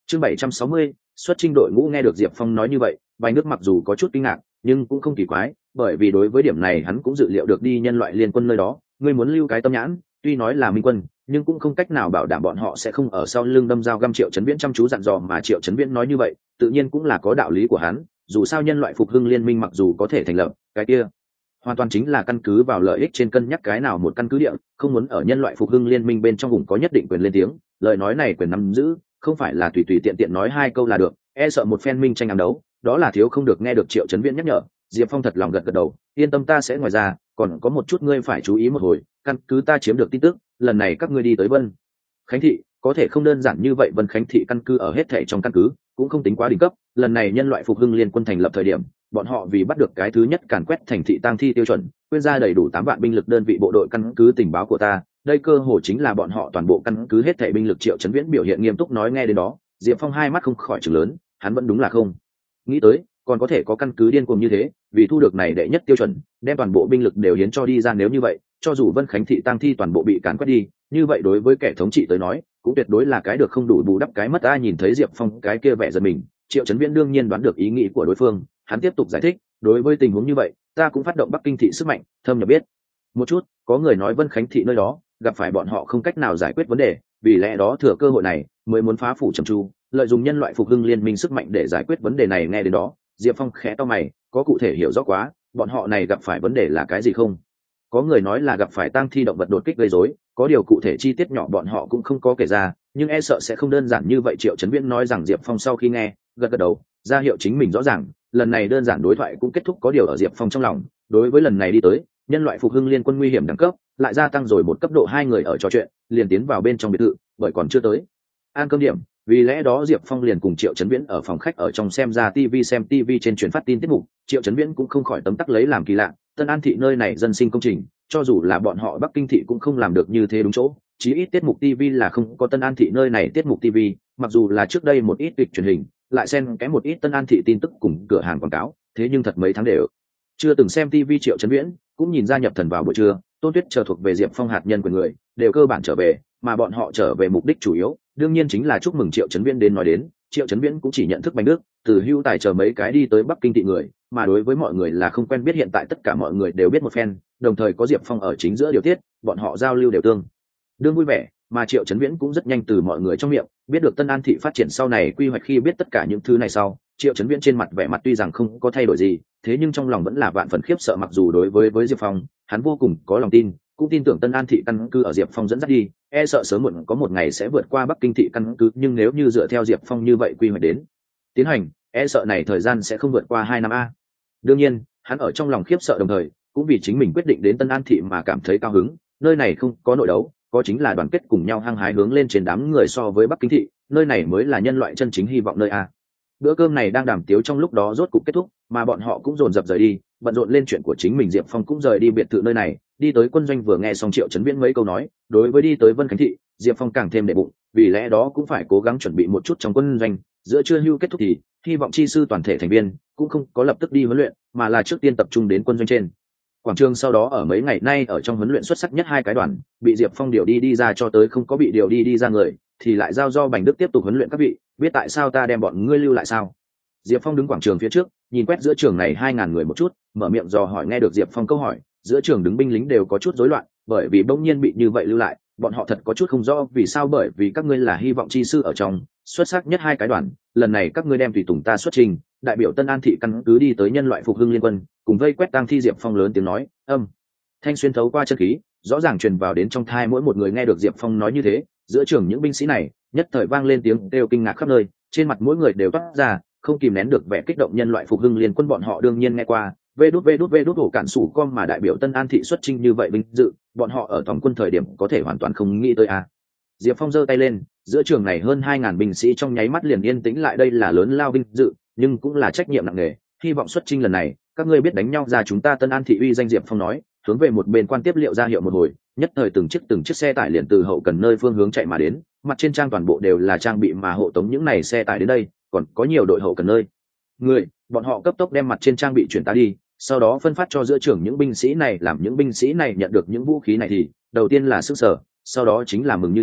Chương 760, xuất chinh đội ngũ. Nghe được Diệp Phong nói như vậy, Bành Đức mặc dù có chút kinh ngạc, nhưng cũng không kỳ quái, bởi vì đối với điểm này hắn cũng dự liệu được đi nhân loại liên quân nơi đó, ngươi muốn lưu cái tâm nhãn, tuy nói là minh quân, nhưng cũng không cách nào bảo đảm bọn họ sẽ không ở sau lưng đâm dao găm Triệu Chấn Viễn chăm chú dặn dò, mà Triệu Chấn Viễn nói như vậy, tự nhiên cũng là có đạo lý của hắn, dù sao nhân loại phục hưng liên minh mặc dù có thể thành lập, cái kia hoàn toàn chính là căn cứ vào lợi ích trên cân nhắc cái nào một căn cứ địa, không muốn ở nhân loại phục hưng liên minh bên trong vùng có nhất định quyền lên tiếng, lời nói này quyền nắm giữ, không phải là tùy tùy tiện tiện nói hai câu là được, e sợ một phen minh tranh ám đấu, đó là thiếu không được. Nghe được Triệu Chấn Viễn nhắc nhở, Diệp Phong thật lòng gật gật đầu, yên tâm, ta sẽ. Ngoài ra còn có một chút ngươi phải chú ý một hồi, căn cứ ta chiếm được tin tức, lần này các ngươi đi tới Vân Khánh thị có thể không đơn giản như vậy. Vân Khánh thị căn cứ ở hết thể trong căn cứ cũng không tính quá đỉnh cấp, lần này nhân loại phục hưng liên quân thành lập thời điểm, bọn họ vì bắt được cái thứ nhất càn quét thành thị tang thi tiêu chuẩn, quyên ra đầy đủ 8 vạn binh lực. Đơn vị bộ đội căn cứ tình báo của ta, đây cơ hồ chính là bọn họ toàn bộ căn cứ hết thảy binh lực. Triệu Chấn Viễn biểu hiện nghiêm túc nói. Nghe đến đó, Diệp Phong hai mắt không khỏi trừng lớn, hắn vẫn đúng là không nghĩ tới còn có thể có căn cứ điên cuồng như thế, vì thu được này đệ nhất tiêu chuẩn, đem toàn bộ binh lực đều hiến cho đi ra. Nếu như vậy, cho dù Vân Khánh thị tang thi toàn bộ bị càn quét đi, như vậy đối với kẻ thống trị tới nói, cũng tuyệt đối là cái được không đủ bù đắp cái mất. Nhìn thấy Diệp Phong cái kia vẻ giật mình, Triệu Chấn Viễn đương nhiên đoán được ý nghĩ của đối phương, hắn tiếp tục giải thích, đối với tình huống như vậy, ta cũng phát động Bắc Kinh thị sức mạnh thâm nhập biết một chút. Có người nói Vân Khánh thị nơi đó gặp phải bọn họ không cách nào giải quyết vấn đề, vì lẽ đó thừa cơ hội này mới muốn phá phủ trầm tru, lợi dụng nhân loại phục hưng liên minh sức mạnh để giải quyết vấn đề này. Nghe đến đó, Diệp Phong khẽ to mày, có cụ thể hiểu rõ quá bọn họ này gặp phải vấn đề là cái gì không? Có người nói là gặp phải tang thi động vật đột kích gây rối, có điều cụ thể chi tiết nhỏ bọn họ cũng không có kể ra, nhưng e sợ sẽ không đơn giản như vậy. Triệu Chấn Viễn nói rằng Diệp Phong sau khi nghe, gật gật đầu, ra hiệu chính mình rõ ràng, lần này đơn giản đối thoại cũng kết thúc. Có điều ở Diệp Phong trong lòng, đối với lần này đi tới nhân loại phục hưng liên quân nguy hiểm đẳng cấp lại gia tăng rồi một cấp độ. Hai người ở trò chuyện liền tiến vào bên trong biệt thự, bởi còn chưa tới ăn cơm điểm, vì lẽ đó Diệp Phong liền cùng Triệu Chấn Viễn ở phòng khách ở trong xem TV trên truyền phát tin tiết mục. Triệu Chấn Viễn cũng không khỏi tấm tắc lấy làm kỳ lạ, Tân An thị nơi này dân sinh công trình, cho dù là bọn họ Bắc Kinh thị cũng không làm được như thế đúng chỗ, chí ít tiết mục TV là không có Tân An thị nơi này tiết mục TV, mặc dù là trước đây một ít kịch truyền hình lại xen cái một ít Tân An thị tin tức cùng cửa hàng quảng cáo, thế nhưng thật mấy tháng đều chưa từng xem TV. Triệu Chấn Viễn cũng nhìn ra nhập thần vào buổi trưa, Tôn Tuyết chờ thuộc về Diệp Phong hạt nhân của người đều cơ bản trở về, mà bọn họ trở về mục đích chủ yếu đương nhiên chính là chúc mừng Triệu Chấn Viễn. Đến nói đến, Triệu Chấn Viễn cũng chỉ nhận thức Bành Đức, Từ Hưu Tài chờ mấy cái đi tới Bắc Kinh thị người, mà đối với mọi người là không quen biết. Hiện tại tất cả mọi người đều biết một phen, đồng thời có Diệp Phong ở chính giữa điều tiết, bọn họ giao lưu đều tương đương vui vẻ, mà Triệu Chấn Viễn cũng rất nhanh từ mọi người trong miệng biết được Tân An thị phát triển sau này quy hoạch. Khi biết tất cả những thứ này sau, Triệu Chấn Viễn trên mặt vẻ mặt tuy rằng không có thay đổi gì, thế nhưng trong lòng vẫn là vạn phần khiếp sợ. Mặc dù đối với Diệp Phong, hắn vô cùng có lòng tin, cũng tin tưởng Tân An thị căn cứ ở Diệp Phong dẫn dắt đi, e sợ sớm muộn có một ngày sẽ vượt qua Bắc Kinh thị căn cứ, nhưng nếu như dựa theo Diệp Phong như vậy quy hoạch đến tiến hành, e sợ này thời gian sẽ không vượt qua 2 năm a. Đương nhiên, hắn ở trong lòng khiếp sợ đồng thời, cũng vì chính mình quyết định đến Tân An thị mà cảm thấy cao hứng. Nơi này không có nội đấu, có chính là đoàn kết cùng nhau hăng hái hướng lên trên đám người. So với Bắc Kinh thị, nơi này mới là nhân loại chân chính hy vọng nơi a. Bữa cơm này đang đàm tiếu trong lúc đó rốt cục kết thúc, mà bọn họ cũng dồn dập rời đi, bận rộn lên chuyện của chính mình. Diệp Phong cũng rời đi biệt thự nơi này, đi tới quân doanh. Vừa nghe xong Triệu Chấn Viễn mấy câu nói, đối với đi tới Vân Khánh thị, Diệp Phong càng thêm đệ bụng, vì lẽ đó cũng phải cố gắng chuẩn bị một chút trong quân doanh. Giữa trưa hưu kết thúc thì hy vọng chi sư toàn thể thành viên cũng không có lập tức đi huấn luyện, mà là trước tiên tập trung đến quân doanh trên quảng trường. Sau đó ở mấy ngày nay ở trong huấn luyện xuất sắc nhất 2 cái đoàn bị Diệp Phong điều đi ra, cho tới không có bị điều đi ra người thì lại giao do Bành Đức tiếp tục huấn luyện. Các vị biết tại sao ta đem bọn ngươi lưu lại sao? Diệp Phong đứng quảng trường phía trước, nhìn quét giữa trường này 2.000 người một chút, mở miệng dò hỏi. Nghe được Diệp Phong câu hỏi, giữa trường đứng binh lính đều có chút rối loạn, bởi vì bỗng nhiên bị như vậy lưu lại, bọn họ thật có chút không rõ vì sao. Bởi vì các ngươi là hy vọng chi sư ở trong xuất sắc nhất 2 cái đoàn, lần này các ngươi đem tùy tùng ta xuất trình, đại biểu Tân An thị căn cứ đi tới nhân loại phục hưng liên quân, cùng vây quét tang thi. Diệp Phong lớn tiếng nói, thanh xuyên thấu qua chân khí, rõ ràng truyền vào đến trong thai mỗi một người. Nghe được Diệp Phong nói như thế, giữa trường những binh sĩ này nhất thời vang lên tiếng kêu kinh ngạc khắp nơi, trên mặt mỗi người đều toát ra không kìm nén được vẻ kích động. Nhân loại phục hưng liên quân bọn họ đương nhiên nghe qua vê đút hổ cản sủ con, mà đại biểu Tân An thị xuất chinh như vậy vinh dự, bọn họ ở tổng quân thời điểm có thể hoàn toàn không nghĩ tới a. Diệp Phong giơ tay lên, giữa trường này hơn 2.000 binh sĩ trong nháy mắt liền yên tĩnh lại. Đây là lớn lao vinh dự, nhưng cũng là trách nhiệm nặng nề. Hy vọng xuất chinh lần này các ngươi biết đánh nhau ra chúng ta Tân An thị uy danh. Diệp Phong nói, hướng về một bên quan tiếp liệu ra hiệu một hồi, nhất thời từng chiếc xe tải liền từ hậu cần nơi phương hướng chạy mà đến, mặt trên trang toàn bộ đều là trang bị mà hộ tống những này xe tải đến đây, còn có nhiều đội hậu cần nơi người, bọn họ cấp tốc đem mặt trên trang bị chuyển tá đi, sau đó phân phát cho giữa trưởng những binh sĩ này. Làm những binh sĩ này nhận được những vũ khí này thì đầu tiên là sức sở, sau đó chính là mừng như điên,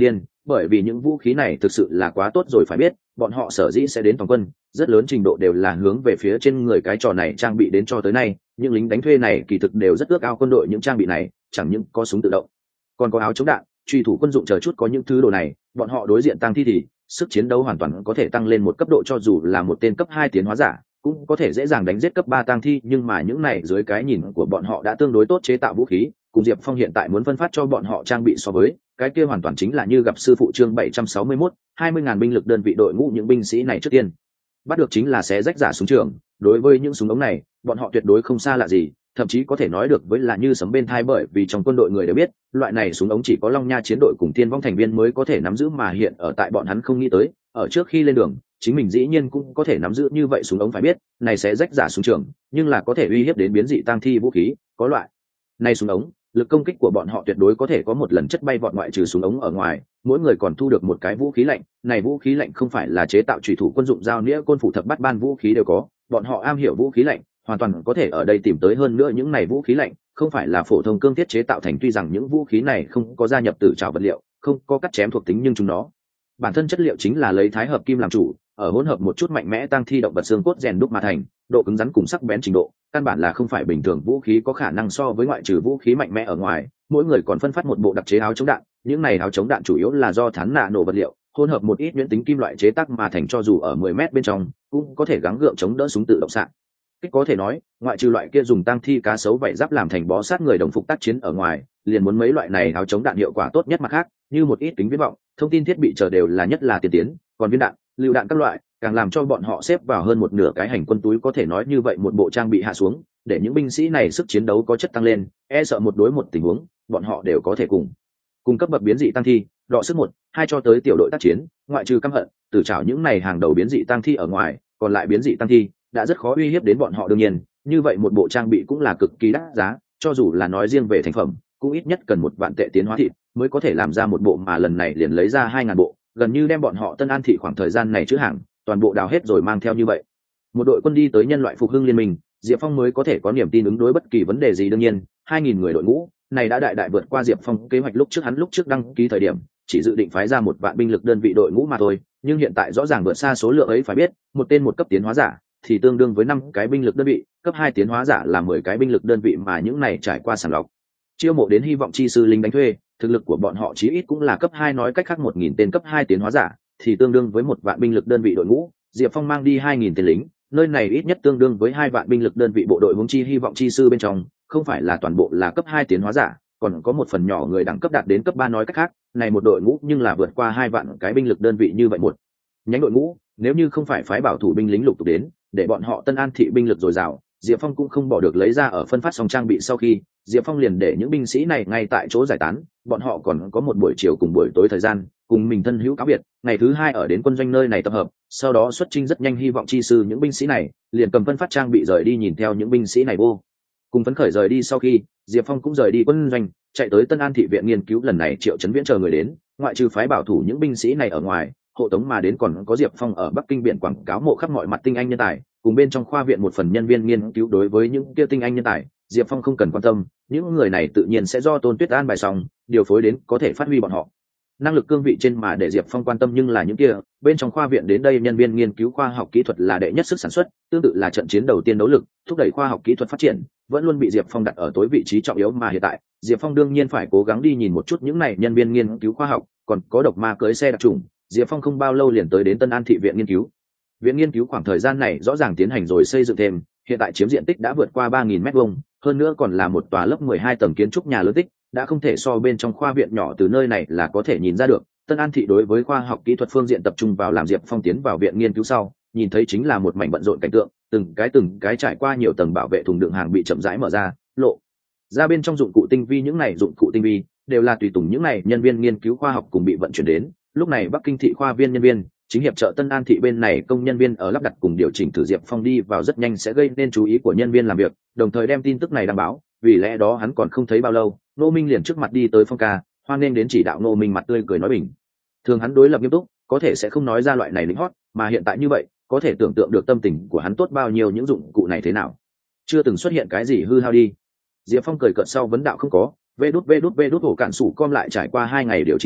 bởi vì những vũ khí này thực sự là quá tốt rồi. Phải biết bọn họ sở dĩ sẽ đến toàn quân rất lớn trình độ đều là hướng về phía trên người cái trò này trang bị đến. Cho tới nay những lính đánh thuê này kỳ thực đều rất ước ao quân đội những trang bị này, chẳng những có súng tự động còn có áo chống đạn, truy thủ quân dụng chờ chút. Có những thứ đồ này bọn họ đối diện tăng thi thì sức chiến đấu hoàn toàn có thể tăng lên một cấp độ, cho dù là một tên cấp 2 tiến hóa giả cũng có thể dễ dàng đánh giết cấp 3 tăng thi. Nhưng mà những này dưới cái nhìn của bọn họ đã tương đối tốt chế tạo vũ khí, cùng Diệp Phong hiện tại muốn phân phát cho bọn họ trang bị so với cái kia hoàn toàn chính là như gặp sư phụ. Chương 761, 20.000 binh lực đơn vị đội ngũ. Những binh sĩ này trước tiên bắt được chính là xé rách giả súng trường. Đối với những súng ống này bọn họ tuyệt đối không xa lạ gì, thậm chí có thể nói được với là như sấm bên thai, bởi vì trong quân đội người đều biết loại này súng ống chỉ có Long Nha chiến đội cùng Tiên Vong thành viên mới có thể nắm giữ, mà hiện ở tại bọn hắn không nghĩ tới ở trước khi lên đường chính mình dĩ nhiên cũng có thể nắm giữ như vậy súng ống. Phải biết này sẽ rách giả súng trường nhưng là có thể uy hiếp đến biến dị tang thi vũ khí, có loại này súng ống lực công kích của bọn họ tuyệt đối có thể có một lần chất bay vọt. Ngoại trừ súng ống ở ngoài, mỗi người còn thu được một cái vũ khí lạnh. Này vũ khí lạnh không phải là chế tạo chủy thủ quân dụng, dao nĩa côn phủ thập bát ban vũ khí đều có, bọn họ am hiểu vũ khí lạnh hoàn toàn có thể ở đây tìm tới. hơn nữa những này vũ khí lạnh không phải là phổ thông cương thiết chế tạo thành, tuy rằng những vũ khí này không có gia nhập tử trảo vật liệu, không có cắt chém thuộc tính, nhưng chúng nó bản thân chất liệu chính là lấy thái hợp kim làm chủ, ở hỗn hợp một chút mạnh mẽ tăng thi động vật xương cốt rèn đúc mà thành, độ cứng rắn cùng sắc bén trình độ căn bản là không phải bình thường vũ khí có khả năng so với. Ngoại trừ vũ khí mạnh mẽ ở ngoài, mỗi người còn phân phát một bộ đặc chế áo chống đạn. Những này áo chống đạn chủ yếu là do thán nạ nổ vật liệu hỗn hợp một ít nhuyễn tính kim loại chế tác mà thành, cho dù ở 10 mét bên trong cũng có thể gắng gượng chống đỡ súng tự động xạ kích. Có thể nói ngoại trừ loại kia dùng tăng thi cá sấu vảy giáp làm thành bó sát người đồng phục tác chiến ở ngoài, liền muốn mấy loại này áo chống đạn hiệu quả tốt nhất. Mặt khác như một ít kính viễn vọng, thông tin thiết bị chờ đều là nhất là tiên tiến, còn viên đạn lựu đạn các loại càng làm cho bọn họ xếp vào hơn một nửa cái hành quân túi. Có thể nói như vậy một bộ trang bị hạ xuống để những binh sĩ này sức chiến đấu có chất tăng lên, e sợ một đối một tình huống bọn họ đều có thể cùng cấp bậc biến dị tăng thi đọ sức 1-2 cho tới tiểu đội tác chiến. Ngoại trừ căm hận tử trảo những này hàng đầu biến dị tăng thi ở ngoài, còn lại biến dị tăng thi đã rất khó uy hiếp đến bọn họ. đương nhiên như vậy một bộ trang bị cũng là cực kỳ đắt giá, cho dù là nói riêng về thành phẩm cũng ít nhất cần 1 vạn tệ tiến hóa thịt mới có thể làm ra một bộ, mà lần này liền lấy ra 2.000 bộ, gần như đem bọn họ Tân An thị khoảng thời gian này chữ hàng toàn bộ đào hết rồi mang theo. Như vậy một đội quân đi tới nhân loại phục hưng liên minh, Diệp Phong mới có thể có niềm tin ứng đối bất kỳ vấn đề gì. đương nhiên 2.000 người đội ngũ này đã đại vượt qua Diệp Phong kế hoạch. Lúc trước hắn đăng ký thời điểm chỉ dự định phái ra 1 vạn binh lực đơn vị đội ngũ mà thôi, nhưng hiện tại rõ ràng vượt xa số lượng ấy. Phải biết một tên 1 cấp tiến hóa giả thì tương đương với 5 cái binh lực đơn vị, cấp 2 tiến hóa giả là 10 cái binh lực đơn vị, mà những này trải qua sàng lọc chiêu mộ đến hy vọng chi sư lính đánh thuê, thực lực của bọn họ chí ít cũng là cấp 2, nói cách khác 1.000 tên cấp 2 tiến hóa giả thì tương đương với 1 vạn binh lực đơn vị đội ngũ. Diệp Phong mang đi 2.000 tên lính, nơi này ít nhất tương đương với 2 vạn binh lực đơn vị bộ đội. huống chi hy vọng chi sư bên trong không phải là toàn bộ là cấp 2 tiến hóa giả, còn có một phần nhỏ người đẳng cấp đạt đến cấp 3, nói cách khác này một đội ngũ nhưng là vượt qua 2 vạn cái binh lực đơn vị. Như vậy một nhánh đội ngũ nếu như không phải phái bảo thủ binh lính lục tục đến để bọn họ Tân An thị binh lực dồi dào, Diệp Phong cũng không bỏ được lấy ra. Ở phân phát xong trang bị sau khi, Diệp Phong liền để những binh sĩ này ngay tại chỗ giải tán, bọn họ còn có một buổi chiều cùng buổi tối thời gian cùng mình thân hữu cáo biệt, ngày thứ 2 ở đến quân doanh nơi này tập hợp, sau đó xuất chinh. rất nhanh hy vọng chi sư những binh sĩ này liền cầm phân phát trang bị rời đi. nhìn theo những binh sĩ này vô cùng phấn khởi rời đi sau khi, Diệp Phong cũng rời đi quân doanh, chạy tới Tân An thị viện nghiên cứu. lần này Triệu Chấn Viễn chờ người đến, ngoại trừ phái bảo thủ những binh sĩ này ở ngoài, hộ tống mà đến còn có Diệp Phong ở Bắc Kinh biển quảng cáo mộ khắp mọi mặt tinh anh nhân tài, cùng bên trong khoa viện một phần nhân viên nghiên cứu. đối với những kia tinh anh nhân tài, Diệp Phong không cần quan tâm, những người này tự nhiên sẽ do Tôn Tuyết an bài xong điều phối đến có thể phát huy bọn họ năng lực cương vị trên, mà để Diệp Phong quan tâm nhưng là những kia bên trong khoa viện đến đây nhân viên nghiên cứu. khoa học kỹ thuật là đệ nhất sức sản xuất, tương tự là trận chiến đầu tiên đấu lực thúc đẩy khoa học kỹ thuật phát triển, vẫn luôn bị Diệp Phong đặt ở tối vị trí trọng yếu. mà hiện tại Diệp Phong đương nhiên phải cố gắng đi nhìn một chút những này nhân viên nghiên cứu khoa học. còn có độc ma cưới xe đặc trùng, Diệp Phong không bao lâu liền tới đến Tân An thị viện nghiên cứu. viện nghiên cứu khoảng thời gian này rõ ràng tiến hành rồi xây dựng thêm, hiện tại chiếm diện tích đã vượt qua 3.000 m², hơn nữa còn là một tòa lớp 12 tầng kiến trúc nhà lớn tích, đã không thể so bên trong khoa viện nhỏ. từ nơi này là có thể nhìn ra được Tân An thị đối với khoa học kỹ thuật phương diện tập trung vào làm. Diệp Phong tiến vào viện nghiên cứu sau, nhìn thấy chính là một mảnh bận rộn cảnh tượng, từng cái trải qua nhiều tầng bảo vệ thùng đựng hàng bị chậm rãi mở ra, lộ ra bên trong dụng cụ tinh vi. những này dụng cụ tinh vi đều là tùy tùng những này nhân viên nghiên cứu khoa học cùng bị vận chuyển đến. lúc này Bắc Kinh thị khoa viên nhân viên chính hiệp trợ Tân An thị bên này công nhân viên ở lắp đặt cùng điều chỉnh thử. Diệp Phong đi vào rất nhanh sẽ gây nên chú ý của nhân viên làm việc, đồng thời đem tin tức này đăng báo, vì lẽ đó hắn còn không thấy bao lâu, Ngô Minh liền trước mặt đi tới Phong ca, hoan nghênh đến chỉ đạo. Ngô Minh mặt tươi cười nói bình thường hắn đối lập nghiêm túc, có thể sẽ không nói ra loại này lính hót, mà hiện tại như vậy có thể tưởng tượng được tâm tình của hắn tốt bao nhiêu. những dụng cụ này thế nào, chưa từng xuất hiện cái gì hư hao đi? Diệp Phong cười cợt sau vấn đạo. không có, vê đút hổ cạn sủ com lại trải qua 2 ngày điều chỉnh thử,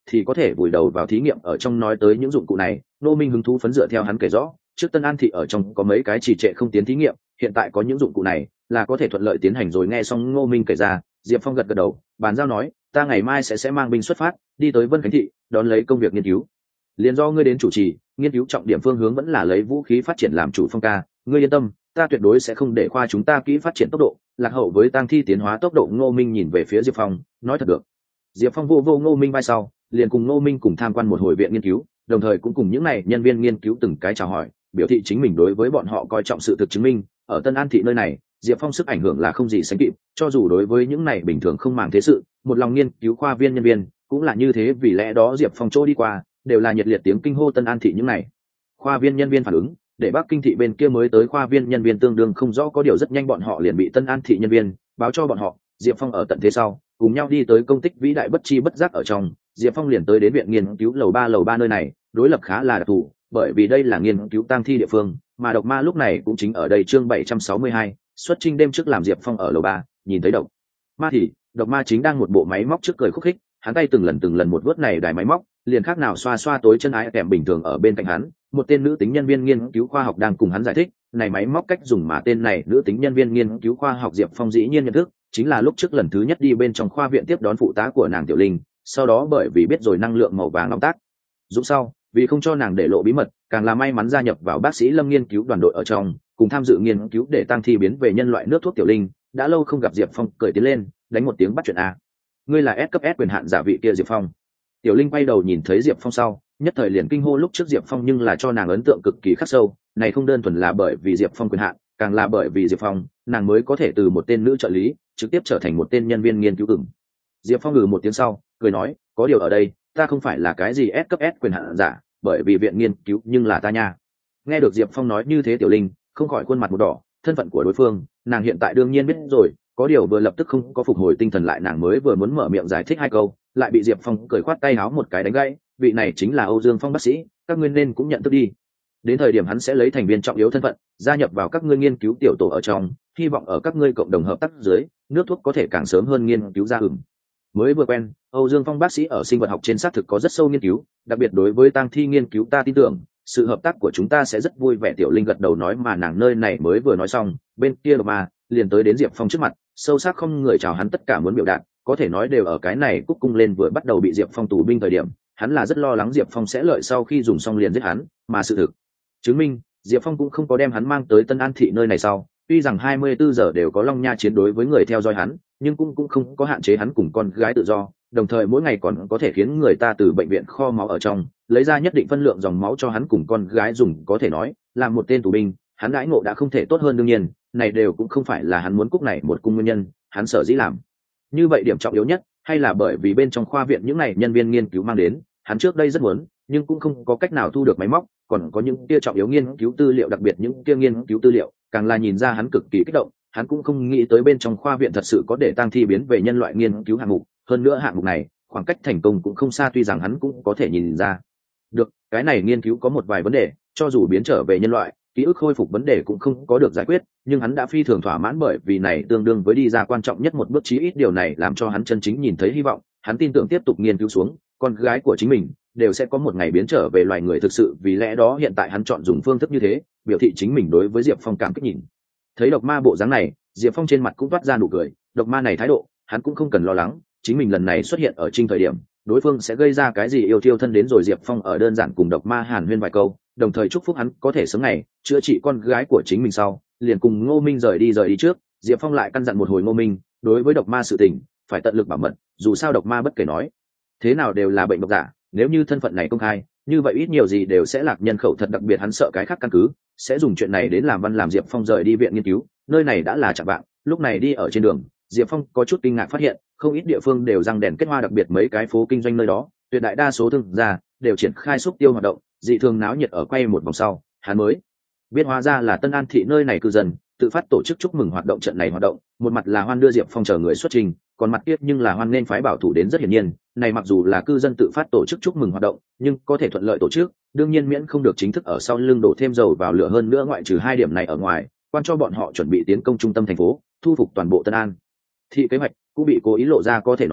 thì có thể vùi đầu vào thí nghiệm ở trong. Nói tới những dụng cụ này, Ngô Minh hứng thú phấn dựa theo hắn kể rõ, trước Tân An thị ở trong có mấy cái trì trệ không tiến thí nghiệm, hiện tại có những dụng cụ này là có thể thuận lợi tiến hành rồi. Nghe xong Ngô Minh kể ra, Diệp Phong gật gật đầu, bàn giao nói, ta ngày mai sẽ mang binh xuất phát đi tới Vân Khánh thị đón lấy công việc nghiên cứu, liền do ngươi đến chủ trì. Nghiên cứu trọng điểm phương hướng vẫn là lấy vũ khí phát triển làm chủ. Phong ca, ngươi yên tâm, ta tuyệt đối sẽ không để khoa chúng ta kỹ phát triển tốc độ lạc hậu với tang thi tiến hóa tốc độ. Ngô Minh nhìn về phía Diệp Phong, nói thật được. Diệp Phong vô Ngô Minh vai sau, liền cùng Ngô Minh cùng tham quan một hồi viện nghiên cứu, đồng thời cũng cùng những này nhân viên nghiên cứu từng cái chào hỏi, biểu thị chính mình đối với bọn họ coi trọng. Sự thực chứng minh, ở Tân An thị nơi này, Diệp Phong sức ảnh hưởng là không gì sánh kịp, cho dù đối với những này bình thường không màng thế sự, một lòng nghiên cứu khoa viên nhân viên cũng là như thế. Vì lẽ đó Diệp Phong chỗ đi qua đều là nhiệt liệt tiếng kinh hô Tân An thị những này khoa viên nhân viên phản ứng, để Bắc Kinh thị bên kia mới tới khoa viên nhân viên tương đương không rõ. Có điều rất nhanh bọn họ liền bị Tân An thị nhân viên báo cho bọn họ, Diệp Phong ở tận thế sau cùng nhau đi tới công tích vĩ đại bất chi bất giác. Ở trong, Diệp Phong liền tới đến viện nghiên cứu lầu ba nơi này đối lập khá là đặc thù, bởi vì đây là nghiên cứu tang thi địa phương, mà độc ma lúc này cũng chính ở đây. Chương 762, xuất chinh. Đêm trước làm Diệp Phong ở lầu 3 nhìn thấy độc ma thì độc ma chính đang một bộ máy móc trước cười khúc khích, hắn tay từng lần một vớt này đài máy móc, liền khác nào xoa xoa tối chân ái kèm bình thường. Ở bên cạnh hắn, một tên nữ tính nhân viên nghiên cứu khoa học đang cùng hắn giải thích này máy móc cách dùng. Mà tên này nữ tính nhân viên nghiên cứu khoa học Diệp Phong dĩ nhiên nhận thức, chính là lúc trước lần thứ nhất đi bên trong khoa viện tiếp đón phụ tá của nàng Tiểu Linh, sau đó bởi vì biết rồi năng lượng màu vàng nóng tác dụng sau, vì không cho nàng để lộ bí mật, càng là may mắn gia nhập vào bác sĩ Lâm nghiên cứu đoàn đội ở trong, cùng tham dự nghiên cứu để tăng thi biến về nhân loại nước thuốc. Tiểu Linh đã lâu không gặp Diệp Phong, cười tiến lên đánh một tiếng bắt chuyện. A, ngươi là S cấp S quyền hạn giả vị kia Diệp Phong. Tiểu Linh quay đầu nhìn thấy Diệp Phong sau, nhất thời liền kinh hô. Lúc trước Diệp Phong nhưng là cho nàng ấn tượng cực kỳ khắc sâu, này không đơn thuần là bởi vì Diệp Phong quyền hạn, càng là bởi vì Diệp Phong, nàng mới có thể từ một tên nữ trợ lý trực tiếp trở thành một tên nhân viên nghiên cứu. Diệp Phong một tiếng sau, cười nói, có điều ở đây ta không phải là cái gì S cấp S quyền hạn giả, bởi vì viện nghiên cứu nhưng là ta nha. Nghe được Diệp Phong nói như thế, Tiểu Linh không khỏi khuôn mặt một đỏ, thân phận của đối phương nàng hiện tại đương nhiên biết rồi, có điều vừa lập tức không có phục hồi tinh thần lại. Nàng mới vừa muốn mở miệng giải thích hai câu, lại bị Diệp Phong cười khoát tay áo một cái đánh gãy. Vị này chính là Âu Dương Phong bác sĩ, các ngươi nên cũng nhận thức đi, đến thời điểm hắn sẽ lấy thành viên trọng yếu thân phận gia nhập vào các ngươi nghiên cứu tiểu tổ ở trong, hy vọng ở các ngươi cộng đồng hợp tác dưới, nước thuốc có thể càng sớm hơn nghiên cứu ra. Mới vừa quen, Âu Dương Phong bác sĩ ở sinh vật học trên xác thực có rất sâu nghiên cứu, đặc biệt đối với tang thi nghiên cứu ta tin tưởng sự hợp tác của chúng ta sẽ rất vui vẻ. Tiểu Linh gật đầu nói. Mà nàng nơi này mới vừa nói xong, bên kia mà liền tới đến Diệp Phong trước mặt, sâu sắc không người chào hắn. Tất cả muốn biểu đạt có thể nói đều ở cái này cúc cung lên. Vừa bắt đầu bị Diệp Phong tù binh thời điểm, hắn là rất lo lắng Diệp Phong sẽ lợi sau khi dùng xong liền giết hắn, mà sự thực chứng minh Diệp Phong cũng không có đem hắn mang tới Tân An thị nơi này sau. Tuy rằng 24 giờ đều có Long Nha chiến đối với người theo dõi hắn, nhưng cũng không có hạn chế hắn cùng con gái tự do, đồng thời mỗi ngày còn có thể khiến người ta từ bệnh viện kho máu ở trong lấy ra nhất định phân lượng dòng máu cho hắn cùng con gái dùng. Có thể nói là một tên tù binh, hắn đãi ngộ đã không thể tốt hơn. đương nhiên này đều cũng không phải là hắn muốn cúc này một cung nguyên nhân, hắn sở dĩ làm như vậy điểm trọng yếu nhất hay là bởi vì bên trong khoa viện những này nhân viên nghiên cứu mang đến, hắn trước đây rất muốn nhưng cũng không có cách nào thu được máy móc, còn có những kia trọng yếu nghiên cứu tư liệu, đặc biệt những kia nghiên cứu tư liệu càng là nhìn ra hắn cực kỳ kích động. Hắn cũng không nghĩ tới bên trong khoa viện thật sự có để tang thi biến về nhân loại nghiên cứu hạng mục, hơn nữa hạng mục này khoảng cách thành công cũng không xa. Tuy rằng hắn cũng có thể nhìn ra được cái này nghiên cứu có một vài vấn đề, cho dù biến trở về nhân loại, ký ức khôi phục vấn đề cũng không có được giải quyết, nhưng hắn đã phi thường thỏa mãn, bởi vì này tương đương với đi ra quan trọng nhất một bước. Chí ít điều này làm cho hắn chân chính nhìn thấy hy vọng. Hắn tin tưởng tiếp tục nghiên cứu xuống, con gái của chính mình đều sẽ có một ngày biến trở về loài người thực sự. Vì lẽ đó hiện tại hắn chọn dùng phương thức như thế biểu thị chính mình đối với Diệp Phong cảm kích. Nhìn thấy độc ma bộ dáng này, Diệp Phong trên mặt cũng toát ra nụ cười. Độc ma này thái độ, hắn cũng không cần lo lắng, chính mình lần này xuất hiện ở trinh thời điểm, đối phương sẽ gây ra cái gì yêu thiêu thân đến rồi. Diệp Phong ở đơn giản cùng độc ma hàn huyên vài câu, đồng thời chúc phúc hắn có thể sớm ngày chữa trị con gái của chính mình sau, liền cùng Ngô Minh rời đi trước. Diệp Phong lại căn dặn một hồi Ngô Minh, đối với độc ma sự tình phải tận lực bảo mật, dù sao độc ma bất kể nói thế nào đều là bệnh độc giả, nếu như thân phận này công khai, như vậy ít nhiều gì đều sẽ lạc nhân khẩu thật. Đặc biệt hắn sợ cái khác căn cứ sẽ dùng chuyện này đến làm văn làm Diệp Phong rời đi viện nghiên cứu. Nơi này đã là chạng vạng, lúc này đi ở trên đường, Diệp Phong có chút kinh ngạc phát hiện không ít địa phương đều răng đèn kết hoa, đặc biệt mấy cái phố kinh doanh nơi đó tuyệt đại đa số thương gia đều triển khai xúc tiêu hoạt động, dị thường náo nhiệt. Ở quay một vòng sau, hắn mới biết hóa ra là Tân An thị nơi này cư dân tự phát tổ chức chúc mừng hoạt động. Trận này hoạt động một mặt là hoan đưa Diệp Phong chờ người xuất trình, còn mặt kia nhưng là hoan nên phái bảo thủ đến. Rất hiển nhiên này mặc dù là cư dân tự phát tổ chức chúc mừng hoạt động, nhưng có thể thuận lợi tổ chức, đương nhiên miễn không được chính thức ở sau lưng đổ thêm dầu vào lửa. Hơn nữa ngoại trừ hai điểm này ở ngoài, quan cho bọn họ chuẩn bị tiến công trung tâm thành phố, thu phục toàn bộ Tân An thị kế hoạch cũng bị cố ý lộ ra. Có thể nói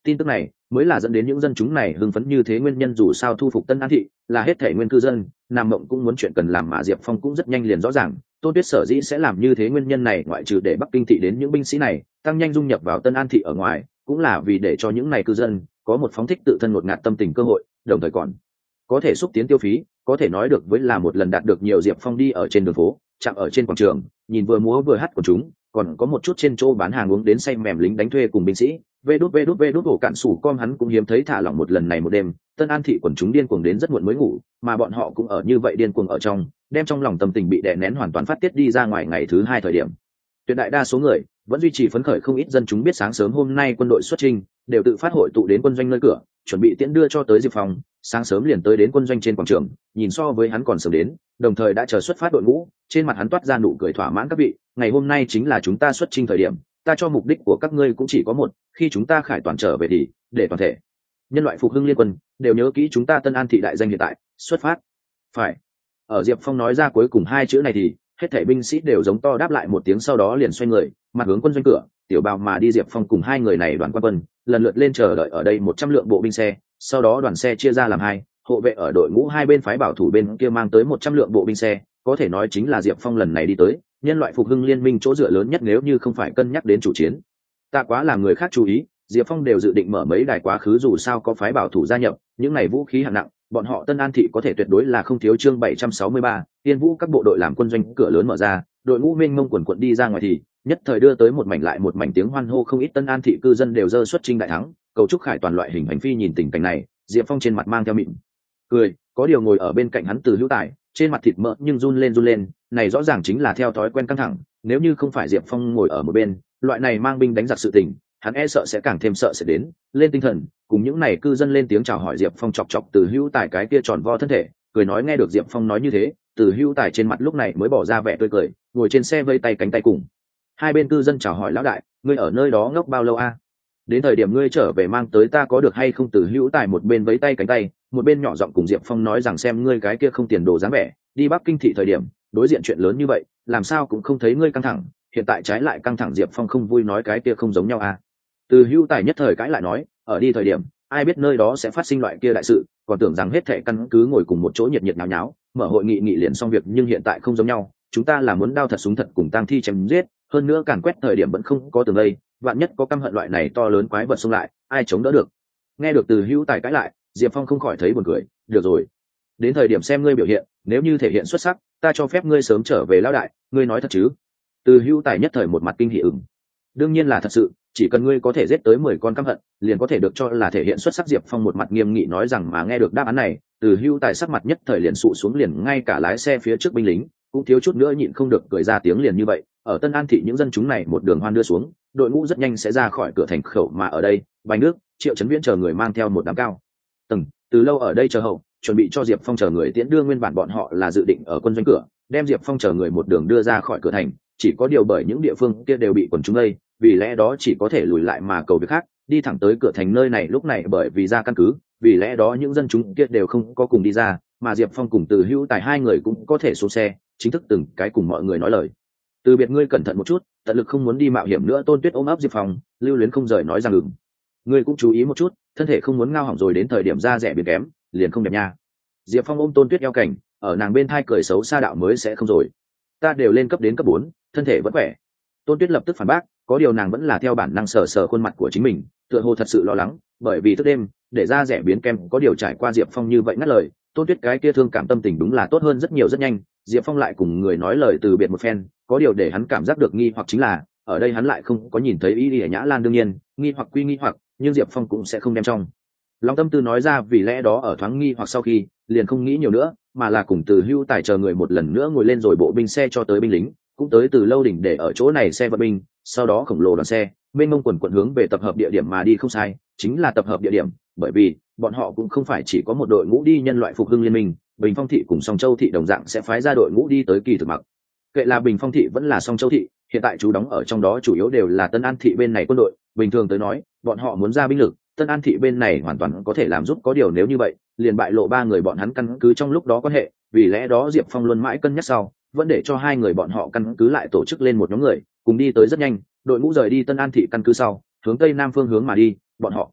Tin tức này mới là dẫn đến những dân chúng này hưng phấn như thế nguyên nhân, dù sao thu phục Tân An thị là hết thể nguyên cư dân Nam Mộng cũng muốn chuyện cần làm, mà Diệp Phong cũng rất nhanh liền rõ ràng Tôn Tuyết sở dĩ sẽ làm như thế nguyên nhân này, ngoại trừ để Bắc Kinh thị đến những binh sĩ này tăng nhanh dung nhập vào Tân An thị ở ngoài, cũng là vì để cho những này cư dân có một phóng thích tự thân ngột ngạt tâm tình cơ hội, đồng thời còn có thể xúc tiến tiêu phí, có thể nói được với là một lần đạt được nhiều. Diệp Phong đi ở trên đường phố, chạm ở trên quảng trường, nhìn vừa múa vừa hát của chúng, còn có một chút trên chỗ bán hàng uống đến say mềm lính đánh thuê cùng binh sĩ vê đút ổ cạn sủ com, hắn cũng hiếm thấy thả lỏng một lần này một đêm. Tân An thị quần chúng điên cuồng đến rất muộn mới ngủ, mà bọn họ cũng ở như vậy điên cuồng ở trong, đem trong lòng tâm tình bị đè nén hoàn toàn phát tiết đi ra ngoài. Ngày thứ hai thời điểm, tuyệt đại đa số người vẫn duy trì phấn khởi, không ít dân chúng biết sáng sớm hôm nay quân đội xuất chinh, đều tự phát hội tụ đến quân doanh nơi cửa, chuẩn bị tiễn đưa cho tới Diệp Phong. Sáng sớm liền tới đến quân doanh trên quảng trường, nhìn so với hắn còn sớm đến, đồng thời đã chờ xuất phát đội ngũ, trên mặt hắn toát ra nụ cười thỏa mãn. Các vị, ngày hôm nay chính là chúng ta xuất chinh thời điểm, ta cho mục đích của các ngươi cũng chỉ có một, khi chúng ta khải toàn trở về thì để toàn thể nhân loại phục hưng liên quân đều nhớ kỹ chúng ta Tân An thị đại danh hiện tại, xuất phát. Phải. Ở Diệp Phong nói ra cuối cùng hai chữ này thì hết thảy binh sĩ đều giống to đáp lại một tiếng, sau đó liền xoay người mặt hướng quân doanh cửa tiểu bào mà đi. Diệp Phong cùng hai người này đoàn quan quân lần lượt lên chờ đợi ở đây 100 lượng bộ binh xe, sau đó đoàn xe chia ra làm hai, hộ vệ ở đội ngũ hai bên, phái bảo thủ bên kia mang tới 100 lượng bộ binh xe, có thể nói chính là Diệp Phong lần này đi tới nhân loại phục hưng liên minh chỗ dựa lớn nhất. Nếu như không phải cân nhắc đến chủ chiến ta quá làm người khác chú ý, Diệp Phong đều dự định mở mấy đài quá khứ, dù sao có phái bảo thủ gia nhập, những này vũ khí hạng nặng bọn họ Tân An thị có thể tuyệt đối là không thiếu. Chương 763, Tiên Vũ các bộ đội làm quân doanh cửa lớn mở ra, đội ngũ mênh mông quần quận đi ra ngoài thì nhất thời đưa tới một mảnh lại một mảnh tiếng hoan hô, không ít Tân An thị cư dân đều giơ xuất chinh đại thắng cầu chúc khải toàn loại hình hành phi. Nhìn tình cảnh này, Diệp Phong trên mặt mang theo mỉm cười, có điều ngồi ở bên cạnh hắn Từ Hữu Tài trên mặt thịt mỡ nhưng run lên, này rõ ràng chính là theo thói quen căng thẳng. Nếu như không phải Diệp Phong ngồi ở một bên, loại này mang binh đánh giặc sự tình, hắn e sợ sẽ càng thêm sợ sẽ đến lên tinh thần, cùng những này cư dân lên tiếng chào hỏi. Diệp Phong chọc chọc Từ Hữu Tài cái kia tròn vo thân thể, cười nói. Nghe được Diệp Phong nói như thế, Từ Hữu Tài trên mặt lúc này mới bỏ ra vẻ tươi cười, ngồi trên xe vây tay cánh tay cùng hai bên cư dân chào hỏi. Lão đại, ngươi ở nơi đó ngốc bao lâu a? Đến thời điểm ngươi trở về mang tới ta có được hay không? Từ Hữu Tài một bên vấy tay cánh tay, một bên nhỏ giọng cùng Diệp Phong nói rằng, xem ngươi cái kia không tiền đồ dáng vẻ, đi Bắc Kinh thị thời điểm đối diện chuyện lớn như vậy, làm sao cũng không thấy ngươi căng thẳng, hiện tại trái lại căng thẳng. Diệp Phong không vui nói, cái kia không giống nhau a. Từ Hữu Tài nhất thời cãi lại nói, ở đi thời điểm ai biết nơi đó sẽ phát sinh loại kia đại sự, còn tưởng rằng hết thảy căn cứ ngồi cùng một chỗ nhiệt nhiệt nháo nháo, mở hội nghị nghị liền xong việc, nhưng hiện tại không giống nhau, chúng ta là muốn đao thật súng thật cùng tang thi chém giết, hơn nữa càn quét thời điểm vẫn không có tường đây, vạn nhất có căm hận loại này to lớn quái vật xông lại, ai chống đỡ được? Nghe được Từ Hữu Tài cãi lại, Diệp Phong không khỏi thấy buồn cười. Được rồi, đến thời điểm xem ngươi biểu hiện, nếu như thể hiện xuất sắc, ta cho phép ngươi sớm trở về. Lão đại, ngươi nói thật chứ? Từ Hữu Tài nhất thời một mặt kinh hỉ ửng. Đương nhiên là thật sự, chỉ cần ngươi có thể giết tới 10 con căm hận, liền có thể được cho là thể hiện xuất sắc. Diệp Phong một mặt nghiêm nghị nói rằng. Mà nghe được đáp án này, Từ Hữu Tài sắc mặt nhất thời liền sụ xuống, liền ngay cả lái xe phía trước binh lính cũng thiếu chút nữa nhịn không được cười ra tiếng. Liền như vậy, ở Tân An thị những dân chúng này một đường hoan đưa xuống, đội ngũ rất nhanh sẽ ra khỏi cửa thành khẩu, mà ở đây Bành Đức, Triệu Chấn Viễn chờ người mang theo một đám cao tầng từ lâu ở đây chờ hậu, chuẩn bị cho Diệp Phong chờ người tiễn đưa. Nguyên bản bọn họ là dự định ở quân doanh cửa đem Diệp Phong chờ người một đường đưa ra khỏi cửa thành, chỉ có điều bởi những địa phương kia đều bị quần chúng lây, vì lẽ đó chỉ có thể lùi lại mà cầu việc khác, đi thẳng tới cửa thành nơi này. Lúc này bởi vì ra căn cứ, vì lẽ đó những dân chúng kia đều không có cùng đi ra, mà Diệp Phong cùng Từ Hữu Tài hai người cũng có thể xuống xe, chính thức từng cái cùng mọi người nói lời từ biệt. Ngươi cẩn thận một chút, tận lực không muốn đi mạo hiểm nữa. Tôn Tuyết ôm ấp Diệp Phong, lưu luyến không rời nói rằng ngừng. Ngươi cũng chú ý một chút, thân thể không muốn ngao hỏng rồi đến thời điểm da rẻ biến kém, liền không đẹp nha. Diệp Phong ôm Tôn Tuyết eo cảnh, ở nàng bên thai cười xấu xa đạo mới sẽ không rồi. Ta đều lên cấp đến cấp 4, thân thể vẫn khỏe. Tôn Tuyết lập tức phản bác, có điều nàng vẫn là theo bản năng sờ sờ khuôn mặt của chính mình, tựa hồ thật sự lo lắng, bởi vì thức đêm để da rẻ biến kem, có điều trải qua Diệp Phong như vậy ngắt lời, Tôn Tuyết cái kia thương cảm tâm tình đúng là tốt hơn rất nhiều. Rất nhanh, Diệp Phong lại cùng người nói lời từ biệt một phen, có điều để hắn cảm giác được nghi hoặc chính là, ở đây hắn lại không có nhìn thấy Y Lìa Nhã Lan. đương nhiên, nghi hoặc quy nghi hoặc, nhưng Diệp Phong cũng sẽ không đem trong lòng tâm tư nói ra, vì lẽ đó ở thoáng nghi hoặc sau khi, liền không nghĩ nhiều nữa, mà là cùng Từ Hữu Tài chờ người một lần nữa ngồi lên rồi bộ binh xe cho tới binh lính cũng tới từ lâu đỉnh để ở chỗ này xe vận binh, sau đó khổng lồ đoàn xe mênh mông quần quận hướng về tập hợp địa điểm mà đi. Không sai, chính là tập hợp địa điểm, bởi vì bọn họ cũng không phải chỉ có một đội ngũ đi nhân loại phục hưng liên minh, Bình Phong thị cùng Song Châu thị đồng dạng sẽ phái ra đội ngũ đi tới kỳ thực mặc. Kệ là Bình Phong thị vẫn là Song Châu thị, hiện tại chú đóng ở trong đó chủ yếu đều là Tân An thị bên này quân đội, bình thường tới nói, bọn họ muốn ra binh lực, Tân An thị bên này hoàn toàn có thể làm giúp, có điều nếu như vậy, liền bại lộ ba người bọn hắn căn cứ trong lúc đó quan hệ, vì lẽ đó Diệp Phong luôn mãi cân nhắc sau, vẫn để cho hai người bọn họ căn cứ lại tổ chức lên một nhóm người, cùng đi tới. Rất nhanh, đội ngũ rời đi Tân An thị căn cứ sau, hướng tây nam phương hướng mà đi, bọn họ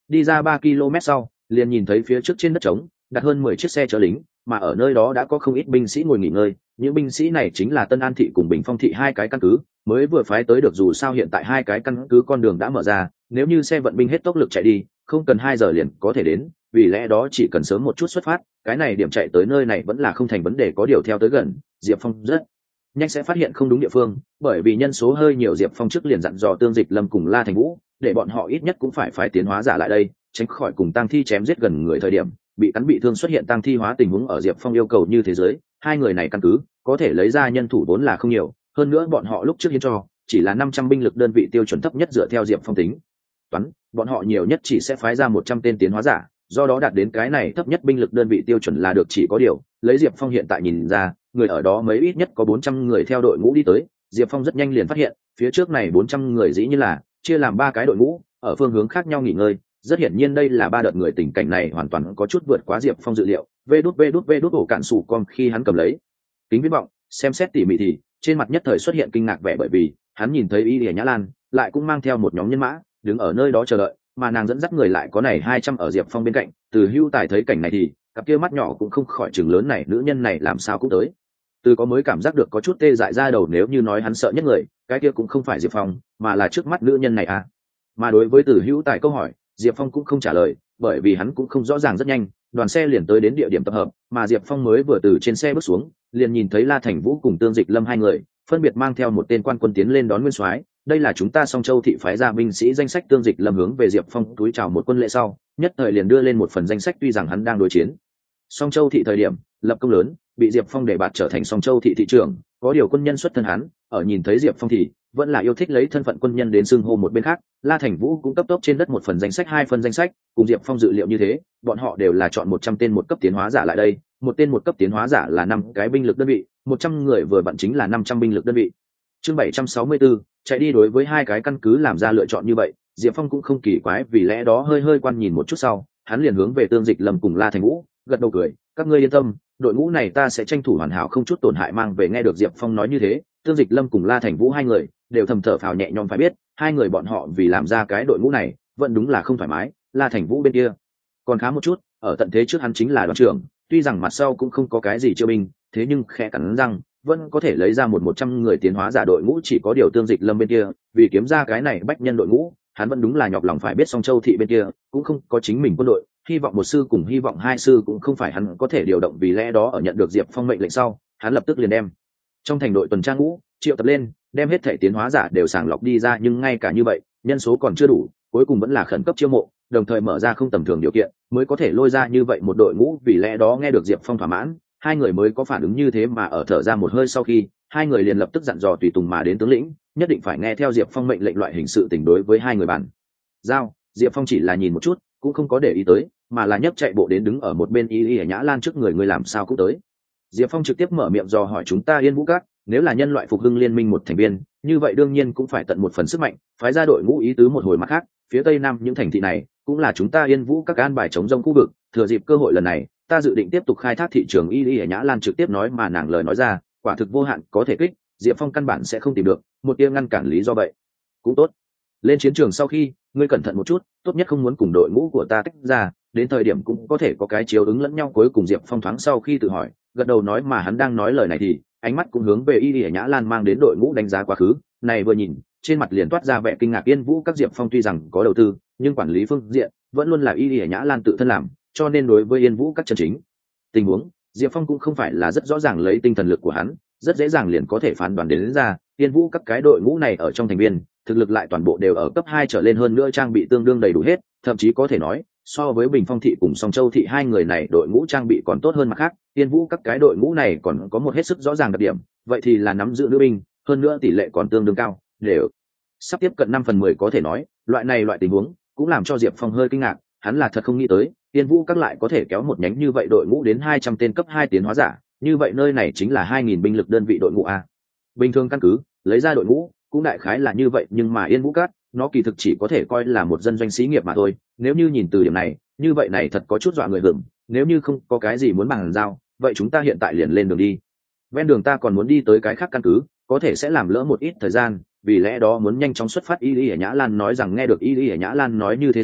Đi ra 3 km sau, liền nhìn thấy phía trước trên đất trống đặt hơn 10 chiếc xe chở lính, mà ở nơi đó đã có không ít binh sĩ ngồi nghỉ ngơi. Những binh sĩ này chính là Tân An thị cùng Bình Phong thị hai cái căn cứ mới vừa phái tới được, dù sao hiện tại hai cái căn cứ con đường đã mở ra, nếu như xe vận binh hết tốc lực chạy đi, không cần 2 giờ liền có thể đến, vì lẽ đó chỉ cần sớm một chút xuất phát, cái này điểm chạy tới nơi này vẫn là không thành vấn đề. Có điều theo tới gần, Diệp Phong rất nhanh sẽ phát hiện không đúng địa phương, bởi vì nhân số hơi nhiều. Diệp Phong trước liền dặn dò Tương Dịch Lâm cùng La Thành Vũ để bọn họ ít nhất cũng phải phái tiến hóa giả lại đây, tránh khỏi cùng tang thi chém giết gần người thời điểm bị cắn bị thương xuất hiện tang thi hóa tình huống. Ở Diệp Phong yêu cầu như thế giới, hai người này căn cứ có thể lấy ra nhân thủ vốn là không nhiều, hơn nữa bọn họ lúc trước hiến cho chỉ là 500 binh lực đơn vị tiêu chuẩn thấp nhất, dựa theo Diệp Phong tính toán bọn họ nhiều nhất chỉ sẽ phái ra 100 tên tiến hóa giả, do đó đạt đến cái này thấp nhất binh lực đơn vị tiêu chuẩn là được. Chỉ có điều lấy Diệp Phong hiện tại nhìn ra, người ở đó mấy ít nhất có 400 người theo đội ngũ đi tới. Diệp Phong rất nhanh liền phát hiện phía trước này 400 người dĩ như là chia làm 3 cái đội ngũ, ở phương hướng khác nhau nghỉ ngơi. Rất hiển nhiên đây là 3 đợt người, tình cảnh này hoàn toàn có chút vượt quá Diệp Phong dự liệu. Vê đút ổ cạn sủ con khi hắn cầm lấy kính viễn vọng xem xét tỉ mỉ thì trên mặt nhất thời xuất hiện kinh ngạc vẻ, bởi vì hắn nhìn thấy Y Lìa Nhã Lan lại cũng mang theo một nhóm nhân mã đứng ở nơi đó chờ đợi, mà nàng dẫn dắt người lại có này 200 ở Diệp Phong bên cạnh. Từ Hưu Tài thấy cảnh này thì cặp kia mắt nhỏ cũng không khỏi chừng lớn, này nữ nhân này làm sao cũng tới. Từ có mới cảm giác được có chút tê dại ra đầu, nếu như nói hắn sợ nhất người, cái kia cũng không phải Diệp Phong mà là trước mắt nữ nhân này à. Mà đối với Từ Hữu Tài câu hỏi, Diệp Phong cũng không trả lời, bởi vì hắn cũng không rõ ràng. Rất nhanh đoàn xe liền tới đến địa điểm tập hợp, mà Diệp Phong mới vừa từ trên xe bước xuống liền nhìn thấy La Thành Vũ cùng Tương Dịch Lâm hai người phân biệt mang theo một tên quan quân tiến lên đón nguyên soái. Đây là chúng ta Song Châu thị phái ra binh sĩ danh sách. Tương Dịch Lâm hướng về Diệp Phong túi chào một quân lễ sau, nhất thời liền đưa lên một phần danh sách. Tuy rằng hắn đang đối chiến Song Châu thị thời điểm lập công lớn, bị Diệp Phong đề bạt trở thành Song Châu thị thị trưởng, có điều quân nhân xuất thân hắn ở nhìn thấy Diệp Phong thì vẫn là yêu thích lấy thân phận quân nhân đến xưng hô. Một bên khác, La Thành Vũ cũng cấp tốc trên đất một phần danh sách, 2 phần danh sách, cùng Diệp Phong dự liệu như thế, bọn họ đều là chọn 100 tên một cấp tiến hóa giả lại đây. Một tên một cấp tiến hóa giả là 5 cái binh lực đơn vị, 100 người vừa vặn chính là 500 binh lực đơn vị. Chương 764, chạy đi. Đối với hai cái căn cứ làm ra lựa chọn như vậy, Diệp Phong cũng không kỳ quái, vì lẽ đó hơi quan nhìn một chút sau, hắn liền hướng về Tương Dịch Lâm cùng La Thành Vũ gật đầu cười, các ngươi yên tâm, đội ngũ này ta sẽ tranh thủ hoàn hảo không chút tổn hại mang về. Nghe được Diệp Phong nói như thế, Tương Dịch Lâm cùng La Thành Vũ hai người đều thầm thở phào nhẹ nhõm. Phải biết hai người bọn họ vì làm ra cái đội ngũ này vẫn đúng là không thoải mái. La Thành Vũ bên kia còn khá một chút, ở tận thế trước hắn chính là đoàn trưởng, tuy rằng mặt sau cũng không có cái gì chiêu binh, thế nhưng khẽ cắn răng vẫn có thể lấy ra 100 người tiến hóa giả đội ngũ. Chỉ có điều Tương Dịch Lâm bên kia vì kiếm ra cái này bách nhân đội ngũ, hắn vẫn đúng là nhọc lòng. Phải biết Song Châu thị bên kia cũng không có chính mình quân đội, hy vọng một sư cùng hy vọng 2 sư cũng không phải hắn có thể điều động. Vì lẽ đó ở nhận được Diệp Phong mệnh lệnh sau, hắn lập tức liền đem trong thành đội tuần tra ngũ triệu tập lên, đem hết thể tiến hóa giả đều sàng lọc đi ra. Nhưng ngay cả như vậy nhân số còn chưa đủ, cuối cùng vẫn là khẩn cấp chiêu mộ, đồng thời mở ra không tầm thường điều kiện mới có thể lôi ra như vậy một đội ngũ. Vì lẽ đó nghe được Diệp Phong thỏa mãn, hai người mới có phản ứng như thế. Mà ở thở ra một hơi sau khi, hai người liền lập tức dặn dò tùy tùng mà đến tướng lĩnh nhất định phải nghe theo Diệp Phong mệnh lệnh. Loại hình sự tình đối với hai người bàn giao, Diệp Phong chỉ là nhìn một chút cũng không có để ý tới, mà là nhấc chạy bộ đến đứng ở một bên Y Lìa Nhã Lan trước người. Người làm sao cũng tới? Diệp Phong trực tiếp mở miệng dò hỏi. Chúng ta Yên Vũ Các nếu là nhân loại phục hưng liên minh một thành viên, như vậy đương nhiên cũng phải tận một phần sức mạnh phái ra đội ngũ. Ý tứ một hồi. Mặt khác, phía tây nam những thành thị này cũng là chúng ta Yên Vũ Các an bài chống rông khu vực, thừa dịp cơ hội lần này ta dự định tiếp tục khai thác thị trường. Y Lìa Nhã Lan trực tiếp nói, mà nàng lời nói ra quả thực vô hạn có thể kích, Diệp Phong căn bản sẽ không tìm được một tia ngăn cản lý do. Vậy cũng tốt, lên chiến trường sau khi ngươi cẩn thận một chút, tốt nhất không muốn cùng đội ngũ của ta tách ra, đến thời điểm cũng có thể có cái chiếu ứng lẫn nhau. Cuối cùng Diệp Phong thoáng sau khi tự hỏi gật đầu nói, mà hắn đang nói lời này thì ánh mắt cũng hướng về Y Lìa Nhã Lan mang đến đội ngũ đánh giá quá khứ. Này vừa nhìn trên mặt liền toát ra vẻ kinh ngạc. Yên Vũ Các Diệp Phong tuy rằng có đầu tư, nhưng quản lý phương diện vẫn luôn là Y Lìa Nhã Lan tự thân làm, cho nên đối với Yên Vũ Các chân chính tình huống, Diệp Phong cũng không phải là rất rõ ràng. Lấy tinh thần lực của hắn rất dễ dàng liền có thể phán đoán đến ra Yên Vũ Các cái đội ngũ này ở trong thành viên thực lực lại toàn bộ đều ở cấp 2 trở lên, hơn nữa trang bị tương đương đầy đủ hết, thậm chí có thể nói so với Bình Phong thị cùng Song Châu thị hai người này đội ngũ trang bị còn tốt hơn. Mặt khác, Yên Vũ Các cái đội ngũ này còn có một hết sức rõ ràng đặc điểm, vậy thì là nắm giữ nữ binh, hơn nữa tỷ lệ còn tương đương cao, đều sắp tiếp cận 5/10. Có thể nói loại tình huống cũng làm cho Diệp Phong hơi kinh ngạc. Hắn là thật không nghĩ tới Yên Vũ Các lại có thể kéo một nhánh như vậy đội ngũ đến 200 tên cấp 2 tiến hóa giả, như vậy nơi này chính là 2000 binh lực đơn vị đội ngũ a. Bình thường căn cứ lấy ra đội ngũ cũng đại khái là như vậy, nhưng mà Yên Vũ Các nó kỳ thực chỉ có thể coi là một dân doanh xí nghiệp mà thôi. Nếu như nhìn từ điểm này, như vậy này thật có chút dọa người hưởng. Nếu như không có cái gì muốn bàn giao, vậy chúng ta hiện tại liền lên đường đi. Ven đường ta còn muốn đi tới cái khác căn cứ, có thể sẽ làm lỡ một ít thời gian, vì lẽ đó muốn nhanh chóng xuất phát. Y Lìa Nhã Lan nói rằng. Nghe được Y Lìa Nhã Lan nói như thế sau,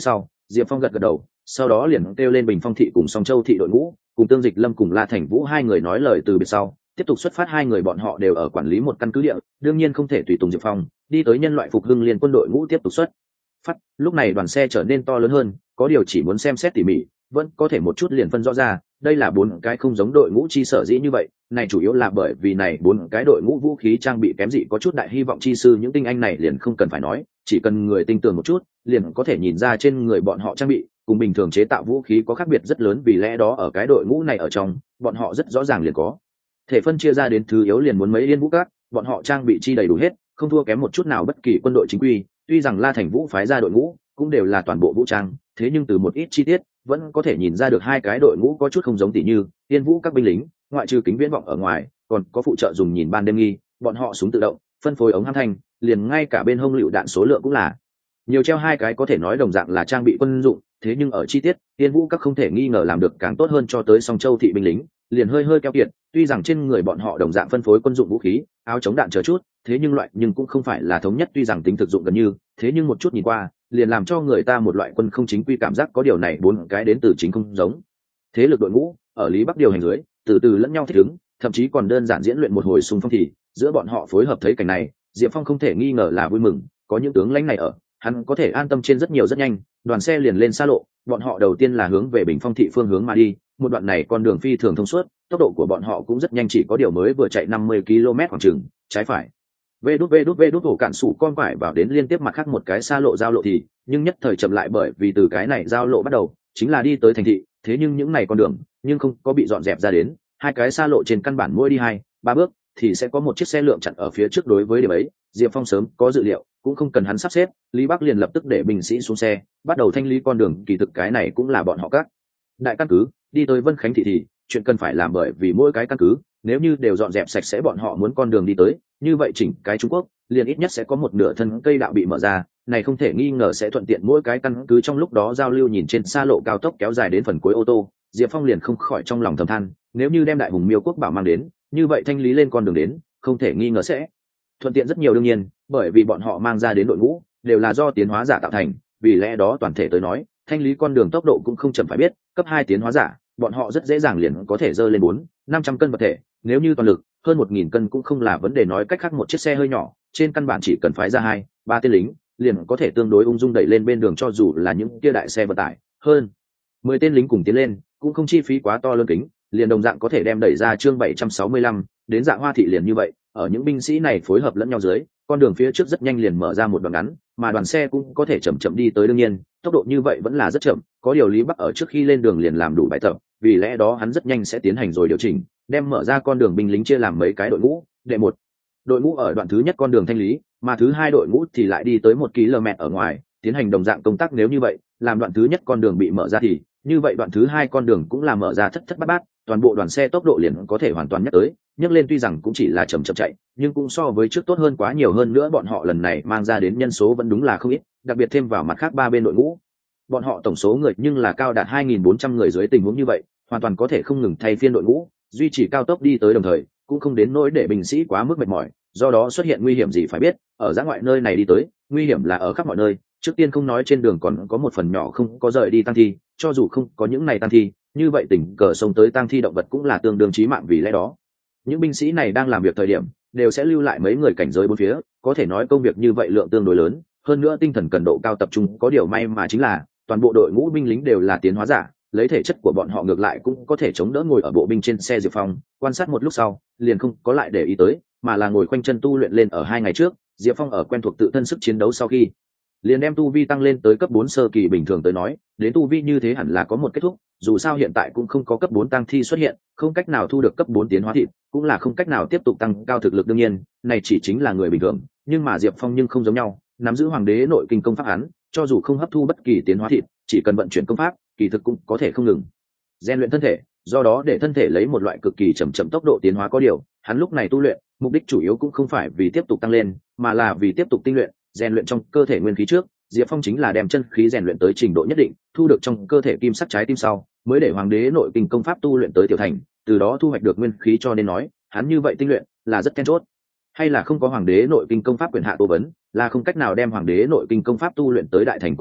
Diệp Phong gật gật đầu, sau đó liền kêu lên Bình Phong thị cùng Song Châu thị đội ngũ, cùng Tương Dịch Lâm cùng La Thành Vũ hai người nói lời từ biệt sau, tiếp tục xuất phát. Hai người bọn họ đều ở quản lý một căn cứ địa, đương nhiên không thể tùy tùng Diệp Phong đi tới nhân loại phục hưng liên quân đội ngũ tiếp tục xuất phát. Lúc này đoàn xe trở nên to lớn hơn, có điều chỉ muốn xem xét tỉ mỉ, vẫn có thể một chút liền phân rõ ra, đây là 4 cái không giống đội ngũ. Chi sở dĩ như vậy, này chủ yếu là bởi vì này 4 cái đội ngũ vũ khí trang bị kém dị có chút đại hy vọng chi sư những tinh anh này liền không cần phải nói, chỉ cần người tinh tường một chút, liền có thể nhìn ra trên người bọn họ trang bị cùng bình thường chế tạo vũ khí có khác biệt rất lớn. Vì lẽ đó ở cái đội ngũ này ở trong, bọn họ rất rõ ràng liền có thể phân chia ra đến thứ yếu liền muốn mấy yên vũ các, bọn họ trang bị chi đầy đủ hết, không thua kém một chút nào bất kỳ quân đội chính quy. Tuy rằng La Thành Vũ phái ra đội ngũ cũng đều là toàn bộ vũ trang, thế nhưng từ một ít chi tiết vẫn có thể nhìn ra được hai cái đội ngũ có chút không giống. Tỉ như yên vũ các binh lính, ngoại trừ kính viễn vọng ở ngoài, còn có phụ trợ dùng nhìn ban đêm nghi, bọn họ súng tự động, phân phối ống âm thanh, liền ngay cả bên hông lựu đạn số lượng cũng là nhiều treo hai cái, có thể nói đồng dạng là trang bị quân dụng. Thế nhưng ở chi tiết, yên vũ các không thể nghi ngờ làm được càng tốt hơn, cho tới Song Châu thị binh lính liền hơi keo kiệt. Tuy rằng trên người bọn họ đồng dạng phân phối quân dụng vũ khí, áo chống đạn chờ chút, thế nhưng loại nhưng cũng không phải là thống nhất. Tuy rằng tính thực dụng gần như, thế nhưng một chút nhìn qua liền làm cho người ta một loại quân không chính quy cảm giác. Có điều này 4 cái đến từ chính không giống thế lực đội ngũ ở Lý Bắc điều hành dưới, từ từ lẫn nhau thích ứng, thậm chí còn đơn giản diễn luyện một hồi xung phong. Thì giữa bọn họ phối hợp, thấy cảnh này, Diệp Phong không thể nghi ngờ là vui mừng. Có những tướng lãnh này ở, hắn có thể an tâm trên rất nhiều. Rất nhanh, đoàn xe liền lên xa lộ, bọn họ đầu tiên là hướng về Bình Phong thị phương hướng mà đi. Một đoạn này con đường phi thường thông suốt, tốc độ của bọn họ cũng rất nhanh, chỉ có điều mới vừa chạy 50 km khoảng chừng, trái phải vê đút hổ cạn sủ con phải vào đến liên tiếp mặt khác một cái xa lộ giao lộ thì, nhưng nhất thời chậm lại, bởi vì từ cái này giao lộ bắt đầu chính là đi tới thành thị. Thế nhưng những này con đường nhưng không có bị dọn dẹp ra đến, hai cái xa lộ trên căn bản mỗi đi 2-3 bước thì sẽ có một chiếc xe lượng chặn ở phía trước. Đối với điểm ấy, Diệp Phong sớm có dự liệu, cũng không cần hắn sắp xếp, Lý Bắc liền lập tức để binh sĩ xuống xe, bắt đầu thanh lý con đường. Kỳ thực cái này cũng là bọn họ các đại căn cứ đi tới Vân Khánh thị thì chuyện cần phải làm, bởi vì mỗi cái căn cứ nếu như đều dọn dẹp sạch sẽ bọn họ muốn con đường đi tới, như vậy chỉnh cái Trung Quốc liền ít nhất sẽ có một nửa thân cây đạo bị mở ra, này không thể nghi ngờ sẽ thuận tiện mỗi cái căn cứ trong lúc đó giao lưu. Nhìn trên xa lộ cao tốc kéo dài đến phần cuối ô tô, Diệp Phong liền không khỏi trong lòng thầm than, nếu như đem đại hùng miêu quốc bảo mang đến, như vậy thanh lý lên con đường đến không thể nghi ngờ sẽ thuận tiện rất nhiều. đương nhiên, bởi vì bọn họ mang ra đến đội ngũ đều là do tiến hóa giả tạo thành, vì lẽ đó toàn thể tới nói, thanh lý con đường tốc độ cũng không chậm. Phải biết, cấp 2 tiến hóa giả, bọn họ rất dễ dàng liền có thể dơ lên 400-500 cân vật thể, nếu như toàn lực hơn 1000 cân cũng không là vấn đề. Nói cách khác, một chiếc xe hơi nhỏ trên căn bản chỉ cần phái ra 2-3 tên lính liền có thể tương đối ung dung đẩy lên bên đường. Cho dù là những kia đại xe vận tải hơn 10 tên lính cùng tiến lên, cũng không chi phí quá to lớn kính, liền đồng dạng có thể đem đẩy ra. Chương 765 đến Dạ Hoa thị liền như vậy, ở những binh sĩ này phối hợp lẫn nhau dưới, con đường phía trước rất nhanh liền mở ra một đoạn ngắn, mà đoàn xe cũng có thể chậm chậm đi tới. đương nhiên, tốc độ như vậy vẫn là rất chậm, có điều Lý Bắc ở trước khi lên đường liền làm đủ bài tập, vì lẽ đó hắn rất nhanh sẽ tiến hành rồi điều chỉnh, đem mở ra con đường binh lính chia làm mấy cái đội ngũ. Đệ một đội ngũ ở đoạn thứ nhất con đường thanh lý, mà thứ hai đội ngũ thì lại đi tới 1 km ở ngoài tiến hành đồng dạng công tác. Nếu như vậy, làm đoạn thứ nhất con đường bị mở ra thì như vậy đoạn thứ hai con đường cũng là mở ra thất thất bát bát, toàn bộ đoàn xe tốc độ liền có thể hoàn toàn nhấc lên. Tuy rằng cũng chỉ là chậm chậm chạy, nhưng cũng so với trước tốt hơn quá nhiều. hơn nữa bọn họ lần này mang ra đến nhân số vẫn đúng là không ít, đặc biệt thêm vào mặt khác 3 bên đội ngũ, bọn họ tổng số người nhưng là cao đạt 2400 người. Dưới tình huống như vậy, hoàn toàn có thể không ngừng thay phiên đội ngũ, duy trì cao tốc đi tới, đồng thời cũng không đến nỗi để binh sĩ quá mức mệt mỏi. Do đó xuất hiện nguy hiểm gì, phải biết ở dã ngoại nơi này đi tới, nguy hiểm là ở khắp mọi nơi. Trước tiên không nói trên đường còn có một phần nhỏ không có rời đi tang thi, cho dù không có những này tang thi, như vậy tình cờ xông tới tang thi động vật cũng là tương đương chí mạng. Vì lẽ đó những binh sĩ này đang làm việc thời điểm đều sẽ lưu lại mấy người cảnh giới bốn phía, có thể nói công việc như vậy lượng tương đối lớn, hơn nữa tinh thần cần độ cao tập trung. Có điều may mà chính là toàn bộ đội ngũ binh lính đều là tiến hóa giả, lấy thể chất của bọn họ ngược lại cũng có thể chống đỡ. Ngồi ở bộ binh trên xe Diệp Phong quan sát một lúc sau liền không có lại để ý tới, mà là ngồi khoanh chân tu luyện lên. Ở 2 ngày trước, Diệp Phong ở quen thuộc tự thân sức chiến đấu sau khi liền đem tu vi tăng lên tới cấp 4 sơ kỳ. Bình thường tới nói, đến tu vi như thế hẳn là có một kết thúc, dù sao hiện tại cũng không có cấp 4 tăng thi xuất hiện, không cách nào thu được cấp 4 tiến hóa thịt, cũng là không cách nào tiếp tục tăng cao thực lực. đương nhiên, này chỉ chính là người bình thường, nhưng mà Diệp Phong nhưng không giống nhau, nắm giữ hoàng đế nội kinh công pháp hắn, cho dù không hấp thu bất kỳ tiến hóa thịt, chỉ cần vận chuyển công pháp, kỳ thực cũng có thể không ngừng rèn luyện thân thể, do đó để thân thể lấy một loại cực kỳ chậm tốc độ tiến hóa. Có điều, hắn lúc này tu luyện, mục đích chủ yếu cũng không phải vì tiếp tục tăng lên, mà là vì tiếp tục tinh luyện, rèn luyện trong cơ thể nguyên khí trước. Diệp Phong chính là đem chân khí rèn luyện tới trình độ nhất định, thu được trong cơ thể kim sắc trái tim sau, mới để hoàng đế nội kinh công pháp tu luyện tới tiểu thành, từ đó thu hoạch được nguyên khí. Cho nên nói, hắn như vậy tinh luyện là rất then chốt. Hay là không có hoàng đế nội kinh công pháp quyền hạ tô vấn, là không cách nào đem hoàng đế nội kinh công pháp tu luyện tới đại thành. Có điều,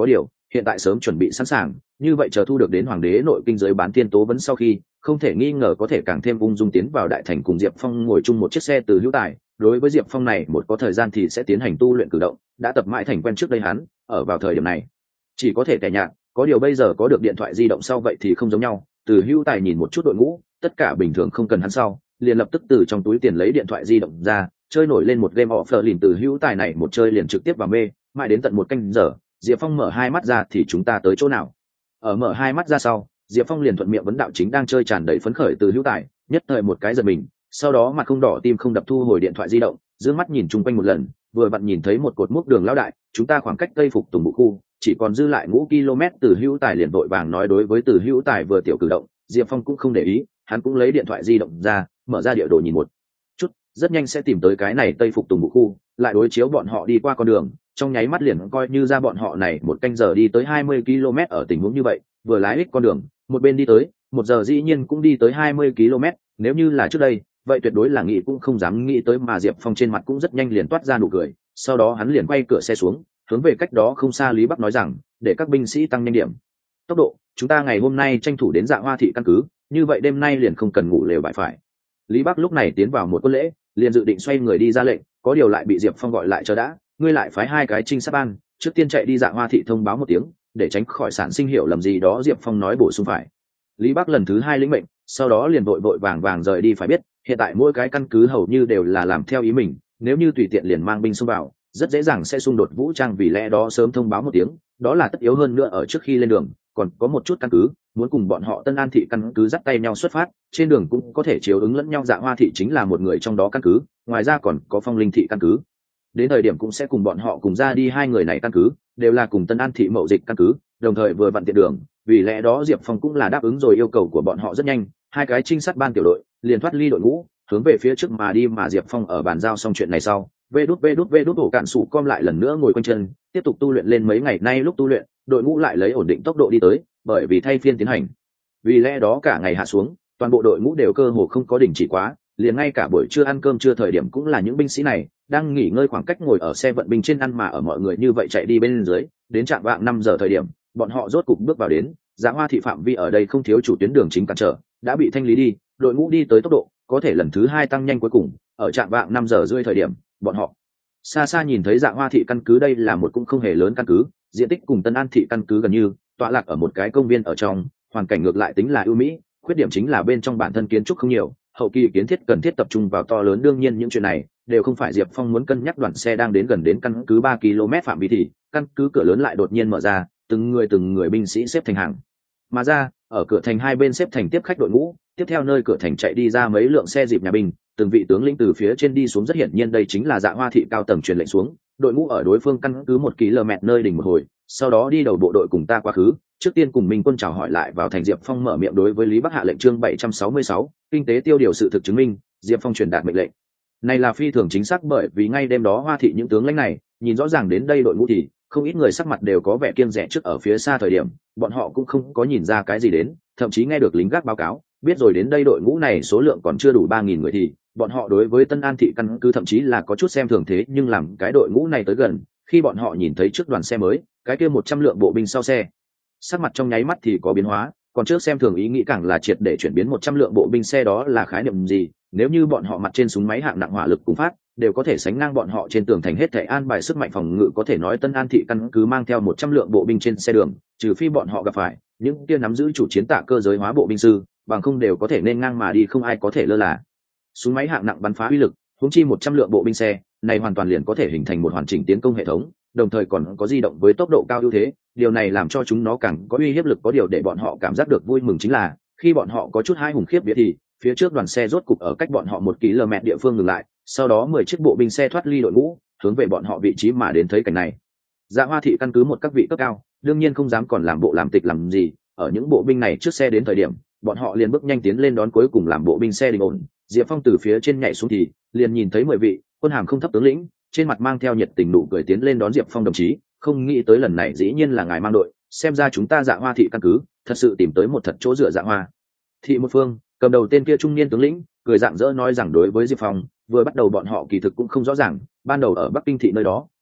hiện tại sớm chuẩn bị sẵn sàng, như vậy chờ thu được đến hoàng đế nội kinh giới bán tiên tố vấn sau khi, không thể nghi ngờ có thể càng thêm ung dung tiến vào đại thành cùng Diệp Phong ngồi chung một chiếc xe từ hữu tài. Đối với Diệp Phong này một có thời gian thì sẽ tiến hành tu luyện cử động, đã tập mãi thành quen trước đây hắn, ở vào thời điểm này chỉ có thể tẻ nhạt, có điều bây giờ có được điện thoại di động sau vậy thì không giống nhau. Từ hữu tài nhìn một chút đội ngũ, tất cả bình thường không cần hắn sau, liền lập tức từ trong túi tiền lấy điện thoại di động ra, chơi nổi lên một game offline. Từ hữu tài này một chơi liền trực tiếp vào mê, mãi đến tận một canh giờ, Diệp Phong mở hai mắt ra thì chúng ta tới chỗ nào? Ở mở hai mắt ra sau, Diệp Phong liền thuận miệng vấn đạo chính đang chơi tràn đầy phấn khởi từ hữu tài, nhất thời một cái giật mình, sau đó mặt không đỏ tim không đập thu hồi điện thoại di động, dương mắt nhìn chung quanh một lần, vừa vặn nhìn thấy một cột mốc đường lão đại, chúng ta khoảng cách Tây Phục Tùng Bộ khu chỉ còn dư lại ngũ km. Từ hữu tài liền vội vàng nói. Đối với từ hữu tài vừa tiểu cử động, Diệp Phong cũng không để ý, hắn cũng lấy điện thoại di động ra, mở ra địa đồ nhìn một chút, rất nhanh sẽ tìm tới cái này Tây Phục Tùng Bộ khu, lại đối chiếu bọn họ đi qua con đường, trong nháy mắt liền coi như ra bọn họ này một canh giờ đi tới 20 km. Ở tình huống như vậy, vừa lái ít con đường, một bên đi tới, một giờ dĩ nhiên cũng đi tới 20 km. Nếu như là trước đây, vậy tuyệt đối là nghĩ cũng không dám nghĩ tới. Mà Diệp Phong trên mặt cũng rất nhanh liền toát ra nụ cười, sau đó hắn liền quay cửa xe xuống, hướng về cách đó không xa Lý Bắc nói rằng, để các binh sĩ tăng nhanh điểm tốc độ, chúng ta ngày hôm nay tranh thủ đến Dạ Hoa thị căn cứ, như vậy đêm nay liền không cần ngủ lều bại phải. Lý Bắc lúc này tiến vào một quân lễ, liền dự định xoay người đi ra lệnh, có điều lại bị Diệp Phong gọi lại. Chờ đã, ngươi lại phái hai cái trinh sát ban, trước tiên chạy đi Dạ Hoa thị thông báo một tiếng, để tránh khỏi sản sinh hiểu lầm gì đó. Diệp Phong nói bổ sung phải. Lý Bắc lần thứ hai lĩnh mệnh, sau đó liền vội vàng rời đi. Phải biết, hiện tại mỗi cái căn cứ hầu như đều là làm theo ý mình, nếu như tùy tiện liền mang binh xông vào, rất dễ dàng sẽ xung đột vũ trang. Vì lẽ đó sớm thông báo một tiếng, đó là tất yếu hơn nữa. Ở trước khi lên đường, còn có một chút căn cứ muốn cùng bọn họ Tân An thị căn cứ dắt tay nhau xuất phát, trên đường cũng có thể chiếu ứng lẫn nhau. Dạ Hoa thị chính là một người trong đó căn cứ, ngoài ra còn có Phong Linh thị căn cứ, đến thời điểm cũng sẽ cùng bọn họ cùng ra đi. Hai người này căn cứ đều là cùng Tân An thị mậu dịch căn cứ, đồng thời vừa vặn tiện đường, vì lẽ đó Diệp Phong cũng là đáp ứng rồi yêu cầu của bọn họ. Rất nhanh, hai cái trinh sát ban tiểu đội liền thoát ly đội ngũ, hướng về phía trước mà đi. Mà Diệp Phong ở bàn giao xong chuyện này sau, vê đút ổ cạn sụ com lại lần nữa ngồi quanh chân, tiếp tục tu luyện lên. Mấy ngày nay lúc tu luyện, đội ngũ lại lấy ổn định tốc độ đi tới, bởi vì thay phiên tiến hành, vì lẽ đó cả ngày hạ xuống, toàn bộ đội ngũ đều cơ hồ không có đình chỉ quá, liền ngay cả buổi trưa ăn cơm trưa thời điểm cũng là những binh sĩ này đang nghỉ ngơi khoảng cách ngồi ở xe vận binh trên ăn. Mà ở mọi người như vậy chạy đi bên dưới, đến trạm vạng 5 giờ thời điểm, bọn họ rốt cục bước vào đến Dạ Hoa thị phạm vi. Ở đây không thiếu chủ tuyến đường chính cản trở, đã bị thanh lý đi, đội ngũ đi tới tốc độ có thể lần thứ hai tăng nhanh. Cuối cùng ở trạm vạng 5 giờ rưỡi thời điểm, bọn họ xa xa nhìn thấy Dạ Hoa thị căn cứ. đây là một cũng không hề lớn căn cứ, diện tích cùng Tân An thị căn cứ gần như, tọa lạc ở một cái công viên ở trong, hoàn cảnh ngược lại tính là ưu mỹ. Khuyết điểm chính là bên trong bản thân kiến trúc không nhiều, hậu kỳ kiến thiết cần thiết tập trung vào to lớn. đương nhiên những chuyện này đều không phải Diệp Phong muốn cân nhắc. Đoàn xe đang đến gần đến căn cứ 3 km phạm vi thì căn cứ cửa lớn lại đột nhiên mở ra, từng người binh sĩ xếp thành hàng mà ra, ở cửa thành hai bên xếp thành tiếp khách đội ngũ. Tiếp theo nơi cửa thành chạy đi ra mấy lượng xe dịp nhà binh, từng vị tướng lĩnh từ phía trên đi xuống. rất hiển nhiên đây chính là Dạ Hoa thị cao tầng truyền lệnh xuống, đội ngũ ở đối phương căn cứ 1 km nơi đỉnh một hồi, sau đó đi đầu bộ đội cùng ta quá khứ, trước tiên cùng Minh quân chào hỏi lại vào thành. Diệp Phong mở miệng đối với Lý Bắc hạ lệnh. Chương 766, kinh tế tiêu điều. sự thực chứng minh, Diệp Phong truyền đạt mệnh lệnh này là phi thường chính xác, bởi vì ngay đêm đó Hoa thị những tướng lãnh này nhìn rõ ràng đến đây đội ngũ thì không ít người sắc mặt đều có vẻ kiêng dè. trước ở phía xa thời điểm, bọn họ cũng không có nhìn ra cái gì đến, thậm chí nghe được lính gác báo cáo, biết rồi đến đây đội ngũ này số lượng còn chưa đủ 3.000 người thì bọn họ đối với Tân An thị căn cứ thậm chí là có chút xem thường. thế nhưng làm cái đội ngũ này tới gần, khi bọn họ nhìn thấy trước đoàn xe mới, cái kia 100 lượng bộ binh sau xe, sắc mặt trong nháy mắt thì có biến hóa. Còn trước xem thường ý nghĩ càng là triệt để chuyển biến. 100 lượng bộ binh xe đó là khái niệm gì? Nếu như bọn họ mặt trên súng máy hạng nặng hỏa lực cùng phát đều có thể sánh ngang bọn họ trên tường thành hết thảy an bài sức mạnh phòng ngự, có thể nói Tân An thị căn cứ mang theo 100 lượng bộ binh trên xe đường, trừ phi bọn họ gặp phải những kia nắm giữ chủ chiến tạ cơ giới hóa bộ binh sư, bằng không đều có thể nên ngang mà đi, không ai có thể lơ là súng máy hạng nặng bắn phá uy lực. huống chi 100 lượng bộ binh xe này hoàn toàn liền có thể hình thành một hoàn chỉnh tiến công hệ thống, đồng thời còn có di động với tốc độ cao ưu thế. Điều này làm cho chúng nó càng có uy hiếp lực. có điều để bọn họ cảm giác được vui mừng chính là, khi bọn họ có chút hai hùng khiếp vía thì phía trước đoàn xe rốt cục ở cách bọn họ 1 km địa phương ngừng lại, sau đó 10 chiếc bộ binh xe thoát ly đội ngũ, hướng về bọn họ vị trí mà đến. thấy cảnh này, Dạ Hoa thị căn cứ một các vị cấp cao đương nhiên không dám còn làm bộ làm tịch làm gì. ở những bộ binh này trước xe đến thời điểm, bọn họ liền bước nhanh tiến lên đón, cuối cùng làm bộ binh xe đình ổn. Diệp Phong từ phía trên nhảy xuống thì liền nhìn thấy 10 vị quân hàm không thấp tướng lĩnh trên mặt mang theo nhiệt tình nụ cười tiến lên đón Diệp Phong. đồng chí, không nghĩ tới lần này dĩ nhiên là ngài mang đội, xem ra chúng ta Dạ Hoa thị căn cứ thật sự tìm tới một thật chỗ dựa. Dạ Hoa thị một phương cầm đầu tên kia trung niên tướng lĩnh cười rạng rỡ nói rằng, đối với Diệp Phong vừa bắt đầu bọn họ kỳ thực cũng không rõ ràng, ban đầu ở Bắc Kinh thị nơi đó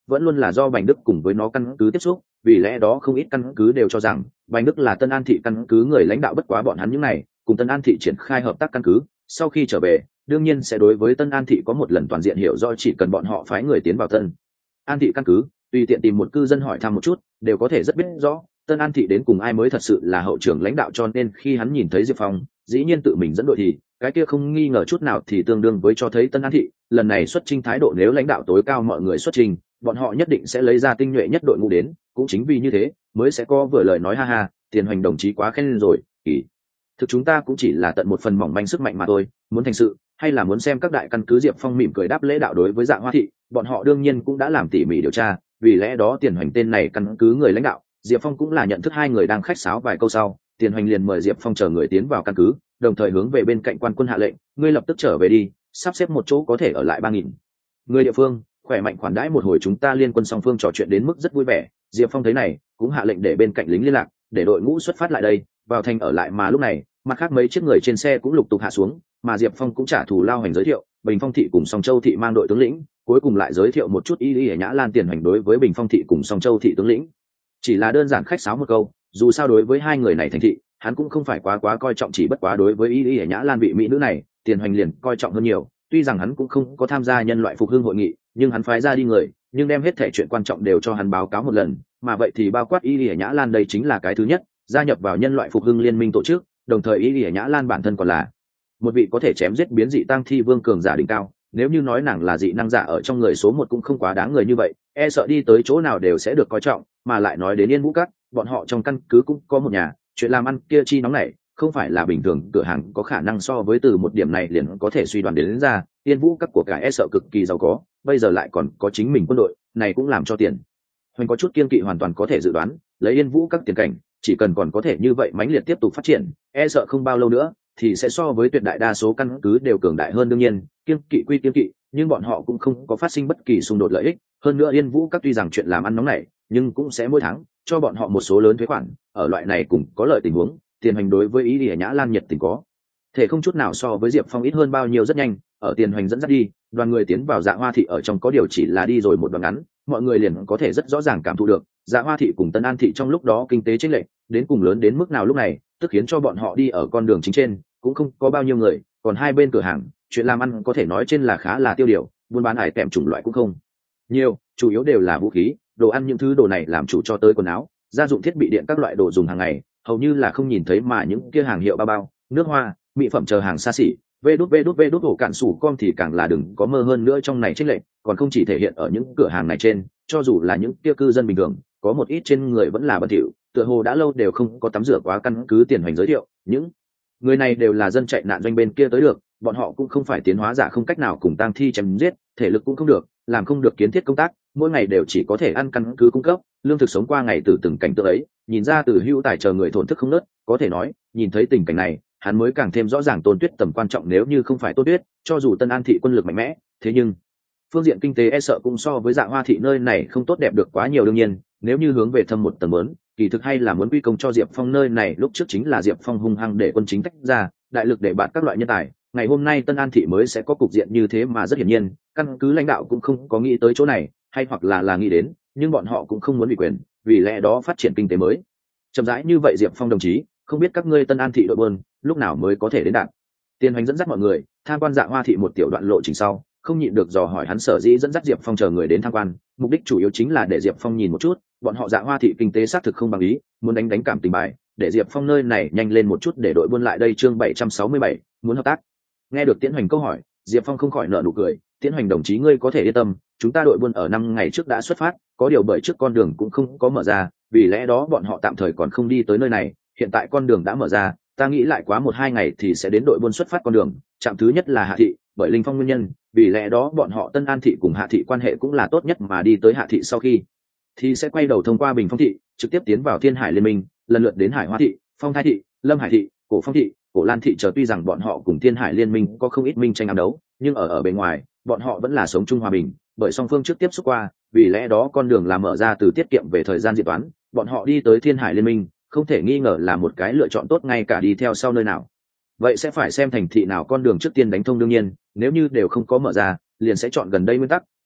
vẫn luôn là do Bành Đức cùng với nó căn cứ tiếp xúc, vì lẽ đó không ít căn cứ đều cho rằng Bành Đức là Tân An thị căn cứ người lãnh đạo, bất quá bọn hắn những này cùng Tân An thị triển khai hợp tác căn cứ, sau khi trở về đương nhiên sẽ đối với Tân An thị có một lần toàn diện hiểu rõ, chỉ cần bọn họ phái người tiến vào Tân An thị căn cứ, tùy tiện tìm một cư dân hỏi thăm một chút đều có thể rất biết rõ Tân An thị đến cùng ai mới thật sự là hậu trưởng lãnh đạo. Cho nên khi hắn nhìn thấy Diệp Phong dĩ nhiên tự mình dẫn đội thì cái kia không nghi ngờ chút nào thì tương đương với cho thấy Tân An thị lần này xuất chinh thái độ, nếu lãnh đạo tối cao mọi người xuất trình, bọn họ nhất định sẽ lấy ra tinh nhuệ nhất đội ngũ đến. Cũng chính vì như thế mới sẽ có vừa lời nói ha ha, Tiền Hoành đồng chí quá khen rồi, kỳ thực chúng ta cũng chỉ là tận một phần mỏng manh sức mạnh mà thôi, muốn thành sự hay là muốn xem các đại căn cứ. Diệp Phong mỉm cười đáp lễ đạo. Đối với Dạ Hoa thị bọn họ đương nhiên cũng đã làm tỉ mỉ điều tra, vì lẽ đó Tiền Hoành tên này căn cứ người lãnh đạo Diệp Phong cũng là nhận thức. Hai người đang khách sáo vài câu sau, Tiền Hoành liền mời Diệp Phong chờ người tiến vào căn cứ, đồng thời hướng về bên cạnh quan quân hạ lệnh, ngươi lập tức trở về đi, sắp xếp một chỗ có thể ở lại 3.000 người địa phương, khỏe mạnh khoản đãi một hồi. Chúng ta liên quân song phương trò chuyện đến mức rất vui vẻ. Diệp Phong thấy này cũng hạ lệnh để bên cạnh lính liên lạc để đội ngũ xuất phát lại đây vào thành ở lại. Mà lúc này mặt khác mấy chiếc người trên xe cũng lục tục hạ xuống, mà Diệp Phong cũng trả thù lao hành giới thiệu Bình Phong thị cùng Song Châu thị mang đội tướng lĩnh, cuối cùng lại giới thiệu một chút Y Nhã Lan. Tiền Hoành đối với Bình Phong thị cùng Song Châu thị tướng lĩnh chỉ là đơn giản khách sáo một câu, dù sao đối với hai người này thành thị hắn cũng không phải quá coi trọng, chỉ bất quá đối với Y Nhã Lan vị mỹ nữ này Tiền Hoành liền coi trọng hơn nhiều. Tuy rằng hắn cũng không có tham gia nhân loại phục hưng hội nghị, nhưng hắn phái ra đi người nhưng đem hết thể chuyện quan trọng đều cho hắn báo cáo một lần, mà vậy thì bao quát Y Nhã Lan đây chính là cái thứ nhất gia nhập vào nhân loại phục hưng liên minh tổ chức, đồng thời Y Nhã Lan bản thân còn là một vị có thể chém giết biến dị tang thi vương cường giả đỉnh cao. Nếu như nói nàng là dị năng giả ở trong người số một cũng không quá đáng người như vậy, e sợ đi tới chỗ nào đều sẽ được coi trọng. Mà lại nói đến Yên Vũ Các, bọn họ trong căn cứ cũng có một nhà, chuyện làm ăn kia chi nóng này không phải là bình thường cửa hàng có khả năng so với. Từ một điểm này liền có thể suy đoán đến ra Yên Vũ Các của cải e sợ cực kỳ giàu có, bây giờ lại còn có chính mình quân đội, này cũng làm cho Tiền Hoành có chút kiên kỵ. Hoàn toàn có thể dự đoán lấy Yên Vũ Các tiền cảnh, chỉ cần còn có thể như vậy mãnh liệt tiếp tục phát triển, e sợ không bao lâu nữa thì sẽ so với tuyệt đại đa số căn cứ đều cường đại hơn. đương nhiên kiên kỵ quy kiên kỵ, nhưng bọn họ cũng không có phát sinh bất kỳ xung đột lợi ích. Hơn nữa Yên Vũ Các tuy rằng chuyện làm ăn nóng này nhưng cũng sẽ mỗi tháng cho bọn họ một số lớn thuế khoản, ở loại này cũng có lợi tình huống, Tiền Hoành đối với Y Nhã Lan nhiệt tình có thể không chút nào so với Diệp Phong ít hơn bao nhiêu. rất nhanh ở Tiền Hoành dẫn dắt đi, đoàn người tiến vào Dạ Hoa thị. ở trong có điều chỉ là đi rồi một đoạn ngắn, mọi người liền có thể rất rõ ràng cảm thụ được Dạ Hoa thị cùng Tân An thị trong lúc đó kinh tế chênh lệch đến cùng lớn đến mức nào. lúc này tức khiến cho bọn họ đi ở con đường chính trên cũng không có bao nhiêu người, còn hai bên cửa hàng chuyện làm ăn có thể nói trên là khá là tiêu điều, buôn bán hải tèm chủng loại cũng không nhiều, chủ yếu đều là vũ khí, đồ ăn. những thứ đồ này làm chủ cho tới quần áo, gia dụng thiết bị điện, các loại đồ dùng hàng ngày hầu như là không nhìn thấy, mà những kia hàng hiệu bao bao, nước hoa, mỹ phẩm chờ hàng xa xỉ vê đút ổ cạn sủ con thì càng là đừng có mơ. hơn nữa trong này chênh lệch còn không chỉ thể hiện ở những cửa hàng này trên, cho dù là những kia cư dân bình thường có một ít trên người vẫn là bẩn thỉu, tựa hồ đã lâu đều không có tắm rửa quá. căn cứ Tiền Hoành giới thiệu những người này đều là dân chạy nạn doanh bên kia tới được, bọn họ cũng không phải tiến hóa giả, không cách nào cùng tang thi chém giết, thể lực cũng không được, làm không được kiến thiết công tác, mỗi ngày đều chỉ có thể ăn căn cứ cung cấp lương thực sống qua ngày. từ từng cảnh tượng ấy nhìn ra Từ Hữu Tài chờ người thổn thức không nớt, có thể nói nhìn thấy tình cảnh này hắn mới càng thêm rõ ràng Tôn Tuyết tầm quan trọng. nếu như không phải Tôn Tuyết, cho dù Tân An thị quân lực mạnh mẽ, thế nhưng phương diện kinh tế e sợ cũng so với Dạ Hoa thị nơi này không tốt đẹp được quá nhiều. đương nhiên nếu như hướng về thâm một tầng lớn, kỳ thực hay là muốn quy công cho Diệp Phong nơi này. lúc trước chính là Diệp Phong hung hăng để quân chính tách ra, đại lực để bạn các loại nhân tài, ngày hôm nay Tân An thị mới sẽ có cục diện như thế. mà rất hiển nhiên căn cứ lãnh đạo cũng không có nghĩ tới chỗ này, hay hoặc là nghĩ đến nhưng bọn họ cũng không muốn bị quyền, vì lẽ đó phát triển kinh tế mới chậm rãi như vậy. Diệp Phong đồng chí, không biết các ngươi Tân An thị đội buôn lúc nào mới có thể đến đạt? Tiền Hoành dẫn dắt mọi người tham quan Dạ Hoa thị một tiểu đoạn lộ trình sau, không nhịn được dò hỏi hắn. sở dĩ dẫn dắt Diệp Phong chờ người đến tham quan, mục đích chủ yếu chính là để Diệp Phong nhìn một chút bọn họ Dạ Hoa thị kinh tế xác thực không bằng ý, muốn đánh cảm tình bài để Diệp Phong nơi này nhanh lên một chút để đội buôn lại đây. chương 767, muốn hợp tác. Nghe được Tiễn Hoành câu hỏi, Diệp Phong không khỏi nở nụ cười. Tiễn Hoành đồng chí, ngươi có thể yên tâm, chúng ta đội buôn ở 5 ngày trước đã xuất phát, có điều bởi trước con đường cũng không có mở ra, vì lẽ đó bọn họ tạm thời còn không đi tới nơi này. Hiện tại con đường đã mở ra, ta nghĩ lại quá 1-2 ngày thì sẽ đến đội buôn xuất phát con đường. Trạm thứ nhất là Hạ thị, bởi Linh Phong nguyên nhân, vì lẽ đó bọn họ Tân An thị cùng Hạ thị quan hệ cũng là tốt nhất, mà đi tới Hạ thị sau khi thì sẽ quay đầu thông qua Bình Phong thị trực tiếp tiến vào Thiên Hải liên minh, lần lượt đến Hải Hoa thị, Phong Thái thị, Lâm Hải thị, Cổ Phong thị, Cổ Lan thị chờ. tuy rằng bọn họ cùng Thiên Hải liên minh có không ít minh tranh ám đấu, nhưng ở bề ngoài bọn họ vẫn là sống chung hòa bình, bởi song phương trước tiếp xúc qua, vì lẽ đó con đường là mở ra. từ tiết kiệm về thời gian dự toán, bọn họ đi tới Thiên Hải liên minh không thể nghi ngờ là một cái lựa chọn tốt. ngay cả đi theo sau nơi nào, vậy sẽ phải xem thành thị nào con đường trước tiên đánh thông. đương nhiên nếu như đều không có mở ra, liền sẽ chọn gần đây nguyên tắc,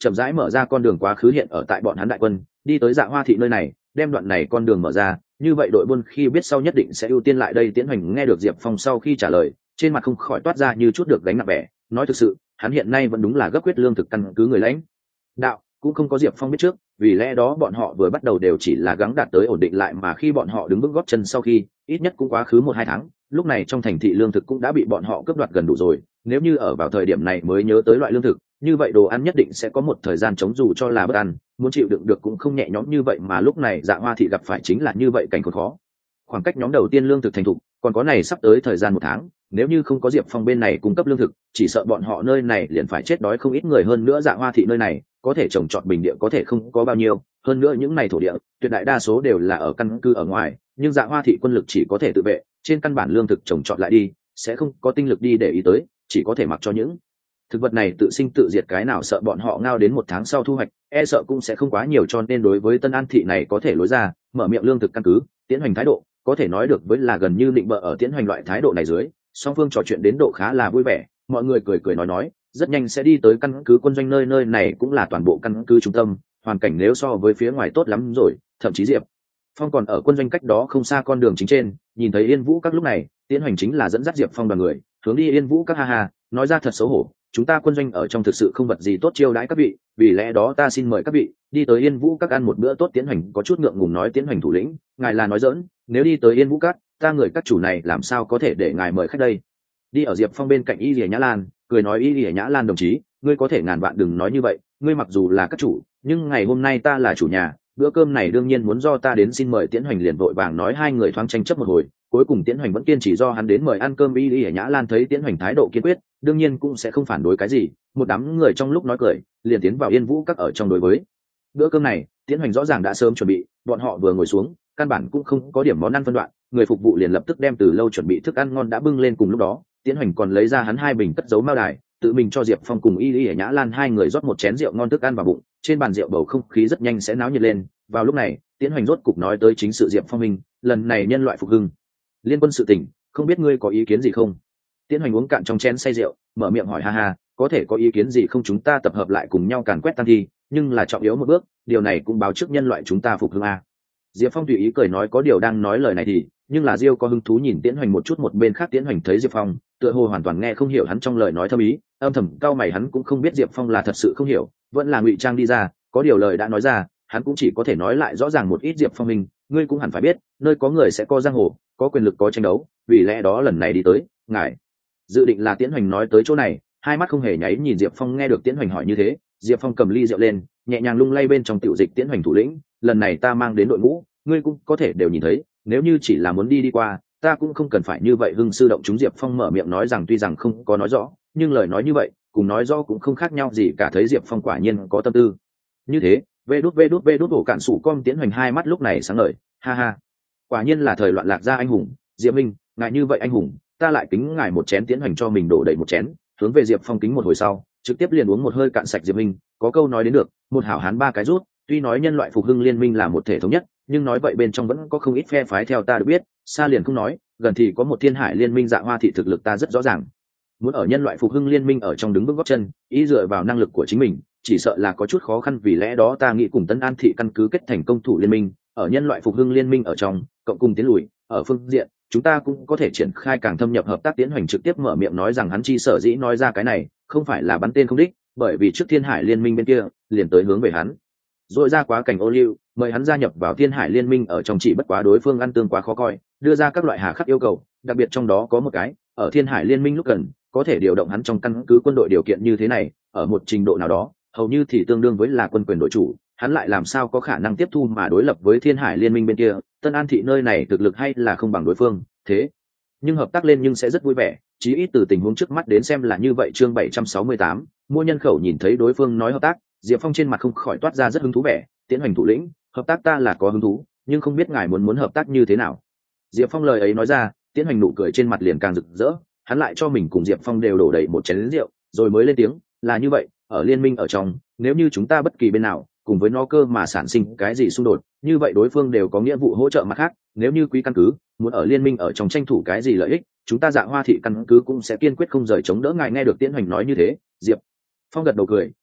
chậm rãi mở ra con đường quá khứ hiện ở tại bọn hắn đại quân đi tới Dạ Hoa thị nơi này, đem đoạn này con đường mở ra, như vậy đội buôn khi biết sau nhất định sẽ ưu tiên lại đây. Tiễn Hoành nghe được Diệp Phong sau khi trả lời, trên mặt không khỏi toát ra như chút được gánh nặng vẻ, nói thực sự hắn hiện nay vẫn đúng là gấp quyết lương thực căn cứ người lãnh đạo cũng không có Diệp Phong biết trước, vì lẽ đó bọn họ vừa bắt đầu đều chỉ là gắng đạt tới ổn định lại, mà khi bọn họ đứng bước góp chân sau khi ít nhất cũng quá khứ 1-2 tháng, lúc này trong thành thị lương thực cũng đã bị bọn họ cướp đoạt gần đủ rồi. Nếu như ở vào thời điểm này mới nhớ tới loại lương thực như vậy, đồ ăn nhất định sẽ có một thời gian chống, dù cho là bất ăn muốn chịu đựng được cũng không nhẹ nhõm như vậy. Mà lúc này Dạ Hoa thị gặp phải chính là như vậy cảnh khốn khó, khoảng cách nhóm đầu tiên lương thực thành thục còn có này sắp tới thời gian 1 tháng, nếu như không có Diệp Phong bên này cung cấp lương thực, chỉ sợ bọn họ nơi này liền phải chết đói không ít người. Hơn nữa Dạ Hoa thị nơi này có thể trồng trọt bình địa có thể không có bao nhiêu, hơn nữa những này thổ địa tuyệt đại đa số đều là ở căn cứ ở ngoài, nhưng Dạ Hoa thị quân lực chỉ có thể tự vệ, trên căn bản lương thực trồng trọt lại đi sẽ không có tinh lực đi để ý tới, chỉ có thể mặc cho những thực vật này tự sinh tự diệt, cái nào sợ bọn họ ngao đến 1 tháng sau thu hoạch e sợ cũng sẽ không quá nhiều. Cho nên đối với Tân An thị này có thể lối ra mở miệng lương thực căn cứ, Tiễn Hoành thái độ có thể nói được với là gần như định bợ. Ở Tiễn Hoành loại thái độ này dưới, song phương trò chuyện đến độ khá là vui vẻ, mọi người cười cười nói rất nhanh sẽ đi tới căn cứ quân doanh. Nơi này cũng là toàn bộ căn cứ trung tâm, hoàn cảnh nếu so với phía ngoài tốt lắm rồi, thậm chí Diệp Phong còn ở quân doanh cách đó không xa con đường chính trên nhìn thấy Yên Vũ các. Lúc này Tiễn Hoành chính là dẫn dắt Diệp Phong đoàn người hướng đi Yên Vũ các. Ha ha, nói ra thật xấu hổ, chúng ta quân doanh ở trong thực sự không vật gì tốt chiêu đãi các vị, vì lẽ đó ta xin mời các vị đi tới Yên Vũ các ăn một bữa tốt. Tiễn Hoành có chút ngượng ngùng nói, Tiễn Hoành thủ lĩnh, ngài là nói giỡn, nếu đi tới Yên Vũ các, ta người các chủ này làm sao có thể để ngài mời khách đây. Đi ở Diệp Phong bên cạnh Y Lìa Nhã Lan cười nói, Y Lìa Nhã Lan đồng chí, ngươi có thể ngàn vạn đừng nói như vậy, ngươi mặc dù là các chủ nhưng ngày hôm nay ta là chủ nhà, bữa cơm này đương nhiên muốn do ta đến xin mời. Tiễn Hoành liền vội vàng nói, hai người thoáng tranh chấp một hồi, cuối cùng Tiễn Hoành vẫn kiên trì do hắn đến mời ăn cơm. Y Lìa Nhã Lan thấy Tiễn Hoành thái độ kiên quyết, đương nhiên cũng sẽ không phản đối cái gì, một đám người trong lúc nói cười liền tiến vào Yên Vũ các. Ở trong đối với bữa cơm này Tiễn Hoành rõ ràng đã sớm chuẩn bị, bọn họ vừa ngồi xuống căn bản cũng không có điểm món ăn phân đoạn, người phục vụ liền lập tức đem từ lâu chuẩn bị thức ăn ngon đã bưng lên. Cùng lúc đó Tiễn Hoành còn lấy ra hắn 2 bình cất giấu mao đài, tự mình cho Diệp Phong cùng Y Lìa Nhã Lan 2 người rót một chén rượu ngon thức ăn vào bụng. Trên bàn rượu bầu không khí rất nhanh sẽ náo nhiệt lên. Vào lúc này Tiễn Hoành rốt cục nói tới chính sự. Diệp Phong minh, lần này nhân loại phục hưng liên quân sự tình, không biết ngươi có ý kiến gì không? Tiễn Hoành uống cạn trong chén say rượu mở miệng hỏi. Ha ha, có thể có ý kiến gì không, chúng ta tập hợp lại cùng nhau càn quét tăng thi, nhưng là trọng yếu một bước, điều này cũng báo trước nhân loại chúng ta phục hưng a. Diệp Phong tùy ý cười nói, có điều đang nói lời này thì nhưng là Diêu có hứng thú nhìn Tiễn Hoành một chút. Một bên khác Tiễn Hoành thấy Diệp Phong tựa hồ hoàn toàn nghe không hiểu hắn trong lời nói thâm ý, âm thầm cau mày, hắn cũng không biết Diệp Phong là thật sự không hiểu vẫn là ngụy trang đi ra, có điều lời đã nói ra hắn cũng chỉ có thể nói lại rõ ràng một ít. Diệp Phong mình, ngươi cũng hẳn phải biết, nơi có người sẽ có giang hồ, có quyền lực có tranh đấu, vì lẽ đó lần này đi tới, ngài dự định là Tiễn Hoành nói tới chỗ này, hai mắt không hề nháy nhìn Diệp Phong. Nghe được Tiễn Hoành hỏi như thế, Diệp Phong cầm ly rượu lên nhẹ nhàng lung lay bên trong tiểu dịch. Tiễn Hoành thủ lĩnh, lần này ta mang đến đội ngũ ngươi cũng có thể đều nhìn thấy, nếu như chỉ là muốn đi qua ta cũng không cần phải như vậy hưng sư động chúng. Diệp Phong mở miệng nói rằng tuy rằng không có nói rõ, nhưng lời nói như vậy cùng nói rõ cũng không khác nhau gì cả. Thấy Diệp Phong quả nhiên có tâm tư như thế, vê đút hổ cạn sủ con. Tiễn Hoành hai mắt lúc này sáng ngời, ha ha, quả nhiên là thời loạn lạc gia anh hùng. Diệp Minh, ngài như vậy anh hùng, ta lại kính ngài một chén. Tiễn Hoành cho mình đổ đầy một chén, hướng về Diệp Phong kính một hồi sau trực tiếp liền uống một hơi cạn sạch. Diệp Minh có câu nói đến được, một hảo hán 3 cái rút, tuy nói nhân loại phục hưng liên minh là một thể thống nhất, nhưng nói vậy bên trong vẫn có không ít phe phái. Theo ta được biết, xa liền không nói, gần thì có một thiên hải liên minh. Dạ Hoa thị thực lực ta rất rõ ràng, muốn ở nhân loại phục hưng liên minh ở trong đứng vững gót chân, ý dựa vào năng lực của chính mình chỉ sợ là có chút khó khăn. Vì lẽ đó ta nghĩ cùng Tân An thị căn cứ kết thành công thủ liên minh, ở nhân loại phục hưng liên minh ở trong cộng cùng tiến lùi. Ở phương diện chúng ta cũng có thể triển khai càng thâm nhập hợp tác. Tiễn Hoành trực tiếp mở miệng nói rằng hắn chi sở dĩ nói ra cái này không phải là bắn tên không đích, bởi vì trước thiên hải liên minh bên kia liền tới hướng về hắn rồi ra quá cảnh ô liu, mời hắn gia nhập vào thiên hải liên minh ở trong, chỉ bất quá đối phương ăn tương quá khó coi, đưa ra các loại hà khắc yêu cầu, đặc biệt trong đó có một cái ở thiên hải liên minh lúc cần có thể điều động hắn trong căn cứ quân đội. Điều kiện như thế này ở một trình độ nào đó hầu như thì tương đương với là quân quyền đội chủ, hắn lại làm sao có khả năng tiếp thu mà đối lập với thiên hải liên minh bên kia. Tân An thị nơi này thực lực hay là không bằng đối phương, thế nhưng hợp tác lên nhưng sẽ rất vui vẻ, chí ít từ tình huống trước mắt đến xem là như vậy. Chương 768, mua nhân khẩu. Nhìn thấy đối phương nói hợp tác, Diệp Phong trên mặt không khỏi toát ra rất hứng thú vẻ. Tiễn Hoành thủ lĩnh, hợp tác ta là có hứng thú, nhưng không biết ngài muốn hợp tác như thế nào. Diệp Phong lời ấy nói ra, Tiễn Hoành nụ cười trên mặt liền càng rực rỡ, hắn lại cho mình cùng Diệp Phong đều đổ đầy một chén rượu, rồi mới lên tiếng, là như vậy, ở liên minh ở trong, nếu như chúng ta bất kỳ bên nào cùng với nó cơ mà sản sinh cái gì xung đột, như vậy đối phương đều có nghĩa vụ hỗ trợ mặt khác. Nếu như quý căn cứ muốn ở liên minh ở trong tranh thủ cái gì lợi ích, chúng ta Dạ Hoa thị căn cứ cũng sẽ kiên quyết không rời chống đỡ ngài. Nghe được Tiễn Hoành nói như thế, Diệp Phong gật đầu cười,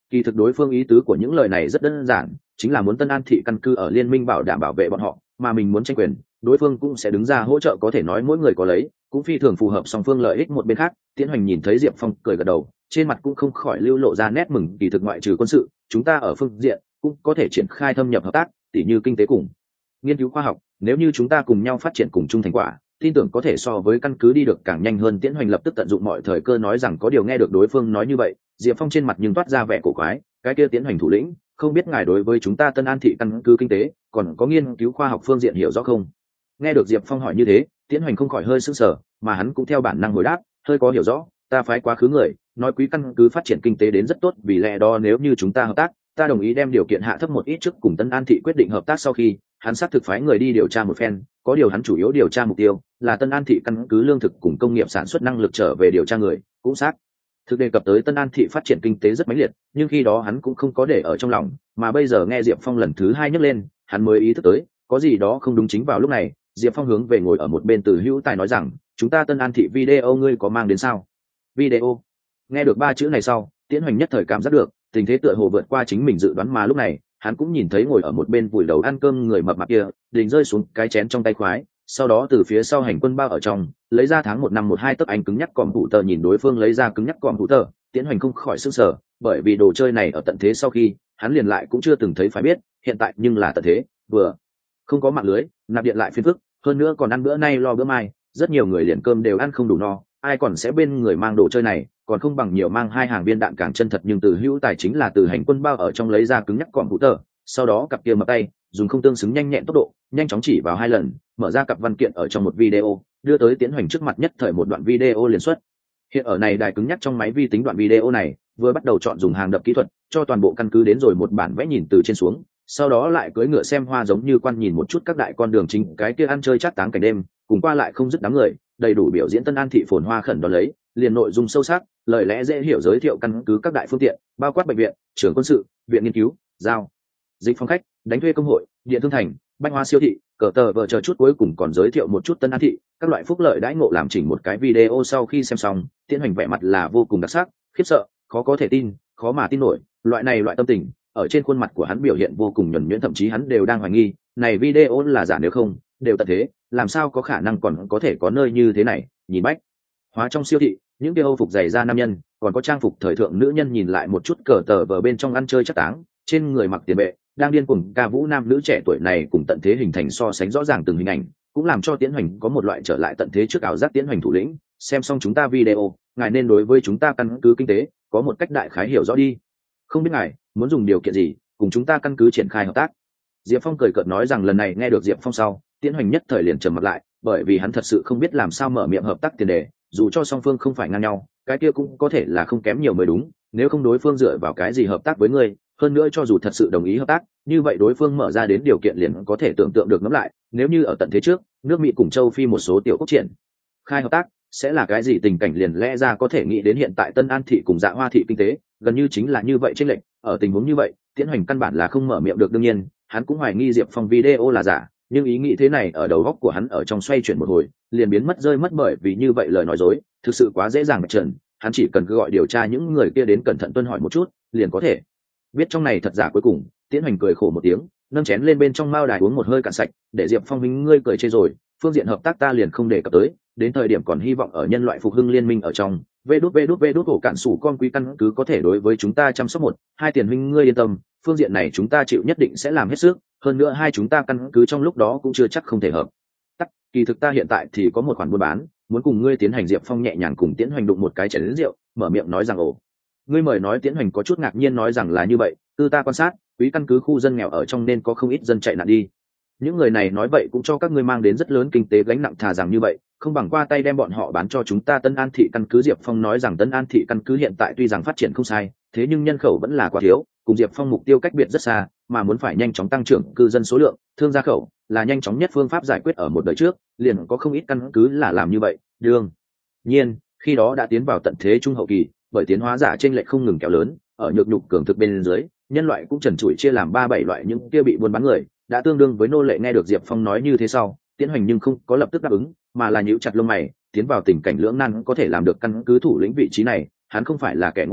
Kỳ thực đối phương ý tứ của những lời này rất đơn giản, chính là muốn Tân An thị căn cứ ở liên minh bảo đảm bảo vệ bọn họ, mà mình muốn tranh quyền, đối phương cũng sẽ đứng ra hỗ trợ, có thể nói mỗi người có lấy, cũng phi thường phù hợp song phương lợi ích. Một bên khác, Tiễn Hoành nhìn thấy Diệp Phong cười gật đầu, trên mặt cũng không khỏi lưu lộ ra nét mừng. Kỳ thực ngoại trừ quân sự, chúng ta ở phương diện cũng có thể triển khai thâm nhập hợp tác, tỉ như kinh tế cùng nghiên cứu khoa học, nếu như chúng ta cùng nhau phát triển cùng chung thành quả, tin tưởng có thể so với căn cứ đi được càng nhanh hơn. Tiễn Hoành lập tức tận dụng mọi thời cơ nói rằng có điều. Nghe được đối phương nói như vậy, Diệp Phong trên mặt nhưng toát ra vẻ cổ quái, cái kia Tiễn Hoành thủ lĩnh, không biết ngài đối với chúng ta Tân An thị căn cứ kinh tế còn có nghiên cứu khoa học phương diện hiểu rõ không? Nghe được Diệp Phong hỏi như thế, Tiễn Hoành không khỏi hơi sững sờ, mà hắn cũng theo bản năng hồi đáp, hơi có hiểu rõ, ta phái quá khứ người nói quý căn cứ phát triển kinh tế đến rất tốt, vì lẽ đó nếu như chúng ta hợp tác, ta đồng ý đem điều kiện hạ thấp một ít trước cùng Tân An thị quyết định hợp tác. Sau khi hắn xác thực phái người đi điều tra một phen, có điều hắn chủ yếu điều tra mục tiêu là Tân An thị căn cứ lương thực cùng công nghiệp sản xuất năng lực. Trở về điều tra người cũng xác thực đề cập tới Tân An thị phát triển kinh tế rất mãnh liệt, nhưng khi đó hắn cũng không có để ở trong lòng, mà bây giờ nghe Diệp Phong lần thứ hai nhắc lên, hắn mới ý thức tới có gì đó không đúng. Chính vào lúc này, Diệp Phong hướng về ngồi ở một bên Từ Hữu Tài nói rằng, chúng ta Tân An thị video ngươi có mang đến sao? Video? Nghe được ba chữ này sau, Tiễn Hoành nhất thời cảm giác được tình thế tựa hồ vượt qua chính mình dự đoán, mà lúc này hắn cũng nhìn thấy ngồi ở một bên vùi đầu ăn cơm người mập mạp kia đình rơi xuống cái chén trong tay khoái, sau đó từ phía sau hành quân bao ở trong lấy ra tháng 1 năm 12 tấc anh cứng nhắc còm thủ tờ. Nhìn đối phương lấy ra cứng nhắc còm thủ tờ, Tiễn Hoành không khỏi sửng sở, bởi vì đồ chơi này ở tận thế sau khi hắn liền lại cũng chưa từng thấy, phải biết hiện tại nhưng là tận thế, vừa không có mạng lưới nạp điện lại phiền phức, hơn nữa còn ăn bữa nay lo bữa mai, rất nhiều người liền cơm đều ăn không đủ no, ai còn sẽ bên người mang đồ chơi này, còn không bằng nhiều mang 2 hàng viên đạn càng chân thật. Nhưng Từ Hữu Tài chính là từ hành quân bao ở trong lấy ra cứng nhắc còm thủ tờ, sau đó cặp kia mập tay dùng không tương xứng nhanh nhẹn tốc độ nhanh chóng chỉ vào 2 lần, mở ra cặp văn kiện ở trong một video, đưa tới Tiễn Hoành trước mặt. Nhất thời một đoạn video liền xuất hiện ở này đài cứng nhắc trong máy vi tính. Đoạn video này vừa bắt đầu chọn dùng hàng đập kỹ thuật cho toàn bộ căn cứ đến rồi một bản vẽ nhìn từ trên xuống, sau đó lại cưỡi ngựa xem hoa giống như quan nhìn một chút các đại con đường chính, cái kia ăn chơi chắc táng cảnh đêm cùng qua lại không dứt đám người, đầy đủ biểu diễn Tân An thị phồn hoa khẩn đó lấy, liền nội dung sâu sắc, lời lẽ dễ hiểu giới thiệu căn cứ các đại phương tiện, bao quát bệnh viện, trường quân sự, viện nghiên cứu, giao dịch phòng khách, đánh thuê công hội, điện thương thành, bách hoa siêu thị, cờ tờ vợ chờ chút, cuối cùng còn giới thiệu một chút Tân An thị các loại phúc lợi đãi ngộ. làm chỉnh một cái video sau khi xem xong, Tiễn Hoành vẻ mặt là vô cùng đặc sắc, khiếp sợ, khó có thể tin, khó mà tin nổi, loại tâm tình ở trên khuôn mặt của hắn biểu hiện vô cùng nhuần nhuyễn, thậm chí hắn đều đang hoài nghi này video là giả, nếu không đều tận thế, làm sao có khả năng còn có thể có nơi như thế này. Nhìn bách hóa trong siêu thị, những cái âu phục dày da nam nhân, còn có trang phục thời thượng nữ nhân, nhìn lại một chút cờ tờ vờ bên trong ăn chơi chắc táng, trên người mặc tiền vệ đang điên cuồng ca vũ nam nữ trẻ tuổi này cùng tận thế hình thành so sánh rõ ràng từng hình ảnh, cũng làm cho Tiễn Hoành có một loại trở lại tận thế trước ảo giác. Tiễn Hoành thủ lĩnh, xem xong chúng ta video, ngài nên đối với chúng ta căn cứ kinh tế có một cách đại khái hiểu rõ đi, không biết ngài muốn dùng điều kiện gì cùng chúng ta căn cứ triển khai hợp tác? Diệp Phong cười cợt nói rằng. Lần này nghe được Diệp Phong sau, Tiễn Hoành nhất thời liền trầm mặt lại, bởi vì hắn thật sự không biết làm sao mở miệng hợp tác tiền đề, dù cho song phương không phải ngang nhau, cái kia cũng có thể là không kém nhiều mới đúng, nếu không đối phương dựa vào cái gì hợp tác với ngươi? Hơn nữa cho dù thật sự đồng ý hợp tác, như vậy đối phương mở ra đến điều kiện liền có thể tưởng tượng được. ngẫm lại, nếu như ở tận thế trước, nước Mỹ cùng châu Phi một số tiểu quốc triển khai hợp tác, sẽ là cái gì tình cảnh? Liền lẽ ra có thể nghĩ đến hiện tại Tân An thị cùng Dạ Hoa thị kinh tế gần như chính là như vậy chênh lệch. Ở tình huống như vậy, Tiễn Hoành căn bản là không mở miệng được. đương nhiên, hắn cũng hoài nghi Diệp Phong video là giả, nhưng ý nghĩ thế này ở đầu óc của hắn ở trong xoay chuyển một hồi, liền biến mất rơi mất, bởi vì như vậy lời nói dối thực sự quá dễ dàng bạch trần, hắn chỉ cần cứ gọi điều tra những người kia đến cẩn thận tuân hỏi một chút, liền có thể biết trong này thật giả. Cuối cùng, Tiễn Hoành cười khổ một tiếng, nâng chén lên bên trong mao đài uống một hơi cạn sạch, để Diệp Phong huynh ngươi cười chê rồi, phương diện hợp tác ta liền không đề cập tới, đến thời điểm còn hy vọng ở nhân loại phục hưng liên minh ở trong vê đút hổ cạn sủ con quý căn cứ có thể đối với chúng ta chăm sóc 1-2 tiền huynh ngươi yên tâm, phương diện này chúng ta chịu nhất định sẽ làm hết sức, hơn nữa hai chúng ta căn cứ trong lúc đó cũng chưa chắc không thể hợp tắc. Kỳ thực ta hiện tại thì có một khoản buôn bán muốn cùng ngươi tiến hành. Diệp Phong nhẹ nhàng cùng Tiễn Hoành đụng một cái chén lớn rượu, mở miệng nói rằng ồ, ngươi mời nói. Tiễn Hoành có chút ngạc nhiên nói rằng là như vậy, từ ta quan sát, quý căn cứ khu dân nghèo ở trong nên có không ít dân chạy nạn đi, những người này nói vậy cũng cho các ngươi mang đến rất lớn kinh tế gánh nặng, thà rằng như vậy không bằng qua tay đem bọn họ bán cho chúng ta Tân An thị căn cứ. Diệp Phong nói rằng Tân An thị căn cứ hiện tại tuy rằng phát triển không sai, thế nhưng nhân khẩu vẫn là quá thiếu, cùng Diệp Phong mục tiêu cách biệt rất xa, mà muốn phải nhanh chóng tăng trưởng cư dân số lượng, thương gia khẩu là nhanh chóng nhất phương pháp giải quyết. Ở một đời trước liền có không ít căn cứ là làm như vậy, đương nhiên khi đó đã tiến vào tận thế trung hậu kỳ, bởi tiến hóa giả chênh lệch không ngừng kéo lớn, ở nhược nhục cường thực bên dưới, nhân loại cũng trần trụi chia làm 3-7 loại, những kia bị buôn bán người đã tương đương với nô lệ. Nghe được Diệp Phong nói như thế sau, Tiễn Hoành nhưng không có lập tức đáp ứng, mà là nhíu chặt lông mày, tiến vào tình cảnh lưỡng nan. Có thể làm được căn cứ thủ lĩnh vị trí này, hắn không phải là kẻ ngu dốt,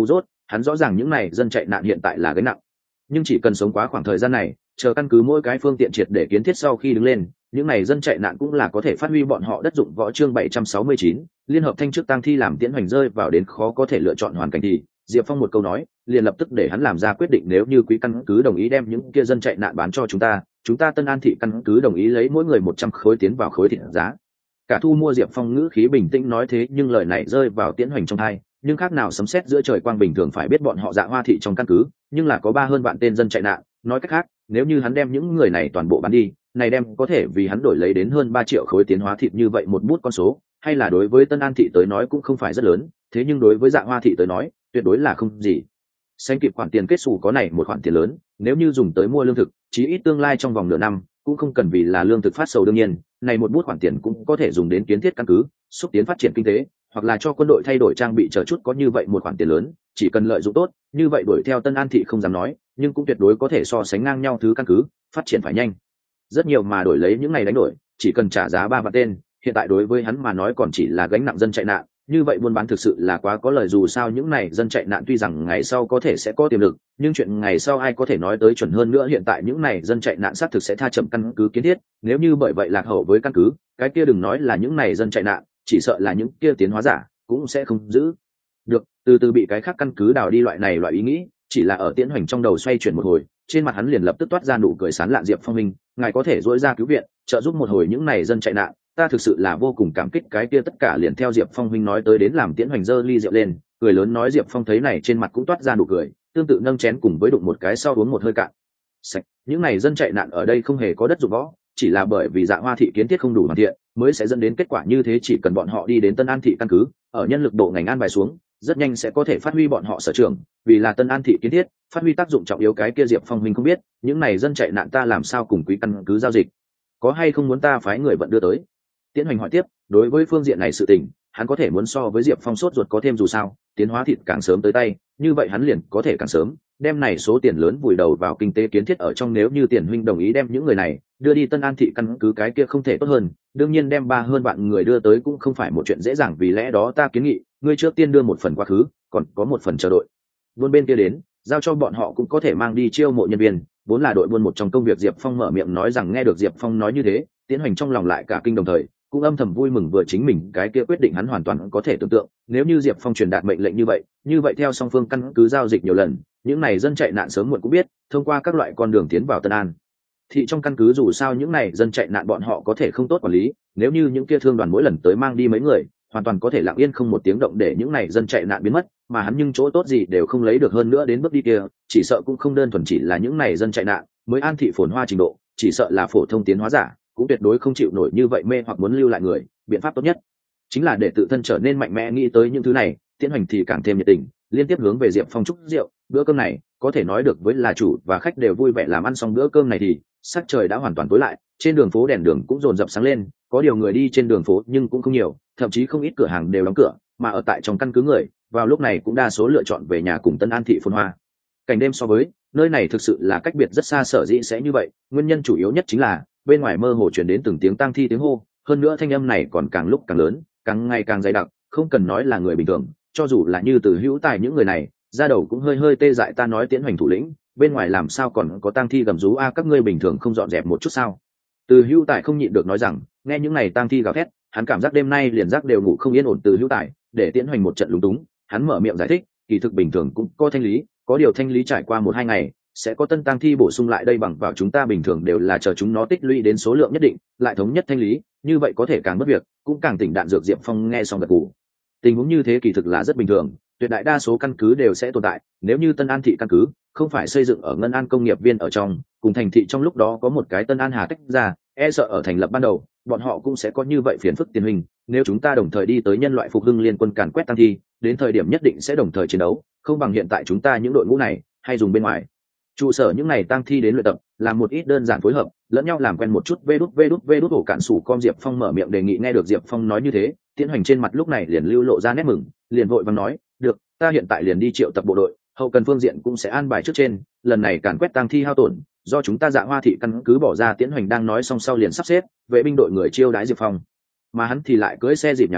hắn rõ ràng những này dân chạy nạn hiện tại là gánh nặng, nhưng chỉ cần sống quá khoảng thời gian này, chờ căn cứ mỗi cái phương tiện triệt để kiến thiết sau khi đứng lên, những này dân chạy nạn cũng là có thể phát huy bọn họ đất dụng võ. Chương 769, liên hợp thanh trước tang thi làm Tiễn Hoành rơi vào đến khó có thể lựa chọn hoàn cảnh thì Diệp Phong một câu nói liền lập tức để hắn làm ra quyết định. Nếu như quý căn cứ đồng ý đem những kia dân chạy nạn bán cho chúng ta Tân An thị căn cứ đồng ý lấy mỗi người 100 khối tiến vào khối thịt giá cả thu mua. Diệp Phong ngữ khí bình tĩnh nói thế nhưng lời này rơi vào Tiễn Hoành trong tai nhưng khác nào sấm sét giữa trời quang. Bình thường phải biết bọn họ Dạ Hoa thị trong căn cứ nhưng là có hơn vạn tên dân chạy nạn, nói cách khác nếu như hắn đem những người này toàn bộ bán đi, này đem có thể vì hắn đổi lấy đến hơn 3 triệu khối tiến hóa thịt. Như vậy một bút con số hay là đối với Tân An thị tới nói cũng không phải rất lớn, thế nhưng đối với Dạ Hoa thị tới nói tuyệt đối là không gì sánh kịp. Khoản tiền kết xù có này một khoản tiền lớn, nếu như dùng tới mua lương thực, chí ít tương lai trong vòng nửa năm cũng không cần vì là lương thực phát sầu. đương nhiên này một bút khoản tiền cũng có thể dùng đến kiến thiết căn cứ, xúc tiến phát triển kinh tế, hoặc là cho quân đội thay đổi trang bị chờ chút. Có như vậy một khoản tiền lớn, chỉ cần lợi dụng tốt, như vậy đuổi theo Tân An thị không dám nói, nhưng cũng tuyệt đối có thể so sánh ngang nhau thứ căn cứ phát triển phải nhanh rất nhiều. Mà đổi lấy những ngày đánh đổi, chỉ cần trả giá 3 vạn tên, hiện tại đối với hắn mà nói còn chỉ là gánh nặng dân chạy nạn. Như vậy buôn bán thực sự là quá có lời. Dù sao những này dân chạy nạn tuy rằng ngày sau có thể sẽ có tiềm lực, nhưng chuyện ngày sau ai có thể nói tới chuẩn hơn nữa. Hiện tại những này dân chạy nạn xác thực sẽ tha chậm căn cứ kiến thiết, nếu như bởi vậy lạc hậu với căn cứ, cái kia đừng nói là những này dân chạy nạn, chỉ sợ là những kia tiến hóa giả cũng sẽ không giữ được, từ từ bị cái khác căn cứ đào đi. Loại ý nghĩ chỉ là ở Tiễn Hoành trong đầu xoay chuyển một hồi, trên mặt hắn liền lập tức toát ra nụ cười sán lạn. Diệp Phong minh, ngài có thể dỗi ra cứu viện trợ giúp một hồi những này dân chạy nạn, ta thực sự là vô cùng cảm kích. Cái kia tất cả liền theo Diệp Phong minh nói tới đến làm. Tiễn Hoành giơ ly rượu lên cười lớn nói. Diệp Phong thấy này trên mặt cũng toát ra nụ cười, tương tự nâng chén cùng với đụng một cái sau uống một hơi cạn sạch. Những này dân chạy nạn ở đây không hề có đất dụng võ, chỉ là bởi vì Dạ Hoa thị kiến thiết không đủ hoàn thiện mới sẽ dẫn đến kết quả như thế. Chỉ cần bọn họ đi đến Tân An thị căn cứ, ở nhân lực bộ ngành an bài xuống, rất nhanh sẽ có thể phát huy bọn họ sở trường, vì là Tân An thị kiến thiết phát huy tác dụng trọng yếu. Cái kia Diệp Phong minh không biết những này dân chạy nạn ta làm sao cùng quý căn cứ giao dịch, có hay không muốn ta phái người vận đưa tới? Tiễn Hoành hỏi tiếp. Đối với phương diện này sự tình, hắn có thể muốn so với Diệp Phong sốt ruột có thêm. Dù sao tiến hóa thịt càng sớm tới tay, như vậy hắn liền có thể càng sớm đem này số tiền lớn vùi đầu vào kinh tế kiến thiết ở trong. Nếu như Tiền huynh đồng ý đem những người này đưa đi Tân An thị căn cứ, cái kia không thể tốt hơn. đương nhiên đem hơn vạn người đưa tới cũng không phải một chuyện dễ dàng, vì lẽ đó ta kiến nghị ngươi trước tiên đưa một phần quá khứ, còn có một phần chờ đội buôn bên kia đến, giao cho bọn họ cũng có thể mang đi chiêu mộ nhân viên, vốn là đội buôn một trong công việc. Diệp Phong mở miệng nói rằng. Nghe được Diệp Phong nói như thế, Tiễn Hoành trong lòng lại cả kinh, đồng thời cũng âm thầm vui mừng. Vừa chính mình cái kia quyết định hắn hoàn toàn có thể tưởng tượng, nếu như Diệp Phong truyền đạt mệnh lệnh như vậy theo song phương căn cứ giao dịch nhiều lần, những này dân chạy nạn sớm muộn cũng biết thông qua các loại con đường tiến vào Tân An thị trong căn cứ. Dù sao những này dân chạy nạn bọn họ có thể không tốt quản lý, nếu như những kia thương đoàn mỗi lần tới mang đi mấy người, hoàn toàn có thể lặng yên không một tiếng động để những này dân chạy nạn biến mất, mà hắn nhưng chỗ tốt gì đều không lấy được. hơn nữa đến bước đi kia, chỉ sợ cũng không đơn thuần chỉ là những này dân chạy nạn mới an thị phồn hoa trình độ, chỉ sợ là phổ thông tiến hóa giả cũng tuyệt đối không chịu nổi như vậy mê hoặc muốn lưu lại người. Biện pháp tốt nhất chính là để tự thân trở nên mạnh mẽ. Nghĩ tới những thứ này, Tiễn Hoành thì càng thêm nhiệt tình, liên tiếp hướng về Diệp Phong chúc rượu. Bữa cơm này có thể nói được với là chủ và khách đều vui vẻ. Làm ăn xong bữa cơm này thì sắc trời đã hoàn toàn tối lại, trên đường phố đèn đường cũng dồn dập sáng lên, có điều người đi trên đường phố nhưng cũng không nhiều, thậm chí không ít cửa hàng đều đóng cửa, mà ở tại trong căn cứ người vào lúc này cũng đa số lựa chọn về nhà cùng Tân An thị phồn hoa cảnh đêm. So với nơi này thực sự là cách biệt rất xa. Sở dĩ sẽ như vậy, nguyên nhân chủ yếu nhất chính là bên ngoài mơ hồ truyền đến từng tiếng tang thi tiếng hô, hơn nữa thanh âm này còn càng lúc càng lớn, càng ngày càng dày đặc, không cần nói là người bình thường, cho dù là như Từ Hữu Tài những người này ra đầu cũng hơi tê dại. Ta nói Tiễn Hoành thủ lĩnh, bên ngoài làm sao còn có tang thi gầm rú a? Các ngươi bình thường không dọn dẹp một chút sao? Từ Hữu Tài không nhịn được nói rằng. Nghe những này tang thi gào thét, hắn cảm giác đêm nay liền giấc đều ngủ không yên ổn. Từ Hữu Tài để Tiễn Hoành một trận lúng túng, hắn mở miệng giải thích, kỳ thực bình thường cũng có thanh lý, có điều thanh lý trải qua 1-2 ngày sẽ có tân tang thi bổ sung lại đây, bằng vào chúng ta bình thường đều là chờ chúng nó tích lũy đến số lượng nhất định lại thống nhất thanh lý, như vậy có thể càng mất việc cũng càng tỉnh đạn dược. Diệp Phong nghe xong gật gù. Tình huống như thế kỳ thực là rất bình thường, tuyệt đại đa số căn cứ đều sẽ tồn tại. Nếu như Tân An thị căn cứ không phải xây dựng ở Ngân An công nghiệp viên ở trong, cùng thành thị trong lúc đó có một cái Tân An Hà tách ra, e sợ ở thành lập ban đầu bọn họ cũng sẽ có như vậy phiền phức. Tiền hình, nếu chúng ta đồng thời đi tới nhân loại phục hưng liên quân càn quét tang thi, đến thời điểm nhất định sẽ đồng thời chiến đấu, không bằng hiện tại chúng ta những đội ngũ này hay dùng bên ngoài trụ sở những này tang thi đến luyện tập, làm một ít đơn giản phối hợp lẫn nhau làm quen một chút. Vê đút ổ cạn sủ com. Diệp Phong mở miệng đề nghị. Nghe được Diệp Phong nói như thế, Tiễn Hoành trên mặt lúc này liền lưu lộ ra nét mừng, liền vội vàng nói, được, ta hiện tại liền đi triệu tập bộ đội, hậu cần phương diện cũng sẽ an bài trước trên, lần này càn quét tang thi hao tổn do chúng ta Dạ Hoa thị căn cứ bỏ ra. Tiễn Hoành đang nói xong sau liền sắp xếp vệ binh đội người chiêu đãi Diệp Phong, mà hắn thì lại cưỡi xe dịp nhà binh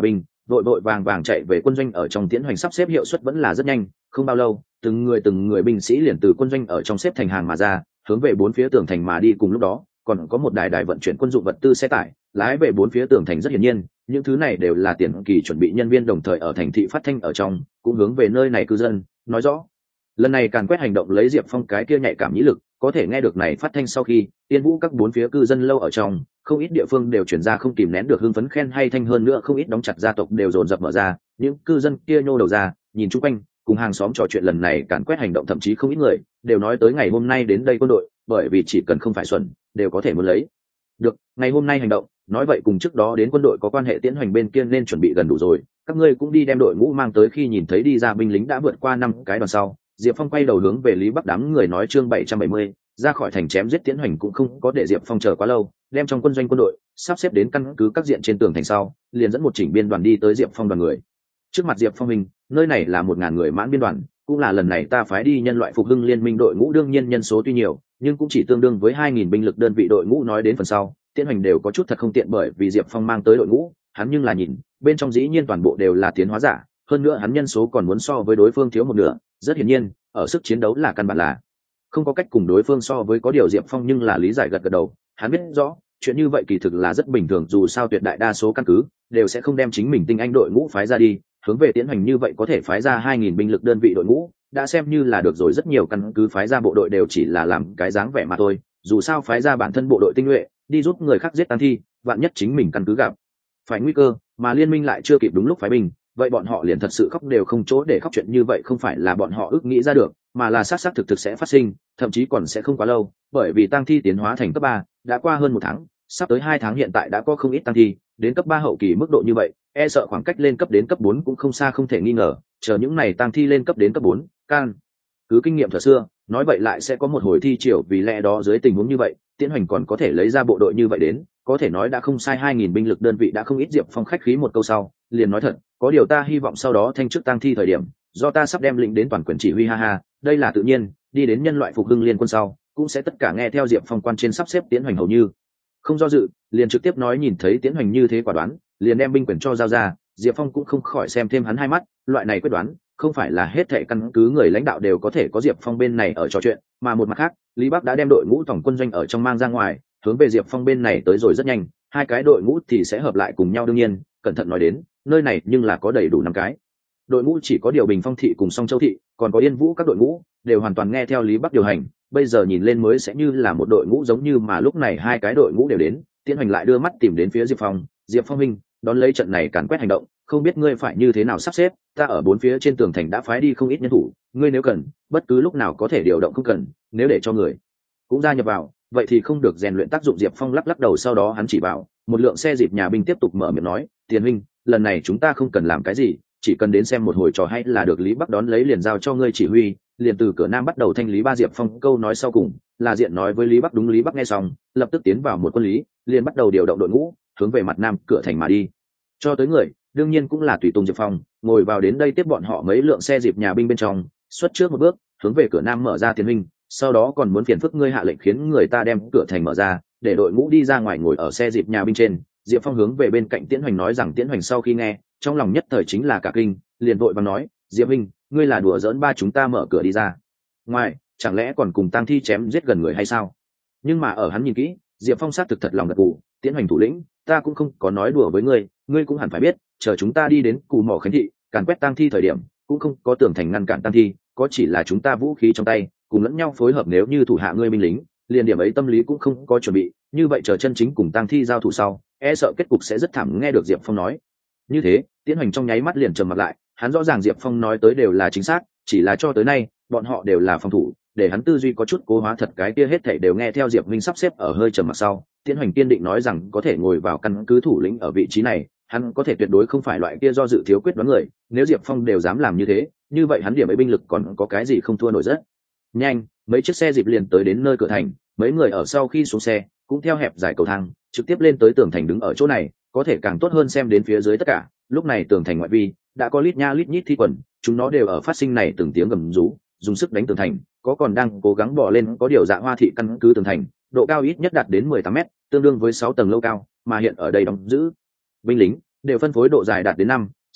vội vội vàng vàng chạy về quân doanh ở trong tiến hành sắp xếp hiệu suất vẫn là rất nhanh, không bao lâu từng người binh sĩ liền từ quân doanh ở trong xếp thành hàng mà ra, hướng về bốn phía tường thành mà đi. Cùng lúc đó còn có một đài vận chuyển quân dụng vật tư xe tải lái về bốn phía tường thành. Rất hiển nhiên những thứ này đều là tiền kỳ chuẩn bị nhân viên, đồng thời ở thành thị phát thanh ở trong cũng hướng về nơi này cư dân nói rõ lần này càn quét hành động lấy Diệp Phong cái kia nhạy cảm nhĩ lực có thể nghe được này phát thanh. Sau khi Tiên Vũ các bốn phía cư dân lâu ở trong không ít địa phương đều chuyển ra không kìm nén được hưng phấn khen hay thanh. Hơn nữa không ít đóng chặt gia tộc đều dồn dập mở ra, những cư dân kia nhô đầu ra nhìn chung quanh cùng hàng xóm trò chuyện lần này càn quét hành động. Thậm chí không ít người đều nói tới ngày hôm nay đến đây quân đội, bởi vì chỉ cần không phải xuẩn đều có thể muốn lấy được ngày hôm nay hành động. Nói vậy cùng trước đó đến quân đội có quan hệ tiến hành bên kia nên chuẩn bị gần đủ rồi, các ngươi cũng đi đem đội ngũ mang tới. Khi nhìn thấy đi ra binh lính đã vượt qua 5 cái đoàn sau, Diệp Phong quay đầu hướng về Lý Bắc đám người nói chương 770, ra khỏi thành chém giết tiến hành cũng không có để Diệp Phong chờ quá lâu, đem trong quân doanh quân đội sắp xếp đến căn cứ các diện trên tường thành sau, liền dẫn một chỉnh biên đoàn đi tới Diệp Phong đoàn người. Trước mặt Diệp Phong mình, nơi này là 1000 người mãn biên đoàn, cũng là lần này ta phái đi nhân loại phục hưng liên minh đội ngũ. Đương nhiên nhân số tuy nhiều, nhưng cũng chỉ tương đương với 2000 binh lực đơn vị đội ngũ. Nói đến phần sau, tiến hành đều có chút thật không tiện, bởi vì Diệp Phong mang tới đội ngũ, hắn nhưng là nhìn, bên trong dĩ nhiên toàn bộ đều là tiến hóa giả, hơn nữa hắn nhân số còn muốn so với đối phương thiếu một nửa. Rất hiển nhiên, ở sức chiến đấu là căn bản là không có cách cùng đối phương so với. Có điều Diệp Phong nhưng là lý giải gật gật đầu, hắn biết rõ chuyện như vậy kỳ thực là rất bình thường, dù sao tuyệt đại đa số căn cứ đều sẽ không đem chính mình tinh anh đội ngũ phái ra đi hướng về tiến hành như vậy. Có thể phái ra 2000 binh lực đơn vị đội ngũ đã xem như là được rồi. Rất nhiều căn cứ phái ra bộ đội đều chỉ là làm cái dáng vẻ mà thôi, dù sao phái ra bản thân bộ đội tinh nhuệ đi giúp người khác giết tang thi, vạn nhất chính mình căn cứ gặp phải nguy cơ mà liên minh lại chưa kịp đúng lúc phái binh, vậy bọn họ liền thật sự khóc đều không chỗ để khóc. Chuyện như vậy không phải là bọn họ ước nghĩ ra được, mà là xác thực sẽ phát sinh, thậm chí còn sẽ không quá lâu, bởi vì tang thi tiến hóa thành cấp 3 đã qua hơn 1 tháng, sắp tới 2 tháng. Hiện tại đã có không ít tang thi đến cấp 3 hậu kỳ mức độ như vậy, e sợ khoảng cách lên cấp đến cấp 4 cũng không xa. Không thể nghi ngờ, chờ những này tang thi lên cấp đến cấp 4, can cứ kinh nghiệm thời xưa nói vậy lại sẽ có một hồi thi triều. Vì lẽ đó dưới tình huống như vậy, Tiễn Hoành còn có thể lấy ra bộ đội như vậy đến, có thể nói đã không sai. 2000 binh lực đơn vị đã không ít. Diệp Phong khách khí một câu sau liền nói thật, có điều ta hy vọng sau đó thanh chức tang thi thời điểm, do ta sắp đem lĩnh đến toàn quyền chỉ huy. Ha ha, đây là tự nhiên, đi đến nhân loại phục hưng liên quân sau cũng sẽ tất cả nghe theo Diệp Phong quan trên sắp xếp. Tiễn Hoành hầu như không do dự, liền trực tiếp nói. Nhìn thấy Tiễn Hoành như thế quả đoán, liền đem binh quyền cho giao ra. Diệp Phong cũng không khỏi xem thêm hắn hai mắt, loại này quyết đoán không phải là hết thệ căn cứ người lãnh đạo đều có thể có Diệp Phong bên này ở trò chuyện, mà một mặt khác Lý Bắc đã đem đội ngũ tổng quân doanh ở trong mang ra ngoài, hướng về Diệp Phong bên này tới rồi. Rất nhanh hai cái đội ngũ thì sẽ hợp lại cùng nhau. đương nhiên cẩn thận nói đến, nơi này nhưng là có đầy đủ 5 cái đội ngũ, chỉ có điều Bình Phong thị cùng Song Châu thị còn có Yên Vũ các đội ngũ đều hoàn toàn nghe theo Lý Bắc điều hành, bây giờ nhìn lên mới sẽ như là một đội ngũ giống như. Mà lúc này hai cái đội ngũ đều đến, Tiễn Hoành lại đưa mắt tìm đến phía Diệp Phong. Diệp Phong huynh, đón lấy trận này càn quét hành động, không biết ngươi phải như thế nào sắp xếp? Ta ở bốn phía trên tường thành đã phái đi không ít nhân thủ, ngươi nếu cần bất cứ lúc nào có thể điều động, không cần nếu để cho người cũng gia nhập vào vậy thì không được rèn luyện tác dụng. Diệp Phong lắc lắc đầu, sau đó hắn chỉ bảo một lượng xe dịp nhà binh tiếp tục mở miệng nói, Tiền huynh, lần này chúng ta không cần làm cái gì, chỉ cần đến xem một hồi trò hay là được. Lý Bắc đón lấy liền giao cho ngươi chỉ huy, liền từ cửa nam bắt đầu thanh lý. Diệp Phong câu nói sau cùng là diện nói với Lý Bắc. Đúng. Lý Bắc nghe xong lập tức tiến vào một quân lý, liền bắt đầu điều động đội ngũ hướng về mặt nam cửa thành mà đi. Cho tới người đương nhiên cũng là tùy tùng Diệp Phong ngồi vào đến đây tiếp bọn họ mấy lượng xe dịp nhà binh bên trong, xuất trước một bước hướng về cửa nam mở ra. Tiền huynh, sau đó còn muốn phiền phức ngươi hạ lệnh khiến người ta đem cửa thành mở ra, để đội ngũ đi ra ngoài ngồi ở xe dịp nhà binh trên. Diệp Phong hướng về bên cạnh Tiễn Hoành nói rằng. Tiễn Hoành sau khi nghe trong lòng nhất thời chính là cả kinh, liền vội vàng nói, Diệp huynh, ngươi là đùa giỡn ba chúng ta mở cửa đi ra ngoài, chẳng lẽ còn cùng tang thi chém giết gần người hay sao? Nhưng mà ở hắn nhìn kỹ, Diệp Phong sát thực thật lòng gật gù. Tiễn Hoành thủ lĩnh, ta cũng không có nói đùa với ngươi, ngươi cũng hẳn phải biết, chờ chúng ta đi đến Cù Mỏ Khánh thị càn quét tang thi thời điểm, cũng không có tường thành ngăn cản tang thi, có chỉ là chúng ta vũ khí trong tay cùng lẫn nhau phối hợp. Nếu như thủ hạ ngươi binh lính liền điểm ấy tâm lý cũng không có chuẩn bị, như vậy chờ chân chính cùng tang thi giao thủ sau, e sợ kết cục sẽ rất thảm. Nghe được Diệp Phong nói như thế, Tiễn Hoành trong nháy mắt liền trầm mặt lại, hắn rõ ràng Diệp Phong nói tới đều là chính xác, chỉ là cho tới nay bọn họ đều là phòng thủ, để hắn tư duy có chút cố hóa. Thật cái kia hết thảy đều nghe theo Diệp Minh sắp xếp. Ở hơi trầm mặc sau, Tiễn Hoành kiên định nói rằng có thể ngồi vào căn cứ thủ lĩnh ở vị trí này, hắn có thể tuyệt đối không phải loại kia do dự thiếu quyết đoán người. Nếu Diệp Phong đều dám làm như thế, như vậy hắn điểm ấy binh lực còn có cái gì không thua nổi. Rất nhanh mấy chiếc xe dịp liền tới đến nơi cửa thành, mấy người ở sau khi xuống xe cũng theo hẹp dài cầu thang trực tiếp lên tới tường thành. đứng ở chỗ này có thể càng tốt hơn xem đến phía dưới tất cả. Lúc này tường thành ngoại vi đã có lít nha lít nhít thi quần, chúng nó đều ở phát sinh này từng tiếng gầm rú, dùng sức đánh tường thành, có còn đang cố gắng bò lên. Có điều Dạ Hoa thị căn cứ tường thành độ cao ít nhất đạt đến 18 mét, tương đương với 6 tầng lâu cao, mà hiện ở đây đóng giữ binh lính đều phân phối độ dài đạt đến 5,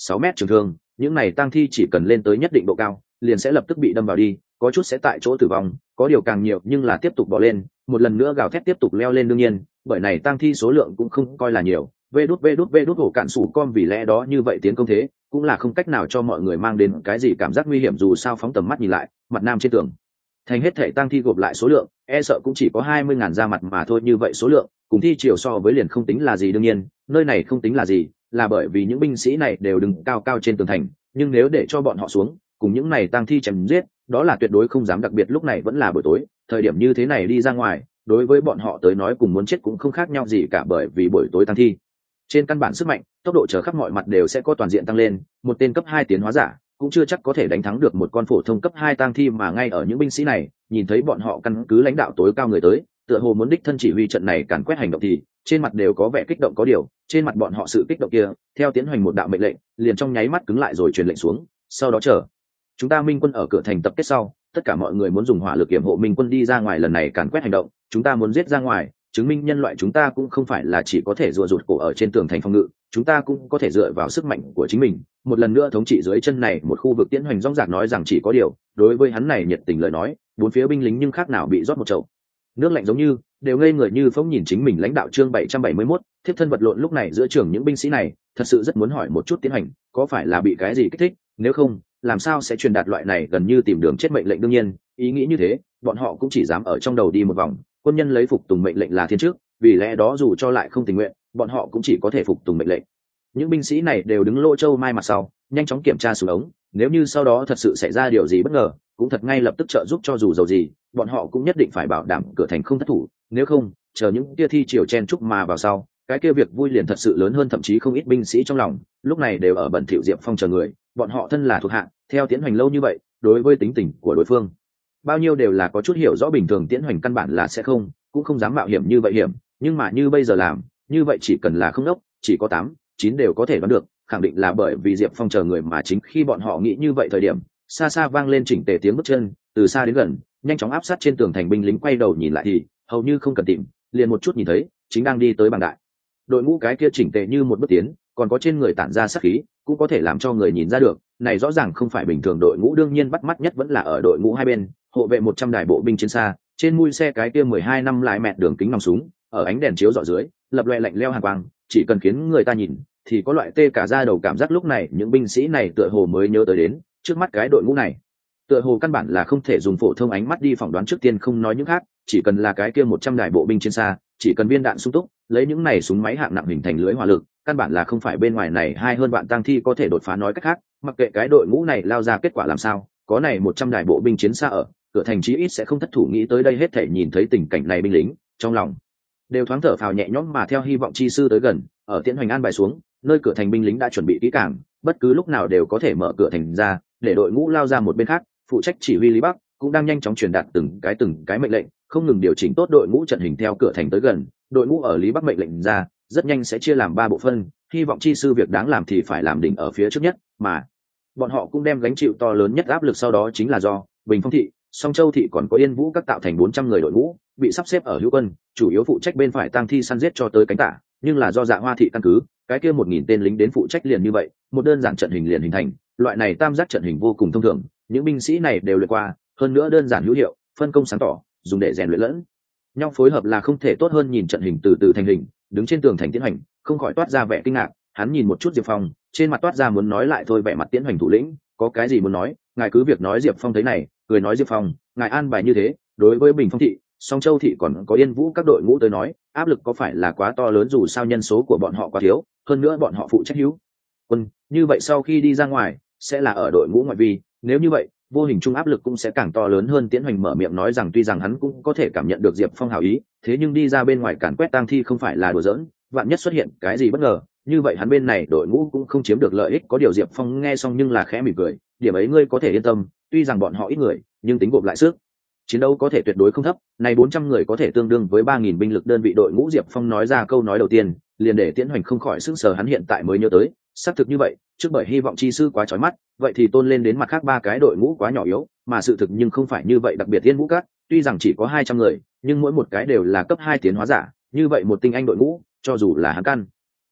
6 mét trường thương, những này tang thi chỉ cần lên tới nhất định độ cao liền sẽ lập tức bị đâm vào đi, có chút sẽ tại chỗ tử vong, có điều càng nhiều nhưng là tiếp tục bỏ lên, một lần nữa gào thét tiếp tục leo lên. đương nhiên bởi này tang thi số lượng cũng không coi là nhiều, vê đút hổ cạn sủ con, vì lẽ đó như vậy tiến công thế cũng là không cách nào cho mọi người mang đến cái gì cảm giác nguy hiểm. Dù sao phóng tầm mắt nhìn lại, mặt nam trên tường thành hết thể tang thi gộp lại số lượng e sợ cũng chỉ có 20.000 ra mặt mà thôi, như vậy số lượng cùng thi chiều so với liền không tính là gì. đương nhiên nơi này không tính là gì là bởi vì những binh sĩ này đều đứng cao cao trên tường thành, nhưng nếu để cho bọn họ xuống cùng những này tang thi chém giết, đó là tuyệt đối không dám. Đặc biệt lúc này vẫn là buổi tối, thời điểm như thế này đi ra ngoài đối với bọn họ tới nói cùng muốn chết cũng không khác nhau gì cả, bởi vì buổi tối tang thi trên căn bản sức mạnh tốc độ trở khắp mọi mặt đều sẽ có toàn diện tăng lên, một tên cấp 2 tiến hóa giả cũng chưa chắc có thể đánh thắng được một con phổ thông cấp 2 tang thi. Mà ngay ở những binh sĩ này nhìn thấy bọn họ căn cứ lãnh đạo tối cao người tới, tựa hồ muốn đích thân chỉ huy trận này càn quét hành động thì trên mặt đều có vẻ kích động. có điều trên mặt bọn họ sự kích động kia theo tiến hành một đạo mệnh lệnh liền trong nháy mắt cứng lại rồi truyền lệnh xuống, sau đó chờ chúng ta minh quân ở cửa thành tập kết sau, tất cả mọi người muốn dùng hỏa lực yểm hộ minh quân đi ra ngoài. lần này càn quét hành động chúng ta muốn giết ra ngoài, chứng minh nhân loại chúng ta cũng không phải là chỉ có thể rùa rụt cổ ở trên tường thành phòng ngự, chúng ta cũng có thể dựa vào sức mạnh của chính mình một lần nữa thống trị dưới chân này một khu vực. Tiễn Hoành rong rạc nói rằng chỉ có điều đối với hắn này nhiệt tình lời nói, bốn phía binh lính nhưng khác nào bị rót một chậu nước lạnh, giống như đều ngây người như phóng nhìn chính mình lãnh đạo. Chương 771, thiếp thân vật lộn. lúc này giữa trường những binh sĩ này thật sự rất muốn hỏi một chút Tiễn Hoành có phải là bị cái gì kích thích, nếu không làm sao sẽ truyền đạt loại này gần như tìm đường chết mệnh lệnh. đương nhiên ý nghĩ như thế bọn họ cũng chỉ dám ở trong đầu đi một vòng, quân nhân lấy phục tùng mệnh lệnh là thiên trước, vì lẽ đó dù cho lại không tình nguyện bọn họ cũng chỉ có thể phục tùng mệnh lệnh. những binh sĩ này đều đứng lỗ châu mai mặt sau nhanh chóng kiểm tra súng ống, nếu như sau đó thật sự xảy ra điều gì bất ngờ cũng thật ngay lập tức trợ giúp, cho dù dầu gì bọn họ cũng nhất định phải bảo đảm cửa thành không thất thủ, nếu không chờ những kia thi triều chen chúc mà vào sau, cái kia việc vui liền thật sự lớn hơn. thậm chí không ít binh sĩ trong lòng lúc này đều ở bận thỉu Diệp Phong chờ người, bọn họ thân là thuộc hạ theo Tiễn Hoành lâu như vậy, đối với tính tình của đối phương bao nhiêu đều là có chút hiểu rõ. bình thường Tiễn Hoành căn bản là sẽ không cũng không dám mạo hiểm như vậy hiểm, nhưng mà như bây giờ làm như vậy chỉ cần là không đốc chỉ có 8-9 đều có thể đoán được, khẳng định là bởi vì Diệp Phong chờ người. mà chính khi bọn họ nghĩ như vậy thời điểm, xa xa vang lên chỉnh tề tiếng bước chân, từ xa đến gần nhanh chóng áp sát trên tường thành. binh lính quay đầu nhìn lại thì hầu như không cần tìm liền một chút nhìn thấy chính đang đi tới bảng đại đội ngũ, cái kia chỉnh tề như một bước tiến, còn có trên người tản ra sát khí cũng có thể làm cho người nhìn ra được này rõ ràng không phải bình thường đội ngũ. đương nhiên bắt mắt nhất vẫn là ở đội ngũ hai bên hộ vệ 100 đài bộ binh chiến xa, trên mui xe cái kia 12 năm lại mẹt đường kính nòng súng ở ánh đèn chiếu rọi dưới lập loè lạnh leo hàn quang, chỉ cần khiến người ta nhìn thì có loại tê cả da đầu cảm giác. lúc này những binh sĩ này tựa hồ mới nhớ tới đến trước mắt cái đội ngũ này tựa hồ căn bản là không thể dùng phổ thông ánh mắt đi phỏng đoán. trước tiên không nói những khác, chỉ cần là cái kia 100 đài bộ binh trên xa, chỉ cần viên đạn sung túc, lấy những này súng máy hạng nặng hình thành lưới hỏa lực, căn bản là không phải bên ngoài này hai hơn vạn tang thi có thể đột phá. nói cách khác, mặc kệ cái đội ngũ này lao ra kết quả làm sao, có này 100 đài bộ binh chiến xa ở cửa thành chí ít sẽ không thất thủ. nghĩ tới đây hết thể nhìn thấy tình cảnh này binh lính trong lòng đều thoáng thở phào nhẹ nhõm, mà theo hy vọng chi sư tới gần, ở Tiễn Hoành an bài xuống, nơi cửa thành binh lính đã chuẩn bị kỹ càng, bất cứ lúc nào đều có thể mở cửa thành ra để đội ngũ lao ra. một bên khác phụ trách chỉ huy Lý Bắc cũng đang nhanh chóng truyền đạt từng cái mệnh lệnh, không ngừng điều chỉnh tốt đội ngũ trận hình theo cửa thành tới gần. đội ngũ ở Lý Bắc mệnh lệnh ra rất nhanh sẽ chia làm 3 bộ phân, hy vọng chi sư việc đáng làm thì phải làm đỉnh ở phía trước nhất, mà bọn họ cũng đem gánh chịu to lớn nhất áp lực. sau đó chính là do Bình Phong thị, Song Châu thị còn có Yên Vũ các tạo thành 400 người đội ngũ bị sắp xếp ở hữu quân, chủ yếu phụ trách bên phải tang thi săn giết cho tới cánh tả, nhưng là do Dạ Hoa thị căn cứ cái kia 1000 tên lính đến phụ trách. liền như vậy một đơn giản trận hình liền hình thành. loại này tam giác trận hình vô cùng thông thường, những binh sĩ này đều luyện qua, hơn nữa đơn giản hữu hiệu, phân công sáng tỏ, dùng để rèn luyện lẫn nhau phối hợp là không thể tốt hơn. nhìn trận hình từ từ thành hình, đứng trên tường thành Tiễn Hoành không khỏi toát ra vẻ kinh ngạc, hắn nhìn một chút Diệp Phong, trên mặt toát ra muốn nói lại thôi vẻ mặt. Tiễn Hoành thủ lĩnh có cái gì muốn nói, ngài cứ việc nói. Diệp Phong thấy này cười nói, Diệp Phong ngài an bài như thế đối với Bình Phong thị, Song Châu thị còn có Yên Vũ các đội ngũ tới nói, áp lực có phải là quá to lớn? dù sao nhân số của bọn họ quá thiếu, hơn nữa bọn họ phụ trách hữu quân, như vậy sau khi đi ra ngoài sẽ là ở đội ngũ ngoại vi, nếu như vậy vô hình chung áp lực cũng sẽ càng to lớn hơn. Tiễn Hoành mở miệng nói rằng tuy rằng hắn cũng có thể cảm nhận được Diệp Phong hảo ý, thế nhưng đi ra bên ngoài càn quét tang thi không phải là đùa giỡn, vạn nhất xuất hiện cái gì bất ngờ, như vậy hắn bên này đội ngũ cũng không chiếm được lợi ích. có điều Diệp Phong nghe xong nhưng là khẽ mỉm cười, điểm ấy ngươi có thể yên tâm, tuy rằng bọn họ ít người nhưng tính gộp lại sức chiến đấu có thể tuyệt đối không thấp, này 400 người có thể tương đương với 3000 binh lực đơn vị đội ngũ. Diệp Phong nói ra câu nói đầu tiên liền để Tiễn Hoành không khỏi sững sờ, hắn hiện tại mới nhớ tới xác thực như vậy, trước bởi hy vọng chi sư quá chói mắt, vậy thì tôn lên đến mặt khác 3 cái đội ngũ quá nhỏ yếu, mà sự thực nhưng không phải như vậy. đặc biệt Yên Vũ các tuy rằng chỉ có 200 người nhưng mỗi một cái đều là cấp 2 tiến hóa giả, như vậy một tinh anh đội ngũ cho dù là hắn căn cứ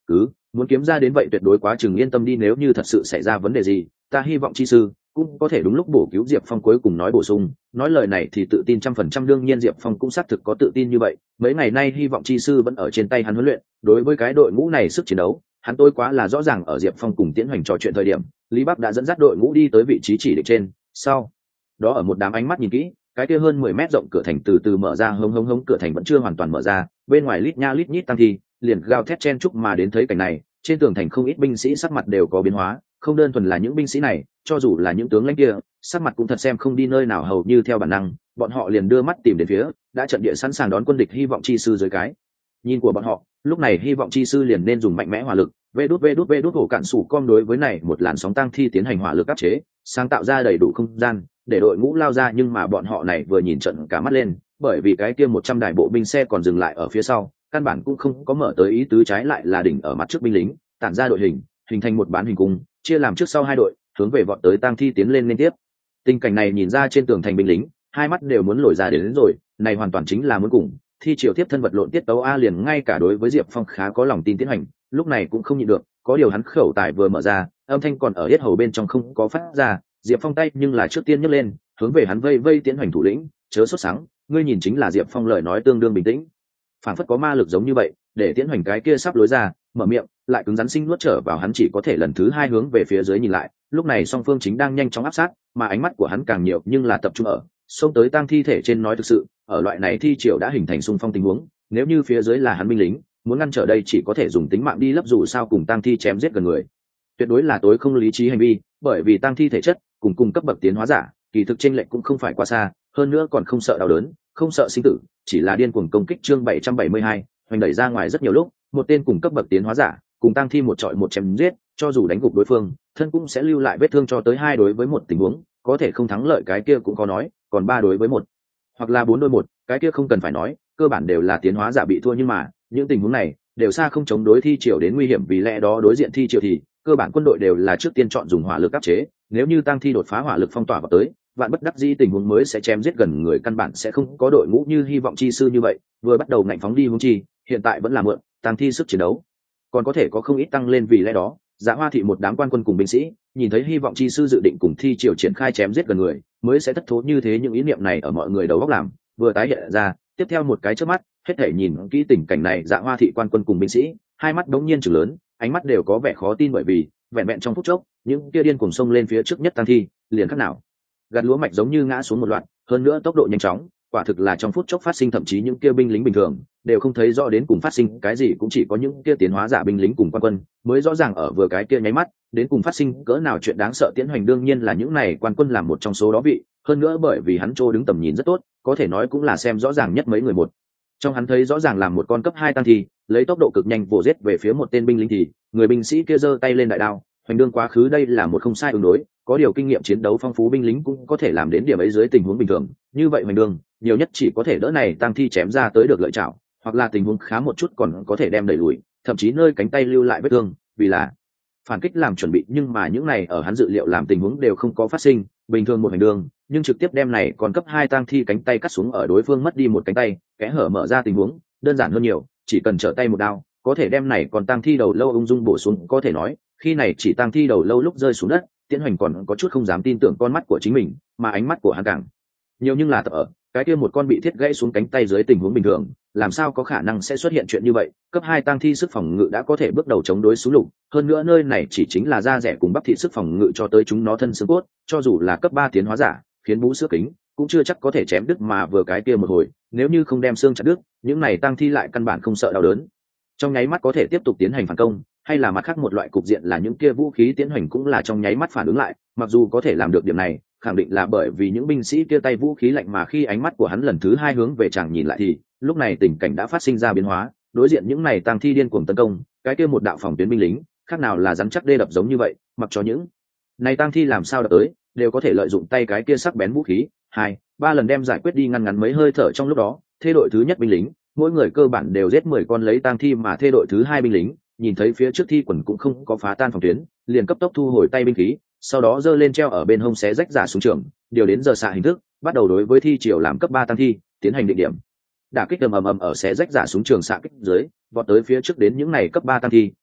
muốn kiếm ra đến vậy tuyệt đối quá chừng yên tâm đi, nếu như thật sự xảy ra vấn đề gì ta hy vọng chi sư cũng có thể đúng lúc bổ cứu. Diệp Phong cuối cùng nói bổ sung, nói lời này thì tự tin 100%. đương nhiên Diệp Phong cũng xác thực có tự tin như vậy, mấy ngày nay hy vọng chi sư vẫn ở trên tay hắn huấn luyện, đối với cái đội ngũ này sức chiến đấu hắn tôi quá là rõ ràng. Ở Diệp Phong cùng Tiễn Hoành trò chuyện thời điểm, Lý Bắc đã dẫn dắt đội ngũ đi tới vị trí chỉ định trên, sau đó ở một đám ánh mắt nhìn kỹ, cái kia hơn 10 mét rộng cửa thành từ từ mở ra. Hống hống hống, cửa thành vẫn chưa hoàn toàn mở ra, bên ngoài lít nha lít nhít tăng thi liền gào thét chen chúc mà đến. Thấy cảnh này, trên tường thành không ít binh sĩ sắc mặt đều có biến hóa, không đơn thuần là những binh sĩ này, cho dù là những tướng lãnh kia sắc mặt cũng thật xem không đi nơi nào, hầu như theo bản năng bọn họ liền đưa mắt tìm đến phía đã trận địa sẵn sàng đón quân địch hy vọng chi sư. dưới cái nhìn của bọn họ, lúc này hy vọng chi sư liền nên dùng mạnh mẽ hỏa lực vê đút hổ cạn sủ com đối với này một làn sóng tăng thi tiến hành hỏa lực áp chế, sáng tạo ra đầy đủ không gian để đội ngũ lao ra. Nhưng mà bọn họ này vừa nhìn trận cả mắt lên, bởi vì cái kia 100 đài bộ binh xe còn dừng lại ở phía sau, căn bản cũng không có mở tới ý tứ, trái lại là đỉnh ở mặt trước binh lính tản ra đội hình thành một bán hình cung, chia làm trước sau hai đội hướng về vọt tới tang thi tiến lên liên tiếp. Tình cảnh này nhìn ra trên tường thành binh lính hai mắt đều muốn lồi ra đến rồi, này hoàn toàn chính là muốn cùng thi triều tiếp thân vật lộn tiết tấu a. Liền ngay cả đối với Diệp Phong khá có lòng tin Tiễn Hoành lúc này cũng không nhịn được, có điều hắn khẩu tài vừa mở ra, âm thanh còn ở yết hầu bên trong không có phát ra. Diệp Phong tay nhưng là trước tiên nhấc lên, hướng về hắn vây Tiễn Hoành thủ lĩnh, chớ sốt sáng, ngươi nhìn chính là Diệp Phong lời nói tương đương bình tĩnh, phản phất có ma lực giống như vậy, để Tiễn Hoành cái kia sắp lối ra mở miệng lại cứng rắn sinh nuốt trở vào, hắn chỉ có thể lần thứ hai hướng về phía dưới nhìn lại. Lúc này song phương chính đang nhanh chóng áp sát, mà ánh mắt của hắn càng nhiều nhưng là tập trung ở xông tới tang thi thể trên. Nói thực sự, ở loại này thi triều đã hình thành xung phong tình huống, nếu như phía dưới là hắn binh lính, muốn ngăn trở đây chỉ có thể dùng tính mạng đi lấp, dù sao cùng tang thi chém giết gần người tuyệt đối là tối không lý trí hành vi, bởi vì tang thi thể chất cùng cấp bậc tiến hóa giả kỳ thực chênh lệch cũng không phải quá xa, hơn nữa còn không sợ đau đớn, không sợ sinh tử, chỉ là điên cuồng công kích. Chương 772, hoành đẩy ra ngoài rất nhiều lúc, một tên cùng cấp bậc tiến hóa giả cùng tang thi một trọi một chém giết, cho dù đánh gục đối phương, thân cũng sẽ lưu lại vết thương cho tới 2 đối với 1 tình huống, có thể không thắng lợi cái kia cũng có nói, còn 3 đối với 1 hoặc là 4 đối 1, cái kia không cần phải nói, cơ bản đều là tiến hóa giả bị thua. Nhưng mà những tình huống này đều xa không chống đối thi triều đến nguy hiểm, vì lẽ đó đối diện thi triều thì cơ bản quân đội đều là trước tiên chọn dùng hỏa lực áp chế, nếu như tang thi đột phá hỏa lực phong tỏa vào tới, vạn bất đắc dĩ tình huống mới sẽ chém giết gần người, căn bản sẽ không có đội ngũ như hy vọng chi sư như vậy vừa bắt đầu ngạnh phóng đi hướng chi, hiện tại vẫn là mượn tang thi sức chiến đấu còn có thể có không ít tăng lên. vì lẽ đó Dạ Hoa thị một đám quan quân cùng binh sĩ nhìn thấy hy vọng chi sư dự định cùng thi triều triển khai chém giết gần người, mới sẽ thất thố như thế. Những ý niệm này ở mọi người đầu óc làm vừa tái hiện ra, tiếp theo một cái chớp mắt, hết thể nhìn kỹ tình cảnh này, Dạ Hoa thị quan quân cùng binh sĩ hai mắt đống nhiên trừng lớn, ánh mắt đều có vẻ khó tin, bởi vì vẹn vẹn trong phút chốc, những kia điên cuồng xông lên phía trước nhất tăng thi liền khác nào gặt lúa mạch giống như ngã xuống một loạt, hơn nữa tốc độ nhanh chóng, quả thực là trong phút chốc phát sinh, thậm chí những kia binh lính bình thường đều không thấy rõ đến cùng phát sinh cái gì, cũng chỉ có những kia tiến hóa giả binh lính cùng quan quân mới rõ ràng ở vừa cái kia nháy mắt đến cùng phát sinh cỡ nào chuyện đáng sợ. Tiễn Hoành đương nhiên là những này quan quân làm một trong số đó vị, hơn nữa bởi vì hắn trô đứng tầm nhìn rất tốt, có thể nói cũng là xem rõ ràng nhất mấy người một trong. Hắn thấy rõ ràng làm một con cấp 2 tăng thi lấy tốc độ cực nhanh vồ giết về phía một tên binh lính thì người binh sĩ kia giơ tay lên đại đao hoành đương quá khứ. Đây là một không sai ứng đối, có điều kinh nghiệm chiến đấu phong phú binh lính cũng có thể làm đến điểm ấy dưới tình huống bình thường. Như vậy hoành đương nhiều nhất chỉ có thể đỡ này tăng thi chém ra tới được lợi chảo, hoặc là tình huống khá một chút còn có thể đem đẩy lùi, thậm chí nơi cánh tay lưu lại vết thương, vì là phản kích làm chuẩn bị. Nhưng mà những này ở hắn dự liệu làm tình huống đều không có phát sinh. Bình thường một hành đường nhưng trực tiếp đem này còn cấp 2 tang thi cánh tay cắt xuống, ở đối phương mất đi một cánh tay kẽ hở mở ra tình huống đơn giản hơn nhiều, chỉ cần trở tay một đao có thể đem này còn tang thi đầu lâu ung dung bổ xuống. Có thể nói khi này chỉ tang thi đầu lâu lúc rơi xuống đất, Tiễn Hoành còn có chút không dám tin tưởng con mắt của chính mình, mà ánh mắt của hắn càng nhiều nhưng là tập ở cái kia một con bị thiết gãy xuống cánh tay dưới tình huống bình thường làm sao có khả năng sẽ xuất hiện chuyện như vậy. Cấp 2 tang thi sức phòng ngự đã có thể bước đầu chống đối số lục, hơn nữa nơi này chỉ chính là da rẻ cùng bắp thịt, sức phòng ngự cho tới chúng nó thân xương cốt, cho dù là cấp 3 tiến hóa giả khiến bú sữa kính cũng chưa chắc có thể chém đứt. Mà vừa cái kia một hồi nếu như không đem xương chặt đứt, những này tang thi lại căn bản không sợ đau đớn, trong nháy mắt có thể tiếp tục tiến hành phản công. Hay là mặt khác một loại cục diện là những kia vũ khí Tiễn Hoành cũng là trong nháy mắt phản ứng lại, mặc dù có thể làm được điểm này khẳng định là bởi vì những binh sĩ kia tay vũ khí lạnh, mà khi ánh mắt của hắn lần thứ 2 hướng về chàng nhìn lại thì lúc này tình cảnh đã phát sinh ra biến hóa. Đối diện những này tang thi điên cuồng tấn công, cái kia một đạo phòng tuyến binh lính khác nào là rắn chắc đê đập giống như vậy, mặc cho những này tang thi làm sao đập tới đều có thể lợi dụng tay cái kia sắc bén vũ khí 2-3 lần đem giải quyết đi, ngăn ngắn mấy hơi thở. Trong lúc đó thê đội thứ nhất binh lính mỗi người cơ bản đều giết 10 con lấy tang thi, mà thê đội thứ 2 binh lính nhìn thấy phía trước thi quần cũng không có phá tan phòng tuyến, liền cấp tốc thu hồi tay binh khí, sau đó giơ lên treo ở bên hông xé rách giả súng trường, điều đến giờ xạ hình thức bắt đầu đối với thi triều làm cấp 3 tăng thi tiến hành định điểm đả kích ầm ầm ở xé rách giả súng trường xạ kích dưới vọt tới phía trước đến những này cấp 3 tăng thi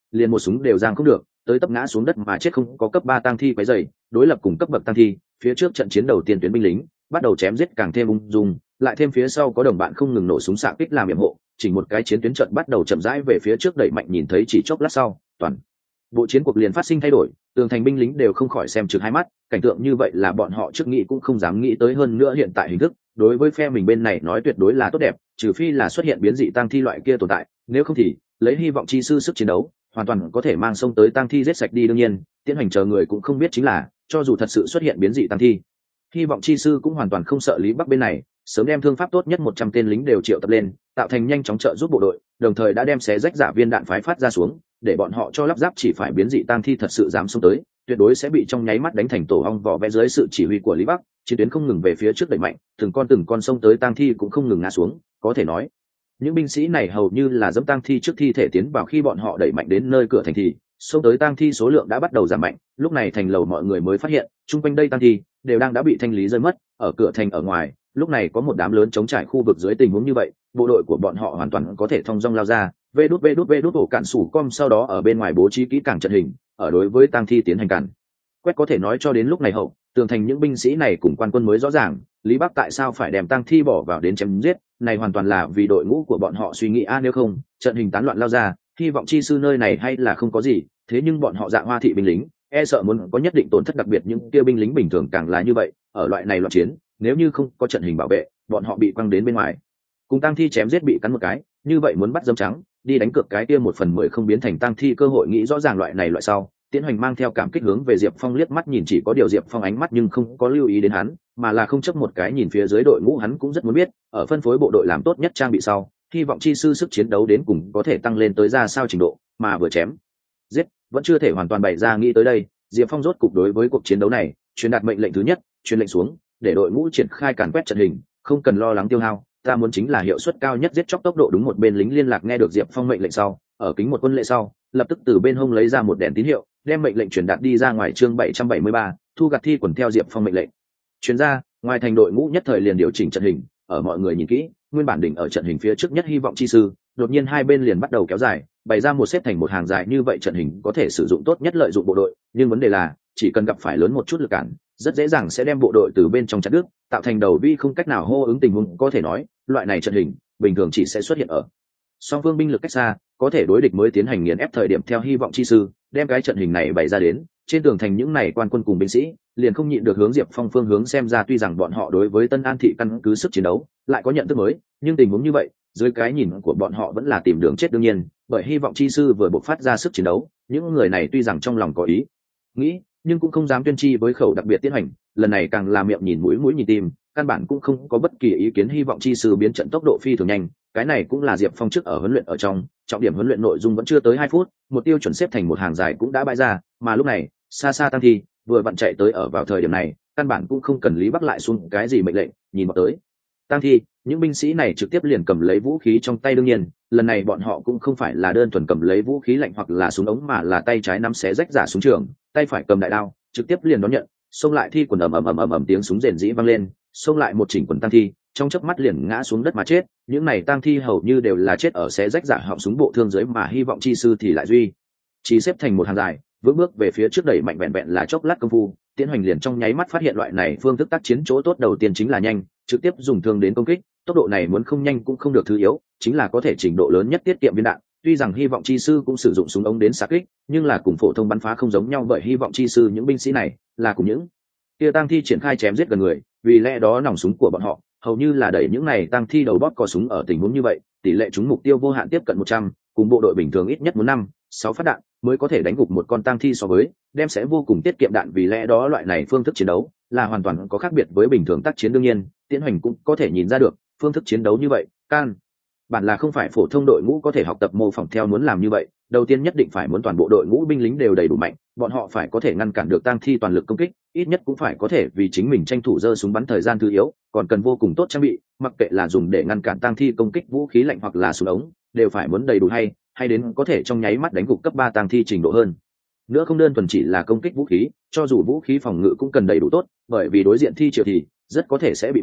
liền một súng đều giang không được, tới tấp ngã xuống đất mà chết không có cấp 3 tang thi quấy rầy, đối lập cùng cấp bậc tang thi, phía trước trận chiến đầu tiên tuyến binh lính bắt đầu chém giết càng thêm ung dung, lại thêm phía sau có đồng bạn không ngừng nổ súng xạ kích làm yểm hộ, chỉnh một cái chiến tuyến trận bắt đầu chậm rãi về phía trước đẩy mạnh, nhìn thấy chỉ chốc lát sau, toàn bộ chiến cuộc liền phát sinh thay đổi, tường thành binh lính đều không khỏi xem trực hai mắt, cảnh tượng như vậy là bọn họ trước nghĩ cũng không dám nghĩ tới, hơn nữa hiện tại hình thức đối với phe mình bên này nói tuyệt đối là tốt đẹp, trừ phi là xuất hiện biến dị tang thi loại kia tồn tại, nếu không thì lấy hy vọng chi sư sức chiến đấu hoàn toàn có thể mang sông tới tang thi giết sạch đi. đương nhiên tiến hành chờ người cũng không biết chính là cho dù thật sự xuất hiện biến dị tang thi, hy vọng chi sư cũng hoàn toàn không sợ Lý Bắc bên này sớm đem thương pháp tốt nhất 100 tên lính đều triệu tập lên, tạo thành nhanh chóng trợ giúp bộ đội, đồng thời đã đem xé rách giả viên đạn phái phát ra xuống, để bọn họ cho lắp ráp chỉ phải biến dị tang thi thật sự dám xông tới, tuyệt đối sẽ bị trong nháy mắt đánh thành tổ ong vỏ vẽ. Dưới sự chỉ huy của Lý Bắc, chiến tuyến không ngừng về phía trước đẩy mạnh, từng con xông tới tang thi cũng không ngừng ngã xuống, có thể nói những binh sĩ này hầu như là dẫm tang thi trước thi thể tiến vào. Khi bọn họ đẩy mạnh đến nơi cửa thành thì xông tới tang thi số lượng đã bắt đầu giảm mạnh, lúc này thành lầu mọi người mới phát hiện chung quanh đây tang thi đều đã bị thanh lý rơi mất. Ở cửa thành ở ngoài lúc này có một đám lớn trống trải khu vực, dưới tình huống như vậy bộ đội của bọn họ hoàn toàn có thể thong dong lao ra, vê đút ổ cạn sủ com, sau đó ở bên ngoài bố trí kỹ càng trận hình, ở đối với tang thi tiến hành cản quét. Có thể nói cho đến lúc này hậu tường thành những binh sĩ này cùng quan quân mới rõ ràng Lý Bắc tại sao phải đem tang thi bỏ vào đến chém giết, này hoàn toàn là vì đội ngũ của bọn họ suy nghĩ nếu không trận hình tán loạn lao ra, hy vọng chi sư nơi này hay là không có gì, thế nhưng bọn họ Dạ Hoa thị binh lính e sợ muốn có nhất định tổn thất, đặc biệt những kia binh lính bình thường càng là như vậy. Ở loại này loạn chiến, nếu như không có trận hình bảo vệ, bọn họ bị quăng đến bên ngoài cùng tang thi chém giết bị cắn một cái, như vậy muốn bắt dấm trắng đi đánh cược cái kia 1/10 không biến thành tang thi cơ hội. nghĩ rõ ràng loại này loại sau, Tiễn Hoành mang theo cảm kích hướng về Diệp Phong liếc mắt nhìn, chỉ có điều Diệp Phong ánh mắt nhưng không có lưu ý đến hắn, mà là không chấp một cái nhìn phía dưới đội ngũ. Hắn cũng rất muốn biết ở phân phối bộ đội làm tốt nhất trang bị sau, hy vọng chi sư sức chiến đấu đến cùng có thể tăng lên tới ra sao trình độ, mà vừa chém giết vẫn chưa thể hoàn toàn bày ra. nghĩ tới đây, Diệp Phong rốt cục đối với cuộc chiến đấu này truyền đạt mệnh lệnh thứ nhất, truyền lệnh xuống để đội ngũ triển khai càn quét trận hình, không cần lo lắng tiêu hao, ta muốn chính là hiệu suất cao nhất giết chóc tốc độ. đúng, một bên lính liên lạc nghe được Diệp Phong mệnh lệnh sau, ở kính một quân lệ sau lập tức từ bên hông lấy ra một đèn tín hiệu, đem mệnh lệnh truyền đạt đi ra ngoài. Chương 773, thu gặt thi quần theo Diệp Phong mệnh lệnh truyền ra ngoài thành, đội ngũ nhất thời liền điều chỉnh trận hình. ở mọi người nhìn kỹ, nguyên bản đỉnh ở trận hình phía trước nhất hy vọng chi sư đột nhiên hai bên liền bắt đầu kéo dài, bày ra một xếp thành một hàng dài, như vậy trận hình có thể sử dụng tốt nhất lợi dụng bộ đội, nhưng vấn đề là chỉ cần gặp phải lớn một chút lực cản, rất dễ dàng sẽ đem bộ đội từ bên trong chặt đứt, tạo thành đầu vi không cách nào hô ứng tình huống. có thể nói loại này trận hình bình thường chỉ sẽ xuất hiện ở song phương binh lực cách xa, có thể đối địch mới tiến hành nghiền ép thời điểm. theo hy vọng chi sư đem cái trận hình này bày ra đến trên tường thành, những này quan quân cùng binh sĩ liền không nhịn được hướng Diệp Phong phương hướng xem ra. tuy rằng bọn họ đối với Tân An thị căn cứ sức chiến đấu lại có nhận thức mới, nhưng tình huống như vậy dưới cái nhìn của bọn họ vẫn là tìm đường chết. đương nhiên bởi hy vọng chi sư vừa bộc phát ra sức chiến đấu, những người này tuy rằng trong lòng có ý nghĩ nhưng cũng không dám tuyên chi với khẩu, đặc biệt tiến hành lần này càng là miệng nhìn mũi nhìn tim, căn bản cũng không có bất kỳ ý kiến. hy vọng chi sư biến trận tốc độ phi thường nhanh, cái này cũng là Diệp Phong trước ở huấn luyện ở trong trọng điểm huấn luyện nội dung vẫn chưa tới 2 phút, một tiêu chuẩn xếp thành một hàng dài cũng đã bãi ra, mà lúc này xa xa tăng thi vừa vặn chạy tới. ở vào thời điểm này căn bản cũng không cần Lý Bắc lại xuống cái gì mệnh lệnh, nhìn vào tới tăng thi, những binh sĩ này trực tiếp liền cầm lấy vũ khí trong tay. đương nhiên lần này bọn họ cũng không phải là đơn thuần cầm lấy vũ khí lạnh hoặc là súng ống, mà là tay trái nắm xé rách giả súng trường, tay phải cầm đại đao trực tiếp liền đón nhận, xông lại thi quần ầm tiếng súng rền rĩ vang lên, xông lại một chỉnh quần tăng thi trong chớp mắt liền ngã xuống đất mà chết. những này tăng thi hầu như đều là chết ở xé rách giả họng súng bộ thương dưới, mà hy vọng chi sư thì lại duy chỉ xếp thành một hàng dài vững bước về phía trước đẩy mạnh. vẹn vẹn là chốc lát công phu, Tiễn Hoành liền trong nháy mắt phát hiện loại này phương thức tác chiến chỗ tốt đầu tiên chính là nhanh, trực tiếp dùng thương đến công kích, tốc độ này muốn không nhanh cũng không được thứ yếu, chính là có thể trình độ lớn nhất tiết kiệm viên đạn. tuy rằng hy vọng chi sư cũng sử dụng súng ống đến xạ kích, nhưng là cùng phổ thông bắn phá không giống nhau, bởi hy vọng chi sư những binh sĩ này là cùng những kia tang thi triển khai chém giết gần người, vì lẽ đó nòng súng của bọn họ hầu như là đẩy những này tang thi đầu bóp cò súng. ở tình huống như vậy, tỷ lệ trúng mục tiêu vô hạn tiếp cận 100, cùng bộ đội bình thường ít nhất muốn 5-6 phát đạn mới có thể đánh gục một con tang thi, so với đem sẽ vô cùng tiết kiệm đạn. vì lẽ đó loại này phương thức chiến đấu là hoàn toàn có khác biệt với bình thường tác chiến. đương nhiên Tiễn Hoành cũng có thể nhìn ra được phương thức chiến đấu như vậy căn bản là không phải phổ thông đội ngũ có thể học tập mô phỏng theo. muốn làm như vậy, đầu tiên nhất định phải muốn toàn bộ đội ngũ binh lính đều đầy đủ mạnh, bọn họ phải có thể ngăn cản được tang thi toàn lực công kích, ít nhất cũng phải có thể vì chính mình tranh thủ giơ súng bắn thời gian thứ yếu, còn cần vô cùng tốt trang bị, mặc kệ là dùng để ngăn cản tang thi công kích vũ khí lạnh hoặc là súng ống, đều phải muốn đầy đủ hay đến có thể trong nháy mắt đánh gục cấp 3 tang thi trình độ hơn nữa, không đơn thuần chỉ là công kích vũ khí, cho dù vũ khí phòng ngự cũng cần đầy đủ tốt, bởi vì đối diện thi triều thì rất có thể sẽ bị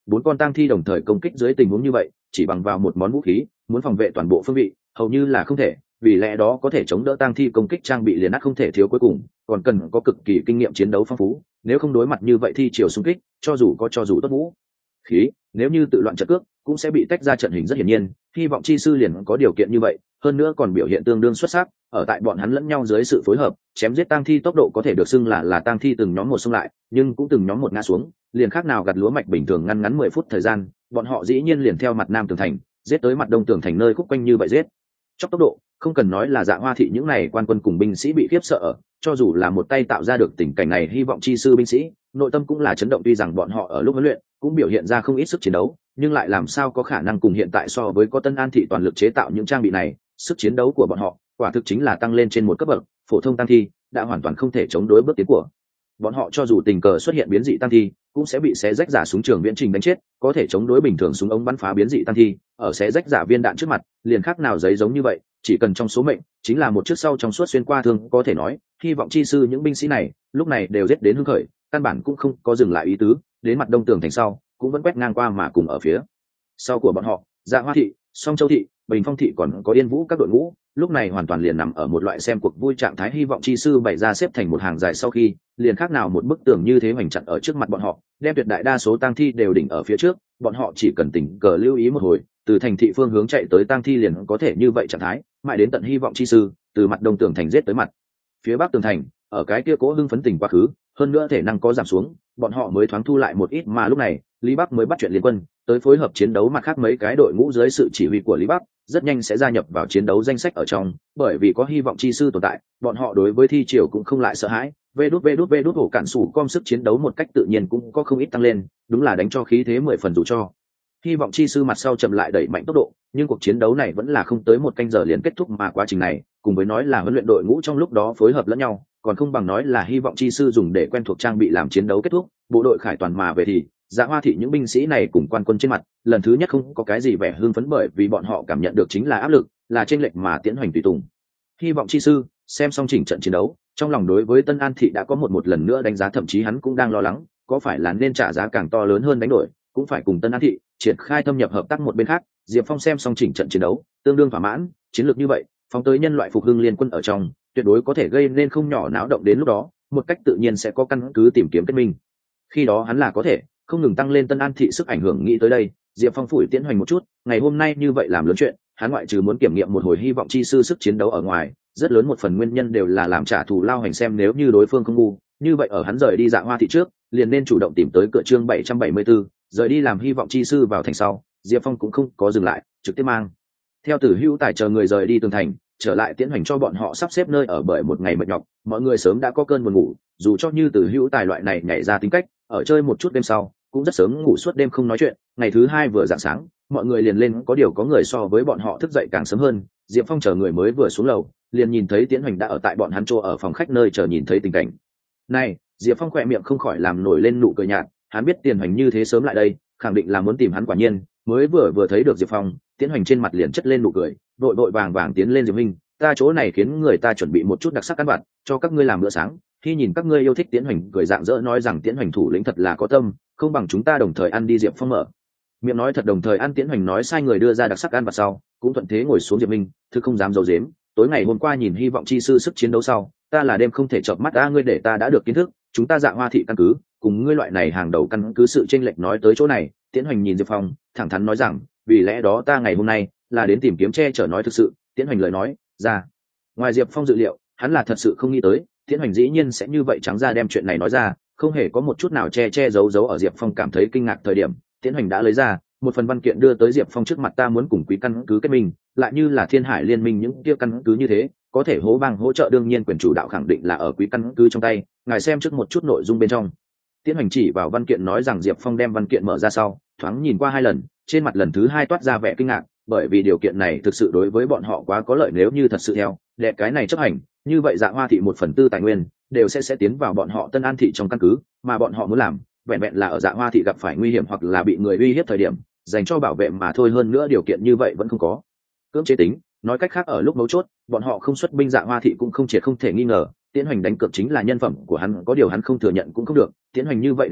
4 con tang thi đồng thời công kích dưới tình huống như vậy chỉ bằng vào một món vũ khí muốn phòng vệ toàn bộ phương vị hầu như là không thể, vì lẽ đó có thể chống đỡ tang thi công kích trang bị liền ắt không thể thiếu, cuối cùng còn cần có cực kỳ kinh nghiệm chiến đấu phong phú, nếu không đối mặt như vậy thi chiều xung kích cho dù tốt vũ khí, nếu như tự loạn trận cước cũng sẽ bị tách ra trận hình rất hiển nhiên. Hy vọng chi sư liền có điều kiện như vậy, hơn nữa còn biểu hiện tương đương xuất sắc, ở tại bọn hắn lẫn nhau dưới sự phối hợp chém giết tang thi tốc độ có thể được xưng là tang thi từng nhóm một xông lại nhưng cũng từng nhóm một ngã xuống, liền khác nào gặt lúa mạch bình thường ngăn ngắn 10 phút thời gian bọn họ dĩ nhiên liền theo mặt nam tường thành giết tới mặt đông tường thành nơi khúc quanh như vậy giết chóc tốc độ, không cần nói là Dạ Hoa thị những này quan quân cùng binh sĩ bị khiếp sợ, cho dù là một tay tạo ra được tình cảnh này Hy vọng chi sư binh sĩ nội tâm cũng là chấn động, tuy rằng bọn họ ở lúc huấn luyện cũng biểu hiện ra không ít sức chiến đấu nhưng lại làm sao có khả năng cùng hiện tại so với có Tân An thị toàn lực chế tạo những trang bị này, sức chiến đấu của bọn họ quả thực chính là tăng lên trên một cấp bậc, phổ thông tăng thi đã hoàn toàn không thể chống đối bước tiến của bọn họ, cho dù tình cờ xuất hiện biến dị tăng thi cũng sẽ bị xé rách giả súng trường viễn trình đánh chết, có thể chống đối bình thường súng ống bắn phá biến dị tăng thi, ở xé rách giả viên đạn trước mặt liền khác nào giấy giống như vậy, chỉ cần trong số mệnh chính là một chiếc sau trong suốt xuyên qua thương, có thể nói Hy vọng chi sư những binh sĩ này lúc này đều giết đến hưng khởi, căn bản cũng không có dừng lại ý tứ, đến mặt đông tường thành sau cũng vẫn quét ngang qua, mà cùng ở phía sau của bọn họ Dạ Hoa thị, Song Châu thị, Bình Phong thị còn có Yên Vũ các đội ngũ lúc này hoàn toàn liền nằm ở một loại xem cuộc vui trạng thái. Hy vọng chi sư bày ra xếp thành một hàng dài sau khi liền khác nào một bức tường như thế hoành chặn ở trước mặt bọn họ, đem tuyệt đại đa số tang thi đều đỉnh ở phía trước, bọn họ chỉ cần tình cờ lưu ý một hồi từ thành thị phương hướng chạy tới tang thi liền có thể như vậy trạng thái mãi đến tận Hy vọng chi sư từ mặt đông tường thành giết tới mặt phía bắc tường thành, ở cái kia cố hưng phấn tình quá khứ hơn nữa thể năng có giảm xuống bọn họ mới thoáng thu lại một ít, mà lúc này Lý Bắc mới bắt chuyện liên quân tới phối hợp chiến đấu, mặt khác mấy cái đội ngũ dưới sự chỉ huy của Lý Bắc rất nhanh sẽ gia nhập vào chiến đấu danh sách ở trong, bởi vì có Hy vọng chi sư tồn tại bọn họ đối với thi triều cũng không lại sợ hãi. Vê đút hổ cản sủ com sức chiến đấu một cách tự nhiên cũng có không ít tăng lên, đúng là đánh cho khí thế 10 phần, dù cho Hy vọng chi sư mặt sau chậm lại đẩy mạnh tốc độ nhưng cuộc chiến đấu này vẫn là không tới một canh giờ liền kết thúc, mà quá trình này cùng với nói là huấn luyện đội ngũ trong lúc đó phối hợp lẫn nhau còn không bằng nói là Hy vọng chi sư dùng để quen thuộc trang bị làm chiến đấu kết thúc. Bộ đội khải toàn mà về thì Dạ Hoa thị những binh sĩ này cùng quan quân trên mặt lần thứ nhất không có cái gì vẻ hưng phấn, bởi vì bọn họ cảm nhận được chính là áp lực, là chênh lệch mà Tiễn Hoành tùy tùng. Hy vọng chi sư xem xong chỉnh trận chiến đấu trong lòng đối với Tân An thị đã có một lần nữa đánh giá, thậm chí hắn cũng đang lo lắng có phải là nên trả giá càng to lớn hơn đánh đổi, cũng phải cùng Tân An thị triển khai thâm nhập hợp tác. một bên khác Diệp Phong xem xong chỉnh trận chiến đấu tương đương thỏa mãn, chiến lược như vậy phóng tới nhân loại phục hưng liên quân ở trong tuyệt đối có thể gây nên không nhỏ náo động, đến lúc đó một cách tự nhiên sẽ có căn cứ tìm kiếm kết minh, khi đó hắn là có thể không ngừng tăng lên Tân An thị sức ảnh hưởng. Nghĩ tới đây Diệp Phong phủi Tiễn Hoành một chút, ngày hôm nay như vậy làm lớn chuyện hắn ngoại trừ muốn kiểm nghiệm một hồi Hy vọng chi sư sức chiến đấu ở ngoài, rất lớn một phần nguyên nhân đều là làm trả thù lao hành, xem nếu như đối phương không ngu như vậy ở hắn rời đi Dạ Hoa thị trước liền nên chủ động tìm tới cửa. Chương 774 rời đi làm Hy vọng chi sư vào thành sau, Diệp Phong cũng không có dừng lại, trực tiếp mang theo Tử Hữu Tài chờ người rời đi tường thành trở lại Tiễn Hoành cho bọn họ sắp xếp nơi ở. Bởi một ngày mệt nhọc mọi người sớm đã có cơn buồn ngủ, dù cho như Tử Hữu Tài loại này nhảy ra tính cách ở chơi một chút đêm sau cũng rất sớm ngủ suốt đêm không nói chuyện. Ngày thứ hai vừa rạng sáng mọi người liền lên, có điều có người so với bọn họ thức dậy càng sớm hơn. Diệp Phong chờ người mới vừa xuống lầu liền nhìn thấy Tiễn Hoành đã ở tại bọn hắn chỗ ở phòng khách nơi chờ. Nhìn thấy tình cảnh này Diệp Phong khỏe miệng không khỏi làm nổi lên nụ cười nhạt, hắn biết Tiền Hoành như thế sớm lại đây khẳng định là muốn tìm hắn, quả nhiên mới vừa thấy được Diệp Phong, Tiễn Hoành trên mặt liền chất lên nụ cười, vội vàng tiến lên. Diệp Minh, ta chỗ này khiến người ta chuẩn bị một chút đặc sắc ăn vặt cho các ngươi làm bữa sáng, khi nhìn các ngươi yêu thích. Tiễn Hoành cười rạng rỡ nói rằng Tiễn Hoành thủ lĩnh thật là có tâm, không bằng chúng ta đồng thời ăn đi. Diệp Phong mở miệng nói thật đồng thời ăn. Tiễn Hoành nói sai người đưa ra đặc sắc ăn vặt sau cũng thuận thế ngồi xuống. Diệp Minh thực không dám giấu giếm, tối ngày hôm qua nhìn Hy vọng chi sư sức chiến đấu sau ta là đêm không thể chợp mắt ngươi để ta đã được kiến thức chúng ta Dạ Hoa thị căn cứ cùng ngươi loại này hàng đầu căn cứ sự chênh lệch. Nói tới chỗ này Tiễn Hoành nhìn Diệp Phong thẳng thắn nói rằng vì lẽ đó ta ngày hôm nay là đến tìm kiếm che chở. Nói thực sự Tiễn Hoành lời nói ra ngoài Diệp Phong dự liệu, hắn là thật sự không nghĩ tới Tiễn Hoành dĩ nhiên sẽ như vậy trắng ra đem chuyện này nói ra, không hề có một chút nào che giấu. Ở Diệp Phong cảm thấy kinh ngạc thời điểm, Tiễn Hoành đã lấy ra một phần văn kiện đưa tới Diệp Phong trước mặt. Ta muốn cùng quý căn cứ kết minh, lại như là Thiên Hải liên minh những kia căn cứ như thế có thể hố bang hỗ trợ, đương nhiên quyền chủ đạo khẳng định là ở quý căn cứ trong tay, ngài xem trước một chút nội dung bên trong. Tiễn Hoành chỉ vào văn kiện nói rằng. Diệp Phong đem văn kiện mở ra sau thoáng nhìn qua 2 lần, trên mặt lần thứ 2 toát ra vẻ kinh ngạc, bởi vì điều kiện này thực sự đối với bọn họ quá có lợi, nếu như thật sự theo đệ cái này chấp hành như vậy Dạ Hoa thị 1/4 tài nguyên đều sẽ tiến vào bọn họ Tân An thị trong căn cứ, mà bọn họ muốn làm vẹn vẹn là ở Dạ Hoa thị gặp phải nguy hiểm hoặc là bị người uy hiếp thời điểm dành cho bảo vệ mà thôi. Hơn nữa điều kiện như vậy vẫn không có cưỡng chế tính, nói cách khác ở lúc mấu chốt bọn họ không xuất binh Dạ Hoa thị cũng không triệt không thể nghi ngờ Tiễn Hoành đánh cược chính là nhân phẩm của hắn, có điều hắn không thừa nhận cũng không được. Tiễn Hoành như vậy đánh cược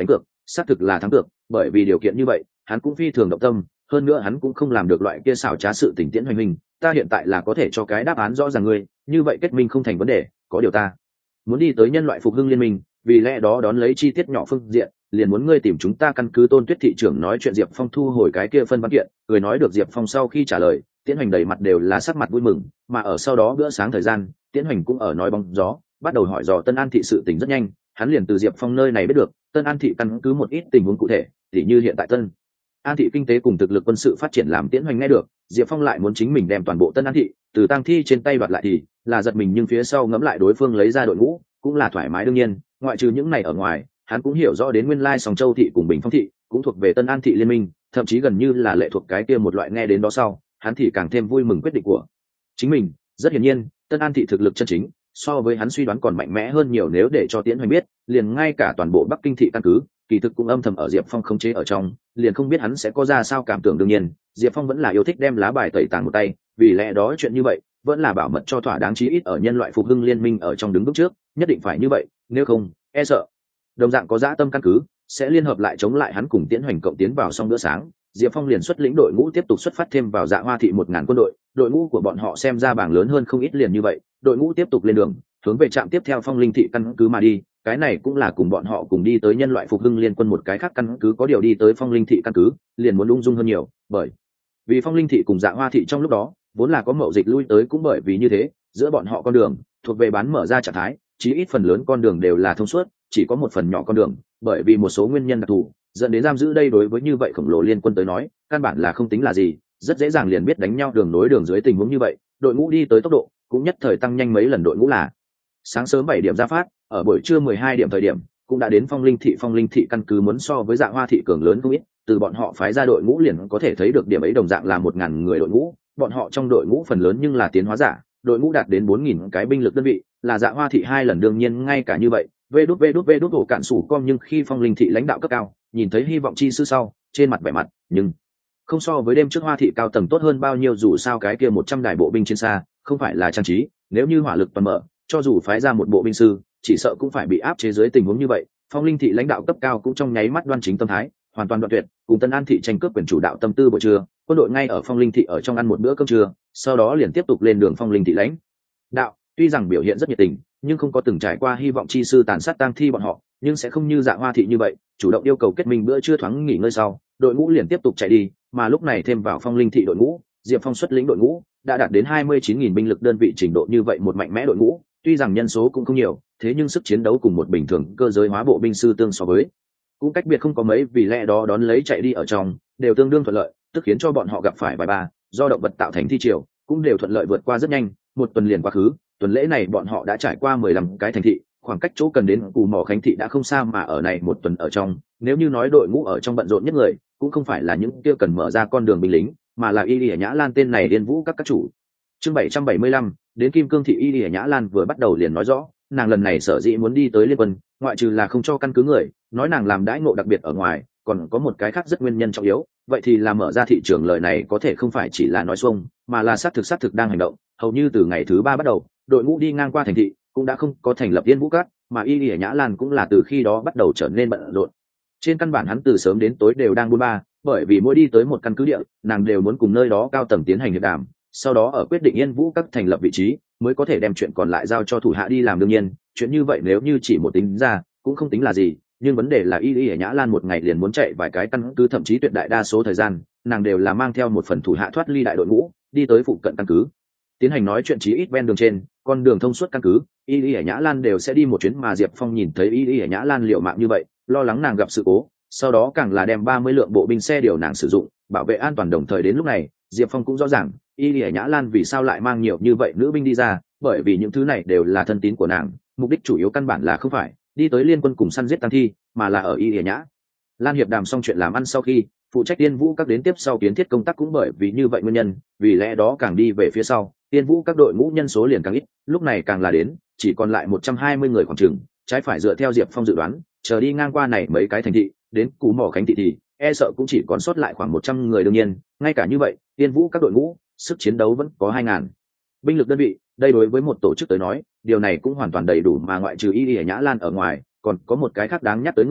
xác thực là thắng cược, bởi vì điều kiện như vậy hắn cũng phi thường động tâm, hơn nữa hắn cũng không làm được loại kia xảo trá sự tình. Tiễn Hoành Minh, ta hiện tại là có thể cho cái đáp án rõ ràng ngươi, như vậy kết minh không thành vấn đề, có điều ta muốn đi tới nhân loại phục hưng liên minh, vì lẽ đó đón lấy chi tiết nhỏ phương diện liền muốn ngươi tìm chúng ta căn cứ. Tôn Tuyết thị trưởng nói chuyện, Diệp Phong thu hồi cái kia phân văn kiện, cười nói được. Diệp Phong sau khi trả lời, Tiễn Hoành đầy mặt đều là sắc mặt vui mừng, mà ở sau đó bữa sáng thời gian, Tiễn Hoành cũng ở nói bóng gió, bắt đầu hỏi dò Tân An thị sự tình. rất nhanh hắn liền từ Diệp Phong nơi này biết được Tân An thị căn cứ một ít tình huống cụ thể, tỉ như hiện tại Tân An thị kinh tế cùng thực lực quân sự phát triển. Làm Tiễn Hoành nghe được Diệp Phong lại muốn chính mình đem toàn bộ Tân An thị từ Tang Thi trên tay đoạt lại thì là giật mình, nhưng phía sau ngẫm lại đối phương lấy ra đội ngũ cũng là thoải mái. đương nhiên ngoại trừ những này ở ngoài, hắn cũng hiểu rõ đến nguyên lai Sòng Châu thị cùng Bình Phong thị cũng thuộc về Tân An thị liên minh, thậm chí gần như là lệ thuộc cái kia một loại. nghe đến đó sau, hắn thì càng thêm vui mừng quyết định của chính mình. rất hiển nhiên Tân An thị thực lực chân chính so với hắn suy đoán còn mạnh mẽ hơn nhiều. nếu để cho Tiễn Hoành biết, liền ngay cả toàn bộ Bắc Kinh thị căn cứ kỳ thực cũng âm thầm ở Diệp Phong khống chế ở trong, liền không biết hắn sẽ có ra sao cảm tưởng. đương nhiên Diệp Phong vẫn là yêu thích đem lá bài tẩy tàng một tay, vì lẽ đó chuyện như vậy vẫn là bảo mật cho thỏa đáng, chí ít ở nhân loại phục hưng liên minh ở trong đứng bước trước, nhất định phải như vậy, nếu không e sợ đồng dạng có dã tâm căn cứ sẽ liên hợp lại chống lại hắn. cùng Tiễn Hoành cộng tiến vào xong bữa sáng, Diệp Phong liền xuất lĩnh đội ngũ tiếp tục xuất phát thêm vào Dạ Hoa thị 1000 quân đội. đội ngũ của bọn họ xem ra bảng lớn hơn không ít, liền như vậy đội ngũ tiếp tục lên đường hướng về trạm tiếp theo Phong Linh thị căn cứ mà đi. cái này cũng là cùng bọn họ cùng đi tới nhân loại phục hưng liên quân một cái khác căn cứ. có điều đi tới Phong Linh thị căn cứ liền muốn ung dung hơn nhiều, bởi vì Phong Linh thị cùng Dạ Hoa thị trong lúc đó vốn là có mậu dịch lui tới, cũng bởi vì như thế giữa bọn họ con đường thuộc về bán mở ra trạng thái, chí ít phần lớn con đường đều là thông suốt, chỉ có một phần nhỏ con đường bởi vì một số nguyên nhân đặc thù dẫn đến giam giữ. đây đối với như vậy khổng lồ liên quân tới nói căn bản là không tính là gì, rất dễ dàng liền biết đánh nhau đường nối đường. dưới tình huống như vậy, đội ngũ đi tới tốc độ cũng nhất thời tăng nhanh mấy lần. đội ngũ là sáng sớm 7 điểm ra phát, ở buổi trưa 12 điểm thời điểm cũng đã đến Phong Linh thị. Phong Linh thị căn cứ muốn so với Dạ Hoa thị cường lớn không ít, từ bọn họ phái ra đội ngũ liền có thể thấy được điểm ấy. đồng dạng là 1000 người đội ngũ, bọn họ trong đội ngũ phần lớn nhưng là tiến hóa giả, đội ngũ đạt đến 4000 cái binh lực đơn vị, là Dạ Hoa thị 2 lần. đương nhiên ngay cả như vậy, vê đút ổ cạn sủ com, nhưng khi Phong Linh thị lãnh đạo cấp cao nhìn thấy hy vọng chi sư sau, trên mặt vẻ mặt nhưng không so với đêm trước Hoa thị cao tầng tốt hơn bao nhiêu. dù sao cái kia 100 đài bộ binh trên xa không phải là trang trí, nếu như hỏa lực toàn mở, cho dù phái ra một bộ binh sư chỉ sợ cũng phải bị áp chế. dưới tình huống như vậy, Phong Linh thị lãnh đạo cấp cao cũng trong nháy mắt đoan chính tâm thái, hoàn toàn đoạn tuyệt cùng Tân An thị tranh cướp quyền chủ đạo tâm tư. buổi trưa quân đội ngay ở Phong Linh thị ở trong ăn một bữa cơm trưa, sau đó liền tiếp tục lên đường. Phong Linh thị lãnh đạo tuy rằng biểu hiện rất nhiệt tình, nhưng không có từng trải qua hy vọng chi sư tàn sát tang thi bọn họ, nhưng sẽ không như Dạ Hoa thị như vậy chủ động yêu cầu kết minh. bữa trưa thoáng nghỉ ngơi sau, đội ngũ liền tiếp tục chạy đi, mà lúc này thêm vào Phong Linh thị đội ngũ, Diệp Phong xuất lĩnh đội ngũ đã đạt đến 29.000 binh lực đơn vị. trình độ như vậy một mạnh mẽ đội ngũ, tuy rằng nhân số cũng không nhiều, thế nhưng sức chiến đấu cùng một bình thường cơ giới hóa bộ binh sư tương so với cũng cách biệt không có mấy, vì lẽ đó đón lấy chạy đi ở trong đều tương đương thuận lợi, tức khiến cho bọn họ gặp phải vài ba do động vật tạo thành thi triều cũng đều thuận lợi vượt qua rất nhanh. một tuần liền quá khứ, tuần lễ này bọn họ đã trải qua 15 cái thành thị, khoảng cách chỗ cần đến Cù Mỏ Khánh thị đã không xa, mà ở này một tuần ở trong, nếu như nói đội ngũ ở trong bận rộn nhất người cũng không phải là những kia cần mở ra con đường binh lính, mà là Y Lìa Nhã Lan tên này điên vũ các chủ. chương 775, đến Kim Cương thị. Y Lìa Nhã Lan vừa bắt đầu liền nói rõ, nàng lần này sở dĩ muốn đi tới liên quân, ngoại trừ là không cho căn cứ người nói nàng làm đãi ngộ đặc biệt ở ngoài, còn có một cái khác rất nguyên nhân trọng yếu, vậy thì là mở ra thị trường. lời này có thể không phải chỉ là nói xuông, mà là xác thực đang hành động. hầu như từ ngày thứ 3 bắt đầu, đội ngũ đi ngang qua thành thị cũng đã không có thành lập Yên Vũ Cát, mà Y Lìa Nhã Lan cũng là từ khi đó bắt đầu trở nên bận rộn. trên căn bản hắn từ sớm đến tối đều đang buôn ba, bởi vì mỗi đi tới một căn cứ địa, nàng đều muốn cùng nơi đó cao tầng tiến hành hiệp đàm, sau đó ở quyết định Yên Vũ Các thành lập vị trí mới có thể đem chuyện còn lại giao cho thủ hạ đi làm. đương nhiên chuyện như vậy nếu như chỉ một tính ra cũng không tính là gì, nhưng vấn đề là Y Lìa Nhã Lan một ngày liền muốn chạy vài cái căn cứ, thậm chí tuyệt đại đa số thời gian nàng đều là mang theo một phần thủ hạ thoát ly đại đội ngũ đi tới phụ cận căn cứ tiến hành nói chuyện. chí ít ven đường trên con đường thông suốt căn cứ, Y Lìa Nhã Lan đều sẽ đi một chuyến. mà Diệp Phong nhìn thấy Y Lìa Nhã Lan liều mạng như vậy, lo lắng nàng gặp sự cố, sau đó càng là đem 30 lượng bộ binh xe điều nàng sử dụng bảo vệ an toàn. đồng thời đến lúc này Diệp Phong cũng rõ ràng Y Lìa Nhã Lan vì sao lại mang nhiều như vậy nữ binh đi ra, bởi vì những thứ này đều là thân tín của nàng, mục đích chủ yếu căn bản là không phải đi tới liên quân cùng săn giết tăng thi, mà là ở Y Lìa Nhã Lan hiệp đàm xong chuyện làm ăn sau khi phụ trách Tiên Vũ các đến tiếp sau kiến thiết công tác, cũng bởi vì như vậy nguyên nhân, vì lẽ đó càng đi về phía sau Tiên Vũ các đội ngũ nhân số liền càng ít, lúc này càng là đến chỉ còn lại 120 người khoảng chừng. trái phải dựa theo Diệp Phong dự đoán, chờ đi ngang qua này mấy cái thành thị đến Cú Mỏ Khánh thị thì e sợ cũng chỉ còn sót lại khoảng 100 người. đương nhiên ngay cả như vậy, Tiên Vũ các đội ngũ sức chiến đấu vẫn có 2000 binh lực đơn vị, đây đối với một tổ chức tới nói điều này cũng hoàn toàn đầy đủ, mà ngoại trừ Y Lìa Nhã Lan ở ngoài còn có một cái khác đáng nhắc tới người,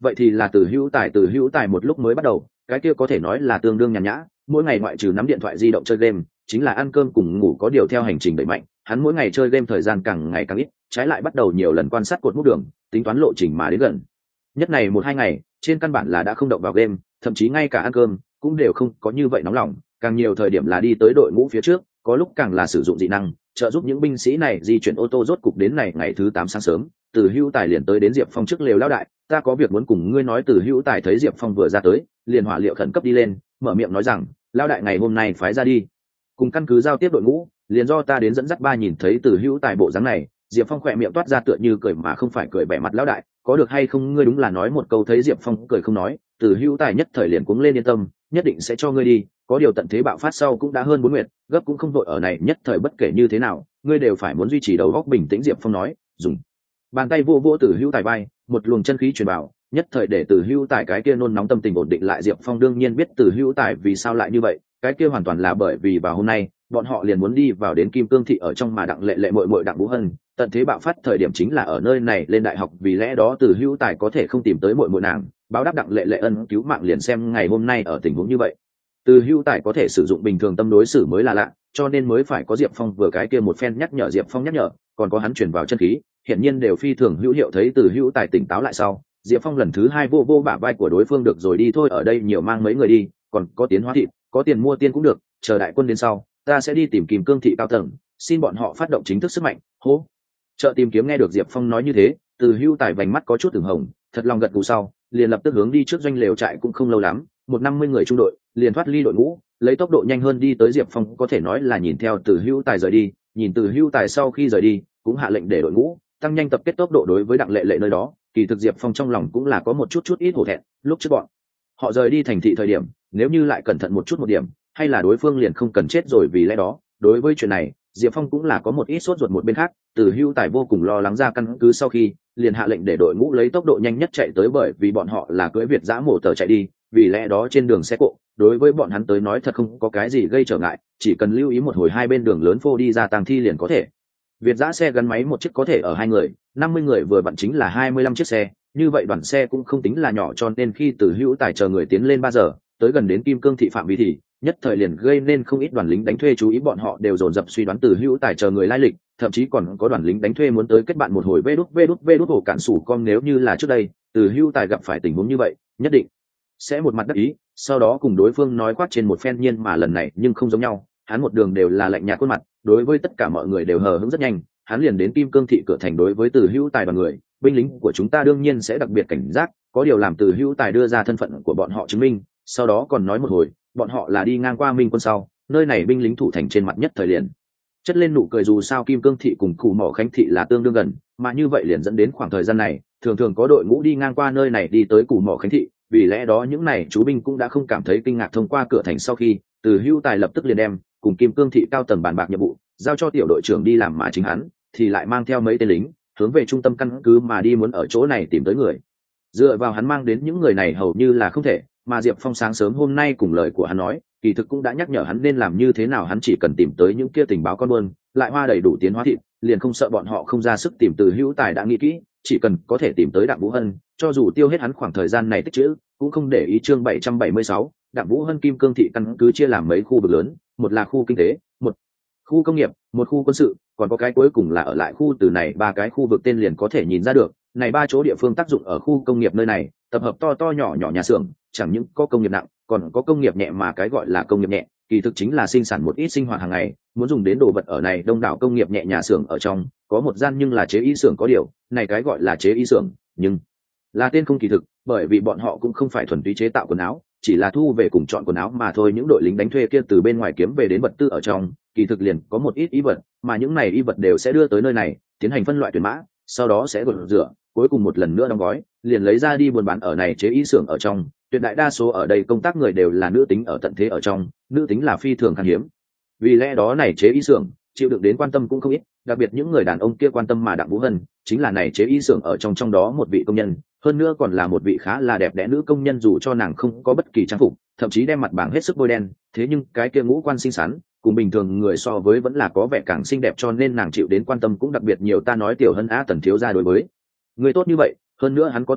vậy thì là Từ Hữu Tài. Từ Hữu Tài một lúc mới bắt đầu, cái kia có thể nói là tương đương nhàn nhã, mỗi ngày ngoại trừ nắm điện thoại di động chơi game, chính là ăn cơm cùng ngủ, có điều theo hành trình đẩy mạnh, hắn mỗi ngày chơi game thời gian càng ngày càng ít, trái lại bắt đầu nhiều lần quan sát cột mốc đường, tính toán lộ trình mà đến gần nhất này 1-2 ngày, trên căn bản là đã không động vào game, thậm chí ngay cả ăn cơm cũng đều không có như vậy nóng lòng, càng nhiều thời điểm là đi tới đội ngũ phía trước, có lúc càng là sử dụng dị năng trợ giúp những binh sĩ này di chuyển ô tô. Rốt cục đến này ngày thứ 8 sáng sớm, Từ Hữu Tài liền tới đến Diệp Phong trước lều lão đại, ta có việc muốn cùng ngươi nói. Từ Hữu Tài thấy Diệp Phong vừa ra tới, liền hỏa liệu khẩn cấp đi lên, mở miệng nói rằng, lão đại ngày hôm nay phái ra đi cùng căn cứ giao tiếp đội ngũ, liền do ta đến dẫn dắt. Ba nhìn thấy Từ Hữu Tài bộ dáng này, Diệp Phong khỏe miệng toát ra tựa như cười mà không phải cười vẻ mặt. Lão đại, có được hay không? Ngươi đúng là nói một câu. Thấy Diệp Phong cười không nói, Từ Hữu Tài nhất thời liền cuống lên, yên tâm, nhất định sẽ cho ngươi đi. Có điều tận thế bạo phát sau cũng đã hơn 4 nguyệt, gấp cũng không vội. Ở này nhất thời bất kể như thế nào, ngươi đều phải muốn duy trì đầu óc bình tĩnh. Diệp Phong nói, dùng bàn tay vô vô Từ Hữu Tài vai, một luồng chân khí truyền vào, nhất thời để Từ Hữu Tài cái kia nôn nóng tâm tình ổn định lại. Diệp Phong đương nhiên biết Từ Hữu Tài vì sao lại như vậy, cái kia hoàn toàn là bởi vì vào hôm nay bọn họ liền muốn đi vào đến Kim Cương thị ở trong, mà Đặng Lệ Lệ muội muội Đặng Vũ Hân tận thế bạo phát thời điểm chính là ở nơi này lên đại học, vì lẽ đó Từ Hữu Tài có thể không tìm tới muội muội nàng báo đáp Đặng Lệ Lệ ân cứu mạng. Liền xem ngày hôm nay ở tình huống như vậy, Từ Hữu Tài có thể sử dụng bình thường tâm đối xử mới là lạ, cho nên mới phải có Diệp Phong vừa cái kia một phen nhắc nhở. Diệp Phong nhắc nhở, còn có hắn chuyển vào chân khí, hiển nhiên đều phi thường hữu hiệu. Thấy Từ Hữu Tài tỉnh táo lại sau, Diệp Phong lần thứ 2 vô vô bả vai của đối phương, được rồi đi thôi, ở đây nhiều mang mấy người đi, còn có tiến hóa thịt, có tiền mua tiên cũng được, chờ đại quân đến sau ta sẽ đi tìm Kim Cương thị cao tầng, xin bọn họ phát động chính thức sức mạnh hô trợ tìm kiếm. Nghe được Diệp Phong nói như thế, Từ Hữu Tài vành mắt có chút ửng hồng, thật lòng gật gù sau liền lập tức hướng đi trước doanh lều trại. Cũng không lâu lắm, 150 người trung đội liền thoát ly đội ngũ, lấy tốc độ nhanh hơn đi tới. Diệp Phong có thể nói là nhìn theo Từ Hữu Tài rời đi, nhìn Từ Hữu Tài sau khi rời đi cũng hạ lệnh để đội ngũ tăng nhanh tập kết tốc độ. Đối với Đặng Lệ Lệ nơi đó, kỳ thực Diệp Phong trong lòng cũng là có một chút ít hổ thẹn, lúc trước bọn họ rời đi thành thị thời điểm, nếu như lại cẩn thận một điểm, hay là đối phương liền không cần chết rồi. Vì lẽ đó đối với chuyện này, Diệp Phong cũng là có một ít sốt ruột. Một bên khác, Từ Hữu Tài vô cùng lo lắng, ra căn cứ sau khi liền hạ lệnh để đội ngũ lấy tốc độ nhanh nhất chạy tới, bởi vì bọn họ là cưỡi Việt giã mổ tờ chạy đi, vì lẽ đó trên đường xe cộ đối với bọn hắn tới nói thật không có cái gì gây trở ngại, chỉ cần lưu ý một hồi hai bên đường lớn phô đi ra tang thi liền có thể. Việt giã xe gắn máy một chiếc có thể ở 2 người, 50 người vừa vặn chính là 25 chiếc xe, như vậy đoàn xe cũng không tính là nhỏ, cho nên khi Từ Hữu Tài chờ người tiến lên 3 giờ, tới gần đến Kim Cương thị phạm vi thì nhất thời liền gây nên không ít đoàn lính đánh thuê chú ý. Bọn họ đều dồn dập suy đoán Từ Hữu Tài chờ người lai lịch, thậm chí còn có đoàn lính đánh thuê muốn tới kết bạn một hồi vê đút hổ cản sủ con. Nếu như là trước đây Từ Hữu Tài gặp phải tình huống như vậy, nhất định sẽ một mặt đắc ý, sau đó cùng đối phương nói khoác trên một phen. Nhiên mà lần này nhưng không giống nhau, hắn một đường đều là lạnh nhạt khuôn mặt, đối với tất cả mọi người đều hờ hững rất nhanh. Hắn liền đến Kim Cương thị cửa thành, đối với Từ Hữu Tài đoàn người, binh lính của chúng ta đương nhiên sẽ đặc biệt cảnh giác, có điều làm Từ Hữu Tài đưa ra thân phận của bọn họ chứng minh, sau đó còn nói một hồi bọn họ là đi ngang qua Minh quân sau, nơi này binh lính thủ thành trên mặt nhất thời liền chất lên nụ cười. Dù sao Kim Cương thị cùng Cù Mỏ Khánh thị là tương đương gần, mà như vậy liền dẫn đến khoảng thời gian này thường thường có đội ngũ đi ngang qua nơi này đi tới Cù Mỏ Khánh thị, vì lẽ đó những này chú binh cũng đã không cảm thấy kinh ngạc. Thông qua cửa thành sau khi, Từ Hữu Tài lập tức liền đem cùng Kim Cương thị cao tầng bàn bạc nhiệm vụ giao cho tiểu đội trưởng đi làm, mà chính hắn thì lại mang theo mấy tên lính hướng về trung tâm căn cứ mà đi, muốn ở chỗ này tìm tới người. Dựa vào hắn mang đến những người này hầu như là không thể, mà Diệp Phong sáng sớm hôm nay cùng lời của hắn nói, kỳ thực cũng đã nhắc nhở hắn nên làm như thế nào. Hắn chỉ cần tìm tới những kia tình báo con buôn, lại hoa đầy đủ tiến hóa thịt, liền không sợ bọn họ không ra sức tìm. Từ Hữu Tài đã nghĩ kỹ, chỉ cần có thể tìm tới Đặng Vũ Hân, cho dù tiêu hết hắn khoảng thời gian này tích trữ cũng không để ý. Chương 776, Đặng Vũ Hân. Kim Cương thị căn cứ chia làm mấy khu vực lớn, một là khu kinh tế, một khu công nghiệp, một khu quân sự, còn có cái cuối cùng là ở lại khu. Từ này 3 cái khu vực tên liền có thể nhìn ra được, này 3 chỗ địa phương tác dụng. Ở khu công nghiệp nơi này tập hợp to nhỏ nhà xưởng, chẳng những có công nghiệp nặng còn có công nghiệp nhẹ, mà cái gọi là công nghiệp nhẹ kỳ thực chính là sinh sản một ít sinh hoạt hàng ngày muốn dùng đến đồ vật. ở này đông đảo công nghiệp nhẹ nhà xưởng ở trong có một gian nhưng là chế y xưởng, có điều này cái gọi là chế y xưởng nhưng là tên không kỳ thực, bởi vì bọn họ cũng không phải thuần túy chế tạo quần áo, chỉ là thu về cùng chọn quần áo mà thôi. Những đội lính đánh thuê kia từ bên ngoài kiếm về đến vật tư ở trong, kỳ thực liền có một ít y vật, mà những này y vật đều sẽ đưa tới nơi này tiến hành phân loại tuyển mã, sau đó sẽ gột rửa, cuối cùng một lần nữa đóng gói, liền lấy ra đi buôn bán. ở này chế y xưởng ở trong, tuyệt đại đa số ở đây công tác người đều là nữ tính, ở tận thế ở trong nữ tính là phi thường khan hiếm, vì lẽ đó này chế y xưởng chịu được đến quan tâm cũng không ít, đặc biệt những người đàn ông kia quan tâm. Mà Đặng Vũ Hân chính là này chế y xưởng ở trong đó một vị công nhân, hơn nữa còn là một vị khá là đẹp đẽ nữ công nhân, dù cho nàng không có bất kỳ trang phục, thậm chí đem mặt bảng hết sức bôi đen, thế nhưng cái kia ngũ quan xinh xắn cùng bình thường người so với vẫn là có vẻ càng xinh đẹp, cho nên nàng chịu đến quan tâm cũng đặc biệt nhiều. Ta nói Tiểu Hân á, Tần thiếu gia đối với người tốt như vậy, hơn nữa hắn có tiền,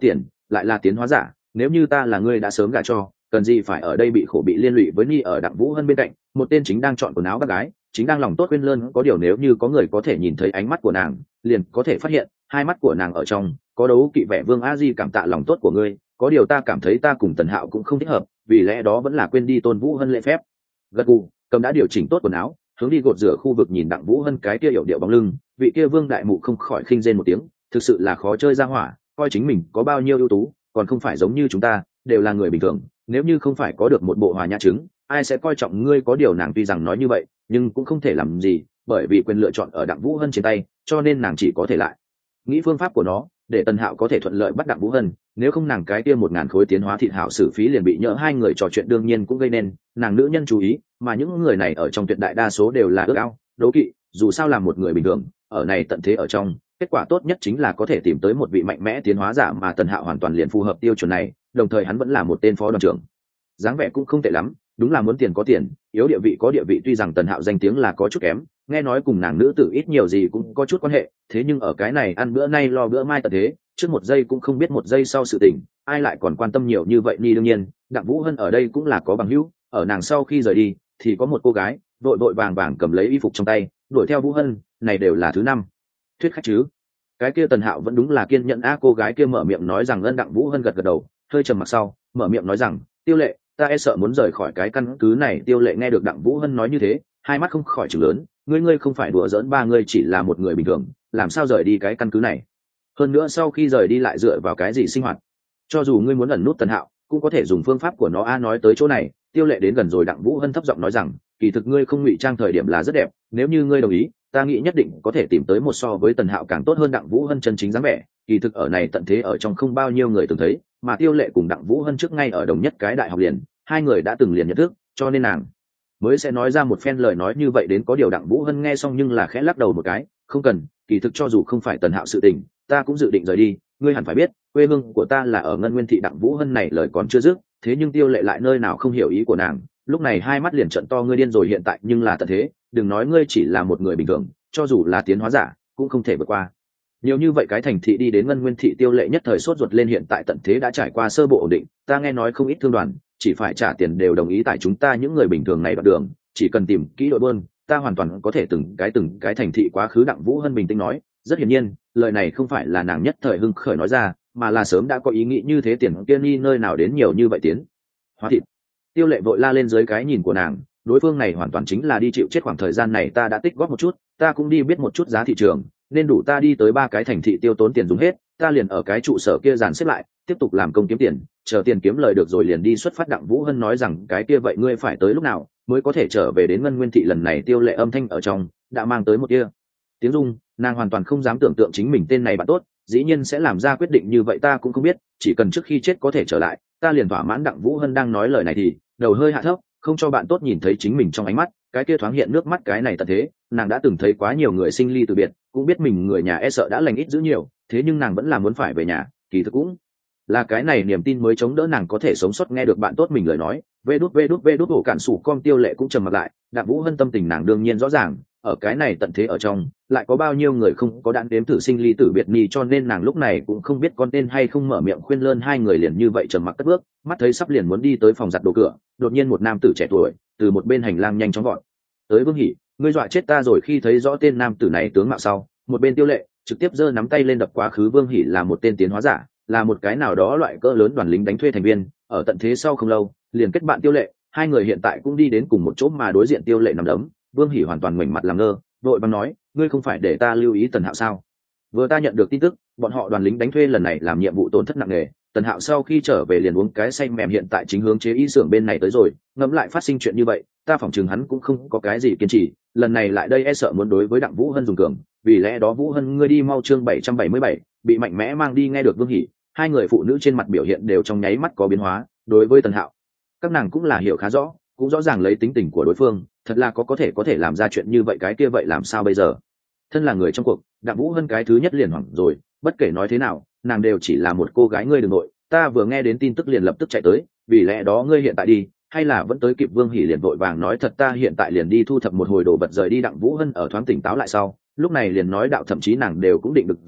lại là tiến hóa giả, nếu như ta là ngươi đã sớm gả cho, cần gì phải ở đây bị khổ bị liên lụy với ni ở Đặng Vũ Hân bên cạnh, một tên chính đang chọn quần áo bác gái, chính đang lòng tốt quên lơn, có điều nếu như có người có thể nhìn thấy ánh mắt của nàng, liền có thể phát hiện hai mắt của nàng ở trong có đấu kỵ vẻ. Vương A Di cảm tạ lòng tốt của ngươi, có điều ta cảm thấy ta cùng Tần Hạo cũng không thích hợp, vì lẽ đó vẫn là quên đi Tôn Vũ Hân lễ phép. Gật gù, cầm đã điều chỉnh tốt quần áo, hướng đi gột rửa khu vực nhìn Đặng Vũ Hân cái kia yểu điệu bóng lưng, vị kia Vương đại mụ không khỏi khinh rên một tiếng, thực sự là khó chơi ra hỏa, coi chính mình có bao nhiêu ưu tú, còn không phải giống như chúng ta, đều là người bình thường, nếu như không phải có được một bộ hòa nhã chứng, ai sẽ coi trọng ngươi. Có điều nàng tuy rằng nói như vậy, nhưng cũng không thể làm gì, bởi vì quyền lựa chọn ở Đặng Vũ Hân trên tay, cho nên nàng chỉ có thể lại nghĩ phương pháp của nó, để Tần Hạo có thể thuận lợi bắt Đặng Vũ Hân. Nếu không nàng cái kia 1000 khối tiến hóa thịt hảo xử phí liền bị nhỡ. Hai người trò chuyện đương nhiên cũng gây nên nàng nữ nhân chú ý, mà những người này ở trong tuyệt đại đa số đều là ước ao, đố kỵ. Dù sao là một người bình thường, ở này tận thế ở trong, kết quả tốt nhất chính là có thể tìm tới một vị mạnh mẽ tiến hóa giả, mà Tần Hạo hoàn toàn liền phù hợp tiêu chuẩn này, đồng thời hắn vẫn là một tên phó đoàn trưởng, dáng vẻ cũng không tệ lắm, đúng là muốn tiền có tiền, yếu địa vị có địa vị. Tuy rằng Tần Hạo danh tiếng là có chút kém, nghe nói cùng nàng nữ tử ít nhiều gì cũng có chút quan hệ, thế nhưng ở cái này ăn bữa nay lo bữa mai tận thế, trước một giây cũng không biết một giây sau sự tình, ai lại còn quan tâm nhiều như vậy đi. Đương nhiên Đặng Vũ Hân ở đây cũng là có bằng hữu, ở nàng sau khi rời đi thì có một cô gái vội vội vàng vàng cầm lấy y phục trong tay đuổi theo Vũ Hân, này đều là thứ năm thuyết khách chứ. Cái kia Tần Hạo vẫn đúng là kiên nhẫn cô gái kia mở miệng nói rằng Đặng Vũ Hân gật gật đầu, hơi trầm mặc sau mở miệng nói rằng Tiêu Lệ, ta e sợ muốn rời khỏi cái căn cứ này. Tiêu Lệ nghe được Đặng Vũ Hân nói như thế, hai mắt không khỏi trừng lớn, ngươi không phải đùa giỡn, ba ngươi chỉ là một người bình thường, làm sao rời đi cái căn cứ này, hơn nữa sau khi rời đi lại dựa vào cái gì sinh hoạt? Cho dù ngươi muốn ẩn nút Tần Hạo, cũng có thể dùng phương pháp của nó. Nói tới chỗ này, Tiêu Lệ đến gần rồi, Đặng Vũ Hân thấp giọng nói rằng kỳ thực ngươi không ngụy trang thời điểm là rất đẹp, nếu như ngươi đồng ý, ta nghĩ nhất định có thể tìm tới một so với Tần Hạo càng tốt hơn Đặng Vũ Hân chân chính dáng vẻ. Kỳ thực ở này tận thế ở trong không bao nhiêu người từng thấy, mà Tiêu Lệ cùng Đặng Vũ Hân trước ngay ở đồng nhất cái đại học liền, hai người đã từng liền nhận thức, cho nên nàng mới sẽ nói ra một phen lời nói như vậy đến. Có điều Đặng Vũ Hân nghe xong nhưng là khẽ lắc đầu một cái, không cần, kỳ thực cho dù không phải Tần Hạo sự tình, ta cũng dự định rời đi, ngươi hẳn phải biết quê hương của ta là ở Ngân Nguyên thị. Đặng Vũ Hân này lời còn chưa dứt, thế nhưng Tiêu Lệ lại nơi nào không hiểu ý của nàng, lúc này hai mắt liền trợn to, ngươi điên rồi, hiện tại nhưng là tận thế, đừng nói ngươi chỉ là một người bình thường, cho dù là tiến hóa giả cũng không thể vượt qua nhiều như vậy cái thành thị đi đến Ngân Nguyên thị. Tiêu Lệ nhất thời sốt ruột lên, hiện tại tận thế đã trải qua sơ bộ ổn định, ta nghe nói không ít thương đoàn chỉ phải trả tiền đều đồng ý tại chúng ta những người bình thường này đoạn đường, chỉ cần tìm kỹ đội buôn, ta hoàn toàn có thể từng cái thành thị quá khứ. Đặng Vũ Hân bình tĩnh nói, rất hiển nhiên lời này không phải là nàng nhất thời hưng khởi nói ra, mà là sớm đã có ý nghĩ như thế. Tiền kia đi nơi nào đến nhiều như vậy tiến hóa thịt? Tiêu Lệ vội la lên dưới cái nhìn của nàng, đối phương này hoàn toàn chính là đi chịu chết. Khoảng thời gian này ta đã tích góp một chút, ta cũng đi biết một chút giá thị trường, nên đủ ta đi tới 3 cái thành thị tiêu tốn tiền dùng hết, ta liền ở cái trụ sở kia dàn xếp lại, tiếp tục làm công kiếm tiền, chờ tiền kiếm lời được rồi liền đi xuất phát. Đặng Vũ Hân nói rằng cái kia vậy ngươi phải tới lúc nào mới có thể trở về đến Ngân Nguyên thị? Lần này Tiêu Lệ âm thanh ở trong đã mang tới một tia tiếng rung, nàng hoàn toàn không dám tưởng tượng chính mình tên này bạn tốt dĩ nhiên sẽ làm ra quyết định như vậy. Ta cũng không biết, chỉ cần trước khi chết có thể trở lại, ta liền thỏa mãn. Đặng Vũ Hân đang nói lời này thì đầu hơi hạ thấp, không cho bạn tốt nhìn thấy chính mình trong ánh mắt cái kia thoáng hiện nước mắt. Cái này tận thế, nàng đã từng thấy quá nhiều người sinh ly từ biệt, cũng biết mình người nhà e sợ đã lành ít dữ nhiều, thế nhưng nàng vẫn là muốn phải về nhà. Kỳ thực cũng là cái này niềm tin mới chống đỡ nàng có thể sống sót. Nghe được bạn tốt mình lời nói, vê đút hổ cản sủ con. Tiêu Lệ cũng trầm mặt lại, Đặng Vũ Hân tâm tình nàng đương nhiên rõ ràng, ở cái này tận thế ở trong lại có bao nhiêu người không có đạn đếm thử sinh ly tử biệt nhì, cho nên nàng lúc này cũng không biết con tên hay không mở miệng khuyên lơn. Hai người liền như vậy trầm mặc cất bước, mắt thấy sắp liền muốn đi tới phòng giặt đồ cửa, đột nhiên một nam tử trẻ tuổi từ một bên hành lang nhanh chóng vọt tới. Vương Hỉ, ngươi dọa chết ta rồi. Khi thấy rõ tên nam tử này tướng mạo sau, một bên Tiêu Lệ trực tiếp giơ nắm tay lên đập quá khứ. Vương Hỉ là một tên tiến hóa giả, là một cái nào đó loại cỡ lớn đoàn lính đánh thuê thành viên, ở tận thế sau không lâu liền kết bạn Tiêu Lệ, hai người hiện tại cũng đi đến cùng một chỗ. Mà đối diện Tiêu Lệ nằm đấm, Vương Hỉ hoàn toàn ngoảnh mặt làm ngơ, vội vàng nói, ngươi không phải để ta lưu ý Tần Hạo sao? Vừa ta nhận được tin tức bọn họ đoàn lính đánh thuê lần này làm nhiệm vụ tổn thất nặng nề, Tần Hạo sau khi trở về liền uống cái say mềm, hiện tại chính hướng chế y xưởng bên này tới rồi. Ngẫm lại phát sinh chuyện như vậy, ta phỏng chừng hắn cũng không có cái gì kiên trì, lần này lại đây e sợ muốn đối với Đặng Vũ Hân dùng cường, vì lẽ đó Vũ Hân ngươi đi mau. Chương 777 bị mạnh mẽ mang đi. nghe được Vương Hỉ, hai người phụ nữ trên mặt biểu hiện đều trong nháy mắt có biến hóa. Đối với Tần Hạo, các nàng cũng là hiểu khá rõ, cũng rõ ràng lấy tính tình của đối phương, thật là có thể làm ra chuyện như vậy. Cái kia vậy làm sao bây giờ? Thân là người trong cuộc, Đặng Vũ Hân cái thứ nhất liền hoảng rồi, bất kể nói thế nào nàng đều chỉ là một cô gái. ngươi đừng nội, ta vừa nghe đến tin tức liền lập tức chạy tới, vì lẽ đó ngươi hiện tại đi hay là vẫn tới kịp? Vương Hỉ liền vội vàng nói, thật ta hiện tại liền đi thu thập một hồi đồ vật rời đi. Đặng Vũ Hân ở thoáng tỉnh táo lại sau, lúc này liền nói đạo, thậm chí nàng đều cũng định được rồi,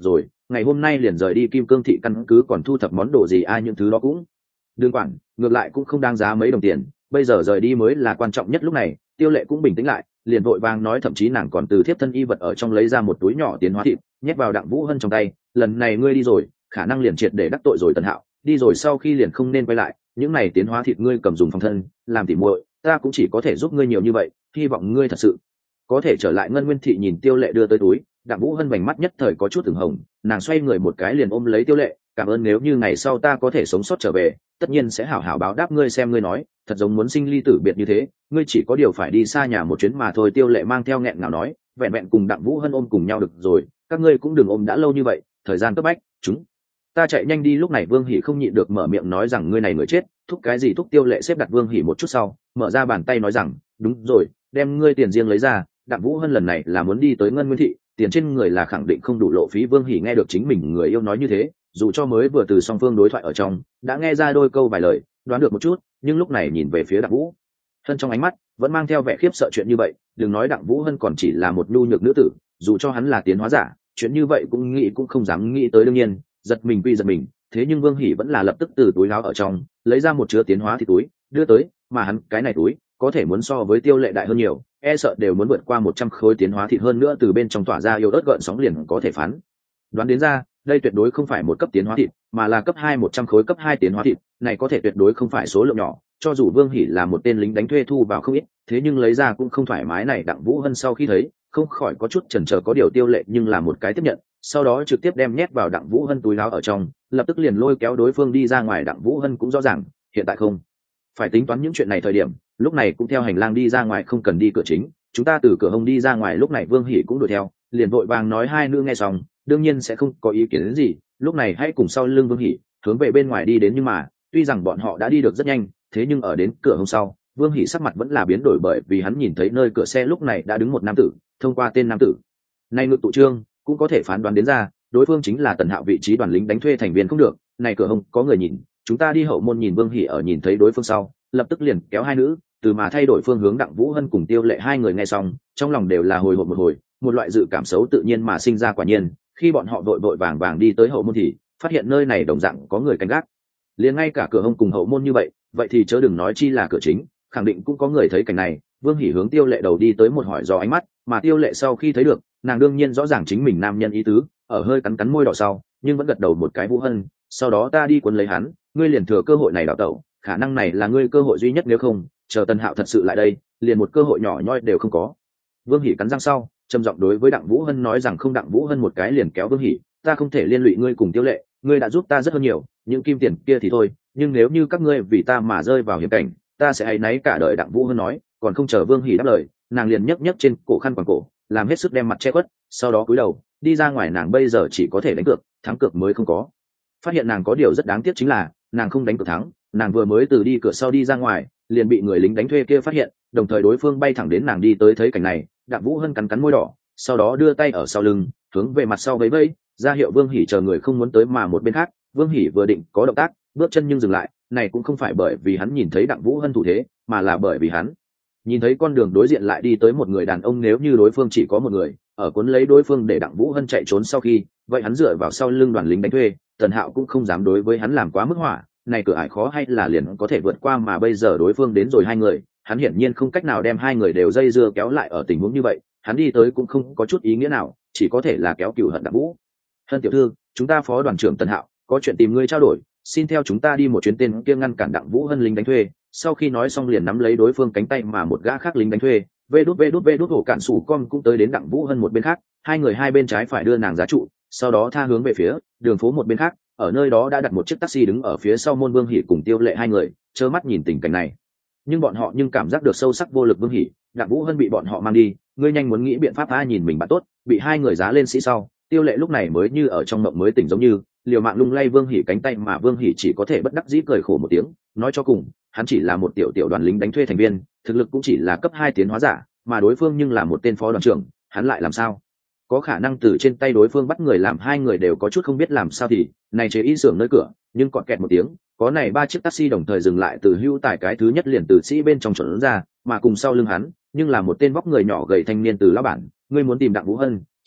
ngày hôm nay liền rời đi Kim Cương thị căn cứ, còn thu thập món đồ gì ai những thứ đó cũng đừng quản, ngược lại cũng không đáng giá mấy đồng tiền, bây giờ rời đi mới là quan trọng nhất. Lúc này Tiêu Lệ cũng bình tĩnh lại, liền vội vàng nói, thậm chí nàng còn từ thiếp thân y vật ở trong lấy ra một túi nhỏ tiến hóa thịt, nhét vào Đặng Vũ Hân trong tay. Lần này ngươi đi rồi, khả năng liền triệt để đắc tội rồi Tần Hạo, đi rồi sau khi liền không nên quay lại, những này tiến hóa thịt ngươi cầm dùng phòng thân, làm tỉ muội, ta cũng chỉ có thể giúp ngươi nhiều như vậy, hy vọng ngươi thật sự có thể trở lại. Ngân Nguyên thị nhìn Tiêu Lệ đưa tới túi, Đặng Vũ Hân vành mắt nhất thời có chút ửng hồng, nàng xoay người một cái liền ôm lấy Tiêu Lệ, cảm ơn, nếu như ngày sau ta có thể sống sót trở về, tất nhiên sẽ hảo hảo báo đáp ngươi. Xem ngươi nói thật giống muốn sinh ly tử biệt như thế, ngươi chỉ có điều phải đi xa nhà một chuyến mà thôi. Tiêu Lệ mang theo nghẹn ngào nói, vẹn vẹn cùng Đặng Vũ Hân ôm cùng nhau được rồi, các ngươi cũng đừng ôm đã lâu như vậy, thời gian cấp bách, chúng ta chạy nhanh đi. Lúc này Vương Hỉ không nhịn được mở miệng nói rằng, ngươi này người chết, thúc cái gì thúc? Tiêu Lệ xếp đặt Vương Hỉ một chút sau, mở ra bàn tay nói rằng, đúng rồi, đem ngươi tiền riêng lấy ra, Đặng Vũ Hân lần này là muốn đi tới Ngân Nguyên thị, tiền trên người là khẳng định không đủ lộ phí. Vương Hỉ nghe được chính mình người yêu nói như thế, dù cho mới vừa từ song phương đối thoại ở trong đã nghe ra đôi câu vài lời, đoán được một chút, nhưng lúc này nhìn về phía Đặng Vũ Hân trong ánh mắt vẫn mang theo vẻ khiếp sợ. Chuyện như vậy, đừng nói Đặng Vũ Hân còn chỉ là một nhu nhược nữ tử, dù cho hắn là tiến hóa giả, chuyện như vậy cũng nghĩ cũng không dám nghĩ tới. đương nhiên giật mình quy giật mình, thế nhưng Vương Hỉ vẫn là lập tức từ túi áo ở trong lấy ra một chứa tiến hóa thịt túi đưa tới, mà hắn cái này túi có thể muốn so với Tiêu Lệ đại hơn nhiều, e sợ đều muốn vượt qua 100 khối tiến hóa thịt, hơn nữa từ bên trong tỏa ra yêu ớt gợn sóng liền có thể phán đoán đến ra đây tuyệt đối không phải một cấp tiến hóa thịt, mà là cấp 2 100 khối cấp 2 tiến hóa thịt, này có thể tuyệt đối không phải số lượng nhỏ, cho dù Vương Hỉ là một tên lính đánh thuê thu vào không ít, thế nhưng lấy ra cũng không thoải mái. Này Đặng Vũ Hân sau khi thấy không khỏi có chút chần chờ, có điều Tiêu Lệ nhưng là một cái tiếp nhận, sau đó trực tiếp đem nhét vào Đặng Vũ Hân túi áo ở trong, lập tức liền lôi kéo đối phương đi ra ngoài. Đặng Vũ Hân cũng rõ ràng hiện tại không phải tính toán những chuyện này thời điểm, lúc này cũng theo hành lang đi ra ngoài, không cần đi cửa chính, chúng ta từ cửa hông đi ra ngoài. Lúc này Vương Hỉ cũng đuổi theo, liền vội vàng nói, hai nữ nghe xong đương nhiên sẽ không có ý kiến đến gì, lúc này hãy cùng sau lưng Vương Hỉ hướng về bên ngoài đi đến. Nhưng mà tuy rằng bọn họ đã đi được rất nhanh, thế nhưng ở đến cửa hông sau, Vương Hỉ sắc mặt vẫn là biến đổi, bởi vì hắn nhìn thấy nơi cửa xe lúc này đã đứng một nam tử. Thông qua tên nam tử này ngự tụ trương cũng có thể phán đoán đến ra đối phương chính là Tần Hạo vị trí đoàn lính đánh thuê thành viên. không được, này cửa hông có người nhìn, chúng ta đi hậu môn nhìn. Vương Hỉ ở nhìn thấy đối phương sau lập tức liền kéo hai nữ từ mà thay đổi phương hướng. Đặng Vũ Hân cùng Tiêu Lệ hai người nghe xong trong lòng đều là hồi hộp một hồi, một loại dự cảm xấu tự nhiên mà sinh ra. Quả nhiên khi bọn họ vội vàng vàng đi tới hậu môn thì phát hiện nơi này đồng dạng có người canh gác, liền ngay cả cửa hông cùng hậu môn như vậy, vậy thì chớ đừng nói chi là cửa chính, khẳng định cũng có người thấy cảnh này. Vương Hỉ hướng Tiêu Lệ đầu đi tới một hỏi do ánh mắt, mà Tiêu Lệ sau khi thấy được, nàng đương nhiên rõ ràng chính mình nam nhân ý tứ, ở hơi cắn môi đỏ sau nhưng vẫn gật đầu một cái. Vũ Hân, sau đó ta đi cuốn lấy hắn, ngươi liền thừa cơ hội này đào tẩu, khả năng này là ngươi cơ hội duy nhất, nếu không chờ Tần Hạo thật sự lại đây liền một cơ hội nhỏ nhoi đều không có. Vương Hỉ cắn răng sau trầm giọng đối với Đặng Vũ Hân nói rằng, không. Đặng Vũ Hân một cái liền kéo Vương Hỉ, ta không thể liên lụy ngươi cùng Tiêu Lệ, ngươi đã giúp ta rất hơn nhiều, những kim tiền kia thì thôi, nhưng nếu như các ngươi vì ta mà rơi vào hiểm cảnh, ta sẽ áy náy cả đời. Đặng Vũ Hân nói, còn không chờ Vương Hỉ đáp lời, nàng liền nhấc trên cổ khăn quàng cổ, làm hết sức đem mặt che khuất, sau đó cúi đầu đi ra ngoài. Nàng bây giờ chỉ có thể đánh cược, thắng cược mới không có. Phát hiện nàng có điều rất đáng tiếc chính là nàng không đánh cược thắng, nàng vừa mới từ đi cửa sau đi ra ngoài liền bị người lính đánh thuê kia phát hiện, đồng thời đối phương bay thẳng đến nàng đi tới. Thấy cảnh này, Đặng Vũ Hân cắn môi đỏ, sau đó đưa tay ở sau lưng hướng về mặt sau vẫy vẫy ra hiệu Vương Hỉ chờ người không muốn tới. Mà một bên khác, Vương Hỉ vừa định có động tác bước chân nhưng dừng lại, này cũng không phải bởi vì hắn nhìn thấy Đặng Vũ Hân thủ thế, mà là bởi vì hắn nhìn thấy con đường đối diện lại đi tới một người đàn ông. Nếu như đối phương chỉ có một người ở cuốn lấy đối phương để Đặng Vũ Hân chạy trốn sau khi, vậy hắn dựa vào sau lưng đoàn lính đánh thuê, Tần Hạo cũng không dám đối với hắn làm quá mức hỏa, này cửa ải khó hay là liền có thể vượt qua. Mà bây giờ đối phương đến rồi hai người, hắn hiển nhiên không cách nào đem hai người đều dây dưa kéo lại. ở tình huống như vậy, hắn đi tới cũng không có chút ý nghĩa nào, chỉ có thể là kéo cừu hận Đặng Vũ Hân tiểu thư, chúng ta phó đoàn trưởng Tần Hạo có chuyện tìm ngươi trao đổi, xin theo chúng ta đi một chuyến. Tên kia ngăn cản Đặng Vũ Hân lính đánh thuê, sau khi nói xong liền nắm lấy đối phương cánh tay, mà một gã khác lính đánh thuê vê đút hổ cản sủ con cũng tới đến Đặng Vũ Hân một bên khác, hai người hai bên trái phải đưa nàng giá trụ, sau đó tha hướng về phía đường phố một bên khác. ở nơi đó đã đặt một chiếc taxi đứng ở phía sau môn. Vương Hỉ cùng Tiêu Lệ hai người trơ mắt nhìn tình cảnh này, nhưng bọn họ cảm giác được sâu sắc vô lực. Vương Hỉ, Đặng Vũ Hân bị bọn họ mang đi, ngươi nhanh muốn nghĩ biện pháp. nhìn mình bạn tốt bị hai người giá lên sĩ sau, Tiêu Lệ lúc này mới như ở trong mộng mới tỉnh giống như liều mạng lung lay Vương Hỉ cánh tay, mà Vương Hỉ chỉ có thể bất đắc dĩ cười khổ một tiếng, nói cho cùng hắn chỉ là một tiểu đoàn lính đánh thuê thành viên, thực lực cũng chỉ là cấp 2 tiến hóa giả, mà đối phương nhưng là một tên phó đoàn trưởng, hắn lại làm sao có khả năng từ trên tay đối phương bắt người. làm hai người đều có chút không biết làm sao thì này chế y xưởng nơi cửa nhưng còn kẹt một tiếng, có này 3 chiếc taxi đồng thời dừng lại. từ hưu tải cái thứ nhất liền từ sĩ bên trong chuẩn ra, mà cùng sau lưng hắn nhưng là một tên vóc người nhỏ gầy thanh niên. từ lão bản, ngươi muốn tìm Đặng Vũ Hân,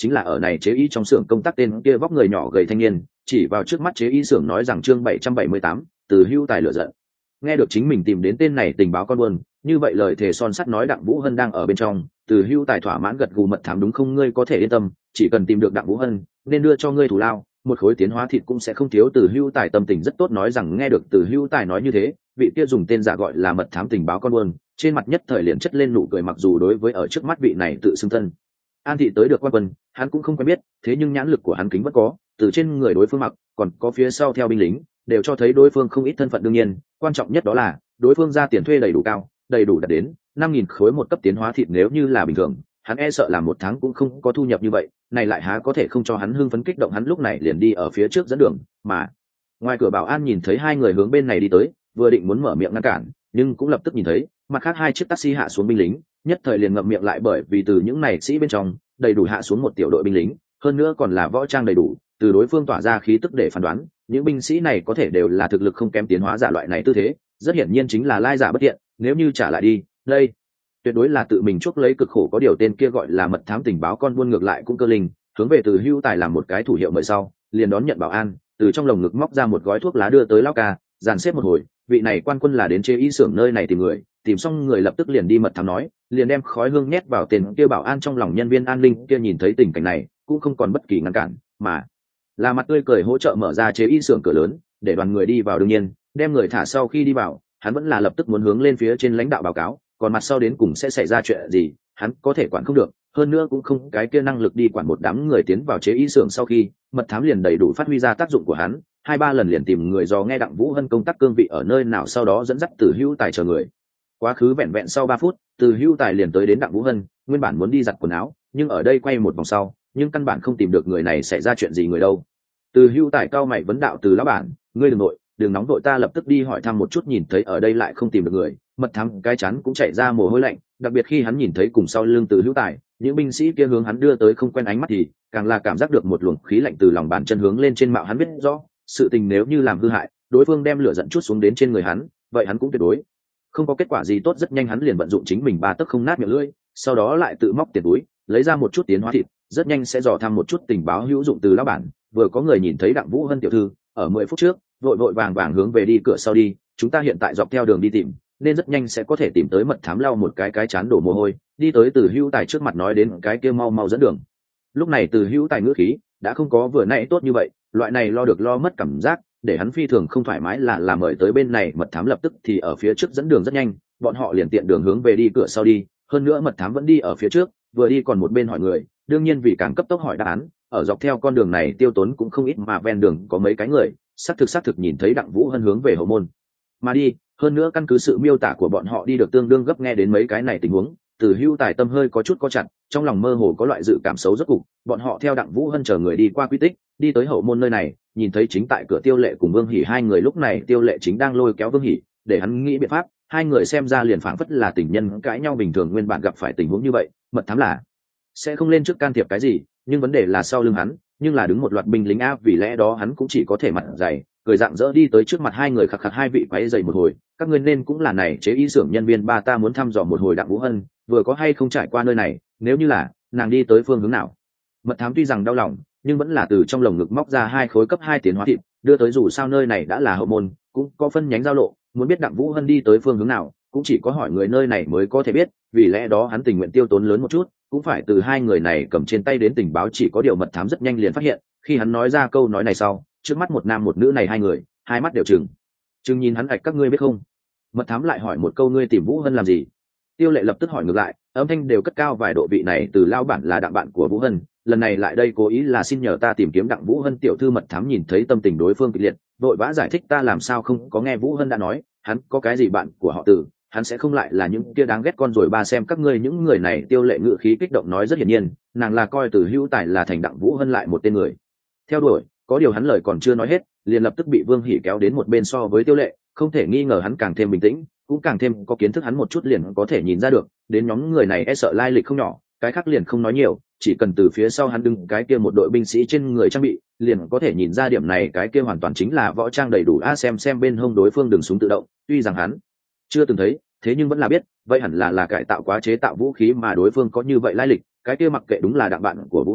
chính là ở này chế y trong xưởng công tác tên kia vóc người nhỏ gầy thanh niên, chỉ vào trước mắt chế y xưởng nói rằng chương 778, Từ Hưu Tài lửa giận. Nghe được chính mình tìm đến tên này tình báo con buôn, như vậy lời thề son sắt nói Đặng Vũ Hân đang ở bên trong. Từ Hưu Tài thỏa mãn gật gù mật thám đúng không, ngươi có thể yên tâm, chỉ cần tìm được Đặng Vũ Hân nên đưa cho ngươi thù lao, một khối tiến hóa thịt cũng sẽ không thiếu. Từ Hưu Tài tâm tình rất tốt, nói rằng nghe được Từ Hưu Tài nói như thế, vị kia dùng tên giả gọi là mật thám tình báo con buôn, trên mặt nhất thời liền chất lên nụ cười. Mặc dù đối với ở trước mắt vị này tự xưng thân An Thị tới được quan quân, hắn cũng không quen biết, thế nhưng nhãn lực của hắn kính vẫn có, từ trên người đối phương mặc, còn có phía sau theo binh lính, đều cho thấy đối phương không ít thân phận. Đương nhiên, quan trọng nhất đó là đối phương ra tiền thuê đầy đủ cao, đầy đủ đạt đến 5.000 khối một cấp tiến hóa thịt, nếu như là bình thường, hắn e sợ là một tháng cũng không có thu nhập như vậy, này lại há có thể không cho hắn hưng phấn kích động. Hắn lúc này liền đi ở phía trước dẫn đường, mà ngoài cửa bảo an nhìn thấy hai người hướng bên này đi tới, vừa định muốn mở miệng ngăn cản, nhưng cũng lập tức nhìn thấy mặt khác hai chiếc taxi hạ xuống binh lính, nhất thời liền ngậm miệng lại, bởi vì từ những này sĩ bên trong đầy đủ hạ xuống một tiểu đội binh lính, hơn nữa còn là võ trang đầy đủ. Từ đối phương tỏa ra khí tức để phán đoán, những binh sĩ này có thể đều là thực lực không kém tiến hóa giả. Loại này tư thế rất hiển nhiên chính là lai giả bất tiện, nếu như trả lại đi, đây tuyệt đối là tự mình chuốc lấy cực khổ. Có điều tên kia gọi là mật thám tình báo con buôn ngược lại cũng cơ linh, hướng về Từ Hưu Tài làm một cái thủ hiệu mời sau, liền đón nhận bảo an, từ trong lồng ngực móc ra một gói thuốc lá đưa tới lão ca, dàn xếp một hồi, vị này quan quân là đến chế y xưởng nơi này tìm người, tìm xong người lập tức liền đi mật thám nói, liền đem khói hương nhét vào tên kia bảo an trong lòng. Nhân viên an ninh kia nhìn thấy tình cảnh này cũng không còn bất kỳ ngăn cản, mà là mặt tươi cười hỗ trợ mở ra chế y xưởng cửa lớn để đoàn người đi vào. đương nhiên đem người thả sau khi đi vào, hắn vẫn là lập tức muốn hướng lên phía trên lãnh đạo báo cáo, còn mặt sau đến cùng sẽ xảy ra chuyện gì hắn có thể quản không được, hơn nữa cũng không cái kia năng lực đi quản một đám người tiến vào chế y xưởng. Sau khi mật thám liền đầy đủ phát huy ra tác dụng của hắn, 2-3 lần liền tìm người dò nghe Đặng Vũ Hân công tác cương vị ở nơi nào, sau đó dẫn dắt Từ Hưu Tài chờ người quá khứ. Vẹn vẹn sau 3 phút, Từ Hưu Tài liền tới đến Đặng Vũ Hân. Nguyên bản muốn đi giặt quần áo, nhưng ở đây quay một vòng sau, nhưng căn bản không tìm được người này xảy ra chuyện gì người đâu. Từ Hưu Tài cao mày vấn đạo, Từ lão bản, ngươi đừng nội, đừng nóng vội, ta lập tức đi hỏi thăm một chút. Nhìn thấy ở đây lại không tìm được người, mật thám cái chắn cũng chạy ra mồ hôi lạnh, đặc biệt khi hắn nhìn thấy cùng sau lưng Từ Hưu Tài những binh sĩ kia hướng hắn đưa tới không quen ánh mắt thì càng là cảm giác được một luồng khí lạnh từ lòng bàn chân hướng lên trên mạo. Hắn biết rõ sự tình nếu như làm hư hại, đối phương đem lửa giận chút xuống đến trên người hắn, vậy hắn cũng tuyệt đối không có kết quả gì tốt. Rất nhanh hắn liền vận dụng chính mình 3 tấc không nát miệng lưỡi, sau đó lại tự móc tiền túi lấy ra một chút tiến hóa thịt, rất nhanh sẽ dò thăm một chút tình báo hữu dụng. Từ lão bản, vừa có người nhìn thấy Đặng Vũ Hân tiểu thư ở 10 phút trước vội vội vàng vàng hướng về đi cửa sau đi, chúng ta hiện tại dọc theo đường đi tìm, nên rất nhanh sẽ có thể tìm tới. Mật thám lau một cái chán đổ mồ hôi, đi tới Từ Hưu Tài trước mặt nói đến cái kia mau mau dẫn đường. Lúc này Từ Hưu Tài ngữ khí đã không có vừa nãy tốt như vậy, loại này lo được lo mất cảm giác để hắn phi thường không thoải mái. Là mời tới bên này mật thám lập tức thì ở phía trước dẫn đường, rất nhanh bọn họ liền tiện đường hướng về đi cửa sau đi, hơn nữa mật thám vẫn đi ở phía trước, vừa đi còn một bên hỏi người. đương nhiên vì càng cấp tốc hỏi đáp án, ở dọc theo con đường này tiêu tốn cũng không ít, mà ven đường có mấy cái người xác thực nhìn thấy Đặng Vũ Hân hướng về hậu môn mà đi, hơn nữa căn cứ sự miêu tả của bọn họ đi được tương đương gấp. nghe đến mấy cái này tình huống, Từ Hưu Tài tâm hơi có chút co chặt, trong lòng mơ hồ có loại dự cảm xấu. rốt cục bọn họ theo Đặng Vũ Hân chờ người đi qua quy tích, đi tới hậu môn nơi này, nhìn thấy chính tại cửa Tiêu Lệ cùng Vương Hỉ hai người. lúc này Tiêu Lệ chính đang lôi kéo Vương Hỉ để hắn nghĩ biện pháp, hai người xem ra liền phảng phất là tình nhân cãi nhau bình thường. nguyên bản gặp phải tình huống như vậy, mật thám là sẽ không lên trước can thiệp cái gì, nhưng vấn đề là sau lưng hắn nhưng là đứng một loạt binh lính áp, vì lẽ đó hắn cũng chỉ có thể mặt dày cười rạng rỡ đi tới trước mặt hai người, khạc khạc hai vị quấy dày một hồi, các ngươi nên cũng là này chế y xưởng nhân viên ba, ta muốn thăm dò một hồi Đặng Vũ Hân vừa có hay không trải qua nơi này, nếu như là nàng đi tới phương hướng nào. Mật thám tuy rằng đau lòng nhưng vẫn là từ trong lồng ngực móc ra 2 khối cấp 2 tiến hóa thịt đưa tới, dù sao nơi này đã là hậu môn, cũng có phân nhánh giao lộ, muốn biết Đặng Vũ Hân đi tới phương hướng nào cũng chỉ có hỏi người nơi này mới có thể biết, vì lẽ đó hắn tình nguyện tiêu tốn lớn một chút cũng phải từ hai người này cầm trên tay đến tình báo. chỉ có điều mật thám rất nhanh liền phát hiện, khi hắn nói ra câu nói này sau, trước mắt một nam một nữ này hai người hai mắt đều trừng nhìn hắn, ạch các ngươi biết không. Mật thám lại hỏi một câu, ngươi tìm Vũ Hân làm gì? Tiêu Lệ lập tức hỏi ngược lại, âm thanh đều cất cao vài độ, vị này từ lao bản là Đặng bạn của Vũ Hân, lần này lại đây cố ý là xin nhờ ta tìm kiếm Đặng Vũ Hân tiểu thư. Mật thám nhìn thấy tâm tình đối phương kịch liệt, vội vã giải thích, ta làm sao không có nghe Vũ Hân đã nói hắn có cái gì bạn của họ Từ, hắn sẽ không lại là những kia đáng ghét con rồi ba, xem các ngươi những người này. Tiêu Lệ ngự khí kích động nói, rất hiển nhiên nàng là coi Từ Hữu Tài là thành Đặng Vũ Hân lại một tên người theo đuổi. có điều hắn lời còn chưa nói hết, liền lập tức bị Vương Hỉ kéo đến một bên. so với Tiêu Lệ, không thể nghi ngờ hắn càng thêm bình tĩnh, cũng càng thêm có kiến thức, hắn một chút liền có thể nhìn ra được đến nhóm người này e sợ lai lịch không nhỏ. cái khác liền không nói nhiều, chỉ cần từ phía sau hắn đứng cái kia một đội binh sĩ trên người trang bị liền có thể nhìn ra điểm này, cái kia hoàn toàn chính là võ trang đầy đủ. xem bên hông đối phương đường súng tự động, tuy rằng hắn chưa từng thấy, thế nhưng vẫn là biết vậy hẳn là cải tạo quá chế tạo vũ khí, mà đối phương có như vậy lai lịch, cái kia mặc kệ đúng là Đặng bạn của Vũ Hân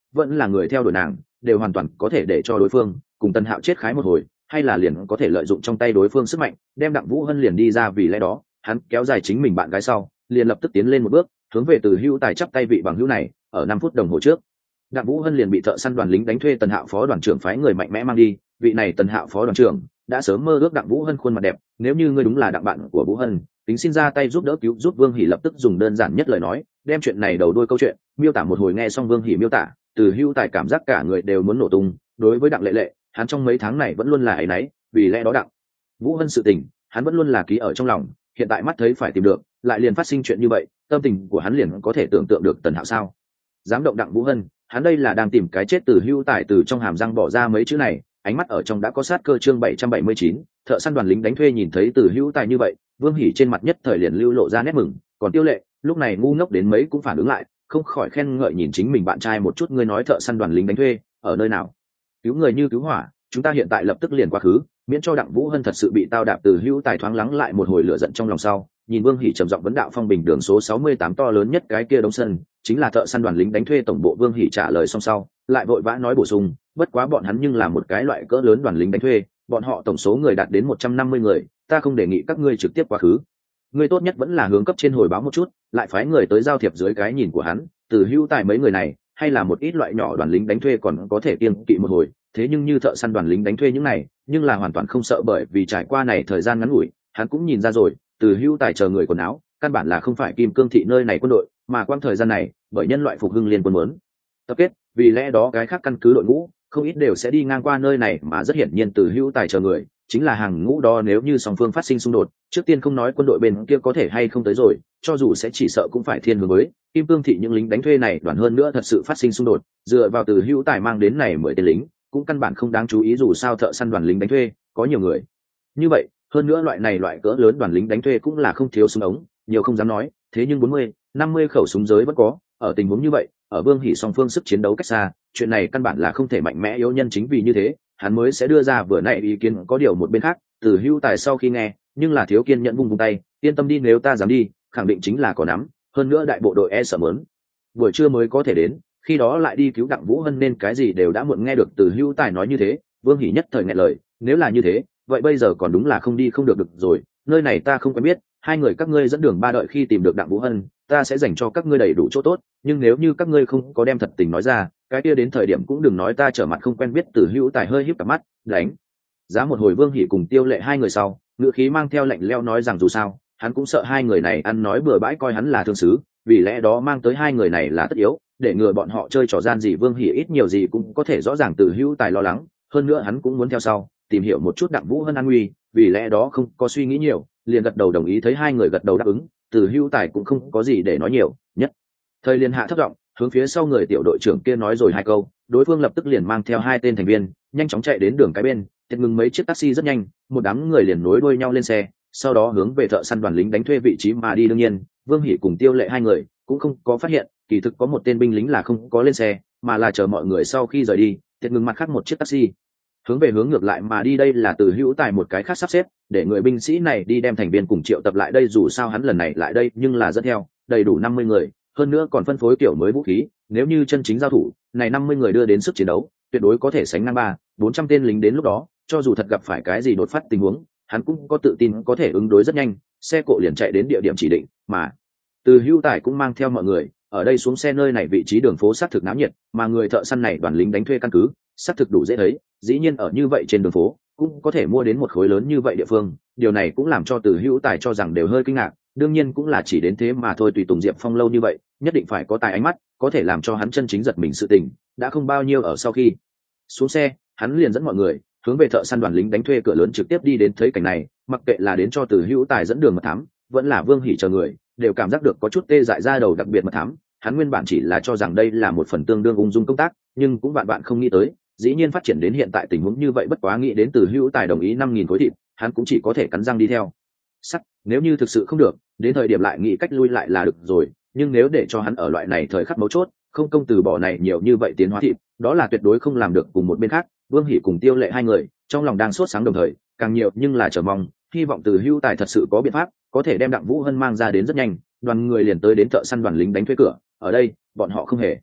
vẫn là người theo đuổi nàng, đều hoàn toàn có thể để cho đối phương cùng Tần Hạo chết khái một hồi, hay là liền có thể lợi dụng trong tay đối phương sức mạnh đem Đặng Vũ Hân liền đi ra. Vì lẽ đó hắn kéo dài chính mình bạn gái sau, liền lập tức tiến lên một bước, hướng về Từ Hữu Tài chắp tay. Vị bằng hữu này ở 5 phút đồng hồ trước, Đặng Vũ Hân liền bị thợ săn đoàn lính đánh thuê Tần Hạo phó đoàn trưởng phái người mạnh mẽ mang đi. Vị này Tần Hạo phó đoàn trưởng đã sớm mơ ước Đặng Vũ Hân khuôn mặt đẹp, nếu như ngươi đúng là đặng bạn của Vũ Hân, tính xin ra tay giúp đỡ cứu giúp. Vương Hỉ lập tức dùng đơn giản nhất lời nói đem chuyện này đầu đuôi câu chuyện miêu tả một hồi. Nghe xong Vương Hỉ miêu tả, Từ Hữu Tài cảm giác cả người đều muốn nổ tung. Đối với Đặng Lệ Lệ, hắn trong mấy tháng này vẫn luôn là áy náy, vì lẽ đó Đặng Vũ Hân sự tình hắn vẫn luôn là ký ở trong lòng, hiện tại mắt thấy phải tìm được, lại liền phát sinh chuyện như vậy, tâm tình của hắn liền có thể tưởng tượng được. Tần Hạo sao dám động Đặng Vũ Hân, hắn đây là đang tìm cái chết. Từ Hữu Tài từ trong hàm răng bỏ ra mấy chữ này, ánh mắt ở trong đã có sát cơ. Chương 779, thợ săn đoàn lính đánh thuê. Nhìn thấy Từ Hữu Tài như vậy, Vương Hỉ trên mặt nhất thời liền lưu lộ ra nét mừng, còn Tiêu Lệ lúc này ngu ngốc đến mấy cũng phản ứng lại, không khỏi khen ngợi nhìn chính mình bạn trai một chút. Ngươi nói thợ săn đoàn lính đánh thuê ở nơi nào? Cứu người như cứu hỏa, chúng ta hiện tại lập tức liền quá khứ, miễn cho Đặng Vũ Hân thật sự bị tao đạp. Từ Hữu Tài thoáng lắng lại một hồi lửa giận trong lòng sau, nhìn Vương Hỉ trầm giọng vấn đạo. Phong Bình đường số 68 to lớn nhất cái kia đống sân chính là thợ săn đoàn lính đánh thuê tổng bộ. Vương Hỉ trả lời xong sau, lại vội vã nói bổ sung, bất quá bọn hắn nhưng là một cái loại cỡ lớn đoàn lính đánh thuê, bọn họ tổng số người đạt đến 150 người, ta không đề nghị các ngươi trực tiếp quá khứ, ngươi tốt nhất vẫn là hướng cấp trên hồi báo một chút, lại phái người tới giao thiệp. Dưới cái nhìn của hắn, Từ Hữu Tài mấy người này hay là một ít loại nhỏ đoàn lính đánh thuê còn có thể kiêng kỵ một hồi, thế nhưng như thợ săn đoàn lính đánh thuê những này nhưng là hoàn toàn không sợ. Bởi vì trải qua này thời gian ngắn ngủi, hắn cũng nhìn ra rồi, Từ Hữu Tài chờ người quần áo căn bản là không phải Kim Cương thị nơi này quân đội, mà quang thời gian này bởi nhân loại phục hưng liên quân muốn tập kết, vì lẽ đó cái khác căn cứ đội ngũ không ít đều sẽ đi ngang qua nơi này, mà rất hiển nhiên Từ Hữu Tài chờ người chính là hàng ngũ đó. Nếu như song phương phát sinh xung đột, trước tiên không nói quân đội bên kia có thể hay không tới rồi, cho dù sẽ chỉ sợ cũng phải thiên hướng với Kim Cương thị những lính đánh thuê này đoàn. Hơn nữa thật sự phát sinh xung đột, dựa vào Từ Hữu Tài mang đến này 10 tên lính cũng căn bản không đáng chú ý, dù sao thợ săn đoàn lính đánh thuê có nhiều người như vậy. Hơn nữa loại cỡ lớn đoàn lính đánh thuê cũng là không thiếu súng ống, nhiều không dám nói, thế nhưng 40-50 khẩu súng giới vẫn có. Ở tình huống như vậy, ở Vương Hỉ song phương sức chiến đấu cách xa, chuyện này căn bản là không thể mạnh mẽ yếu nhân. Chính vì như thế, hắn mới sẽ đưa ra vừa nãy ý kiến. Có điều một bên khác, Từ Hữu Tài sau khi nghe nhưng là thiếu kiên nhẫn, vung tay, yên tâm đi, nếu ta dám đi, khẳng định chính là có nắm. Hơn nữa đại bộ đội e sợ mớn buổi trưa mới có thể đến, khi đó lại đi cứu Đặng Vũ Hân nên cái gì đều đã muộn. Nghe được Từ Hữu Tài nói như thế, Vương Hỉ nhất thời nghẹn lời, nếu là như thế, vậy bây giờ còn đúng là không đi không được rồi. Nơi này ta không quen biết, hai người các ngươi dẫn đường ba, đợi khi tìm được Đặng Vũ Hân, ta sẽ dành cho các ngươi đầy đủ chỗ tốt, nhưng nếu như các ngươi không có đem thật tình nói ra, cái kia đến thời điểm cũng đừng nói ta trở mặt không quen biết. Từ Hữu Tài hơi híp cả mắt, đánh giá một hồi Vương Hỉ cùng Tiêu Lệ hai người sau, ngữ khí mang theo lạnh lẽo nói rằng dù sao hắn cũng sợ hai người này ăn nói bừa bãi coi hắn là thương sứ, vì lẽ đó mang tới hai người này là tất yếu, để ngừa bọn họ chơi trò gian gì. Vương Hỉ ít nhiều gì cũng có thể rõ ràng Từ Hữu Tài lo lắng, hơn nữa hắn cũng muốn theo sau tìm hiểu một chút Đặng Vũ Hân an nguy, vì lẽ đó không có suy nghĩ nhiều, liền gật đầu đồng ý. Thấy hai người gật đầu đáp ứng, Từ Hữu Tài cũng không có gì để nói nhiều, nhất thời liền hạ thấp giọng hướng phía sau người tiểu đội trưởng kia nói rồi hai câu, đối phương lập tức liền mang theo hai tên thành viên nhanh chóng chạy đến đường cái bên, chợt ngừng mấy chiếc taxi rất nhanh, một đám người liền nối đuôi nhau lên xe, sau đó hướng về thợ săn đoàn lính đánh thuê vị trí mà đi. đương nhiên Vương Hỉ cùng Tiêu Lệ hai người cũng không có phát hiện, kỳ thực có một tên binh lính là không có lên xe, mà là chờ mọi người sau khi rời đi, chợt ngừng mặt khác một chiếc taxi hướng về hướng ngược lại mà đi. Đây là Từ Hữu Tài một cái khác sắp xếp để người binh sĩ này đi đem thành viên cùng triệu tập lại đây, dù sao hắn lần này lại đây nhưng là dẫn theo đầy đủ 50 người, hơn nữa còn phân phối kiểu mới vũ khí. Nếu như chân chính giao thủ, này 50 người đưa đến sức chiến đấu tuyệt đối có thể sánh ngang 300-400 tên lính. Đến lúc đó cho dù thật gặp phải cái gì đột phát tình huống, hắn cũng có tự tin có thể ứng đối rất nhanh. Xe cộ liền chạy đến địa điểm chỉ định, mà Từ Hữu Tài cũng mang theo mọi người ở đây xuống xe. Nơi này vị trí đường phố sát thực náo nhiệt, mà người thợ săn này đoàn lính đánh thuê căn cứ sát thực đủ dễ thấy, dĩ nhiên ở như vậy trên đường phố cũng có thể mua đến một khối lớn như vậy địa phương, điều này cũng làm cho Từ Hữu Tài cho rằng đều hơi kinh ngạc. đương nhiên cũng là chỉ đến thế mà thôi, tùy tùng Diệp Phong lâu như vậy nhất định phải có tài ánh mắt, có thể làm cho hắn chân chính giật mình sự tình đã không bao nhiêu. Ở sau khi xuống xe, hắn liền dẫn mọi người hướng về thợ săn đoàn lính đánh thuê cửa lớn trực tiếp đi đến. Thấy cảnh này, mặc kệ là đến cho Từ Hữu Tài dẫn đường mật thám, vẫn là Vương Hỉ chờ người, đều cảm giác được có chút tê dại ra đầu. Đặc biệt mật thám, hắn nguyên bản chỉ là cho rằng đây là một phần tương đương ung dung công tác, nhưng cũng vạn bạn không nghĩ tới dĩ nhiên phát triển đến hiện tại tình huống như vậy. Bất quá nghĩ đến Từ Hữu Tài đồng ý 5.000 khối thịt, hắn cũng chỉ có thể cắn răng đi theo. Sắt, nếu như thực sự không được, đến thời điểm lại nghĩ cách lui lại là được rồi, nhưng nếu để cho hắn ở loại này thời khắc mấu chốt không công từ bỏ này nhiều như vậy tiến hóa thịt, đó là tuyệt đối không làm được. Cùng một bên khác, Vương Hỉ cùng Tiêu Lệ hai người trong lòng đang sốt sáng, đồng thời càng nhiều nhưng là chờ mong, hy vọng Từ Hữu Tài thật sự có biện pháp có thể đem Đặng Vũ Hân mang ra đến rất nhanh. Đoàn người liền tới đến thợ săn đoàn lính đánh thuê cửa, ở đây bọn họ không hề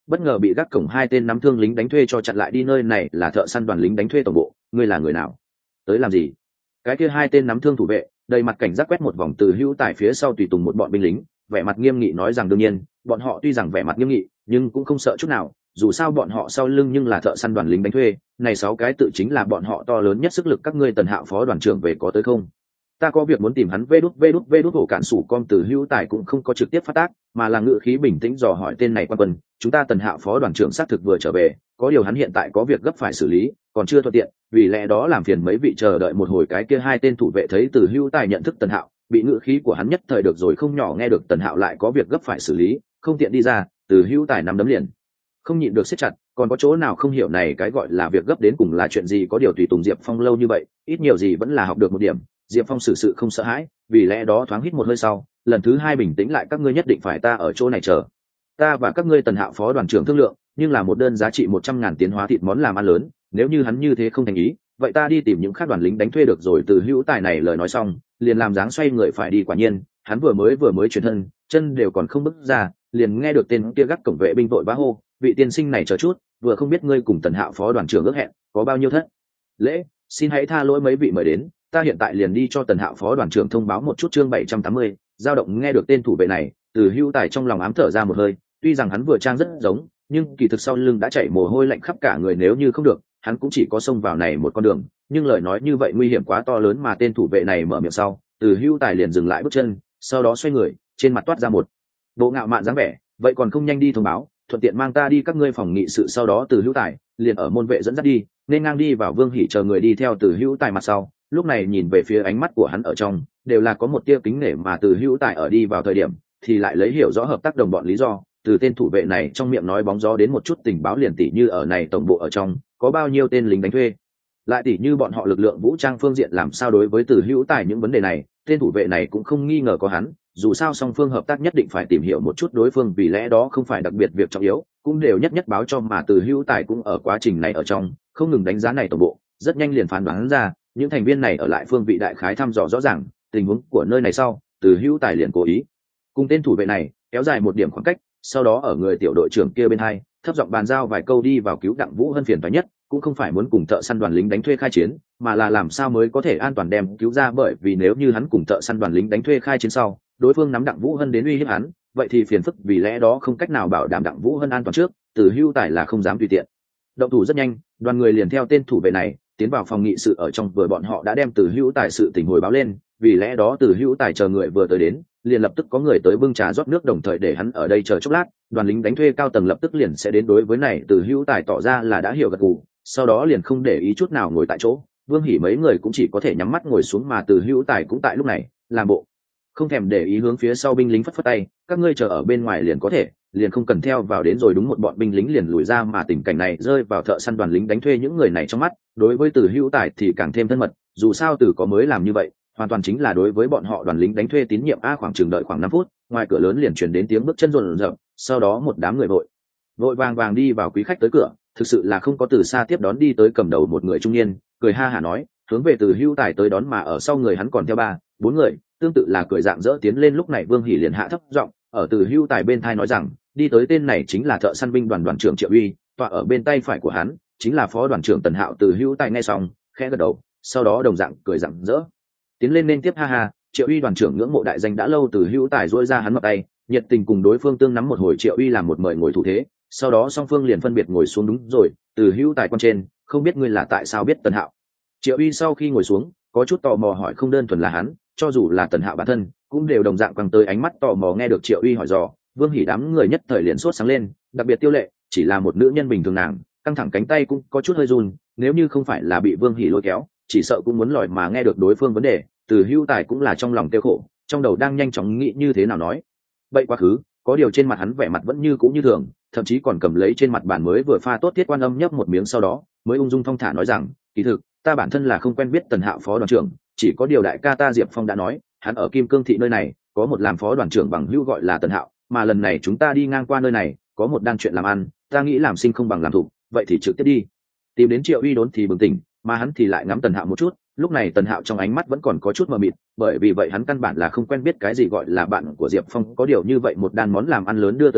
bất ngờ bị gác cổng hai tên nắm thương lính đánh thuê cho chặn lại đi. Nơi này là thợ săn đoàn lính đánh thuê tổng bộ, ngươi là người nào, tới làm gì? Cái kia hai tên nắm thương thủ vệ đầy mặt cảnh giác quét một vòng Từ Hữu Tài phía sau tùy tùng một bọn binh lính, vẻ mặt nghiêm nghị nói rằng đương nhiên bọn họ tuy rằng vẻ mặt nghiêm nghị nhưng cũng không sợ chút nào, dù sao bọn họ sau lưng nhưng là thợ săn đoàn lính đánh thuê, này 6 cái tự chính là bọn họ to lớn nhất sức lực. Các ngươi Tần Hạo phó đoàn trưởng về có tới không? Ta có việc muốn tìm hắn. Vê đút hổ cản sủ con. Từ Hữu Tài cũng không có trực tiếp phát tác mà là ngữ khí bình tĩnh dò hỏi tên này quan quân, chúng ta Tần Hạo phó đoàn trưởng xác thực vừa trở về, có điều hắn hiện tại có việc gấp phải xử lý, còn chưa thuận tiện, vì lẽ đó làm phiền mấy vị chờ đợi một hồi. Cái kia hai tên thủ vệ thấy Từ Hữu Tài nhận thức Tần Hạo, bị ngữ khí của hắn nhất thời được rồi không nhỏ, nghe được Tần Hạo lại có việc gấp phải xử lý, không tiện đi ra. Từ Hữu Tài nắm đấm liền không nhịn được siết chặt, còn có chỗ nào không hiểu này cái gọi là việc gấp đến cùng là chuyện gì? Có điều tùy tùng Diệp Phong lâu như vậy, ít nhiều gì vẫn là học được một điểm. Diệp Phong xử sự không sợ hãi, vì lẽ đó thoáng hít một hơi sau, lần thứ hai bình tĩnh lại. Các ngươi nhất định phải ta ở chỗ này chờ, ta và các ngươi Tần Hạo phó đoàn trưởng thương lượng, nhưng là một đơn giá trị 100.000 tiến hóa thịt món làm ăn lớn, nếu như hắn như thế không thành ý, vậy ta đi tìm những khác đoàn lính đánh thuê được rồi. Từ Hữu Tài này lời nói xong, liền làm dáng xoay người phải đi. Quả nhiên, hắn vừa mới chuyển thân, chân đều còn không bước ra, liền nghe được tên kia gác cổng vệ binh vội vã hô, vị tiên sinh này chờ chút, vừa không biết ngươi cùng Tần Hạo phó đoàn trưởng ước hẹn có bao nhiêu thất lễ, xin hãy tha lỗi mấy vị mời đến, ta hiện tại liền đi cho Tần Hạo phó đoàn trưởng thông báo một chút. Chương 780, dao động. Nghe được tên thủ vệ này, Từ Hữu Tài trong lòng ám thở ra một hơi, tuy rằng hắn vừa trang rất giống, nhưng kỳ thực sau lưng đã chảy mồ hôi lạnh khắp cả người, nếu như không được hắn cũng chỉ có xông vào này một con đường, nhưng lời nói như vậy nguy hiểm quá to lớn. Mà tên thủ vệ này mở miệng sau, Từ Hữu Tài liền dừng lại bước chân, sau đó xoay người, trên mặt toát ra một bộ ngạo mạn dáng vẻ, vậy còn không nhanh đi thông báo, thuận tiện mang ta đi các ngươi phòng nghị sự. Sau đó Từ Hữu Tài liền ở môn vệ dẫn dắt đi, nên ngang đi vào. Vương Hỉ chờ người đi theo Từ Hữu Tài mặt sau, lúc này nhìn về phía ánh mắt của hắn ở trong đều là có một tia kính nể, mà Từ Hữu Tài ở đi vào thời điểm thì lại lấy hiểu rõ hợp tác đồng bọn lý do từ tên thủ vệ này trong miệng nói bóng gió đến một chút tình báo, liền tỉ như ở này tổng bộ ở trong có bao nhiêu tên lính đánh thuê, lại tỉ như bọn họ lực lượng vũ trang phương diện làm sao. Đối với Từ Hữu Tài những vấn đề này, tên thủ vệ này cũng không nghi ngờ có hắn, dù sao song phương hợp tác nhất định phải tìm hiểu một chút đối phương, vì lẽ đó không phải đặc biệt việc trọng yếu cũng đều nhất nhất báo cho. Mà Từ Hữu Tài cũng ở quá trình này ở trong không ngừng đánh giá này tổng bộ, rất nhanh liền phán đoán ra những thành viên này ở lại phương vị đại khái thăm dò rõ ràng tình huống của nơi này sau, Từ Hữu Tài liền cố ý cùng tên thủ vệ này kéo dài một điểm khoảng cách, sau đó ở người tiểu đội trưởng kia bên hai thấp giọng bàn giao vài câu đi vào cứu Đặng Vũ Hân. Phiền toái nhất cũng không phải muốn cùng thợ săn đoàn lính đánh thuê khai chiến, mà là làm sao mới có thể an toàn đem cứu ra, bởi vì nếu như hắn cùng thợ săn đoàn lính đánh thuê khai chiến sau, đối phương nắm Đặng Vũ Hân đến uy hiếp hắn, vậy thì phiền phức, vì lẽ đó không cách nào bảo đảm Đặng Vũ Hân an toàn trước, Từ Hữu Tài là không dám tùy tiện động thủ. Rất nhanh đoàn người liền theo tên thủ vệ này tiến vào phòng nghị sự ở trong, vừa bọn họ đã đem Từ Hữu Tài sự tình hồi báo lên, vì lẽ đó Từ Hữu Tài chờ người vừa tới đến, liền lập tức có người tới bưng trà rót nước, đồng thời để hắn ở đây chờ chốc lát, đoàn lính đánh thuê cao tầng lập tức liền sẽ đến. Đối với này Từ Hữu Tài tỏ ra là đã hiểu gật gù, sau đó liền không để ý chút nào ngồi tại chỗ. Vương Hỉ mấy người cũng chỉ có thể nhắm mắt ngồi xuống, mà Từ Hữu Tài cũng tại lúc này làm bộ không thèm để ý, hướng phía sau binh lính phất phất tay, các ngươi chờ ở bên ngoài liền có thể, liền không cần theo vào đến rồi. Đúng, một bọn binh lính liền lùi ra, mà tình cảnh này rơi vào thợ săn đoàn lính đánh thuê những người này trong mắt, đối với Từ Hữu Tài thì càng thêm thân mật, dù sao Từ có mới làm như vậy hoàn toàn chính là đối với bọn họ đoàn lính đánh thuê tín nhiệm. Khoảng chừng đợi khoảng 5 phút, ngoài cửa lớn liền truyền đến tiếng bước chân rộn rợn, sau đó một đám người vội vàng đi vào. Quý khách tới cửa, thực sự là không có từ xa tiếp đón, đi tới cầm đầu một người trung niên, cười ha hả nói, hướng về Từ Hữu Tài tới đón, mà ở sau người hắn còn theo 3-4 người, tương tự là cười rạng rỡ tiến lên. Lúc này Vương Hỉ liền hạ thấp giọng ở Từ Hữu Tài bên thai nói rằng, đi tới tên này chính là thợ săn binh đoàn đoàn trưởng Triệu Uy, tọa ở bên tay phải của hắn chính là phó đoàn trưởng Tần Hạo. Từ Hữu Tài nghe xong khẽ gật đầu, sau đó đồng dạng cười rạng rỡ tiến lên nên tiếp. Ha ha, Triệu Uy đoàn trưởng ngưỡng mộ đại danh đã lâu. Từ Hữu Tài duỗi ra hắn ngọc tay, nhiệt tình cùng đối phương tương nắm một hồi. Triệu Uy làm một mời ngồi thủ thế, sau đó song phương liền phân biệt ngồi xuống. Đúng rồi, Từ Hữu Tài quan trên, không biết ngươi là tại sao biết Tần Hạo? Triệu Uy sau khi ngồi xuống có chút tò mò hỏi, không đơn thuần là hắn, cho dù là Tần Hạo bản thân cũng đều đồng dạng quăng tới ánh mắt tò mò. Nghe được Triệu Uy hỏi dò, Vương Hỉ đám người nhất thời liền sốt sáng lên, đặc biệt Tiêu Lệ chỉ là một nữ nhân bình thường, nàng căng thẳng cánh tay cũng có chút hơi run, nếu như không phải là bị Vương Hỉ lôi kéo, chỉ sợ cũng muốn lòi. Mà nghe được đối phương vấn đề, Từ Hữu Tài cũng là trong lòng tiêu khổ, trong đầu đang nhanh chóng nghĩ như thế nào nói vậy quá khứ. Có điều trên mặt hắn vẻ mặt vẫn như cũ như thường, thậm chí còn cầm lấy trên mặt bàn mới vừa pha tốt Thiết Quan Âm nhấp một miếng, sau đó mới ung dung thong thả nói rằng, kỳ thực ta bản thân là không quen biết Tần Hạo phó đoàn trưởng, chỉ có điều đại ca ta Diệp Phong đã nói hắn ở Kim Cương thị nơi này có một làm phó đoàn trưởng bằng hữu gọi là Tần Hạo, mà lần này chúng ta đi ngang qua nơi này có một đan chuyện làm ăn, ta nghĩ làm sinh không bằng làm thủ, vậy thì trực tiếp đi tìm đến. Triệu Uy đốn thì bừng tỉnh, mà hắn thì lại ngắm Tần Hạo một chút, lúc này Tần Hạo trong ánh mắt vẫn còn có chút mờ mịt, bởi vì vậy hắn căn bản là không quen biết cái gì gọi là bạn của Diệp Phong. Có điều như vậy một đàn món làm ăn lớn đưa tới cửa,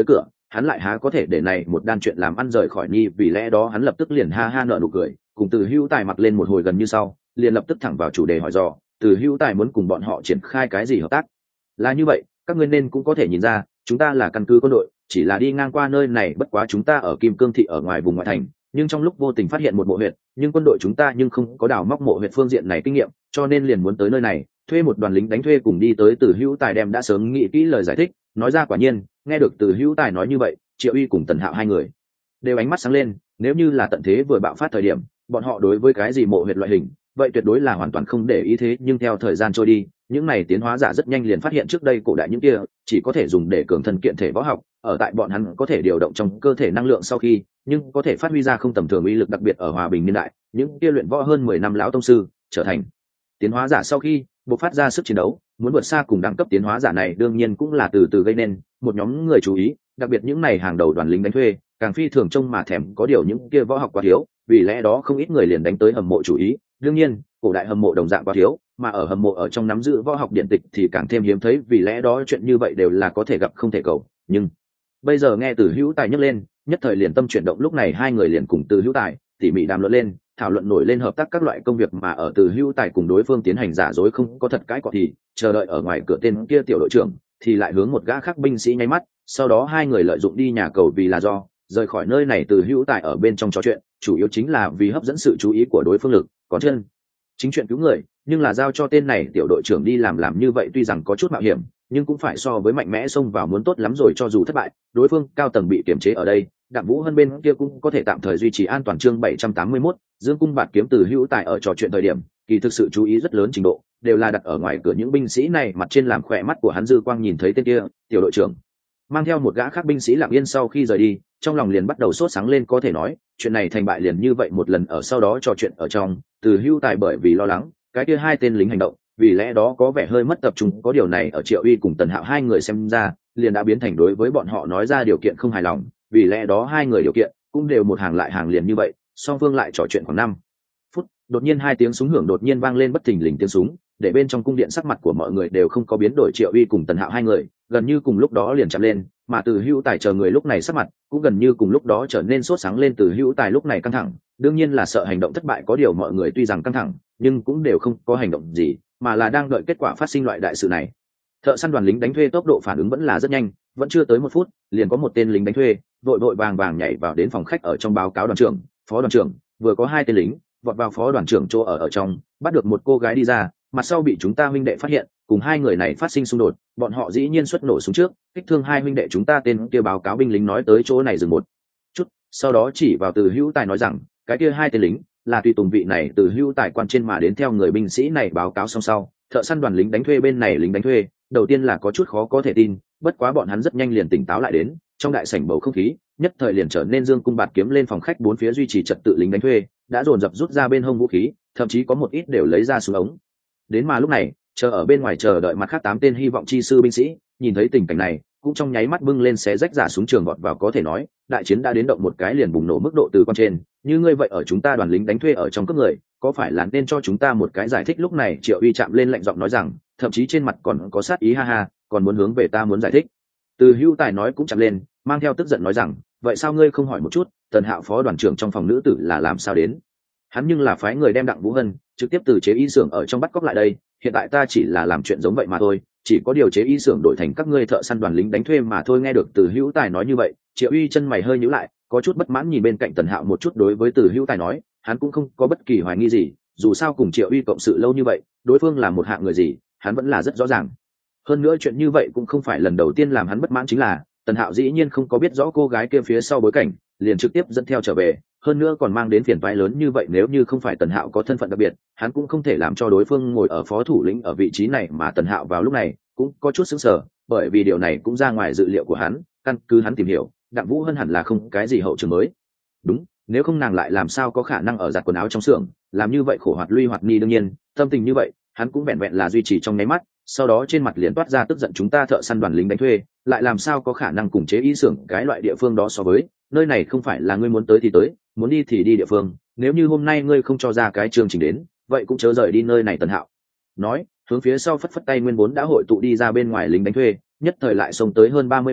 hắn lại há có thể để này một đan chuyện làm ăn rời khỏi Nhi, vì lẽ đó hắn lập tức liền ha ha nở nụ cười, cùng Từ Hữu Tài mặc lên một hồi gần như sau, liền lập tức thẳng vào chủ đề hỏi dò, Từ Hữu Tài muốn cùng bọn họ triển khai cái gì hợp tác. Là như vậy, các ngươi nên cũng có thể nhìn ra, chúng ta là căn cứ quân đội, chỉ là đi ngang qua nơi này, bất quá chúng ta ở Kim Cương thị ở ngoài vùng ngoại thành, nhưng trong lúc vô tình phát hiện một mộ huyệt, nhưng quân đội chúng ta nhưng không có đào móc mộ huyệt phương diện này kinh nghiệm, cho nên liền muốn tới nơi này, thuê một đoàn lính đánh thuê cùng đi tới. Từ Hữu Tài đem đã sớm nghĩ kỹ lời giải thích, nói ra. Quả nhiên, nghe được Từ Hữu Tài nói như vậy, Triệu Uy cùng Tần Hạo hai người đều ánh mắt sáng lên. Nếu như là tận thế vừa bạo phát thời điểm, bọn họ đối với cái gì mộ huyệt loại hình, vậy tuyệt đối là hoàn toàn không để ý. Thế nhưng theo thời gian trôi đi, những này tiến hóa giả rất nhanh liền phát hiện trước đây cổ đại những kia chỉ có thể dùng để cường thân kiện thể võ học, ở tại bọn hắn có thể điều động trong cơ thể năng lượng sau khi, nhưng có thể phát huy ra không tầm thường uy lực, đặc biệt ở hòa bình niên đại, những kia luyện võ hơn 10 năm lão tông sư trở thành tiến hóa giả sau khi bộc phát ra sức chiến đấu, muốn vượt xa cùng đẳng cấp tiến hóa giả này đương nhiên cũng là từ từ gây nên một nhóm người chú ý, đặc biệt những này hàng đầu đoàn lính đánh thuê càng phi thường trông mà thèm, có điều những kia võ học quá thiếu, vì lẽ đó không ít người liền đánh tới hầm mộ chủ ý. Đương nhiên, cổ đại hầm mộ đồng dạng quá thiếu, mà ở hầm mộ ở trong nắm giữ võ học điện tịch thì càng thêm hiếm thấy, vì lẽ đó chuyện như vậy đều là có thể gặp không thể cầu. Nhưng bây giờ nghe Từ Hữu Tài nhắc lên, nhất thời liền tâm chuyển động, lúc này hai người liền cùng Từ Hữu Tài tỉ mỉ đàm luận lên, thảo luận nổi lên hợp tác các loại công việc, mà ở Từ Hữu Tài cùng đối phương tiến hành giả dối không có thật cãi cọ thì chờ đợi ở ngoài cửa tên kia tiểu đội trưởng thì lại hướng một gã khác binh sĩ nháy mắt, sau đó hai người lợi dụng đi nhà cầu vì là do rời khỏi nơi này. Từ Hữu Tài ở bên trong trò chuyện chủ yếu chính là vì hấp dẫn sự chú ý của đối phương lực, còn chân chính chuyện cứu người nhưng là giao cho tên này tiểu đội trưởng đi làm như vậy tuy rằng có chút mạo hiểm, nhưng cũng phải so với mạnh mẽ xông vào muốn tốt lắm rồi. Cho dù thất bại, đối phương cao tầng bị kiềm chế ở đây, Đặng Vũ Hân bên kia cũng có thể tạm thời duy trì an toàn. Chương 781, Dương Cung Bạt Kiếm. Từ Hữu Tài ở trò chuyện thời điểm kỳ thực sự chú ý rất lớn trình độ đều là đặt ở ngoài cửa những binh sĩ này mặt trên, làm khỏe mắt của hắn dư quang nhìn thấy tên kia tiểu đội trưởng mang theo một gã khác binh sĩ lặng yên sau khi rời đi, trong lòng liền bắt đầu sốt sáng lên, có thể nói chuyện này thành bại liền như vậy một lần. Ở sau đó trò chuyện ở trong, Từ Hữu Tài bởi vì lo lắng cái kia hai tên lính hành động, vì lẽ đó có vẻ hơi mất tập trung, có điều này ở Triệu Uy cùng Tần Hạo hai người xem ra liền đã biến thành đối với bọn họ nói ra điều kiện không hài lòng, vì lẽ đó hai người điều kiện cũng đều một hàng lại hàng liền như vậy. Song phương lại trò chuyện khoảng 5 phút, đột nhiên hai tiếng súng hưởng đột nhiên vang lên, bất thình lình tiếng súng để bên trong cung điện sắc mặt của mọi người đều không có biến đổi. Triệu Uy cùng Tần Hạo hai người gần như cùng lúc đó liền chạm lên, mà Từ Hữu Tài chờ người lúc này sắc mặt cũng gần như cùng lúc đó trở nên sốt sáng lên. Từ Hữu Tài lúc này căng thẳng, đương nhiên là sợ hành động thất bại, có điều mọi người tuy rằng căng thẳng nhưng cũng đều không có hành động gì, mà là đang đợi kết quả phát sinh loại đại sự này. Thợ săn đoàn lính đánh thuê tốc độ phản ứng vẫn là rất nhanh, vẫn chưa tới 1 phút liền có một tên lính đánh thuê vội vội vàng vàng nhảy vào đến phòng khách, ở trong báo cáo đoàn trưởng, phó đoàn trưởng, vừa có hai tên lính vọt vào phó đoàn trưởng chỗ ở trong, bắt được một cô gái đi ra, mặt sau bị chúng ta huynh đệ phát hiện, cùng hai người này phát sinh xung đột, bọn họ dĩ nhiên xuất nổ súng trước kích thương hai huynh đệ chúng ta. Tên kia báo cáo binh lính nói tới chỗ này dừng một chút, sau đó chỉ vào Từ Hữu Tài nói rằng cái kia hai tên lính là tùy tùng vị này Từ Hữu Tài quan trên mà đến. Theo người binh sĩ này báo cáo xong sau, thợ săn đoàn lính đánh thuê bên này lính đánh thuê đầu tiên là có chút khó có thể tin, bất quá bọn hắn rất nhanh liền tỉnh táo lại đến, trong đại sảnh bầu không khí nhất thời liền trở nên Dương Cung Bạt Kiếm lên. Phòng khách bốn phía duy trì trật tự lính đánh thuê đã dồn dập rút ra bên hông vũ khí, thậm chí có một ít đều lấy ra súng ống đến, mà lúc này chờ ở bên ngoài chờ đợi mặt khác 8 tên hy vọng chi sư binh sĩ nhìn thấy tình cảnh này cũng trong nháy mắt bưng lên xé rách giả súng trường vọt vào, có thể nói đại chiến đã đến động một cái liền bùng nổ mức độ từ con trên. Như ngươi vậy ở chúng ta đoàn lính đánh thuê ở trong cướp người, có phải là nên cho chúng ta một cái giải thích? Lúc này Triệu Uy chạm lên lạnh giọng nói rằng, thậm chí trên mặt còn có sát ý, ha ha, còn muốn hướng về ta muốn giải thích. Từ Hữu Tài nói cũng chạm lên, mang theo tức giận nói rằng, vậy sao ngươi không hỏi một chút Tần Hạo phó đoàn trưởng trong phòng nữ tử là làm sao đến? Hắn nhưng là phái người đem Đặng Vũ Hân trực tiếp từ chế y xưởng ở trong bắt cóc lại đây, hiện tại ta chỉ là làm chuyện giống vậy mà thôi, chỉ có điều chế y xưởng đổi thành các ngươi thợ săn đoàn lính đánh thuê mà thôi. Nghe được Từ Hữu Tài nói như vậy, Triệu Uy chân mày hơi nhíu lại, có chút bất mãn nhìn bên cạnh Tần Hạo một chút. Đối với Từ Hữu Tài nói, hắn cũng không có bất kỳ hoài nghi gì, dù sao cùng Triệu Uy cộng sự lâu như vậy, đối phương là một hạng người gì hắn vẫn là rất rõ ràng. Hơn nữa chuyện như vậy cũng không phải lần đầu tiên làm hắn bất mãn, chính là Tần Hạo dĩ nhiên không có biết rõ cô gái kia phía sau bối cảnh, liền trực tiếp dẫn theo trở về, hơn nữa còn mang đến phiền toái lớn như vậy. Nếu như không phải Tần Hạo có thân phận đặc biệt, hắn cũng không thể làm cho đối phương ngồi ở phó thủ lĩnh ở vị trí này. Mà Tần Hạo vào lúc này cũng có chút sững sờ, bởi vì điều này cũng ra ngoài dự liệu của hắn, căn cứ hắn tìm hiểu, Đặng Vũ Hân hẳn là không cái gì hậu trường mới. Đúng, nếu không nàng lại làm sao có khả năng ở giặt quần áo trong xưởng, làm như vậy khổ hoạt lui hoạt ni. Đương nhiên, tâm tình như vậy, hắn cũng vẹn vẹn là duy trì trong nháy mắt, sau đó trên mặt liền toát ra tức giận, chúng ta thợ săn đoàn lính đánh thuê lại làm sao có khả năng cùng chế y xưởng cái loại địa phương đó so với, nơi này không phải là ngươi muốn tới thì tới, muốn đi thì đi địa phương, nếu như hôm nay ngươi không cho ra cái chương trình đến, vậy cũng chớ rời đi nơi này. Tần Hạo nói, hướng phía sau phất phất tay, nguyên vốn đã hội tụ đi ra bên ngoài lính đánh thuê nhất thời lại xông tới hơn 30 vị,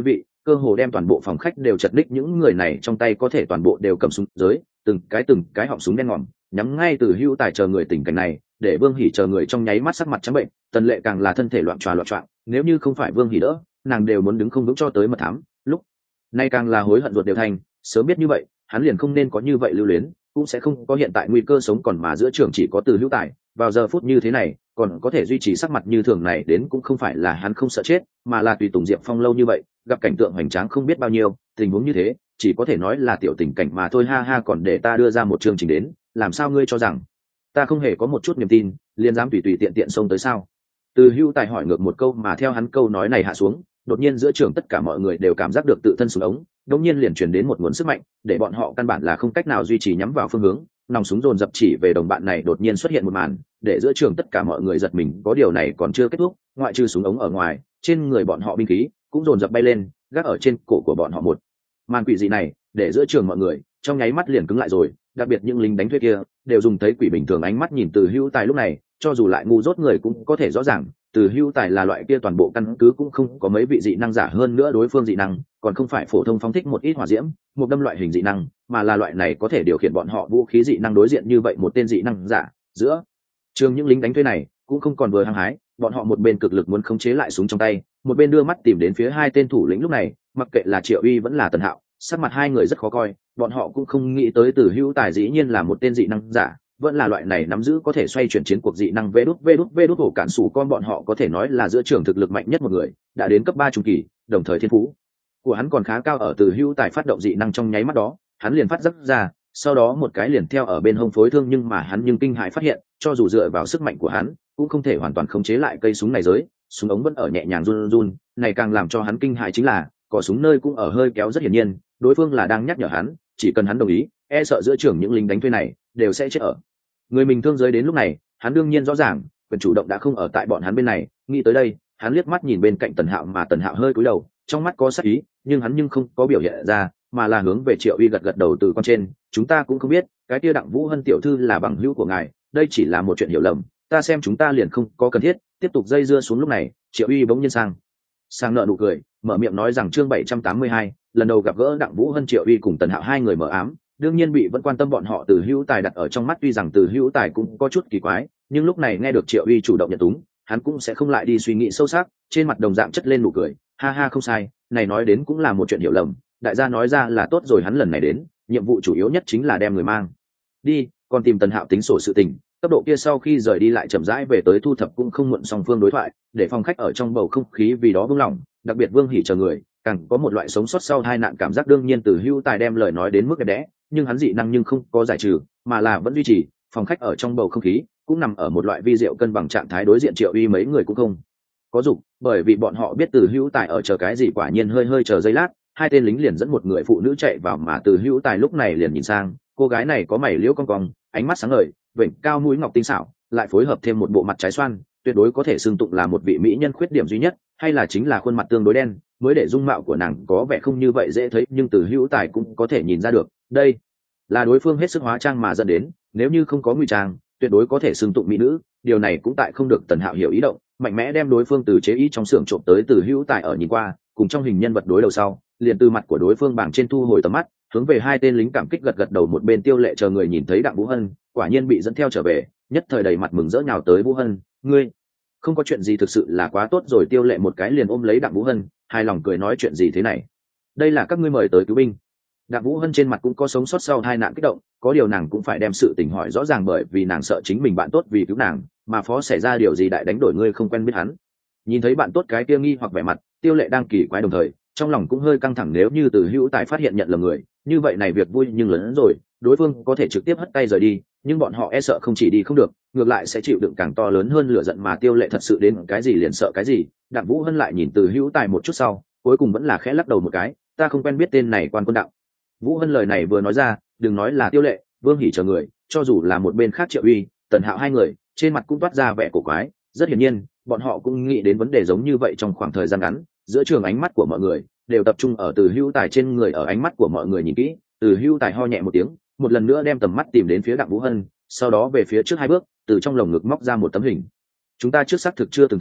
cơ hồ đem toàn bộ phòng khách đều chật ních, những người này trong tay có thể toàn bộ đều cầm súng giới, từng cái họng súng đen ngòm nhắm ngay Từ Hữu Tài chờ người. Tình cảnh này để Vương Hỉ chờ người trong nháy mắt sắc mặt trắng bệnh, Tần Lệ càng là thân thể loạn choạng, nếu như không phải Vương Hỉ đỡ, nàng đều muốn đứng không vững cho tới mật thám. Lúc này càng là hối hận ruột đều thành, sớm biết như vậy hắn liền không nên có như vậy lưu luyến, cũng sẽ không có hiện tại nguy cơ sống còn, mà giữa trường chỉ có Từ Hữu Tài vào giờ phút như thế này còn có thể duy trì sắc mặt như thường này, đến cũng không phải là hắn không sợ chết, mà là tùy tùng Diệp Phong lâu như vậy, gặp cảnh tượng hoành tráng không biết bao nhiêu, tình huống như thế chỉ có thể nói là tiểu tình cảnh mà thôi. Ha ha, còn để ta đưa ra một chương trình đến, làm sao ngươi cho rằng ta không hề có một chút niềm tin liền dám tùy tùy tiện tiện xông tới sao? Từ Hữu Tài hỏi ngược một câu, mà theo hắn câu nói này hạ xuống, đột nhiên giữa trường tất cả mọi người đều cảm giác được tự thân súng ống đột nhiên liền truyền đến một nguồn sức mạnh, để bọn họ căn bản là không cách nào duy trì nhắm vào phương hướng, nòng súng dồn dập chỉ về đồng bạn này. Đột nhiên xuất hiện một màn để giữa trường tất cả mọi người giật mình, có điều này còn chưa kết thúc, ngoại trừ súng ống ở ngoài, trên người bọn họ binh khí cũng dồn dập bay lên, gác ở trên cổ của bọn họ. Một màn quỷ dị này để giữa trường mọi người trong nháy mắt liền cứng lại rồi, đặc biệt những lính đánh thuê kia đều dùng thấy quỷ bình thường ánh mắt nhìn Từ Hữu Tài. Lúc này cho dù lại ngu dốt người cũng có thể rõ ràng Từ Hữu Tài là loại kia toàn bộ căn cứ cũng không có mấy vị dị năng giả, hơn nữa đối phương dị năng còn không phải phổ thông phóng thích một ít hỏa diễm một đâm loại hình dị năng, mà là loại này có thể điều khiển bọn họ vũ khí dị năng. Đối diện như vậy một tên dị năng giả, giữa trường những lính đánh thuê này cũng không còn vừa hăng hái, bọn họ một bên cực lực muốn khống chế lại súng trong tay, một bên đưa mắt tìm đến phía hai tên thủ lĩnh. Lúc này mặc kệ là Triệu Uy vẫn là Tần Hạo, sắc mặt hai người rất khó coi, bọn họ cũng không nghĩ tới Từ Hữu Tài dĩ nhiên là một tên dị năng giả, vẫn là loại này nắm giữ có thể xoay chuyển chiến cuộc dị năng. Vê đút hổ cản sủ con, bọn họ có thể nói là giữa trường thực lực mạnh nhất một người, đã đến cấp 3 trung kỳ, đồng thời thiên phú của hắn còn khá cao. Ở Từ Hữu Tài phát động dị năng trong nháy mắt đó, hắn liền phát giác ra, sau đó một cái liền theo ở bên hông phối thương, nhưng mà hắn kinh hãi phát hiện, cho dù dựa vào sức mạnh của hắn cũng không thể hoàn toàn khống chế lại cây súng này, giới súng ống vẫn ở nhẹ nhàng run run. Này càng làm cho hắn kinh hãi chính là cò súng nơi cũng ở hơi kéo, rất hiển nhiên đối phương là đang nhắc nhở hắn, chỉ cần hắn đồng ý, e sợ giữa trường những lính đánh thuê này đều sẽ chết ở người mình thương giới. Đến lúc này hắn đương nhiên rõ ràng quyền chủ động đã không ở tại bọn hắn bên này. Nghĩ tới đây, hắn liếc mắt nhìn bên cạnh Tần Hạo, mà Tần Hạo hơi cúi đầu, trong mắt có sắc ý, nhưng hắn không có biểu hiện ra, mà là hướng về Triệu Uy gật đầu. Từ con trên, chúng ta cũng không biết cái kia Đặng Vũ Hân tiểu thư là bằng hữu của ngài, đây chỉ là một chuyện hiểu lầm, ta xem chúng ta liền không có cần thiết tiếp tục dây dưa xuống. Lúc này Triệu Uy bỗng nhiên sang nợ nụ cười, mở miệng nói rằng chương 782, lần đầu gặp gỡ Đặng Vũ Hân. Triệu Uy cùng Tần Hạo hai người mở ám, đương nhiên bị vẫn quan tâm bọn họ Từ Hữu Tài đặt ở trong mắt. Tuy rằng Từ Hữu Tài cũng có chút kỳ quái, nhưng lúc này nghe được Triệu Uy chủ động nhận túng, hắn cũng sẽ không lại đi suy nghĩ sâu sắc, trên mặt đồng dạng chất lên nụ cười. Ha ha, không sai, này nói đến cũng là một chuyện hiểu lầm, đại gia nói ra là tốt rồi, hắn lần này đến nhiệm vụ chủ yếu nhất chính là đem người mang đi, còn tìm Tần Hạo tính sổ sự tình. Cấp độ kia sau khi rời đi lại chậm rãi về tới thu thập cũng không muộn. Song phương đối thoại để phòng khách ở trong bầu không khí vì đó vững lòng, đặc biệt Vương Hỉ chờ người càng có một loại sống sót sau tai nạn cảm giác. Đương nhiên Từ Hữu Tài đem lời nói đến mức đẹp đẽ, nhưng hắn dị năng không có giải trừ, mà là vẫn duy trì. Phòng khách ở trong bầu không khí cũng nằm ở một loại vi diệu cân bằng trạng thái. Đối diện Triệu Uy mấy người cũng không có dục, bởi vì bọn họ biết Từ Hữu Tài ở chờ cái gì. Quả nhiên hơi chờ giây lát, hai tên lính liền dẫn một người phụ nữ chạy vào, mà Từ Hữu Tài lúc này liền nhìn sang, cô gái này có mày liễu cong cong, ánh mắt sáng ngời, vểnh cao mũi ngọc tinh xảo, lại phối hợp thêm một bộ mặt trái xoan, tuyệt đối có thể xưng tụng là một vị mỹ nhân. Khuyết điểm duy nhất hay là chính là khuôn mặt tương đối đen, mới để dung mạo của nàng có vẻ không như vậy dễ thấy, nhưng Từ Hữu Tài cũng có thể nhìn ra được đây là đối phương hết sức hóa trang mà dẫn đến, nếu như không có ngụy trang tuyệt đối có thể xưng tụng mỹ nữ. Điều này cũng tại không được Tần Hạo hiểu ý động, mạnh mẽ đem đối phương từ chế ý trong xưởng trộm tới. Từ Hữu Tài ở nhìn qua cùng trong hình nhân vật đối đầu sau, liền từ mặt của đối phương bảng trên thu hồi tầm mắt, hướng về hai tên lính cảm kích gật đầu. Một bên Tiêu Lệ chờ người nhìn thấy Đặng Vũ Hân quả nhiên bị dẫn theo trở về, nhất thời đầy mặt mừng rỡ nhào tới. Vũ Hân, ngươi không có chuyện gì thực sự là quá tốt rồi. Tiêu Lệ một cái liền ôm lấy Đặng Vũ Hân, hài lòng cười nói chuyện gì thế này, đây là các ngươi mời tới cứu binh. Đặng Vũ Hân trên mặt cũng có sống sót sau tai nạn kích động, có điều nàng cũng phải đem sự tình hỏi rõ ràng, bởi vì nàng sợ chính mình bạn tốt vì cứu nàng mà phó xảy ra điều gì đại đánh đổi ngươi không quen biết hắn. Nhìn thấy bạn tốt cái kia nghi hoặc vẻ mặt, Tiêu Lệ đang kỳ quái đồng thời trong lòng cũng hơi căng thẳng, nếu như Từ Hữu Tài phát hiện nhận lầm người, như vậy này việc vui nhưng lớn hơn rồi, đối phương có thể trực tiếp hất tay rời đi, nhưng bọn họ e sợ không chỉ đi không được, ngược lại sẽ chịu đựng càng to lớn hơn lửa giận. Mà Tiêu Lệ thật sự đến cái gì liền sợ cái gì. Đặng Vũ Hân lại nhìn Từ Hữu Tài một chút sau, cuối cùng vẫn là khẽ lắc đầu một cái, ta không quen biết tên này quan quân Đặng. Vũ Hân lời này vừa nói ra, đừng nói là Tiêu Lệ, Vương Hỉ chờ người, cho dù là một bên khác Triệu Uy, Tần Hạo hai người trên mặt cũng toát ra vẻ cổ quái. Rất hiển nhiên bọn họ cũng nghĩ đến vấn đề giống như vậy. Trong khoảng thời gian ngắn, giữa trường ánh mắt của mọi người đều tập trung ở Từ Hữu Tài trên người. Ở ánh mắt của mọi người nhìn kỹ, Từ Hữu Tài ho nhẹ một tiếng, một lần nữa đem tầm mắt tìm đến phía Đặng Vũ Hân, sau đó về phía trước hai bước, từ trong lồng ngực móc ra một tấm hình. Chúng ta trước xác thực chưa từng thấy,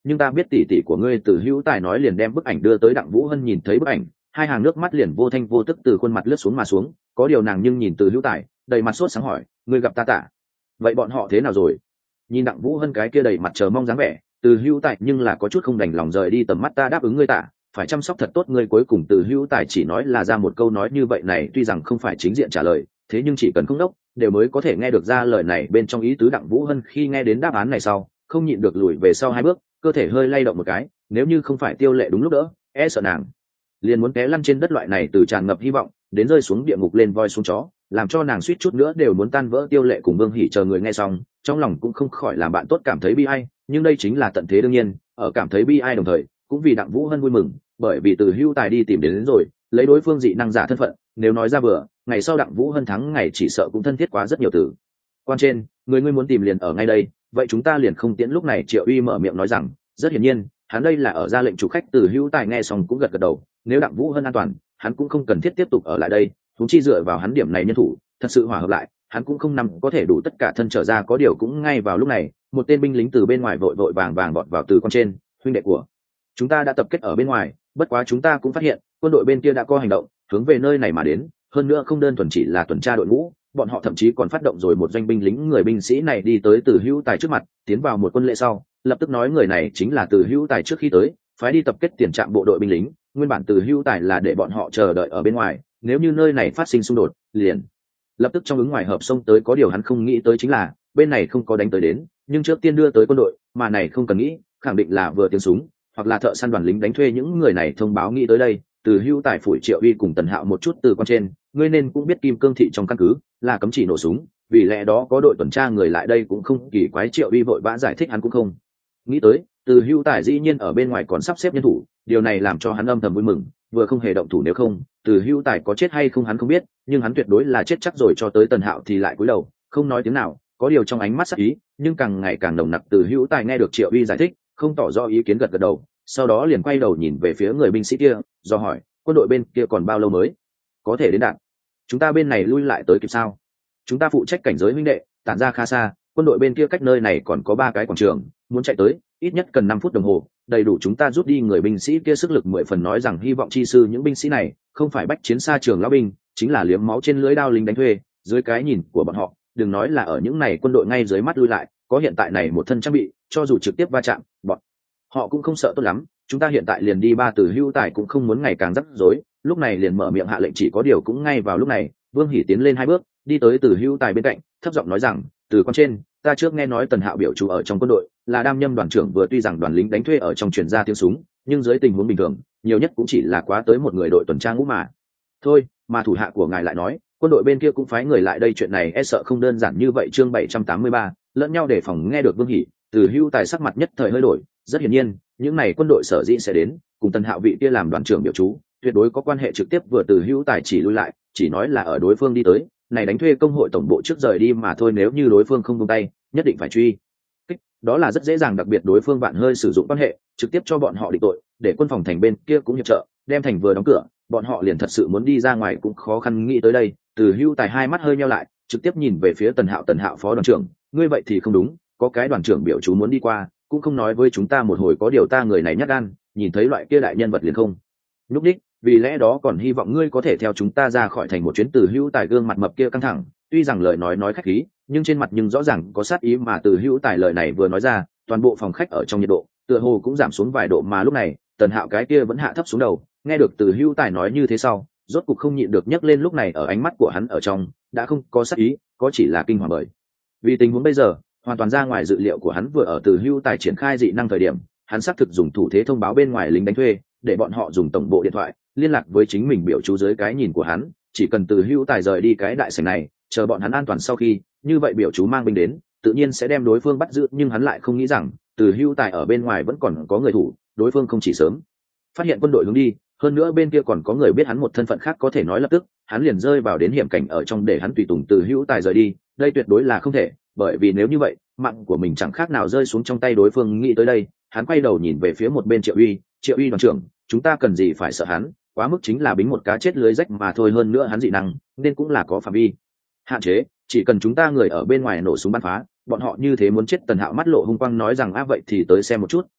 nhưng ta biết tỷ tỷ của ngươi Từ Hữu Tài nói liền đem bức ảnh đưa tới Đặng Vũ Hân nhìn thấy bức ảnh, hai hàng nước mắt liền vô thanh vô tức từ khuôn mặt lướt xuống mà xuống, có điều nàng nhưng nhìn Từ Hữu Tài đầy mặt sốt sáng hỏi, ngươi gặp ta tạ, vậy bọn họ thế nào rồi? Nhìn Đặng Vũ Hân cái kia đầy mặt chờ mong dáng vẻ, Từ Hữu Tài nhưng là có chút không đành lòng rời đi tầm mắt, ta đáp ứng ngươi tạ, phải chăm sóc thật tốt ngươi. Cuối cùng Từ Hữu Tài chỉ nói là ra một câu nói như vậy này, tuy rằng không phải chính diện trả lời, thế nhưng chỉ cần không đốc đều mới có thể nghe được ra lời này bên trong ý tứ. Đặng Vũ Hân khi nghe đến đáp án này sau, không nhịn được lùi về sau hai bước, cơ thể hơi lay động một cái, nếu như không phải Tiêu Lệ đúng lúc đỡ, e sợ nàng liền muốn té lăn trên đất. Loại này từ tràn ngập hy vọng đến rơi xuống địa ngục lên voi xuống chó, làm cho nàng suýt chút nữa đều muốn tan vỡ. Tiêu Lệ cùng Vương Hỉ chờ người nghe xong, trong lòng cũng không khỏi làm bạn tốt cảm thấy bi ai, nhưng đây chính là tận thế đương nhiên, ở cảm thấy bi ai đồng thời cũng vì Đặng Vũ Hân vui mừng, bởi vì Từ Hữu Tài đi tìm đến rồi, lấy đối phương dị năng giả thân phận, nếu nói ra bừa, ngày sau Đặng Vũ Hân thắng ngày chỉ sợ cũng thân thiết quá rất nhiều từ. Quan trên, người ngươi muốn tìm liền ở ngay đây, vậy chúng ta liền không tiễn. Lúc này Triệu Uy mở miệng nói rằng, rất hiển nhiên, hắn đây là ở ra lệnh chủ khách. Từ Hữu Tài nghe xong cũng gật gật đầu, nếu Đặng Vũ Hân an toàn, hắn cũng không cần thiết tiếp tục ở lại đây, chúng chi dựa vào hắn điểm này nhân thủ, thật sự hòa hợp lại, hắn cũng không nằm có thể đủ tất cả thân trở ra. Có điều cũng ngay vào lúc này, một tên binh lính từ bên ngoài vội vội vàng vàng vọt vào Từ Quan trên, huynh đệ của chúng ta đã tập kết ở bên ngoài, bất quá chúng ta cũng phát hiện quân đội bên kia đã có hành động hướng về nơi này mà đến, hơn nữa không đơn thuần chỉ là tuần tra đội ngũ, bọn họ thậm chí còn phát động rồi một doanh binh lính. Người binh sĩ này đi tới Từ Hữu Tài trước mặt, tiến vào một quân lễ sau, lập tức nói người này chính là Từ Hữu Tài trước khi tới phái đi tập kết tiền trạm bộ đội binh lính. Nguyên bản Từ Hữu Tài là để bọn họ chờ đợi ở bên ngoài, nếu như nơi này phát sinh xung đột liền lập tức trong ứng ngoài hợp xông tới. Có điều hắn không nghĩ tới chính là bên này không có đánh tới đến, nhưng trước tiên đưa tới quân đội, mà này không cần nghĩ, khẳng định là vừa tiếng súng hoặc là thợ săn đoàn lính đánh thuê. những người này thông báo nghĩ tới đây, Từ Hữu Tài phủi Triệu Uy cùng Tần Hạo một chút. Từ Quan trên, ngươi nên cũng biết Kim Cương thị trong căn cứ là cấm chỉ nổ súng, vì lẽ đó có đội tuần tra người lại đây cũng không kỳ quái. Triệu Uy vội vã giải thích, hắn cũng không nghĩ tới Từ Hữu Tài dĩ nhiên ở bên ngoài còn sắp xếp nhân thủ, điều này làm cho hắn âm thầm vui mừng, vừa không hề động thủ, nếu không Từ Hữu Tài có chết hay không hắn không biết, nhưng hắn tuyệt đối là chết chắc rồi. Cho tới Tần Hạo thì lại cúi đầu không nói tiếng nào, có điều trong ánh mắt sắc ý nhưng càng ngày càng nồng nặc. Từ Hữu Tài nghe được Triệu Uy giải thích, không tỏ rõ ý kiến, gật gật đầu, sau đó liền quay đầu nhìn về phía người binh sĩ kia, do hỏi, quân đội bên kia còn bao lâu mới có thể đến đạt? Chúng ta bên này lui lại tới kịp sao? Chúng ta phụ trách cảnh giới huynh đệ, tản ra khá xa, quân đội bên kia cách nơi này còn có 3 cái quảng trường, muốn chạy tới ít nhất cần 5 phút đồng hồ, đầy đủ chúng ta rút đi. Người binh sĩ kia sức lực 10 phần nói rằng, hy vọng chi sư những binh sĩ này không phải bách chiến xa trường lão binh, chính là liếm máu trên lưỡi đao lính đánh thuê. Dưới cái nhìn của bọn họ, đừng nói là ở những này quân đội ngay dưới mắt lui lại, có hiện tại này một thân trang bị, cho dù trực tiếp va chạm, bọn họ cũng không sợ tốt lắm. Chúng ta hiện tại liền đi ba. Từ Hữu Tài cũng không muốn ngày càng rắc rối, lúc này liền mở miệng hạ lệnh. Chỉ có điều cũng ngay vào lúc này, Vương Hỉ tiến lên 2 bước, đi tới Từ Hữu Tài bên cạnh, thấp giọng nói rằng, Từ Quan trên, ta trước nghe nói Tần Hạo biểu chủ ở trong quân đội là đam nhâm đoàn trưởng, vừa tuy rằng đoàn lính đánh thuê ở trong truyền ra tiếng súng, nhưng dưới tình huống bình thường nhiều nhất cũng chỉ là quá tới một người đội tuần tra ngũ mà thôi. Mà thủ hạ của ngài lại nói quân đội bên kia cũng phái người lại đây, chuyện này e sợ không đơn giản như vậy. Chương 783, lẫn nhau đề phòng. nghe được Vương Hỉ, Từ Hữu Tài sắc mặt nhất thời hơi đổi, rất hiển nhiên những này quân đội sở dĩ sẽ đến cùng Tần Hạo vị kia làm đoàn trưởng biểu chú tuyệt đối có quan hệ trực tiếp. Vừa Từ Hữu Tài chỉ lui lại, chỉ nói là ở đối phương đi tới này đánh thuê công hội tổng bộ trước rời đi mà thôi, nếu như đối phương không buông tay nhất định phải truy kích, đó là rất dễ dàng. đặc biệt đối phương bạn hơi sử dụng quan hệ trực tiếp cho bọn họ định tội, để quân phòng thành bên kia cũng hiệp trợ đem thành vừa đóng cửa, bọn họ liền thật sự muốn đi ra ngoài cũng khó khăn. nghĩ tới đây, Từ Hữu Tài hai mắt hơi nheo lại, trực tiếp nhìn về phía Tần Hạo. Tần Hạo phó đoàn trưởng, ngươi vậy thì không đúng, có cái đoàn trưởng biểu chú muốn đi qua cũng không nói với chúng ta một hồi, có điều ta người này nhát gan, nhìn thấy loại kia đại nhân vật liền không nhúc đích, vì lẽ đó còn hy vọng ngươi có thể theo chúng ta ra khỏi thành một chuyến. Từ Hữu Tài gương mặt mập kia căng thẳng, tuy rằng lời nói khách khí, nhưng trên mặt nhưng rõ ràng có sát ý. mà Từ Hữu Tài lời này vừa nói ra, toàn bộ phòng khách ở trong nhiệt độ tựa hồ cũng giảm xuống vài độ. mà lúc này Tần Hạo cái kia vẫn hạ thấp xuống đầu, nghe được Từ Hữu Tài nói như thế sau, rốt cục không nhịn được nhấc lên. lúc này ở ánh mắt của hắn ở trong đã không có sát ý, có chỉ là kinh hoàng, bởi vì tình huống bây giờ hoàn toàn ra ngoài dự liệu của hắn. vừa ở Từ Hữu Tài triển khai dị năng thời điểm, hắn xác thực dùng thủ thế thông báo bên ngoài lính đánh thuê để bọn họ dùng tổng bộ điện thoại liên lạc với chính mình biểu chú. dưới cái nhìn của hắn, chỉ cần Từ Hữu Tài rời đi cái đại sảnh này, chờ bọn hắn an toàn sau khi, như vậy biểu chú mang binh đến tự nhiên sẽ đem đối phương bắt giữ. nhưng hắn lại không nghĩ rằng Từ Hữu Tài ở bên ngoài vẫn còn có người thủ, đối phương không chỉ sớm phát hiện quân đội hướng đi, hơn nữa bên kia còn có người biết hắn một thân phận khác, có thể nói lập tức hắn liền rơi vào đến hiểm cảnh ở trong, để hắn tùy tùng Từ Hữu Tài rời đi, đây tuyệt đối là không thể, bởi vì nếu như vậy mạng của mình chẳng khác nào rơi xuống trong tay đối phương. nghĩ tới đây, hắn quay đầu nhìn về phía một bên Triệu Uy. Triệu Uy đoàn trưởng, chúng ta cần gì phải sợ hắn, quá mức chính là bính một cá chết lưới rách mà thôi, hơn nữa hắn dị năng nên cũng là có phạm vi hạn chế, chỉ cần chúng ta người ở bên ngoài nổ súng bắn phá, bọn họ như thế muốn chết. Tần Hạo mắt lộ hung quang nói rằng, vậy thì tới xem một chút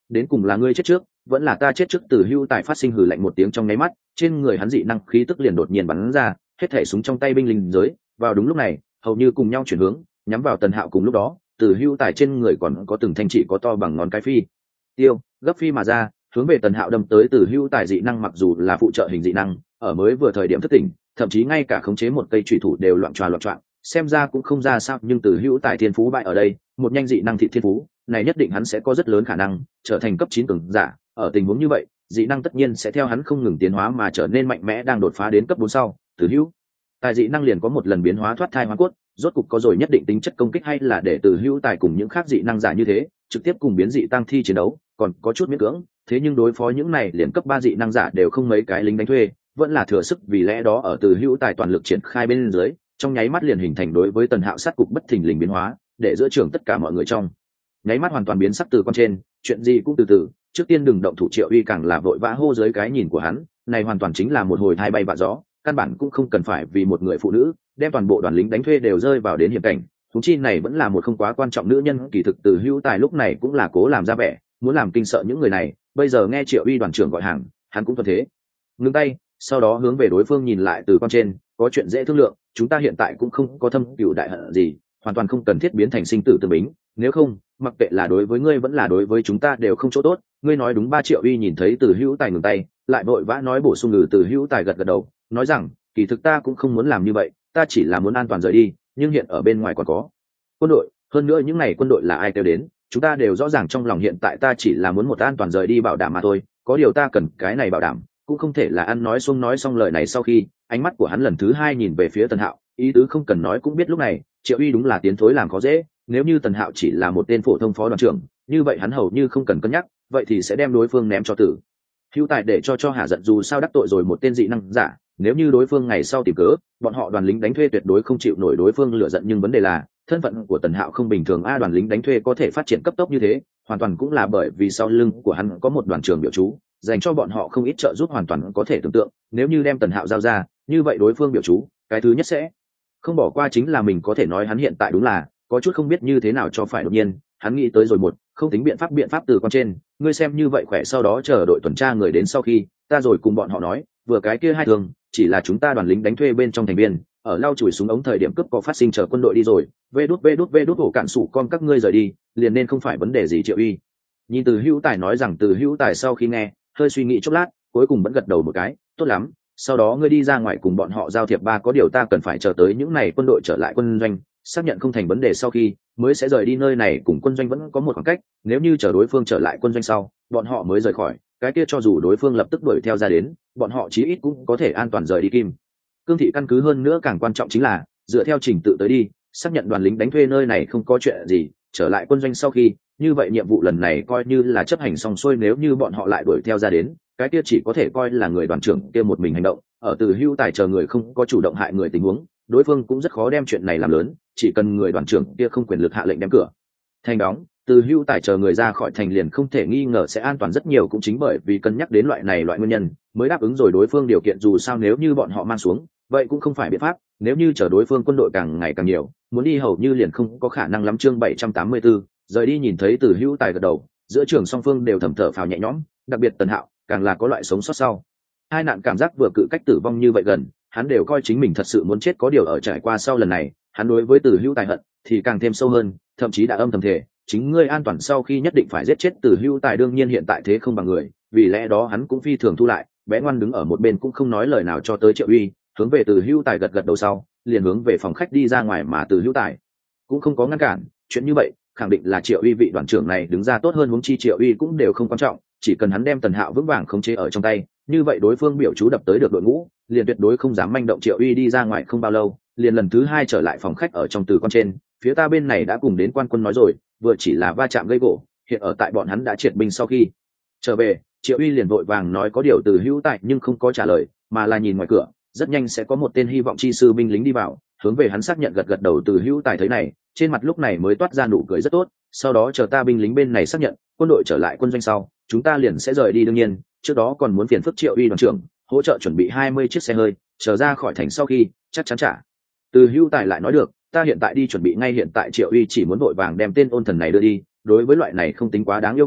đến cùng là ngươi chết trước vẫn là ta chết trước? Từ Hưu Tài phát sinh hừ lạnh một tiếng, trong nháy mắt trên người hắn dị năng khí tức liền đột nhiên bắn ra, hết thảy súng trong tay binh lính giới vào đúng lúc này hầu như cùng nhau chuyển hướng nhắm vào Tần Hạo. Cùng lúc đó Từ Hưu Tài trên người còn có từng thanh chỉ có to bằng ngón cái phi tiêu gấp phi mà ra, hướng về Tần Hạo đâm tới. Từ Hưu Tài dị năng mặc dù là phụ trợ hình dị năng, ở mới vừa thời điểm thất tỉnh, thậm chí ngay cả khống chế một cây chủy thủ đều loạn choạng, xem ra cũng không ra sao, nhưng Từ Hưu Tài thiên phú bại ở đây, một nhanh dị năng thị thiên phú này nhất định hắn sẽ có rất lớn khả năng trở thành cấp 9 cường giả. Ở tình huống như vậy, dị năng tất nhiên sẽ theo hắn không ngừng tiến hóa mà trở nên mạnh mẽ, đang đột phá đến cấp 4 sau, Từ Hưu Tài dị năng liền có một lần biến hóa thoát thai hóa cốt, rốt cục có rồi nhất định tính chất công kích, hay là để Từ Hưu Tài cùng những khác dị năng giả như thế trực tiếp cùng biến dị tăng thi chiến đấu, còn có chút miễn cưỡng. Thế nhưng đối phó những này liền cấp 3 dị năng giả đều không mấy cái lính đánh thuê, vẫn là thừa sức. Vì lẽ đó ở Từ Hưu Tài toàn lực triển khai bên dưới, trong nháy mắt liền hình thành đối với Tần Hạo sát cục bất thình lình biến hóa, để giữa trường tất cả mọi người trong nháy mắt hoàn toàn biến sắc. Từ con trên chuyện gì cũng từ từ, trước tiên đừng động thủ. Triệu Uy càng là vội vã hô dưới cái nhìn của hắn, này hoàn toàn chính là một hồi thai bay vạ gió, căn bản cũng không cần phải vì một người phụ nữ đem toàn bộ đoàn lính đánh thuê đều rơi vào đến hiểm cảnh. Thúng chi này vẫn là một không quá quan trọng nữ nhân. Kỳ thực Từ Hữu Tài lúc này cũng là cố làm ra vẻ muốn làm kinh sợ những người này, bây giờ nghe Triệu Uy đoàn trưởng gọi hàng, hắn cũng thuận thế ngưng tay, sau đó hướng về đối phương nhìn lại. Từ con trên có chuyện dễ thương lượng, chúng ta hiện tại cũng không có thâm cửu đại hận gì, hoàn toàn không cần thiết biến thành sinh tử tương bính, nếu không mặc kệ là đối với ngươi vẫn là đối với chúng ta đều không chỗ tốt. Ngươi nói đúng ba. Triệu Uy nhìn thấy Từ Hữu Tài ngừng tay, lại vội vã nói bổ sung. Từ Hữu Tài gật gật đầu, nói rằng kỳ thực ta cũng không muốn làm như vậy, ta chỉ là muốn an toàn rời đi, nhưng hiện ở bên ngoài còn có quân đội, hơn nữa những này quân đội là ai kêu đến, chúng ta đều rõ ràng. Trong lòng hiện tại ta chỉ là muốn một an toàn rời đi bảo đảm mà thôi, có điều ta cần cái này bảo đảm cũng không thể là ăn nói xuông. Nói xong lời này sau khi, ánh mắt của hắn lần thứ hai nhìn về phía Tần Hạo, ý tứ không cần nói cũng biết lúc này Triệu Uy đúng là tiến thối làm khó dễ. Nếu như Tần Hạo chỉ là một tên phổ thông phó đoàn trưởng, như vậy hắn hầu như không cần cân nhắc, vậy thì sẽ đem đối phương ném cho Tử Hữu Tài để cho hạ giận. Dù sao đắc tội rồi một tên dị năng giả, nếu như đối phương ngày sau tìm cớ, bọn họ đoàn lính đánh thuê tuyệt đối không chịu nổi đối phương lựa giận. Nhưng vấn đề là thân phận của Tần Hạo không bình thường đoàn lính đánh thuê có thể phát triển cấp tốc như thế, hoàn toàn cũng là bởi vì sau lưng của hắn có một đoàn trưởng biểu chú, dành cho bọn họ không ít trợ giúp. Hoàn toàn có thể tưởng tượng, nếu như đem Tần Hạo giao ra, như vậy đối phương biểu chú cái thứ nhất sẽ không bỏ qua chính là mình. Có thể nói hắn hiện tại đúng là có chút không biết như thế nào cho phải. Đột nhiên hắn nghĩ tới rồi một không tính biện pháp. Từ con trên ngươi xem như vậy khỏe, sau đó chờ đội tuần tra người đến sau khi ta rồi cùng bọn họ nói, vừa cái kia hai thường chỉ là chúng ta đoàn lính đánh thuê bên trong thành viên ở lau chùi súng ống thời điểm cướp có phát sinh, chờ quân đội đi rồi vê đút hổ cạn sủ con các ngươi rời đi liền nên không phải vấn đề gì. Triệu Uy nhìn Từ Hữu Tài nói rằng. Từ Hữu Tài sau khi nghe hơi suy nghĩ chốc lát, cuối cùng vẫn gật đầu một cái, tốt lắm, sau đó ngươi đi ra ngoài cùng bọn họ giao thiệp ba, có điều ta cần phải chờ tới những này quân đội trở lại quân doanh, xác nhận không thành vấn đề sau khi mới sẽ rời đi. Nơi này cùng quân doanh vẫn có một khoảng cách, nếu như chờ đối phương trở lại quân doanh sau bọn họ mới rời khỏi, cái kia cho dù đối phương lập tức đuổi theo ra đến, bọn họ chí ít cũng có thể an toàn rời đi Kim Cương thị căn cứ. Hơn nữa càng quan trọng chính là dựa theo trình tự tới đi, xác nhận đoàn lính đánh thuê nơi này không có chuyện gì, trở lại quân doanh sau khi, như vậy nhiệm vụ lần này coi như là chấp hành xong xuôi. Nếu như bọn họ lại đuổi theo ra đến, cái kia chỉ có thể coi là người đoàn trưởng kia một mình hành động. Ở Từ Hữu Tài chờ người không có chủ động hại người tình huống, đối phương cũng rất khó đem chuyện này làm lớn. Chỉ cần người đoàn trưởng kia không quyền lực hạ lệnh đem cửa thành đóng, Từ Hữu Tài chờ người ra khỏi thành liền không thể nghi ngờ sẽ an toàn rất nhiều. Cũng chính bởi vì cân nhắc đến loại nguyên nhân mới đáp ứng rồi đối phương điều kiện. Dù sao nếu như bọn họ mang xuống, vậy cũng không phải biện pháp. Nếu như chờ đối phương quân đội càng ngày càng nhiều, muốn đi hầu như liền không có khả năng lắm. Chương 784 rời đi. Nhìn thấy Từ Hữu Tài gật đầu, giữa trường song phương đều thầm thở phào nhẹ nhõm, đặc biệt Tần Hạo càng là có loại sống sót sau hai nạn cảm giác vừa cự cách tử vong như vậy gần, hắn đều coi chính mình thật sự muốn chết. Có điều ở trải qua sau lần này, hắn đối với Từ Hữu Tài hận thì càng thêm sâu hơn, thậm chí đã âm thầm thề chính ngươi an toàn sau khi nhất định phải giết chết Từ Hữu Tài. đương nhiên hiện tại thế không bằng người, vì lẽ đó hắn cũng phi thường thu lại, bé ngoan đứng ở một bên cũng không nói lời nào cho tới Triệu Uy hướng về Từ Hữu Tài gật gật đầu sau liền hướng về phòng khách đi ra ngoài. Mà Từ Hữu Tài cũng không có ngăn cản, chuyện như vậy khẳng định là Triệu Uy vị đoàn trưởng này đứng ra tốt hơn, huống chi Triệu Uy cũng đều không quan trọng, chỉ cần hắn đem Tần Hạo vững vàng khống chế ở trong tay, như vậy đối phương biểu chú đập tới được đội ngũ liền tuyệt đối không dám manh động. Triệu Uy đi ra ngoài không bao lâu liền lần thứ hai trở lại phòng khách. Ở trong Từ con trên phía ta bên này đã cùng đến quan quân nói rồi, vừa chỉ là va chạm gây gỗ, hiện ở tại bọn hắn đã triệt binh sau khi trở về. Triệu Uy liền vội vàng nói có điều Từ Hữu Tài nhưng không có trả lời, mà là nhìn ngoài cửa, rất nhanh sẽ có một tên hy vọng chi sư binh lính đi vào, hướng về hắn xác nhận gật gật đầu. Từ Hữu Tài thấy này, trên mặt lúc này mới toát ra nụ cười rất tốt, sau đó chờ ta binh lính bên này xác nhận quân đội trở lại quân doanh sau, chúng ta liền sẽ rời đi. đương nhiên trước đó còn muốn phiền phức Triệu Uy đoàn trưởng hỗ trợ chuẩn bị 20 chiếc xe hơi, chờ ra khỏi thành sau khi chắc chắn trả. Từ Hữu Tài lại nói được, ta hiện tại đi chuẩn bị ngay. Hiện tại Triệu Uy chỉ muốn vội vàng đem tên ôn thần này đưa đi, đối với loại này không tính quá đáng yêu cầu,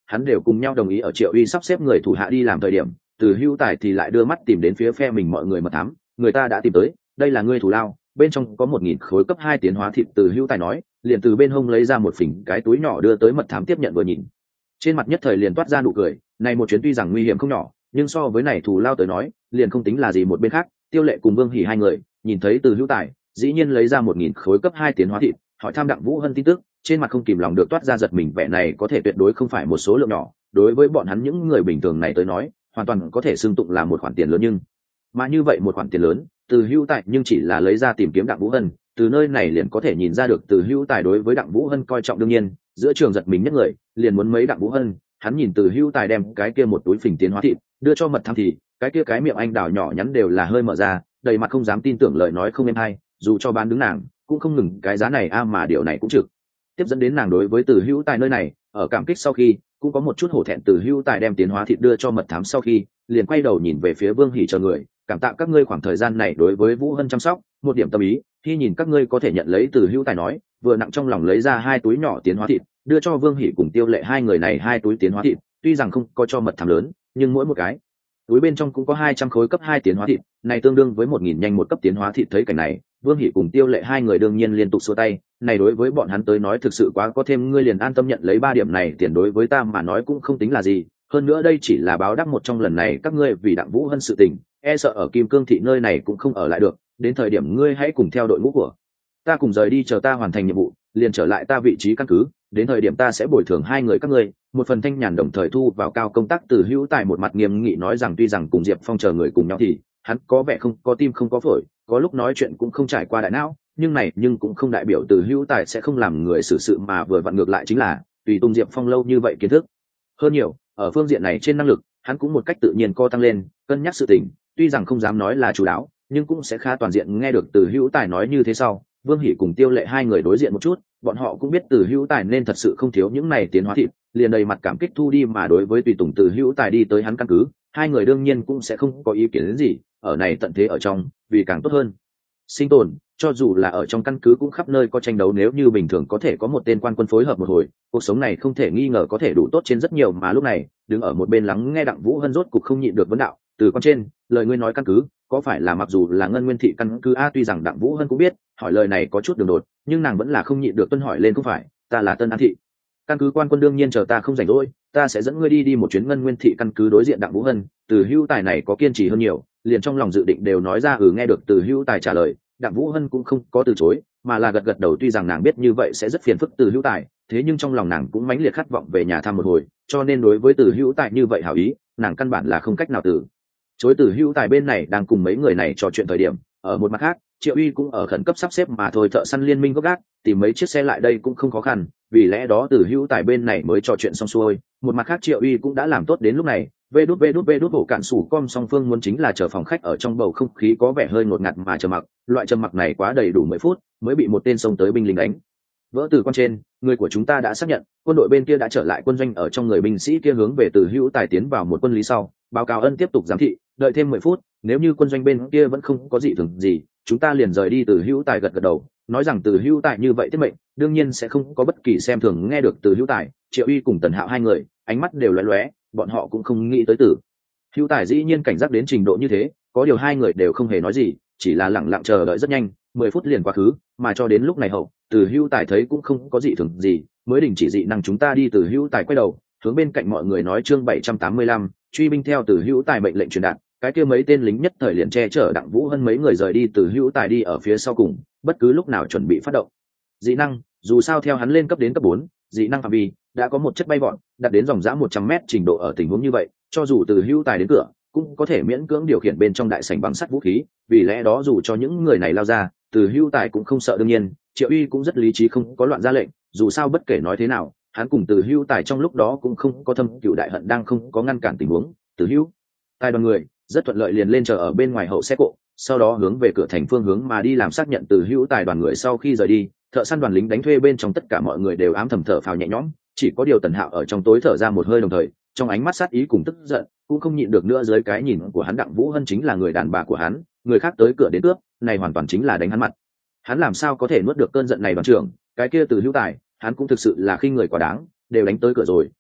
hắn đều cùng nhau đồng ý ở Triệu Uy sắp xếp người thủ hạ đi làm thời điểm, Từ Hữu Tài thì lại đưa mắt tìm đến phía phe mình mọi người mật thám, người ta đã tìm tới, đây là ngươi thủ lao, bên trong có 1000 khối cấp 2 tiến hóa thịt. Từ Hữu Tài nói, liền từ bên hông lấy ra một phỉnh cái túi nhỏ đưa tới mật thám tiếp nhận vừa nhìn, trên mặt nhất thời liền toát ra nụ cười. Này một chuyến tuy rằng nguy hiểm không nhỏ, nhưng so với này thủ lao tới nói, liền không tính là gì. Một bên khác, Tiêu Lệ cùng Vương Hỉ hai người nhìn thấy Từ Hữu Tài dĩ nhiên lấy ra 1000 khối cấp 2 tiến hóa thịt, hỏi thăm Đặng Vũ Hân tin tức, trên mặt không kìm lòng được toát ra giật mình. Vẻ này có thể tuyệt đối không phải một số lượng nhỏ, đối với bọn hắn những người bình thường này tới nói, hoàn toàn có thể xưng tụng là một khoản tiền lớn. Nhưng mà như vậy một khoản tiền lớn, Từ Hữu Tài nhưng chỉ là lấy ra tìm kiếm Đặng Vũ Hân, từ nơi này liền có thể nhìn ra được Từ Hữu Tài đối với Đặng Vũ Hân coi trọng. đương nhiên, giữa trường giật mình nhất người liền muốn mấy Đặng Vũ Hân. Hắn nhìn Từ Hữu Tài đem cái kia một túi phình tiến hóa thịt đưa cho mật thám thì cái kia cái miệng anh đào nhỏ nhắn đều là hơi mở ra, đầy mặt không dám tin tưởng lời nói không êm hay. Dù cho bán đứng nàng cũng không ngừng cái giá này mà điều này cũng trực tiếp dẫn đến nàng đối với Từ Hữu Tài nơi này ở cảm kích sau khi cũng có một chút hổ thẹn. Từ Hữu Tài đem tiến hóa thịt đưa cho mật thám sau khi liền quay đầu nhìn về phía Vương Hỉ chờ người, cảm tạ các ngươi khoảng thời gian này đối với Vũ Hân chăm sóc, một điểm tâm ý khi nhìn các ngươi có thể nhận lấy. Từ Hữu Tài nói, vừa nặng trong lòng lấy ra 2 túi nhỏ tiến hóa thịt đưa cho Vương Hỉ cùng Tiêu Lệ hai người này. 2 túi tiến hóa thịt tuy rằng không có cho mật thám lớn, nhưng mỗi một cái túi bên trong cũng có 200 khối cấp 2 tiến hóa thịt, này tương đương với 1000 nhanh một cấp tiến hóa thịt. Thấy cảnh này, Vương Hỉ cùng Tiêu Lệ hai người đương nhiên liên tục xua tay, này đối với bọn hắn tới nói thực sự quá có thêm, ngươi liền an tâm nhận lấy 3 điểm này tiền đối với ta mà nói cũng không tính là gì, hơn nữa đây chỉ là báo đáp một trong lần này các ngươi vì Đặng Vũ Hân sự tình, e sợ ở Kim Cương thị nơi này cũng không ở lại được, đến thời điểm ngươi hãy cùng theo đội ngũ của ta cùng rời đi, chờ ta hoàn thành nhiệm vụ liền trở lại ta vị trí căn cứ, đến thời điểm ta sẽ bồi thường 2 người các ngươi một phần thanh nhàn, đồng thời thu vào cao công tác. Từ Hữu Tài một mặt nghiêm nghị nói rằng, tuy rằng cùng Diệp Phong chờ người cùng nhau thì hắn có vẻ không có tim không có phổi, có lúc nói chuyện cũng không trải qua đại não, nhưng cũng không đại biểu Từ Hữu Tài sẽ không làm người xử sự, mà vừa vặn ngược lại chính là tùy tùng Diệp Phong lâu như vậy, kiến thức hơn nhiều ở phương diện này trên năng lực hắn cũng một cách tự nhiên co tăng lên, cân nhắc sự tình tuy rằng không dám nói là chủ đáo, nhưng cũng sẽ khá toàn diện. Nghe được Từ Hữu Tài nói như thế sau, Vương Hỉ cùng Tiêu Lệ hai người đối diện một chút, bọn họ cũng biết Từ Hữu Tài nên thật sự không thiếu những này tiến hóa thịt, liền đầy mặt cảm kích thu đi. Mà đối với tùy tùng Từ Hữu Tài đi tới hắn căn cứ, hai người đương nhiên cũng sẽ không có ý kiến đến gì, ở này tận thế ở trong vì càng tốt hơn sinh tồn, cho dù là ở trong căn cứ cũng khắp nơi có tranh đấu, nếu như bình thường có thể có một tên quan quân phối hợp một hồi, cuộc sống này không thể nghi ngờ có thể đủ tốt trên rất nhiều. Mà lúc này đứng ở một bên lắng nghe Đặng Vũ Hân rốt cục không nhịn được vấn đạo, từ con trên lời ngươi nói căn cứ có phải là mặc dù là Ngân Nguyên thị căn cứ tuy rằng Đặng Vũ Hân cũng biết hỏi lời này có chút đường đột, nhưng nàng vẫn là không nhịn được tuân hỏi lên, không phải ta là Tân An thị căn cứ quan quân, đương nhiên chờ ta không rảnh rỗi ta sẽ dẫn ngươi đi một chuyến Ngân Nguyên thị căn cứ. đối diện Đặng Vũ Hân, Từ Hữu Tài này có kiên trì hơn nhiều, liền trong lòng dự định đều nói ra. Nghe được Từ Hữu Tài trả lời, Đặng Vũ Hân cũng không có từ chối, mà là gật gật đầu. Tuy rằng nàng biết như vậy sẽ rất phiền phức Từ Hữu Tài, thế nhưng trong lòng nàng cũng mãnh liệt khát vọng về nhà thăm một hồi, cho nên đối với Từ Hữu Tài như vậy hảo ý, nàng căn bản là không cách nào từ chối. Từ Hữu Tài bên này đang cùng mấy người này trò chuyện thời điểm, ở một mặt khác Triệu Uy cũng ở khẩn cấp sắp xếp mà thôi. Thợ săn liên minh gốc gác tìm mấy chiếc xe lại đây cũng không khó khăn, vì lẽ đó Từ Hữu Tài bên này mới trò chuyện xong xuôi. Một mặt khác Triệu Uy cũng đã làm tốt đến lúc này vê đút hổ cạn sủ com song phương muốn chính là chờ phòng khách ở trong bầu không khí có vẻ hơi ngột ngạt mà trầm mặc. Loại trầm mặc này quá đầy đủ 10 phút mới bị một tên xông tới binh lính đánh vỡ. Từ con trên, người của chúng ta đã xác nhận quân đội bên kia đã trở lại quân doanh, ở trong người binh sĩ kia hướng về Từ Hữu Tài tiến vào một quân lý sau báo cáo ân tiếp tục giám thị, đợi thêm 10 phút, nếu như quân doanh bên kia vẫn không có gì thường gì chúng ta liền rời đi. Từ Hữu Tài gật gật đầu nói rằng Từ Hữu Tài như vậy tiết mệnh đương nhiên sẽ không có bất kỳ xem thường. Nghe được Từ Hữu Tài, Triệu Uy cùng Tần Hạo hai người ánh mắt đều lóe lóe, bọn họ cũng không nghĩ tới Từ Hữu Tài dĩ nhiên cảnh giác đến trình độ như thế, có điều hai người đều không hề nói gì, chỉ là lặng lặng chờ đợi. rất nhanh 10 phút liền quá khứ, mà cho đến lúc này hậu Từ Hữu Tài thấy cũng không có gì thường gì mới đình chỉ dị năng. chúng ta đi. Từ Hữu Tài quay đầu hướng bên cạnh mọi người nói. Chương 785, truy binh. Theo Từ Hữu Tài mệnh lệnh truyền đạt, cái kia mấy tên lính nhất thời liền che chở Đặng Vũ Hân mấy người rời đi. Từ Hữu Tài đi ở phía sau cùng, bất cứ lúc nào chuẩn bị phát động dị năng. Dù sao theo hắn lên cấp đến cấp 4, dị năng phạm vi đã có một chất bay vọt đạt đến dòng dã 100 m trình độ. ở tình huống như vậy, cho dù Từ Hữu Tài đến cửa cũng có thể miễn cưỡng điều khiển bên trong đại sảnh bằng sắt vũ khí, vì lẽ đó dù cho những người này lao ra, Từ Hữu Tài cũng không sợ. đương nhiên Triệu Uy cũng rất lý trí, không có loạn ra lệnh, dù sao bất kể nói thế nào hắn cùng Từ Hữu Tài trong lúc đó cũng không có thâm cựu đại hận, đang không có ngăn cản tình huống. Từ Hữu Tài đoàn người rất thuận lợi liền lên chờ ở bên ngoài hậu xe cộ, sau đó hướng về cửa thành phương hướng mà đi làm. xác nhận Từ Hữu Tài đoàn người sau khi rời đi, thợ săn đoàn lính đánh thuê bên trong tất cả mọi người đều ám thầm thở phào nhẹ nhõm, chỉ có điều Tần Hạo ở trong tối thở ra một hơi, đồng thời trong ánh mắt sát ý cùng tức giận cũng không nhịn được nữa. dưới cái nhìn của hắn, Đặng Vũ Hân chính là người đàn bà của hắn, người khác tới cửa đến cướp, này hoàn toàn chính là đánh hắn mặt. Hắn làm sao có thể nuốt được cơn giận này? đoàn trưởng, cái kia Từ Hữu Tài hắn cũng thực sự là khinh người quá đáng, đều đánh tới cửa rồi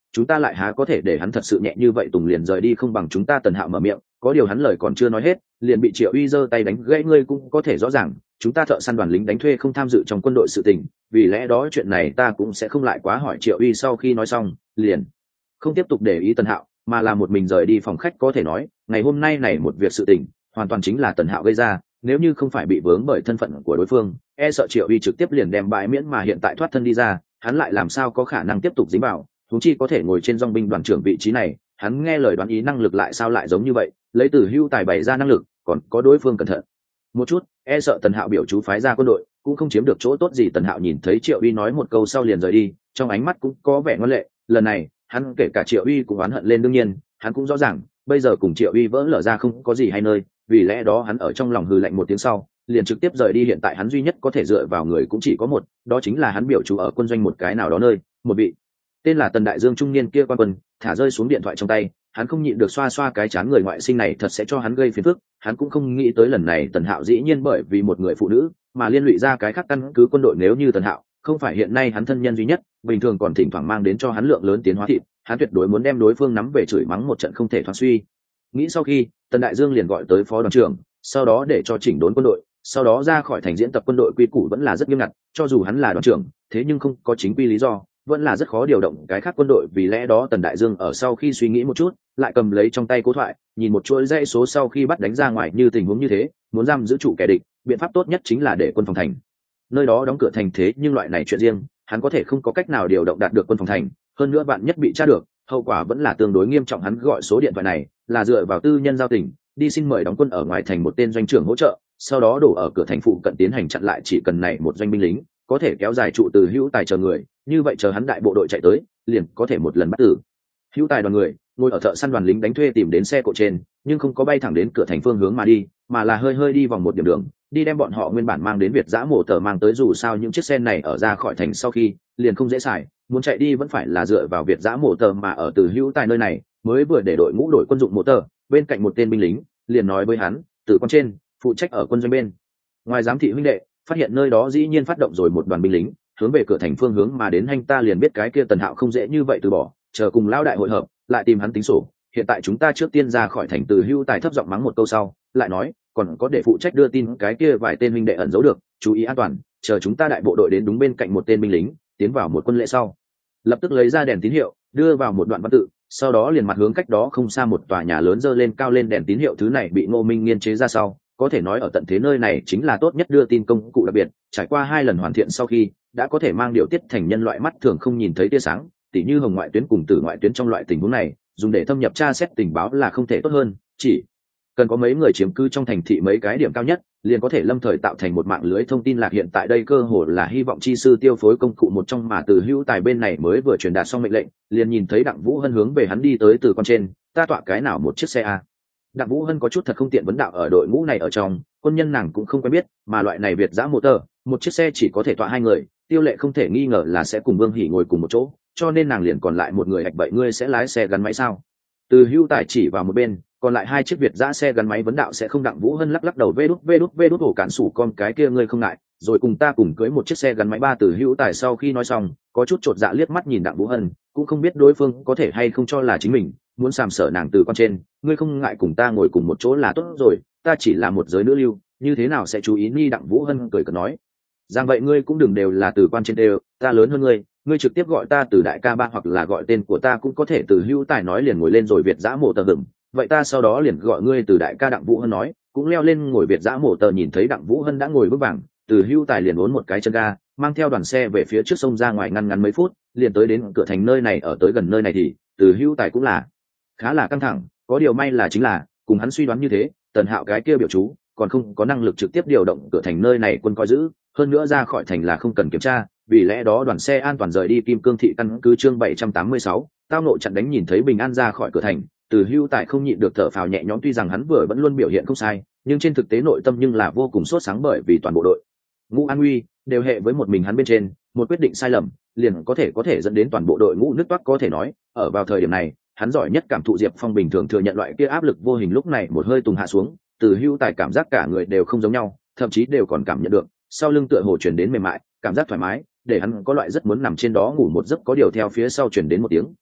chúng ta lại há có thể để hắn thật sự nhẹ như vậy tùng liền rời đi không bằng chúng ta. Tần Hạo mở miệng, có điều hắn lời còn chưa nói hết liền bị Triệu Uy giơ tay đánh gãy. Ngươi cũng có thể rõ ràng chúng ta thợ săn đoàn lính đánh thuê không tham dự trong quân đội sự tình, vì lẽ đó chuyện này ta cũng sẽ không lại quá hỏi. Triệu Uy sau khi nói xong liền không tiếp tục để ý Tần Hạo, mà là một mình rời đi phòng khách. Có thể nói ngày hôm nay này một việc sự tình hoàn toàn chính là Tần Hạo gây ra, nếu như không phải bị vướng bởi thân phận của đối phương, e sợ Triệu Uy trực tiếp liền đem bãi miễn, mà hiện tại thoát thân đi ra, hắn lại làm sao có khả năng tiếp tục dính vào, huống chi có thể ngồi trên dòng binh đoàn trưởng vị trí này. Hắn nghe lời đoán ý năng lực lại sao lại giống như vậy, lấy Từ Hưu Tài bày ra năng lực, còn có đối phương cẩn thận một chút, e sợ Tần Hạo biểu chú phái ra quân đội cũng không chiếm được chỗ tốt gì. Tần Hạo nhìn thấy Triệu Uy nói một câu sau liền rời đi, trong ánh mắt cũng có vẻ ngoan lệ. Lần này hắn kể cả Triệu Uy cũng oán hận lên, đương nhiên hắn cũng rõ ràng bây giờ cùng Triệu Uy vỡ lở ra không có gì hay nơi, vì lẽ đó hắn ở trong lòng hừ lạnh một tiếng sau liền trực tiếp rời đi. Hiện tại hắn duy nhất có thể dựa vào người cũng chỉ có một, đó chính là hắn biểu chú ở quân doanh một cái nào đó nơi, một vị tên là Tần Đại Dương trung niên kia quan quân. Thả rơi xuống điện thoại trong tay, hắn không nhịn được xoa xoa cái trán, người ngoại sinh này thật sẽ cho hắn gây phiền phức. Hắn cũng không nghĩ tới lần này Tần Hạo dĩ nhiên bởi vì một người phụ nữ mà liên lụy ra cái khác căn cứ quân đội. Nếu như Tần Hạo không phải hiện nay hắn thân nhân duy nhất, bình thường còn thỉnh thoảng mang đến cho hắn lượng lớn tiến hóa thịt, hắn tuyệt đối muốn đem đối phương nắm về chửi mắng một trận không thể thoáng suy nghĩ. Sau khi Tần Đại Dương liền gọi tới phó đoàn trưởng, sau đó để cho chỉnh đốn quân đội, sau đó ra khỏi thành diễn tập. Quân đội quy củ vẫn là rất nghiêm ngặt, cho dù hắn là đoàn trưởng thế nhưng không có chính quy lý do vẫn là rất khó điều động cái khác quân đội. Vì lẽ đó Tần Đại Dương ở sau khi suy nghĩ một chút, lại cầm lấy trong tay cố thoại, nhìn một chuỗi dãy số sau khi bắt đánh ra ngoài. Như tình huống như thế, muốn giam giữ trụ kẻ địch, biện pháp tốt nhất chính là để quân phòng thành nơi đó đóng cửa thành. Thế nhưng loại này chuyện riêng, hắn có thể không có cách nào điều động đạt được quân phòng thành, hơn nữa bạn nhất bị tra được, hậu quả vẫn là tương đối nghiêm trọng. Hắn gọi số điện thoại này là dựa vào tư nhân giao tình đi xin mời đóng quân ở ngoài thành một tên doanh trưởng hỗ trợ, sau đó đổ ở cửa thành phụ cận tiến hành chặn lại. Chỉ cần này một doanh binh lính có thể kéo dài trụ Từ Hữu Tài chờ người, như vậy chờ hắn đại bộ đội chạy tới liền có thể một lần bắt Từ Hữu Tài đoàn người. Ngồi ở thợ săn đoàn lính đánh thuê tìm đến xe cộ trên, nhưng không có bay thẳng đến cửa thành phương hướng mà đi, mà là hơi hơi đi vòng một điểm đường, đi đem bọn họ nguyên bản mang đến Việt Dã mổ tờ mang tới. Dù sao những chiếc xe này ở ra khỏi thành sau khi liền không dễ xài, muốn chạy đi vẫn phải là dựa vào Việt Dã mổ tờ, mà ở Từ Hữu Tài nơi này mới vừa để đội ngũ đổi quân dụng mổ tờ. Bên cạnh một tên binh lính liền nói với hắn, từ con trên phụ trách ở quân doanh bên ngoài giám thị huynh đệ phát hiện nơi đó dĩ nhiên phát động rồi một đoàn binh lính hướng về cửa thành phương hướng mà đến. Hành ta liền biết cái kia Tần Hạo không dễ như vậy từ bỏ, chờ cùng lão đại hội hợp lại tìm hắn tính sổ. Hiện tại chúng ta trước tiên ra khỏi thành. Từ Hữu Tài thấp giọng mắng một câu sau lại nói, còn có để phụ trách đưa tin cái kia vài tên huynh đệ ẩn giấu được, chú ý an toàn, chờ chúng ta đại bộ đội đến. Đúng bên cạnh một tên binh lính tiến vào một quân lễ sau lập tức lấy ra đèn tín hiệu đưa vào một đoạn văn tự, sau đó liền mặt hướng cách đó không xa một tòa nhà lớn, dơ lên cao lên đèn tín hiệu. Thứ này bị Ngô Minh nghiên chế ra sau, có thể nói ở tận thế nơi này chính là tốt nhất đưa tin công cụ. Đặc biệt trải qua 2 lần hoàn thiện sau khi đã có thể mang điều tiết thành nhân loại mắt thường không nhìn thấy tia sáng, tỉ như hồng ngoại tuyến cùng tử ngoại tuyến. Trong loại tình huống này dùng để thâm nhập tra xét tình báo là không thể tốt hơn, chỉ cần có mấy người chiếm cư trong thành thị mấy cái điểm cao nhất liền có thể lâm thời tạo thành một mạng lưới thông tin lạc. Hiện tại đây cơ hội là hy vọng chi sư tiêu phối công cụ một trong, mà Từ Hữu Tài bên này mới vừa truyền đạt xong mệnh lệnh liền nhìn thấy Đặng Vũ Hân hướng về hắn đi tới. Từ con trên, ta tọa cái nào một chiếc xe a? Đặng Vũ Hân có chút thật không tiện vấn đạo, ở đội ngũ này ở trong quân nhân nàng cũng không quen biết, mà loại này Việt Dã motor một chiếc xe chỉ có thể tọa 2 người, tiêu lệ không thể nghi ngờ là sẽ cùng Vương Hỉ ngồi cùng một chỗ, cho nên nàng liền còn lại một người. Hạch vậy ngươi sẽ lái xe gắn máy sao? Từ Hữu Tài chỉ vào một bên còn lại 2 chiếc Việt Dã xe gắn máy vấn đạo. Sẽ không. Đặng Vũ Hân lắc lắc đầu, vê đút hổ cản sủ con cái kia ngươi không ngại rồi cùng ta cùng cưới một chiếc xe gắn máy ba. Từ Hữu Tài sau khi nói xong có chút chột dạ liếc mắt nhìn Đặng Vũ Hân, cũng không biết đối phương có thể hay không cho là chính mình muốn sàm sở nàng. Từ con trên, ngươi không ngại cùng ta ngồi cùng một chỗ là tốt rồi, ta chỉ là một giới nữ lưu, như thế nào sẽ chú ý ni. Đặng Vũ Hân cười cợt nói rằng vậy ngươi cũng đừng đều là Từ quan trên đều, ta lớn hơn ngươi trực tiếp gọi ta Từ đại ca ba, hoặc là gọi tên của ta cũng có thể. Từ Hữu Tài nói liền ngồi lên rồi Việt Dã mổ tờ hửng, vậy ta sau đó liền gọi ngươi Từ đại ca. Đặng Vũ Hân nói cũng leo lên ngồi Việt Dã mổ tờ. Nhìn thấy Đặng Vũ Hân đã ngồi vững vàng, Từ Hữu Tài liền uốn một cái chân ga mang theo đoàn xe về phía trước sông ra ngoài. Ngắn mấy phút liền tới đến cửa thành nơi này. Ở tới gần nơi này thì Từ Hữu Tài cũng là khá là căng thẳng, có điều may là chính là cùng hắn suy đoán như thế, Tần Hạo cái kia biểu chú còn không có năng lực trực tiếp điều động cửa thành nơi này quân coi giữ, hơn nữa ra khỏi thành là không cần kiểm tra, vì lẽ đó đoàn xe an toàn rời đi Kim Cương thị căn cứ. Chương 786, tao nộ chặn đánh. Nhìn thấy bình an ra khỏi cửa thành, Từ Hữu Tài không nhịn được thở phào nhẹ nhõm. Tuy rằng hắn vừa vẫn luôn biểu hiện không sai, nhưng trên thực tế nội tâm nhưng là vô cùng sốt sáng, bởi vì toàn bộ đội ngũ an nguy đều hệ với một mình hắn bên trên, một quyết định sai lầm liền có thể dẫn đến toàn bộ đội ngũ nứt toác. Có thể nói ở vào thời điểm này hắn giỏi nhất cảm thụ Diệp Phong bình thường thừa nhận loại kia áp lực vô hình. Lúc này một hơi tùng hạ xuống, Từ Hữu Tài cảm giác cả người đều không giống nhau, thậm chí đều còn cảm nhận được sau lưng tựa hồ chuyển đến mềm mại, cảm giác thoải mái để hắn có loại rất muốn nằm trên đó ngủ một giấc. Có điều theo phía sau chuyển đến một tiếng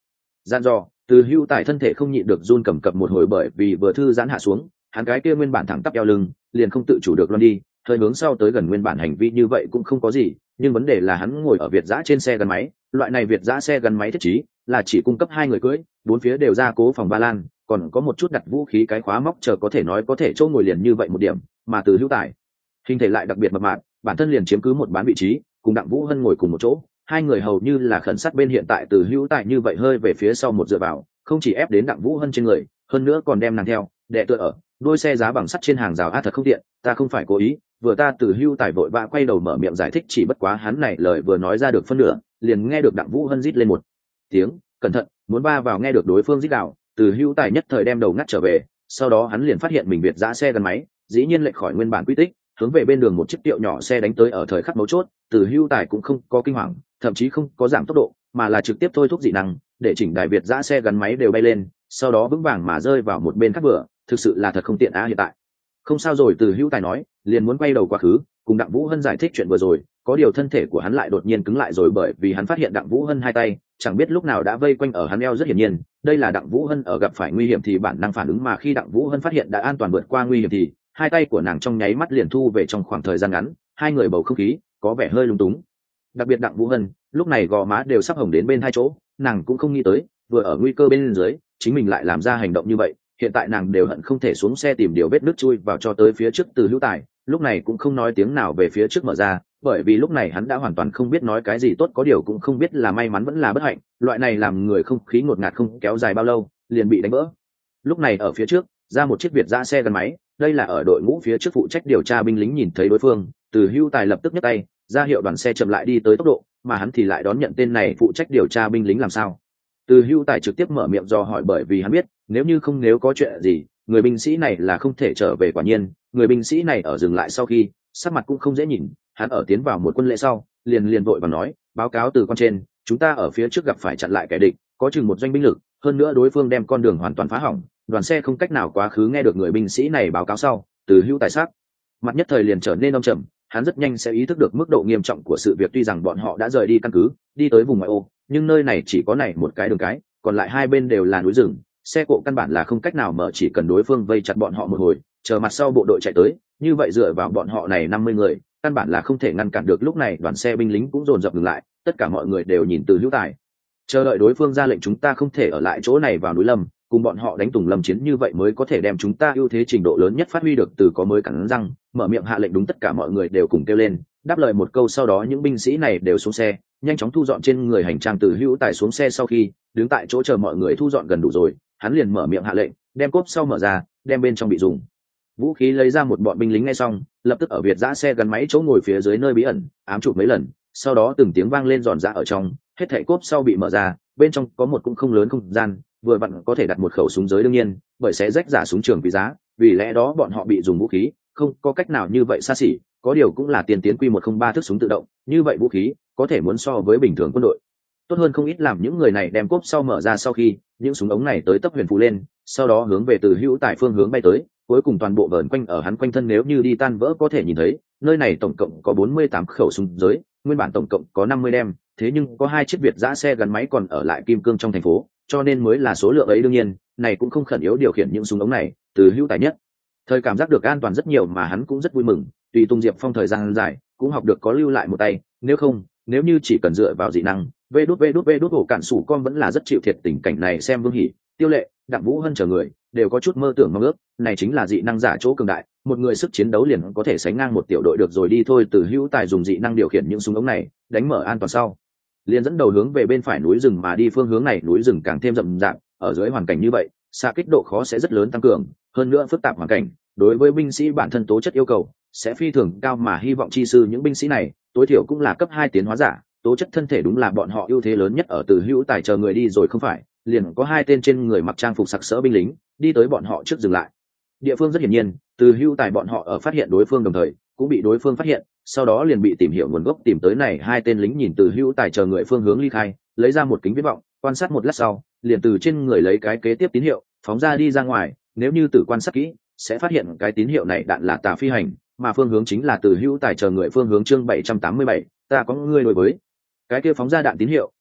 gian dò. Từ Hưu Tài thân thể không nhịn được run cầm cập một hồi, bởi vì vừa thư giãn hạ xuống, hắn cái kia nguyên bản thẳng tắp eo lưng liền không tự chủ được lăn đi, hơi hướng sau tới gần. Nguyên bản hành vi như vậy cũng không có gì, nhưng vấn đề là hắn ngồi ở Việt giã trên xe gắn máy, loại này Việt giã xe gắn máy thiết trí là chỉ cung cấp 2 người cưỡi, 4 phía đều gia cố phòng ba lan, còn có một chút đặt vũ khí cái khóa móc chờ, có thể nói có thể chỗ ngồi liền như vậy một điểm. Mà Từ Hưu Tài hình thể lại đặc biệt mập mạp, bản thân liền chiếm cứ một bán vị trí, cùng Đặng Vũ Hân ngồi cùng một chỗ, 2 người hầu như là khẩn sát bên. Hiện tại Từ Hưu Tài như vậy hơi về phía sau một dựa vào, không chỉ ép đến Đặng Vũ Hân trên người, hơn nữa còn đem nàng theo đè tựa ở đôi xe giá bằng sắt trên hàng rào. Thật không tiện, ta không phải cố ý. Vừa ta Từ Hưu Tài vội vã quay đầu mở miệng giải thích, chỉ bất quá hắn này lời vừa nói ra được phân nửa, liền nghe được Đặng Vũ Hân rít lên một tiếng cẩn thận, muốn va vào. Nghe được đối phương rít đạo, Từ Hưu Tài nhất thời đem đầu ngắt trở về, sau đó hắn liền phát hiện mình Việt giã xe gắn máy dĩ nhiên lệch khỏi nguyên bản quy tích, hướng về bên đường một chiếc tiệu nhỏ xe đánh tới. Ở thời khắc mấu chốt, Từ Hưu Tài cũng không có kinh hoàng, thậm chí không có giảm tốc độ, mà là trực tiếp thôi thúc dị năng để chỉnh đài Việt giã xe gắn máy đều bay lên, sau đó vững vàng mà rơi vào một bên khác vừa. Thực sự là thật không tiện á. Hiện tại không sao rồi, Từ Hưu Tài nói, liền muốn quay đầu quá khứ cùng Đặng Vũ Hân giải thích chuyện vừa rồi. Có điều thân thể của hắn lại đột nhiên cứng lại rồi, bởi vì hắn phát hiện Đặng Vũ Hân 2 tay chẳng biết lúc nào đã vây quanh ở hắn eo. Rất hiển nhiên đây là Đặng Vũ Hân ở gặp phải nguy hiểm thì bản năng phản ứng, mà khi Đặng Vũ Hân phát hiện đã an toàn vượt qua nguy hiểm thì 2 tay của nàng trong nháy mắt liền thu về. Trong khoảng thời gian ngắn, 2 người bầu không khí có vẻ hơi lung túng, đặc biệt Đặng Vũ Hân lúc này gò má đều sắp hồng đến bên 2 chỗ. Nàng cũng không nghĩ tới vừa ở nguy cơ bên dưới chính mình lại làm ra hành động như vậy. Hiện tại nàng đều hận không thể xuống xe tìm điều vết nước chui vào cho tới phía trước. Từ Hữu Tài lúc này cũng không nói tiếng nào về phía trước mở ra, bởi vì lúc này hắn đã hoàn toàn không biết nói cái gì tốt, có điều cũng không biết là may mắn vẫn là bất hạnh. Loại này làm người không khí ngột ngạt không kéo dài bao lâu liền bị đánh vỡ. Lúc này ở phía trước ra một chiếc Việt giã xe gắn máy, đây là ở đội ngũ phía trước phụ trách điều tra binh lính. Nhìn thấy đối phương, Từ Hữu Tài lập tức nhấc tay ra hiệu đoàn xe chậm lại đi tới tốc độ, mà hắn thì lại đón nhận tên này phụ trách điều tra binh lính làm sao. Từ Hữu Tài trực tiếp mở miệng do hỏi, bởi vì hắn biết nếu có chuyện gì người binh sĩ này là không thể trở về. Quả nhiên người binh sĩ này ở dừng lại sau khi sắc mặt cũng không dễ nhìn, hắn ở tiến vào một quân lễ sau liền vội và nói, báo cáo từ con trên, chúng ta ở phía trước gặp phải chặn lại kẻ địch, có chừng 1 doanh binh lực, hơn nữa đối phương đem con đường hoàn toàn phá hỏng, đoàn xe không cách nào quá khứ. Nghe được người binh sĩ này báo cáo sau, Từ Hữu Tài sắc mặt nhất thời liền trở nên âm trầm, hắn rất nhanh sẽ ý thức được mức độ nghiêm trọng của sự việc. Tuy rằng bọn họ đã rời đi căn cứ đi tới vùng ngoại ô, nhưng nơi này chỉ có này một cái đường cái, còn lại 2 bên đều là núi rừng, xe cộ căn bản là không cách nào mở. Chỉ cần đối phương vây chặt bọn họ một hồi, chờ mặt sau bộ đội chạy tới, như vậy dựa vào bọn họ này 50 người căn bản là không thể ngăn cản được. Lúc này đoàn xe binh lính cũng dồn dập ngừng lại, tất cả mọi người đều nhìn Từ Hữu Tài, chờ đợi đối phương ra lệnh. Chúng ta không thể ở lại chỗ này vào núi lâm, cùng bọn họ đánh tùng lâm chiến, như vậy mới có thể đem chúng ta ưu thế trình độ lớn nhất phát huy được. Từ có mới cắn răng mở miệng hạ lệnh. Đúng, tất cả mọi người đều cùng kêu lên đáp lời một câu, sau đó những binh sĩ này đều xuống xe nhanh chóng thu dọn trên người hành trang. Từ Hữu Tài xuống xe sau khi đứng tại chỗ chờ mọi người thu dọn gần đủ rồi, hắn liền mở miệng hạ lệnh, đem cốp sau mở ra, đem bên trong bị dùng vũ khí lấy ra. Một bọn binh lính nghe xong lập tức ở Việt giã xe gắn máy chỗ ngồi phía dưới nơi bí ẩn ám chụp mấy lần, sau đó từng tiếng vang lên giòn giã ở trong. Hết thảy cốp sau bị mở ra, bên trong có một cũng không lớn không gian, vừa vặn có thể đặt một khẩu súng giới. đương nhiên bởi sẽ rách giả súng trường quý giá, vì lẽ đó bọn họ bị dùng vũ khí không có cách nào như vậy xa xỉ, có điều cũng là tiên tiến Q103 thức súng tự động, như vậy vũ khí có thể muốn so với bình thường quân đội tốt hơn không ít. Làm những người này đem cốp sau mở ra sau khi, những súng ống này tới tấp huyền phù lên, sau đó hướng về Từ Hữu Tài phương hướng bay tới, cuối cùng toàn bộ vờn quanh ở hắn quanh thân. Nếu như đi tan vỡ có thể nhìn thấy nơi này tổng cộng có 48 khẩu súng giới, nguyên bản tổng cộng có 50 đem, thế nhưng có 2 chiếc Việt giã xe gắn máy còn ở lại Kim Cương trong thành phố, cho nên mới là số lượng ấy. đương nhiên này cũng không khẩn yếu điều khiển những súng ống này. Từ Hữu Tài nhất thời cảm giác được an toàn rất nhiều, mà hắn cũng rất vui mừng, tùy Tung Diệp Phong thời gian dài cũng học được có lưu lại một tay, nếu như chỉ cần dựa vào dị năng vê đút ổ cản sủ con vẫn là rất chịu thiệt. Tình cảnh này xem Vương Hỉ, Tiêu Lệ, Đặng Vũ Hân chờ người đều có chút mơ tưởng mong ước, này chính là dị năng giả chỗ cường đại, một người sức chiến đấu liền có thể sánh ngang một tiểu đội được rồi. Đi thôi. Từ Hữu Tài dùng dị năng điều khiển những súng ống này, đánh mở an toàn sau liền dẫn đầu hướng về bên phải núi rừng mà đi. Phương hướng này núi rừng càng thêm rậm rạp, ở dưới hoàn cảnh như vậy xạ kích độ khó sẽ rất lớn tăng cường, hơn nữa phức tạp hoàn cảnh đối với binh sĩ bản thân tố chất yêu cầu sẽ phi thường cao, mà hy vọng chi sư những binh sĩ này tối thiểu cũng là cấp 2 tiến hóa giả, tố chất thân thể đúng là bọn họ ưu thế lớn nhất. Ở Từ Hữu Tài chờ người đi rồi không phải, liền có 2 tên trên người mặc trang phục sặc sỡ binh lính đi tới bọn họ trước dừng lại. Địa phương rất hiển nhiên, Từ Hữu Tài bọn họ ở phát hiện đối phương đồng thời cũng bị đối phương phát hiện, sau đó liền bị tìm hiểu nguồn gốc tìm tới. Này 2 tên lính nhìn Từ Hữu Tài chờ người phương hướng ly khai, lấy ra một kính viễn vọng quan sát một lát sau, liền từ trên người lấy cái kế tiếp tín hiệu phóng ra đi ra ngoài. Nếu như tử quan sát kỹ sẽ phát hiện cái tín hiệu này đạn là tà phi hành, mà phương hướng chính là Từ Hữu Tài chờ người phương hướng. Chương 787, ta có người đối với cái kia phóng ra đạn tín hiệu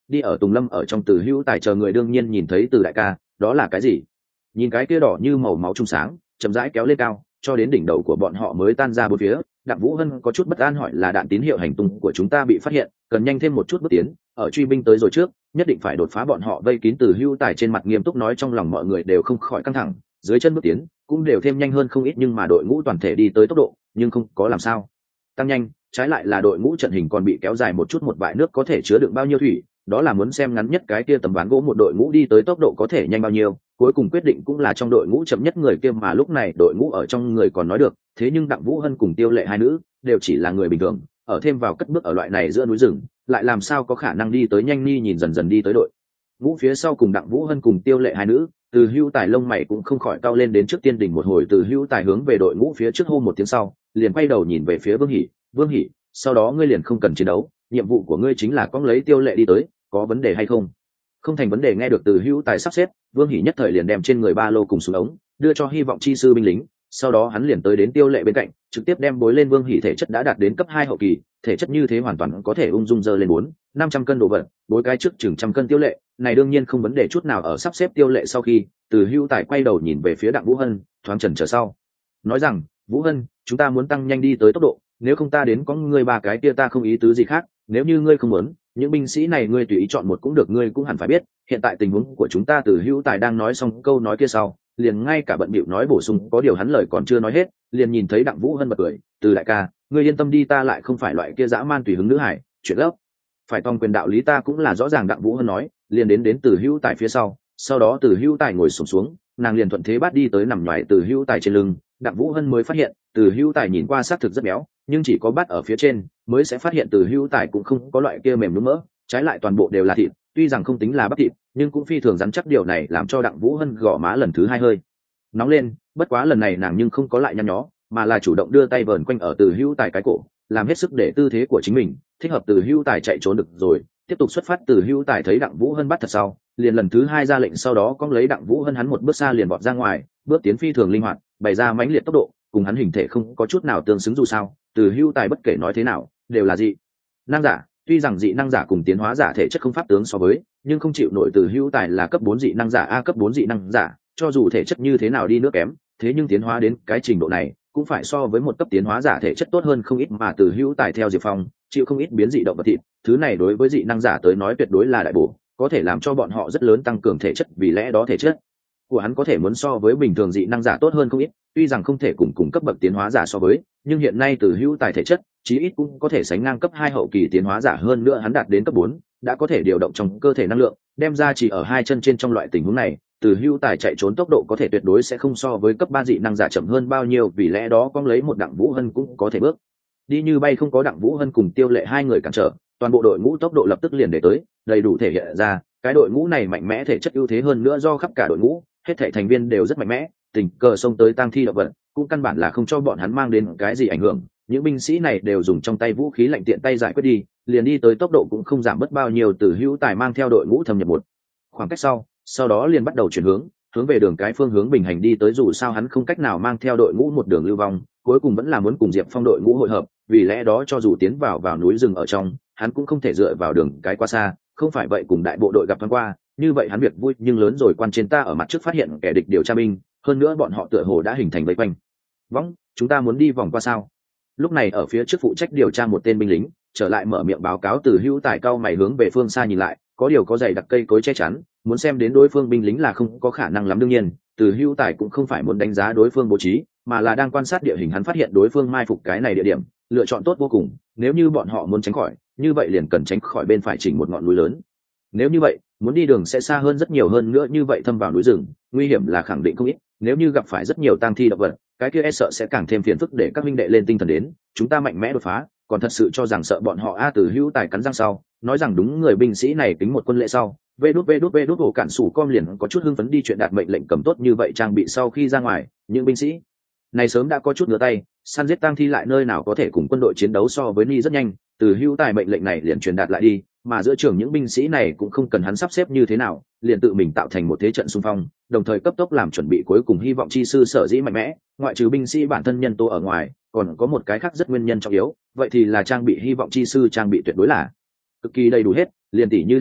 đi ở Tùng Lâm ở trong Từ Hữu Tài chờ người đương nhiên nhìn thấy Từ đại ca, đó là cái gì? Nhìn cái kia đỏ như màu máu trung sáng, chậm rãi kéo lên cao, cho đến đỉnh đầu của bọn họ mới tan ra bốn phía. Đặng Vũ Hân có chút bất an hỏi là đạn tín hiệu hành tung của chúng ta bị phát hiện, cần nhanh thêm một chút bước tiến, ở truy binh tới rồi trước, nhất định phải đột phá bọn họ vây kín. Từ Hữu Tài trên mặt nghiêm túc nói, trong lòng mọi người đều không khỏi căng thẳng, dưới chân bước tiến cũng đều thêm nhanh hơn không ít, nhưng mà đội ngũ toàn thể đi tới tốc độ nhưng không có làm sao tăng nhanh, trái lại là đội ngũ trận hình còn bị kéo dài một chút. Một bãi nước có thể chứa đựng bao nhiêu thủy, đó là muốn xem ngắn nhất cái kia tấm ván gỗ một đội ngũ đi tới tốc độ có thể nhanh bao nhiêu, cuối cùng quyết định cũng là trong đội ngũ chậm nhất người kia. Mà lúc này đội ngũ ở trong người còn nói được, thế nhưng Đặng Vũ Hân cùng Tiêu Lệ hai nữ đều chỉ là người bình thường, ở thêm vào cất bước ở loại này giữa núi rừng, lại làm sao có khả năng đi tới nhanh. Ni nhìn dần dần đi tới đội ngũ phía sau cùng Đặng Vũ Hân cùng Tiêu Lệ hai nữ, Từ Hữu Tài lông mày cũng không khỏi cau lên. Đến trước tiên đỉnh một hồi, Từ Hữu Tài hướng về đội ngũ phía trước hô một tiếng sau, liền quay đầu nhìn về phía Vương Hỉ. Vương Hỉ, sau đó ngươi liền không cần chiến đấu, nhiệm vụ của ngươi chính là cõng lấy Tiêu Lệ đi tới, có vấn đề hay không? Không thành vấn đề. Nghe được Từ Hữu Tài sắp xếp, Vương Hỉ nhất thời liền đem trên người ba lô cùng súng ống đưa cho hy vọng chi sư binh lính, sau đó hắn liền tới đến Tiêu Lệ bên cạnh, trực tiếp đem bối lên. Vương Hỉ thể chất đã đạt đến cấp 2 hậu kỳ, thể chất như thế hoàn toàn có thể ung dung dơ lên 400-500 cân đồ vật, bối cái trước chừng trăm cân Tiêu Lệ này đương nhiên không vấn đề chút nào. Ở sắp xếp Tiêu Lệ sau khi, Từ Hữu Tài quay đầu nhìn về phía Đặng Vũ Hân, thoáng chần chờ sau nói rằng, Vũ Hân, chúng ta muốn tăng nhanh đi tới tốc độ, nếu không ta đến có ngươi ba cái kia ta không ý tứ gì khác, nếu như ngươi không muốn, những binh sĩ này ngươi tùy ý chọn một cũng được. Ngươi cũng hẳn phải biết hiện tại tình huống của chúng ta. Từ Hữu Tài đang nói xong câu nói kia sau, liền ngay cả bận bịu nói bổ sung, có điều hắn lời còn chưa nói hết, liền nhìn thấy Đặng Vũ Hân bật cười, Từ đại ca, ngươi yên tâm đi, ta lại không phải loại kia dã man tùy hứng nữ hải, chuyện gấp phải tòng quyền đạo lý ta cũng là rõ ràng. Đặng Vũ Hân nói, liền đến Từ Hữu Tài phía sau, sau đó Từ Hữu Tài ngồi xổm xuống, nàng liền thuận thế bắt đi tới nằm nhoài Từ Hữu Tài trên lưng. Đặng Vũ Hân mới phát hiện Từ Hữu Tài nhìn qua xác thực rất béo, nhưng chỉ có bắt ở phía trên mới sẽ phát hiện Từ Hữu Tài cũng không có loại kia mềm núm mỡ, trái lại toàn bộ đều là thịt, tuy rằng không tính là bắp thịt nhưng cũng phi thường rắn chắc. Điều này làm cho Đặng Vũ Hân gò má lần thứ hai hơi nóng lên, bất quá lần này nàng nhưng không có lại nhăn nhó, mà là chủ động đưa tay vờn quanh ở Từ Hữu Tài cái cổ, làm hết sức để tư thế của chính mình thích hợp Từ Hữu Tài chạy trốn được rồi tiếp tục xuất phát. Từ Hữu Tài thấy Đặng Vũ Hân bắt thật sau, liền lần thứ hai ra lệnh, sau đó cong lấy Đặng Vũ Hân hắn một bước xa liền vọt ra ngoài, bước tiến phi thường linh hoạt, bày ra mãnh liệt tốc độ, cùng hắn hình thể không có chút nào tương xứng. Dù sao Từ Hữu Tài bất kể nói thế nào đều là dị năng giả, tuy rằng dị năng giả cùng tiến hóa giả thể chất không pháp tướng so với, nhưng không chịu nổi. Từ Hữu Tài là cấp 4 dị năng giả a, cấp 4 dị năng giả cho dù thể chất như thế nào đi nữa kém, thế nhưng tiến hóa đến cái trình độ này cũng phải so với một cấp tiến hóa giả thể chất tốt hơn không ít. Mà Từ Hữu Tài theo Diệp Phong chịu không ít biến dị động vật thịt, thứ này đối với dị năng giả tới nói tuyệt đối là đại bổ, có thể làm cho bọn họ rất lớn tăng cường thể chất, vì lẽ đó thể chất của hắn có thể muốn so với bình thường dị năng giả tốt hơn không ít. Tuy rằng không thể cùng cấp bậc tiến hóa giả so với, nhưng hiện nay Từ Hữu Tài thể chất chí ít cũng có thể sánh ngang cấp 2 hậu kỳ tiến hóa giả, hơn nữa hắn đạt đến cấp 4, đã có thể điều động trong cơ thể năng lượng, đem ra chỉ ở hai chân trên. Trong loại tình huống này, Từ Hữu Tài chạy trốn tốc độ có thể tuyệt đối sẽ không so với cấp 3 dị năng giả chậm hơn bao nhiêu, vì lẽ đó con lấy một Đặng Vũ Hân cũng có thể bước đi như bay. Không có Đặng Vũ Hân cùng Tiêu Lệ hai người cản trở, toàn bộ đội ngũ tốc độ lập tức liền để tới, đầy đủ thể hiện ra cái đội ngũ này mạnh mẽ, thể chất ưu thế. hơn nữa do khắp cả đội ngũ hết thảy thành viên đều rất mạnh mẽ, tình cờ xông tới tang thi động vật cũng căn bản là không cho bọn hắn mang đến cái gì ảnh hưởng. Những binh sĩ này đều dùng trong tay vũ khí lạnh tiện tay giải quyết đi, liền đi tới tốc độ cũng không giảm bớt bao nhiêu. Từ Hữu Tài mang theo đội ngũ thâm nhập một khoảng cách sau đó liền bắt đầu chuyển hướng về đường cái phương hướng bình hành đi tới. Dù sao hắn không cách nào mang theo đội ngũ một đường lưu vong, cuối cùng vẫn là muốn cùng Diệp Phong đội ngũ hội hợp, vì lẽ đó cho dù tiến vào núi rừng ở trong, hắn cũng không thể dựa vào đường cái quá xa, không phải vậy cùng đại bộ đội gặp thoáng qua, như vậy hắn việc vui nhưng lớn rồi. Quan trên ta ở mặt trước phát hiện kẻ địch điều tra binh, hơn nữa bọn họ tựa hồ đã hình thành vây quanh võng, chúng ta muốn đi vòng qua sao? Lúc này ở phía trước phụ trách điều tra một tên binh lính trở lại mở miệng báo cáo. Từ Hữu Tài cao mày hướng về phương xa nhìn lại, có điều có dày đặc cây cối che chắn, muốn xem đến đối phương binh lính là không có khả năng lắm. đương nhiên Từ Hữu Tài cũng không phải muốn đánh giá đối phương bố trí, mà là đang quan sát địa hình. Hắn phát hiện đối phương mai phục cái này địa điểm lựa chọn tốt vô cùng, nếu như bọn họ muốn tránh khỏi, như vậy liền cần tránh khỏi bên phải chỉnh một ngọn núi lớn, nếu như vậy muốn đi đường sẽ xa hơn rất nhiều, hơn nữa như vậy thâm vào núi rừng nguy hiểm là khẳng định không ít, nếu như gặp phải rất nhiều tang thi động vật, cái kia e sợ sẽ càng thêm phiền phức. để các minh đệ lên tinh thần đến, chúng ta mạnh mẽ đột phá, còn thật sự cho rằng sợ bọn họ a? Từ Hữu Tài cắn răng sau nói rằng đúng. người binh sĩ này tính một quân lễ sau, vê đút ổ cản sủ com liền có chút hưng phấn đi chuyện đạt mệnh lệnh cầm tốt như vậy trang bị sau khi ra ngoài, những binh sĩ này sớm đã có chút ngửa tay, săn giết tang thi lại nơi nào có thể cùng quân đội chiến đấu so với ni rất nhanh. Từ Hữu Tài mệnh lệnh này liền truyền đạt lại đi, mà giữa trường những binh sĩ này cũng không cần hắn sắp xếp như thế nào, liền tự mình tạo thành một thế trận xung phong, đồng thời cấp tốc làm chuẩn bị. cuối cùng hy vọng chi sư sở dĩ mạnh mẽ, ngoại trừ binh sĩ bản thân nhân tố ở ngoài, còn có một cái khác rất nguyên nhân trọng yếu, vậy thì là trang bị. hy vọng chi sư trang bị tuyệt đối là cực kỳ đầy đủ hết, liền tỷ như hiện tại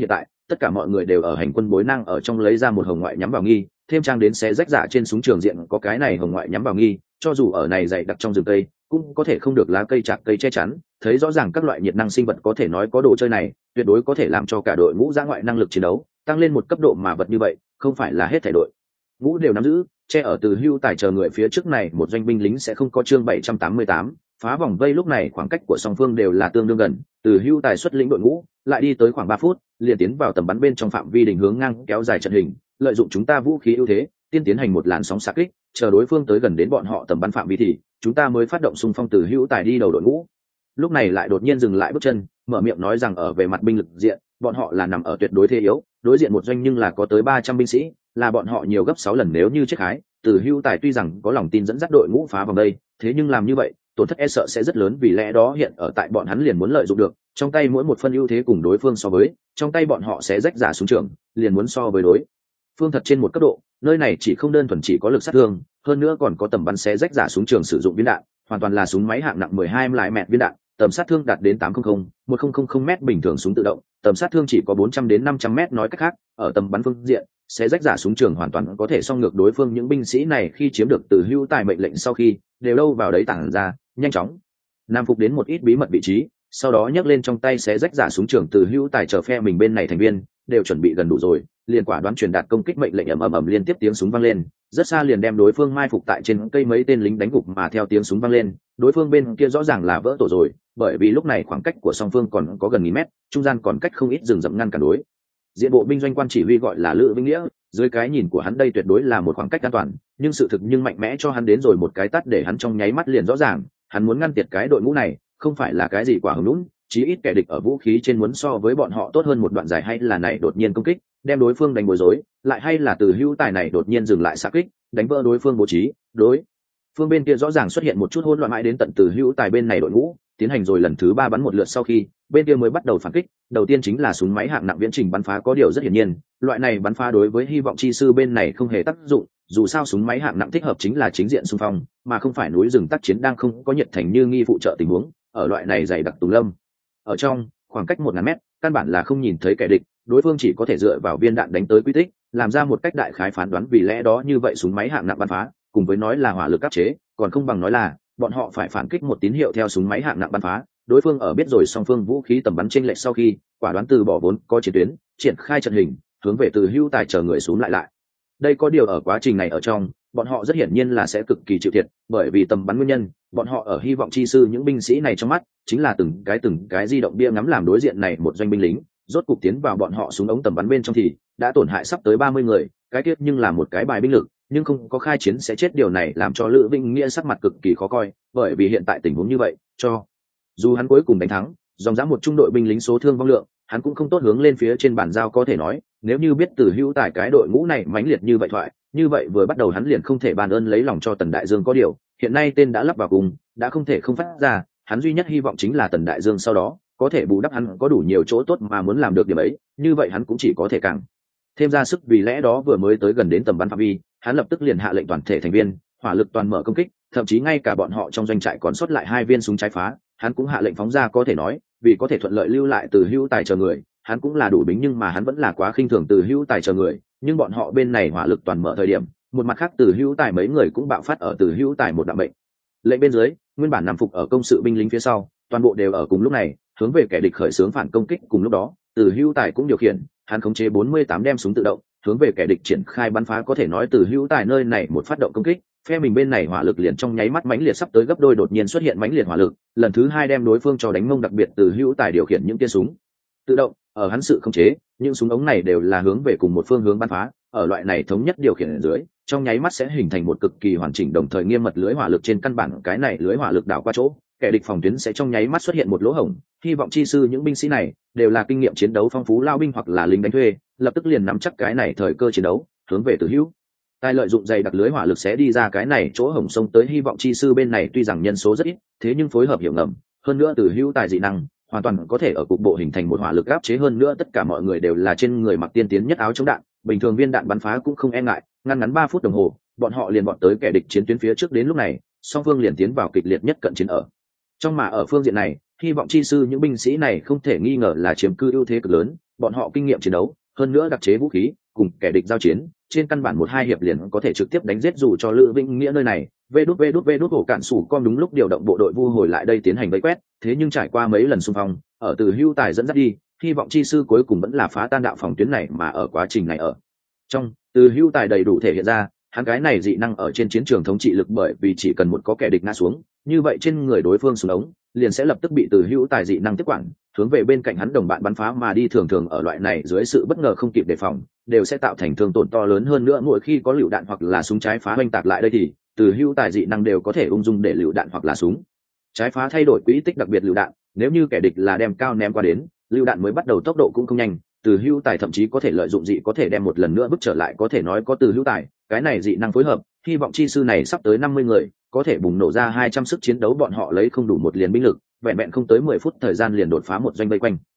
tất cả mọi người đều ở hành quân bối năng ở trong lấy ra một hồng ngoại nhắm vào nghi, thêm trang đến xé rách giả trên súng trường diện có cái này hồng ngoại nhắm vào nghi, cho dù ở này dày đặc trong rừng cây cũng có thể không được lá cây chạc cây che chắn, thấy rõ ràng các loại nhiệt năng sinh vật có thể nói có đồ chơi này tuyệt đối có thể làm cho cả đội ngũ dã ngoại năng lực chiến đấu tăng lên một cấp độ, mà vật như vậy không phải là hết thể đội ngũ đều nắm giữ. Che ở Từ Hưu Tài chờ người phía trước này một doanh binh lính sẽ không có chương 788, phá vòng vây. Lúc này khoảng cách của song phương đều là tương đương gần, Từ Hưu Tài xuất lĩnh đội ngũ lại đi tới khoảng 3 phút liền tiến vào tầm bắn bên trong phạm vi định hướng ngang kéo dài trận hình, lợi dụng chúng ta vũ khí ưu thế tiên tiến hành một làn sóng xạ kích, chờ đối phương tới gần đến bọn họ tầm bắn phạm vi thì chúng ta mới phát động xung phong. Từ Hưu Tài đi đầu đội ngũ lúc này lại đột nhiên dừng lại bước chân, mở miệng nói rằng ở về mặt binh lực diện bọn họ là nằm ở tuyệt đối thế yếu, đối diện một doanh nhưng là có tới 300 binh sĩ, là bọn họ nhiều gấp 6 lần nếu như chết khái. Từ Hưu Tài tuy rằng có lòng tin dẫn dắt đội ngũ phá vòng đây, thế nhưng làm như vậy tổn thất e sợ sẽ rất lớn, vì lẽ đó hiện ở tại bọn hắn liền muốn lợi dụng được trong tay mỗi một phân ưu thế cùng đối phương so với, trong tay bọn họ sẽ rách giả súng trường liền muốn so với đối phương thật trên một cấp độ. Nơi này chỉ không đơn thuần chỉ có lực sát thương, hơn nữa còn có tầm bắn xé rách giả súng trường sử dụng viên đạn hoàn toàn là súng máy hạng nặng 12 lại mẹt viên đạn, tầm sát thương đạt đến 800-1000 m, bình thường súng tự động tầm sát thương chỉ có 400 đến 500 m. Nói cách khác, ở tầm bắn phương diện sẽ rách giả súng trường hoàn toàn có thể song ngược đối phương. Những binh sĩ này khi chiếm được Từ Hưu Tài mệnh lệnh sau khi đều đâu vào đấy tản ra, nhanh chóng nam phục đến một ít bí mật vị trí, sau đó nhấc lên trong tay sẽ rách giả súng trường. Từ Hưu Tài chờ phe mình bên này thành viên đều chuẩn bị gần đủ rồi, liền quả đoán truyền đạt công kích mệnh lệnh, ầm liên tiếp tiếng súng vang lên, rất xa liền đem đối phương mai phục tại trên cây mấy tên lính đánh gục, mà theo tiếng súng vang lên đối phương bên kia rõ ràng là vỡ tổ rồi, bởi vì lúc này khoảng cách của song phương còn có gần 1000 mét, trung gian còn cách không ít rừng rậm ngăn cản đối diện. Bộ binh doanh quan chỉ huy gọi là Lữ Vĩnh Nghĩa, dưới cái nhìn của hắn đây tuyệt đối là một khoảng cách an toàn, nhưng sự thực nhưng mạnh mẽ cho hắn đến rồi một cái tát để hắn trong nháy mắt liền rõ ràng, hắn muốn ngăn tiệt cái đội ngũ này không phải là cái gì quả hứng lún, chí ít kẻ địch ở vũ khí trên muốn so với bọn họ tốt hơn một đoạn dài, hay là này đột nhiên công kích đem đối phương đánh bối rối, lại hay là Từ Hưu Tài này đột nhiên dừng lại xạ kích đánh vỡ đối phương bố trí. Đối phương bên kia rõ ràng xuất hiện một chút hỗn loạn, mãi đến tận Từ Hưu Tài bên này đội ngũ tiến hành rồi lần thứ 3 bắn một lượt sau khi bên kia mới bắt đầu phản kích. Đầu tiên chính là súng máy hạng nặng viễn trình bắn phá, có điều rất hiển nhiên loại này bắn phá đối với Hy vọng chi sư bên này không hề tác dụng, dù sao súng máy hạng nặng thích hợp chính là chính diện xung phong mà không phải núi rừng tác chiến đang không có nhiệt thành như nghi phụ trợ tình huống. Ở loại này dày đặc tùng lâm ở trong khoảng cách 1000 mét căn bản là không nhìn thấy kẻ địch, đối phương chỉ có thể dựa vào viên đạn đánh tới quy tích làm ra một cách đại khái phán đoán, vì lẽ đó như vậy súng máy hạng nặng bắn phá cùng với nói là hỏa lực áp chế còn không bằng nói là bọn họ phải phản kích một tín hiệu theo súng máy hạng nặng bắn phá. Đối phương ở biết rồi song phương vũ khí tầm bắn chênh lệch sau khi quả đoán từ bỏ vốn có chiến tuyến, triển khai trận hình hướng về Từ Hưu Tài chờ người xuống lại. Đây có điều ở quá trình này ở trong bọn họ rất hiển nhiên là sẽ cực kỳ chịu thiệt, bởi vì tầm bắn nguyên nhân bọn họ ở Hy vọng chi sư những binh sĩ này trong mắt chính là từng cái di động bia ngắm, làm đối diện này một doanh binh lính rốt cục tiến vào bọn họ súng ống tầm bắn bên trong thì đã tổn hại sắp tới 30 người, cái tiết nhưng là một cái bài binh lực nhưng không có khai chiến sẽ chết. Điều này làm cho Lữ Vĩnh Nghĩa sắc mặt cực kỳ khó coi, bởi vì hiện tại tình huống như vậy cho dù hắn cuối cùng đánh thắng dòng dã một trung đội binh lính số thương vong lượng hắn cũng không tốt hướng lên phía trên bàn giao. Có thể nói nếu như biết Từ Hưu Tài cái đội ngũ này mãnh liệt như vậy thoại như vậy vừa bắt đầu hắn liền không thể ban ơn lấy lòng cho Tần Đại Dương, có điều hiện nay tên đã lắp vào cùng đã không thể không phát ra, hắn duy nhất hy vọng chính là Tần Đại Dương sau đó có thể bù đắp hắn có đủ nhiều chỗ tốt, mà muốn làm được điểm ấy như vậy hắn cũng chỉ có thể càng thêm ra sức. Vì lẽ đó vừa mới tới gần đến tầm bắn phạm vi hắn lập tức liền hạ lệnh toàn thể thành viên hỏa lực toàn mở công kích, thậm chí ngay cả bọn họ trong doanh trại còn sót lại 2 viên súng trái phá hắn cũng hạ lệnh phóng ra. Có thể nói vì có thể thuận lợi lưu lại Từ Hưu Tài chờ người hắn cũng là đủ bính, nhưng mà hắn vẫn là quá khinh thường Từ Hưu Tài chờ người. Nhưng bọn họ bên này hỏa lực toàn mở thời điểm một mặt khác Từ Hưu Tài mấy người cũng bạo phát ở Từ Hưu Tài một đạm mệnh lệnh bên dưới, nguyên bản nằm phục ở công sự binh lính phía sau toàn bộ đều ở cùng lúc này hướng về kẻ địch khởi xướng phản công kích. Cùng lúc đó Từ Hưu Tài cũng điều khiển hắn khống chế 48 đem súng tự động hướng về kẻ địch triển khai bắn phá. Có thể nói Từ Hưu Tài nơi này một phát động công kích phe mình bên này hỏa lực liền trong nháy mắt mãnh liệt sắp tới gấp đôi, đột nhiên xuất hiện mãnh liệt hỏa lực lần thứ 2 đem đối phương cho đánh mông. Đặc biệt Từ Hưu Tài điều khiển những tia súng tự động ở hắn sự khống chế những súng ống này đều là hướng về cùng một phương hướng bắn phá, ở loại này thống nhất điều khiển ở dưới trong nháy mắt sẽ hình thành một cực kỳ hoàn chỉnh đồng thời nghiêm mật lưới hỏa lực. Trên căn bản cái này lưới hỏa lực đảo qua chỗ kẻ địch phòng tuyến sẽ trong nháy mắt xuất hiện một lỗ hổng. Hy vọng chi sư những binh sĩ này đều là kinh nghiệm chiến đấu phong phú lao binh hoặc là lính đánh thuê, lập tức liền nắm chắc cái này thời cơ chiến đấu hướng về Từ Hưu Tài lợi dụng dày đặc lưới hỏa lực sẽ đi ra cái này chỗ hổng sông tới Hy vọng chi sư bên này. Tuy rằng nhân số rất ít thế nhưng phối hợp hiểu ngầm, hơn nữa Từ Hưu Tài dị năng hoàn toàn có thể ở cục bộ hình thành một hỏa lực áp chế, hơn nữa tất cả mọi người đều là trên người mặc tiên tiến nhất áo chống đạn, bình thường viên đạn bắn phá cũng không e ngại, ngắn 3 phút đồng hồ bọn họ liền bọn tới kẻ địch chiến tuyến phía trước. Đến lúc này song phương liền tiến vào kịch liệt nhất cận chiến ở trong, mà ở phương diện này Hy vọng chi sư những binh sĩ này không thể nghi ngờ là chiếm cư ưu thế cực lớn, bọn họ kinh nghiệm chiến đấu hơn nữa đặc chế vũ khí cùng kẻ địch giao chiến trên căn bản 1-2 hiệp liền có thể trực tiếp đánh giết dù cho Lữ Vĩnh Nghĩa nơi này vê đút hổ cạn sủ com đúng lúc điều động bộ đội vu hồi lại đây tiến hành vây quét, thế nhưng trải qua mấy lần xung phong ở Từ Hưu Tài dẫn dắt đi, hy vọng chi sư cuối cùng vẫn là phá tan đạo phòng tuyến này, mà ở quá trình này ở trong Từ Hưu Tài đầy đủ thể hiện ra hắn cái này dị năng ở trên chiến trường thống trị lực, bởi vì chỉ cần một có kẻ địch ngã xuống, như vậy trên người đối phương xuống ống liền sẽ lập tức bị Từ Hưu Tài dị năng tiếp quản hướng về bên cạnh hắn đồng bạn bắn phá mà đi. Thường thường ở loại này dưới sự bất ngờ không kịp đề phòng đều sẽ tạo thành thương tổn to lớn hơn nữa. Mỗi khi có lựu đạn hoặc là súng trái phá oanh tạc lại đây thì Từ Hưu Tài dị năng đều có thể ung dung để lựu đạn hoặc là súng trái phá thay đổi quỹ tích, đặc biệt lựu đạn nếu như kẻ địch là đem cao ném qua đến, lựu đạn mới bắt đầu tốc độ cũng không nhanh, Từ Hưu Tài thậm chí có thể lợi dụng dị có thể đem một lần nữa bước trở lại, có thể nói có Từ Hưu Tài cái này dị năng phối hợp, hy vọng chi sư này sắp tới 50 người có thể bùng nổ ra 200 sức chiến đấu. Bọn họ lấy không đủ một liền binh lực, vẹn vẹn không tới 10 phút thời gian liền đột phá một doanh vây quanh.